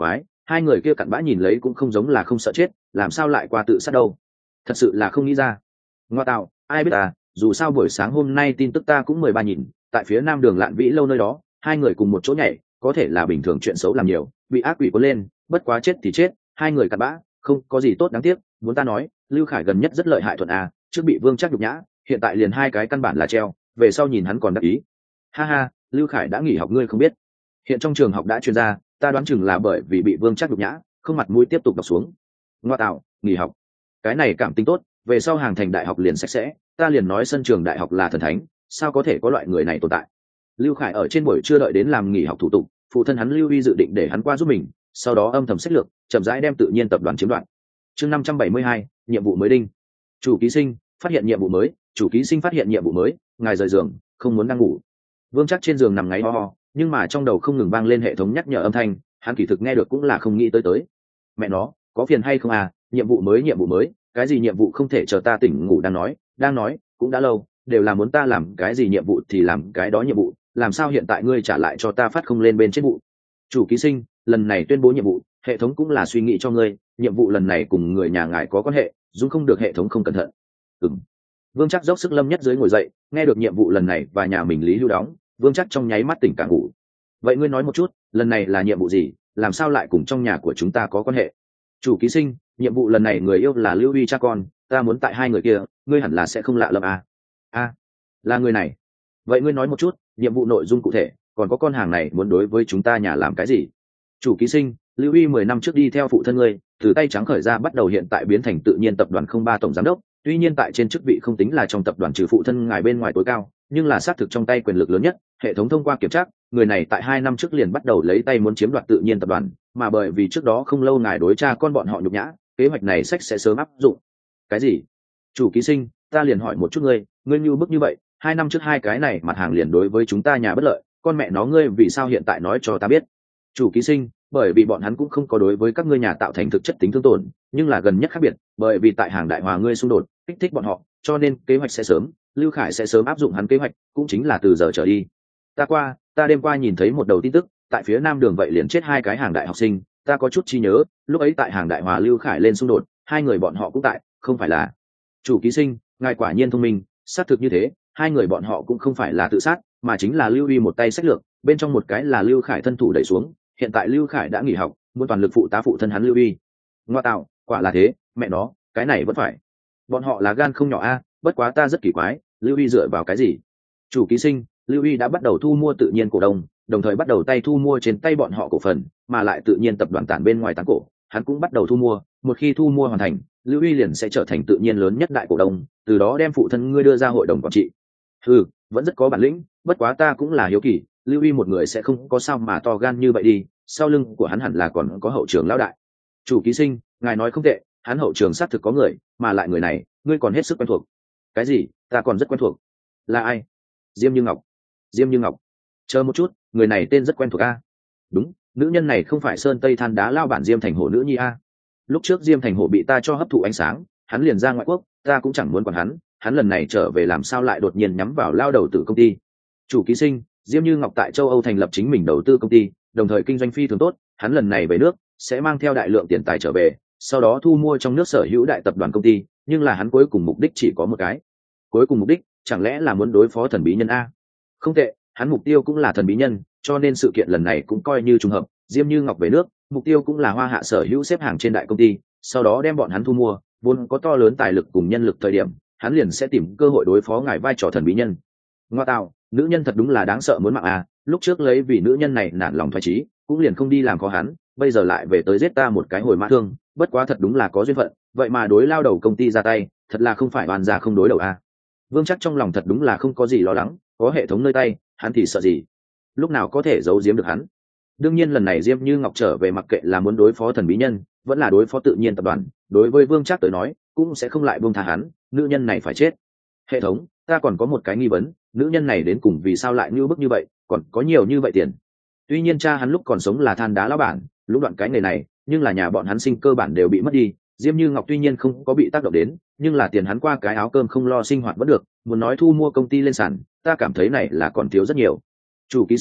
Hai người kia cặn bã nhìn lấy cũng không giống là không sợ chết, làm sao lại qua tự sát đâu. Thật sự là không nghĩ ra. Ngoa tạo, ai biết à, dù sao buổi sáng hôm nay tin tức ta cũng mười ba nhìn, tại phía nam đường Lạn Vĩ lâu nơi đó, hai người cùng một chỗ nhảy, có thể là bình thường chuyện xấu làm nhiều, bị ác quỷ cuốn lên, bất quá chết thì chết, hai người cặn bã, không có gì tốt đáng tiếc. Muốn ta nói, Lưu Khải gần nhất rất lợi hại thuận à, trước bị Vương Trác nhục nhã, hiện tại liền hai cái căn bản là treo, về sau nhìn hắn còn đắc ý. Ha ha, Lưu Khải đã nghỉ học ngươi không biết. Hiện trong trường học đã chuyên gia, ta đoán chừng là bởi vì bị Vương Trác nhục nhã, không mặt mũi tiếp tục đọc xuống. Ngoa tạo, nghỉ học. Cái này cảm tính tốt, về sau hàng thành đại học liền sạch sẽ, ta liền nói sân trường đại học là thần thánh, sao có thể có loại người này tồn tại. Lưu Khải ở trên buổi trưa đợi đến làm nghỉ học thủ tục, phụ thân hắn Lưu Huy dự định để hắn qua giúp mình, sau đó âm thầm sách lược, chậm rãi đem tự nhiên tập đoàn chiếm đoạt. Chương năm trăm bảy mươi hai, nhiệm vụ mới đinh. Chủ ký sinh, phát hiện nhiệm vụ mới, chủ ký sinh phát hiện nhiệm vụ mới, ngài rời giường, không muốn đang ngủ. Vương Trác trên giường nằm ngáy ho ho, nhưng mà trong đầu không ngừng vang lên hệ thống nhắc nhở âm thanh, hắn kỳ thực nghe được cũng là không nghĩ tới tới. Mẹ nó, có phiền hay không à, nhiệm vụ mới nhiệm vụ mới, cái gì nhiệm vụ không thể chờ ta tỉnh ngủ đang nói, đang nói, cũng đã lâu, đều là muốn ta làm cái gì nhiệm vụ thì làm cái đó nhiệm vụ, làm sao hiện tại ngươi trả lại cho ta phát không lên bên trên vụ. Chủ ký sinh, lần này tuyên bố nhiệm vụ, hệ thống cũng là suy nghĩ cho ngươi, nhiệm vụ lần này cùng người nhà ngài có quan hệ, dung không được hệ thống không cẩn thận. Ừm. Vương Trác dốc sức lâm nhất dưới ngồi dậy, nghe được nhiệm vụ lần này và nhà mình Lý Lưu đóng, Vương Trác trong nháy mắt tỉnh cả ngủ. Vậy ngươi nói một chút, lần này là nhiệm vụ gì, làm sao lại cùng trong nhà của chúng ta có quan hệ? Chủ ký sinh, nhiệm vụ lần này người yêu là Lưu Huy cha con, ta muốn tại hai người kia, ngươi hẳn là sẽ không lạ lẫm à? A, là người này. Vậy ngươi nói một chút, nhiệm vụ nội dung cụ thể, còn có con hàng này muốn đối với chúng ta nhà làm cái gì? Chủ ký sinh, Lưu Huy mười năm trước đi theo phụ thân ngươi, từ tay trắng khởi ra bắt đầu hiện tại biến thành tự nhiên tập đoàn không ba tổng giám đốc, tuy nhiên tại trên chức vị không tính là trong tập đoàn trừ phụ thân ngài bên ngoài tối cao, nhưng là xác thực trong tay quyền lực lớn nhất. Hệ thống thông qua kiểm tra, người này tại hai năm trước liền bắt đầu lấy tay muốn chiếm đoạt tự nhiên tập đoàn, mà bởi vì trước đó không lâu ngài đối cha con bọn họ nhục nhã, kế hoạch này sách sẽ sớm áp dụng. Cái gì? Chủ ký sinh, ta liền hỏi một chút ngươi, ngươi như bức như vậy, hai năm trước hai cái này mặt hàng liền đối với chúng ta nhà bất lợi, con mẹ nó ngươi vì sao hiện tại nói cho ta biết? Chủ ký sinh, bởi vì bọn hắn cũng không có đối với các ngươi nhà tạo thành thực chất tính thương tổn, nhưng là gần nhất khác biệt, bởi vì tại hàng đại hòa ngươi xung đột, kích thích bọn họ, cho nên kế hoạch sẽ sớm, Lưu Khải sẽ sớm áp dụng hắn kế hoạch, cũng chính là từ giờ trở đi. Ta qua, ta đêm qua nhìn thấy một đầu tin tức, tại phía nam đường vậy liền chết hai cái hàng đại học sinh, ta có chút chi nhớ, lúc ấy tại hàng đại hòa Lưu Khải lên xung đột, hai người bọn họ cũng tại, không phải là. Chủ ký sinh, ngài quả nhiên thông minh, xác thực như thế, hai người bọn họ cũng không phải là tự sát, mà chính là Lưu Huy một tay sách lược, bên trong một cái là Lưu Khải thân thủ đẩy xuống, hiện tại Lưu Khải đã nghỉ học, muốn toàn lực phụ tá phụ thân hắn Lưu Huy. Ngoa tạo, quả là thế, mẹ nó, cái này vẫn phải. Bọn họ là gan không nhỏ a, bất quá ta rất kỳ quái, Lưu Huy dựa vào cái gì? Chủ ký sinh, Lưu Huy đã bắt đầu thu mua tự nhiên cổ đông, đồng thời bắt đầu tay thu mua trên tay bọn họ cổ phần, mà lại tự nhiên tập đoàn tản bên ngoài tán cổ, hắn cũng bắt đầu thu mua, một khi thu mua hoàn thành, Lưu Huy liền sẽ trở thành tự nhiên lớn nhất đại cổ đông, từ đó đem phụ thân ngươi đưa ra hội đồng quản trị. Ừ, vẫn rất có bản lĩnh, bất quá ta cũng là hiếu kỳ, Lưu Huy một người sẽ không có sao mà to gan như vậy đi, sau lưng của hắn hẳn là còn có hậu trường lão đại. Chủ ký sinh, ngài nói không tệ, hắn hậu trường xác thực có người, mà lại người này, ngươi còn hết sức quen thuộc. Cái gì? Ta còn rất quen thuộc. Là ai? Diêm Như Ngọc. Diêm Như Ngọc. Chờ một chút, người này tên rất quen thuộc a. Đúng, nữ nhân này không phải sơn tây than đá lao bản Diêm Thành Hổ nữ nhi a. Lúc trước Diêm Thành Hổ bị ta cho hấp thụ ánh sáng, hắn liền ra ngoại quốc, ta cũng chẳng muốn quản hắn, hắn lần này trở về làm sao lại đột nhiên nhắm vào lao đầu tử công ty. Chủ ký sinh, Diêm Như Ngọc tại châu Âu thành lập chính mình đầu tư công ty, đồng thời kinh doanh phi thường tốt, hắn lần này về nước sẽ mang theo đại lượng tiền tài trở về, sau đó thu mua trong nước sở hữu đại tập đoàn công ty, nhưng là hắn cuối cùng mục đích chỉ có một cái. Cuối cùng mục đích, chẳng lẽ là muốn đối phó thần bí nhân a? Không tệ, hắn mục tiêu cũng là thần bí nhân, cho nên sự kiện lần này cũng coi như trùng hợp, Diêm Như Ngọc về nước, mục tiêu cũng là Hoa Hạ sở hữu xếp hàng trên đại công ty, sau đó đem bọn hắn thu mua, vốn có to lớn tài lực cùng nhân lực thời điểm, hắn liền sẽ tìm cơ hội đối phó ngài vai trò thần bí nhân. Ngoa tạo, nữ nhân thật đúng là đáng sợ muốn mạng à, lúc trước lấy vì nữ nhân này nản lòng thoái chí, cũng liền không đi làm khó hắn, bây giờ lại về tới giết ta một cái hồi mã thương, bất quá thật đúng là có duyên phận, vậy mà đối lao đầu công ty ra tay, thật là không phải oan gia không đối đầu à. Vương Trác trong lòng thật đúng là không có gì lo lắng, có hệ thống nơi tay, hắn thì sợ gì? Lúc nào có thể giấu giếm được hắn? Đương nhiên lần này Diêm Như Ngọc trở về mặc kệ là muốn đối phó thần bí nhân, vẫn là đối phó tự nhiên tập đoàn, đối với Vương Trác tới nói, cũng sẽ không lại buông tha hắn, nữ nhân này phải chết. Hệ thống, ta còn có một cái nghi vấn, nữ nhân này đến cùng vì sao lại nhu bức như vậy, còn có nhiều như vậy tiền? Tuy nhiên cha hắn lúc còn sống là than đá lão bản, lúc đoạn cái nghề này, nhưng là nhà bọn hắn sinh cơ bản đều bị mất đi. Diêm Như Ngọc tuy nhiên không có bị tác động đến, nhưng là tiền hắn qua cái áo cơm không lo sinh hoạt vẫn được, muốn nói thu mua công ty lên sàn, ta cảm thấy này là còn thiếu rất nhiều. Chủ ký sinh,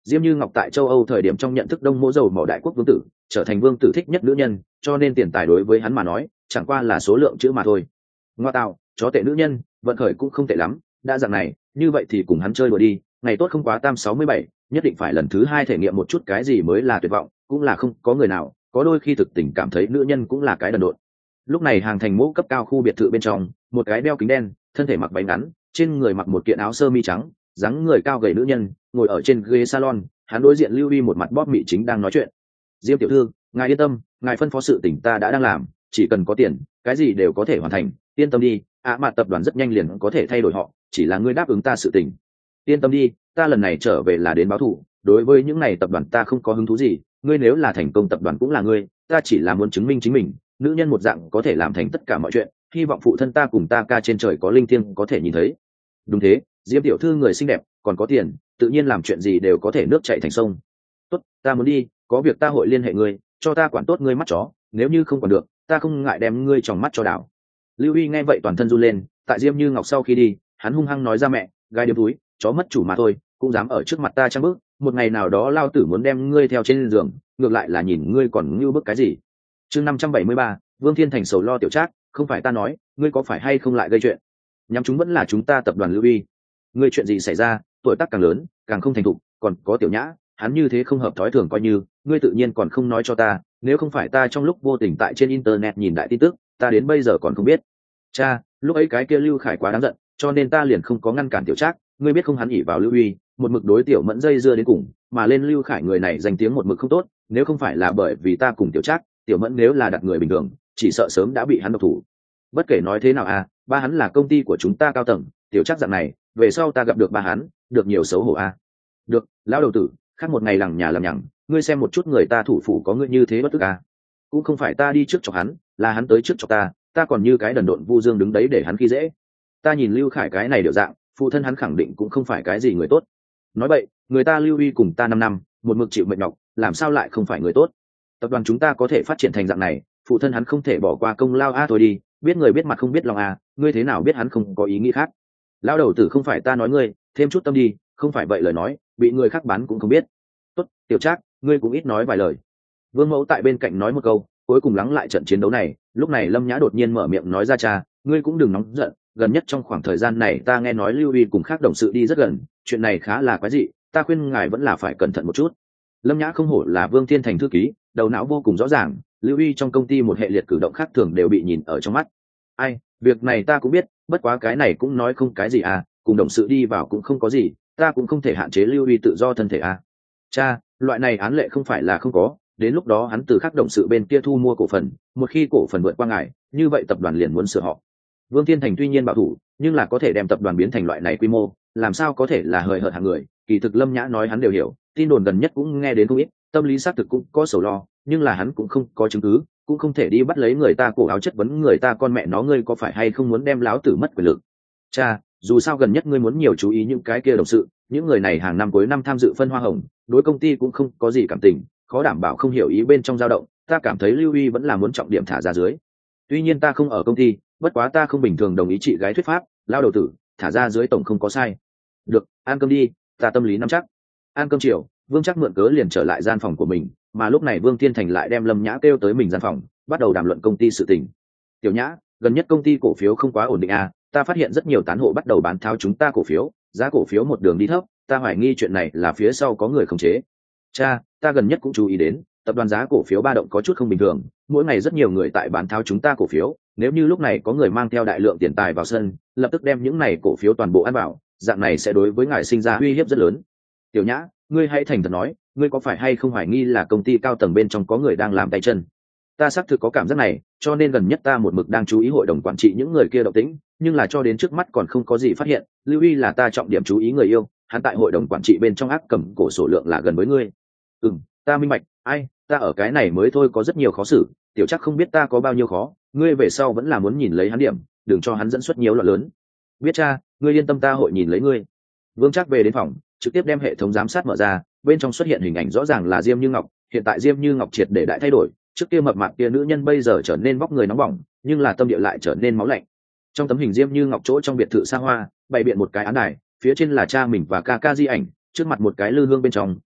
Diêm Như Ngọc tại châu Âu thời điểm trong nhận thức đông mỗ dầu mỏ đại quốc vương tử, trở thành vương tử thích nhất nữ nhân, cho nên tiền tài đối với hắn mà nói chẳng qua là số lượng chữ mà thôi. Ngoa tạo, chó tệ nữ nhân, vận khởi cũng không tệ lắm, đã dạng này như vậy thì cùng hắn chơi đùa đi, ngày tốt không quá tam sáu mươi bảy, nhất định phải lần thứ hai thể nghiệm một chút cái gì mới là tuyệt vọng, cũng là không có người nào, có đôi khi thực tình cảm thấy nữ nhân cũng là cái đần độn. Lúc này hàng thành mẫu cấp cao khu biệt thự bên trong, một cái đeo kính đen, thân thể mặc váy ngắn, trên người mặc một kiện áo sơ mi trắng, dáng người cao gầy nữ nhân ngồi ở trên ghế salon, hắn đối diện Lưu Vi một mặt bóp mị chính đang nói chuyện. Diêm tiểu thư, ngài yên tâm, ngài phân phó sự tỉnh ta đã đang làm, chỉ cần có tiền cái gì đều có thể hoàn thành, yên tâm đi, ạ à tập đoàn rất nhanh liền có thể thay đổi họ, chỉ là ngươi đáp ứng ta sự tình. Yên tâm đi, ta lần này trở về là đến báo thù, đối với những này tập đoàn ta không có hứng thú gì, ngươi nếu là thành công tập đoàn cũng là ngươi, ta chỉ là muốn chứng minh chính mình, nữ nhân một dạng có thể làm thành tất cả mọi chuyện, hy vọng phụ thân ta cùng ta ca trên trời có linh thiêng có thể nhìn thấy. Đúng thế, Diêm tiểu thư người xinh đẹp, còn có tiền, tự nhiên làm chuyện gì đều có thể nước chảy thành sông. Tốt, ta muốn đi, có việc ta hội liên hệ ngươi, cho ta quản tốt ngươi mắt chó, nếu như không quản được, ta không ngại đem ngươi tròng mắt cho đảo. Lưu Huy nghe vậy toàn thân run lên, tại Diêm Như Ngọc sau khi đi, hắn hung hăng nói ra mẹ, gai điếm túi, chó mất chủ mà thôi, cũng dám ở trước mặt ta trăng bước, một ngày nào đó lao tử muốn đem ngươi theo trên giường, ngược lại là nhìn ngươi còn ngưu bức cái gì. Chương năm trăm bảy mươi ba, Vương Thiên Thành sầu lo tiểu trác, không phải ta nói, ngươi có phải hay không lại gây chuyện? Nhắm chúng vẫn là chúng ta tập đoàn Lưu Huy. Ngươi chuyện gì xảy ra, tuổi tác càng lớn, càng không thành thục, còn có tiểu nhã, hắn như thế không hợp thói thường coi như, ngươi tự nhiên còn không nói cho ta, nếu không phải ta trong lúc vô tình tại trên internet nhìn đại tin tức, ta đến bây giờ còn không biết. Cha, lúc ấy cái kia Lưu Khải quá đáng giận, cho nên ta liền không có ngăn cản tiểu trác, ngươi biết không, hắn ỉ vào Lưu Huy, một mực đối tiểu mẫn dây dưa đến cùng, mà lên Lưu Khải người này danh tiếng một mực không tốt, nếu không phải là bởi vì ta cùng tiểu trác, tiểu mẫn nếu là đặt người bình thường, chỉ sợ sớm đã bị hắn độc thủ. Bất kể nói thế nào à, ba hắn là công ty của chúng ta cao tầng, tiểu trác dạng này, về sau ta gặp được ba hắn, được nhiều xấu hổ à. Được, lão đầu tử, khác một ngày lằng nhà làm nhằng, ngươi xem một chút người ta thủ phủ có ngươi như thế bất tức à. Cũng không phải ta đi trước cho hắn, là hắn tới trước cho ta, ta còn như cái đần độn vu dương đứng đấy để hắn khi dễ. Ta nhìn Lưu Khải cái này điệu dạng, phụ thân hắn khẳng định cũng không phải cái gì người tốt. Nói vậy, người ta Lưu Huy cùng ta năm năm, một mực chịu mệt nhọc, làm sao lại không phải người tốt? Tập đoàn chúng ta có thể phát triển thành dạng này, phụ thân hắn không thể bỏ qua công lao a thôi đi, biết người biết mặt không biết lòng a, ngươi thế nào biết hắn không có ý nghĩ khác? Lão đầu tử không phải ta nói ngươi, thêm chút tâm đi, không phải vậy lời nói, bị người khác bán cũng không biết. Tốt, tiểu trác, ngươi cũng ít nói vài lời. Vương Mẫu tại bên cạnh nói một câu, cuối cùng lắng lại trận chiến đấu này. Lúc này Lâm Nhã đột nhiên mở miệng nói ra, cha, ngươi cũng đừng nóng giận, gần nhất trong khoảng thời gian này ta nghe nói Lưu Huy cùng khác đồng sự đi rất gần, chuyện này khá là quái dị, ta khuyên ngài vẫn là phải cẩn thận một chút. Lâm Nhã không hổ là Vương Thiên Thành thư ký, đầu não vô cùng rõ ràng, Lưu Huy trong công ty một hệ liệt cử động khác thường đều bị nhìn ở trong mắt. Ai, việc này ta cũng biết, bất quá cái này cũng nói không cái gì à, cùng đồng sự đi vào cũng không có gì, ta cũng không thể hạn chế Lưu Huy tự do thân thể à. Cha, loại này án lệ không phải là không có, đến lúc đó hắn từ các đồng sự bên kia thu mua cổ phần, một khi cổ phần vượt qua ngài, như vậy tập đoàn liền muốn sửa họ. Vương Thiên Thành tuy nhiên bảo thủ, nhưng là có thể đem tập đoàn biến thành loại này quy mô, làm sao có thể là hời hợt hạng người. Kỳ thực Lâm Nhã nói hắn đều hiểu, tin đồn gần nhất cũng nghe đến không ít, tâm lý xác thực cũng có sầu lo, nhưng là hắn cũng không có chứng cứ, cũng không thể đi bắt lấy người ta cổ áo chất vấn người ta con mẹ nó ngươi có phải hay không muốn đem láo tử mất quyền lực. Cha, dù sao gần nhất ngươi muốn nhiều chú ý những cái kia đồng sự, những người này hàng năm cuối năm tham dự phân hoa hồng, đối công ty cũng không có gì cảm tình, khó đảm bảo không hiểu ý bên trong dao động, ta cảm thấy Lưu Huy vẫn là muốn trọng điểm thả ra dưới. Tuy nhiên ta không ở công ty, bất quá ta không bình thường đồng ý chị gái thuyết pháp, lao đầu tử, thả ra dưới tổng không có sai. Được, ăn cơm đi, ta tâm lý nắm chắc. Ăn cơm chiều, Vương Trác mượn cớ liền trở lại gian phòng của mình, mà lúc này Vương Thiên Thành lại đem Lâm Nhã kêu tới mình gian phòng, bắt đầu đàm luận công ty sự tình. Tiểu Nhã, gần nhất công ty cổ phiếu không quá ổn định à, ta phát hiện rất nhiều tán hộ bắt đầu bán tháo chúng ta cổ phiếu, giá cổ phiếu một đường đi thấp, ta hoài nghi chuyện này là phía sau có người khống chế. Cha, ta gần nhất cũng chú ý đến, tập đoàn giá cổ phiếu ba động có chút không bình thường, mỗi ngày rất nhiều người tại bán tháo chúng ta cổ phiếu, nếu như lúc này có người mang theo đại lượng tiền tài vào sân, lập tức đem những này cổ phiếu toàn bộ ăn vào, dạng này sẽ đối với ngài sinh ra uy hiếp rất lớn. Tiểu Nhã, ngươi hãy thành thật nói, ngươi có phải hay không hoài nghi là công ty cao tầng bên trong có người đang làm tay chân? Ta xác thực có cảm giác này, cho nên gần nhất ta một mực đang chú ý hội đồng quản trị những người kia động tĩnh, nhưng là cho đến trước mắt còn không có gì phát hiện. Lưu Huy là ta trọng điểm chú ý người yêu, hắn tại hội đồng quản trị bên trong ác cầm cổ số lượng là gần với ngươi. Ừm, ta minh bạch, ai, ta ở cái này mới thôi có rất nhiều khó xử, tiểu chắc không biết ta có bao nhiêu khó, ngươi về sau vẫn là muốn nhìn lấy hắn điểm, đừng cho hắn dẫn xuất nhiều loạn lớn. Biết cha, ngươi yên tâm ta hội nhìn lấy ngươi. Vương Trác về đến phòng, trực tiếp đem hệ thống giám sát mở ra, bên trong xuất hiện hình ảnh rõ ràng là Diêm Như Ngọc, hiện tại Diêm Như Ngọc triệt để đại thay đổi, trước kia mập mạp kia nữ nhân bây giờ trở nên vóc người nóng bỏng, nhưng là tâm địa lại trở nên máu lạnh. Trong tấm hình Diêm Như Ngọc chỗ trong biệt thự xa hoa, bày biện một cái án đài, phía trên là cha mình và ca ca di ảnh, trước mặt một cái lư hương bên trong,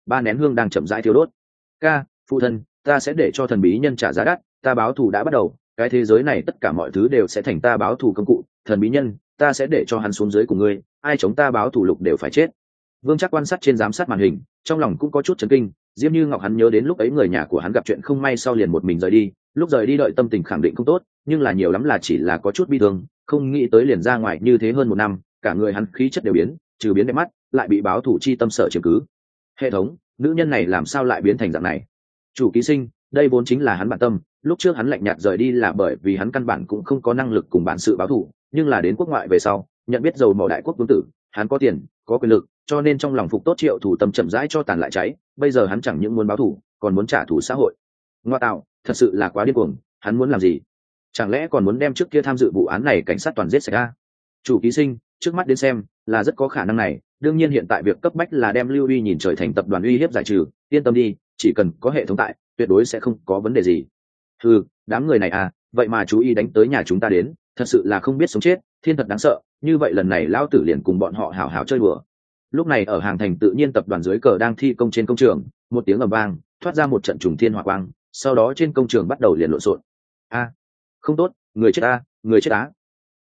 ba nén hương đang chậm rãi thiêu đốt. Ca, phụ thân, ta sẽ để cho thần bí nhân trả giá đắt, ta báo thù đã bắt đầu, cái thế giới này tất cả mọi thứ đều sẽ thành ta báo thù công cụ, thần bí nhân, ta sẽ để cho hắn xuống dưới của ngươi, ai chống ta báo thù lục đều phải chết. Vương Trác quan sát trên giám sát màn hình, trong lòng cũng có chút chấn kinh, Diêm Như Ngọc hắn nhớ đến lúc ấy người nhà của hắn gặp chuyện không may sau liền một mình rời đi, lúc rời đi đợi tâm tình khẳng định không tốt, nhưng là nhiều lắm là chỉ là có chút bi thương, không nghĩ tới liền ra ngoài như thế hơn một năm, cả người hắn khí chất đều biến, trừ biến đẹp mắt, lại bị báo thù chi tâm sợ chiếm cứ. Hệ thống, nữ nhân này làm sao lại biến thành dạng này? Chủ ký sinh, đây vốn chính là hắn bản tâm, lúc trước hắn lạnh nhạt rời đi là bởi vì hắn căn bản cũng không có năng lực cùng bản sự báo thù, nhưng là đến quốc ngoại về sau, nhận biết dầu mỏ đại quốc vương tử, hắn có tiền, có quyền lực, cho nên trong lòng phục tốt Triệu Thủ tâm chậm rãi cho tàn lại cháy, bây giờ hắn chẳng những muốn báo thù, còn muốn trả thù xã hội. Ngoa tạo, thật sự là quá điên cuồng, hắn muốn làm gì? Chẳng lẽ còn muốn đem trước kia tham dự vụ án này cảnh sát toàn giết sạch a? Chủ ký sinh, trước mắt đến xem, là rất có khả năng này, đương nhiên hiện tại việc cấp bách là đem Lưu Uy nhìn trời thành tập đoàn uy hiếp giải trừ, yên tâm đi, chỉ cần có hệ thống tại, tuyệt đối sẽ không có vấn đề gì. Ừ, đám người này à, vậy mà chú ý đánh tới nhà chúng ta đến, thật sự là không biết sống chết, thiên thật đáng sợ, như vậy lần này lao tử liền cùng bọn họ hảo hảo chơi đùa. Lúc này ở hàng thành tự nhiên tập đoàn dưới cờ đang thi công trên công trường, một tiếng ầm vang, thoát ra một trận trùng thiên hỏa quang, sau đó trên công trường bắt đầu liền lộn xộn. A, không tốt, người chết a, người chết á,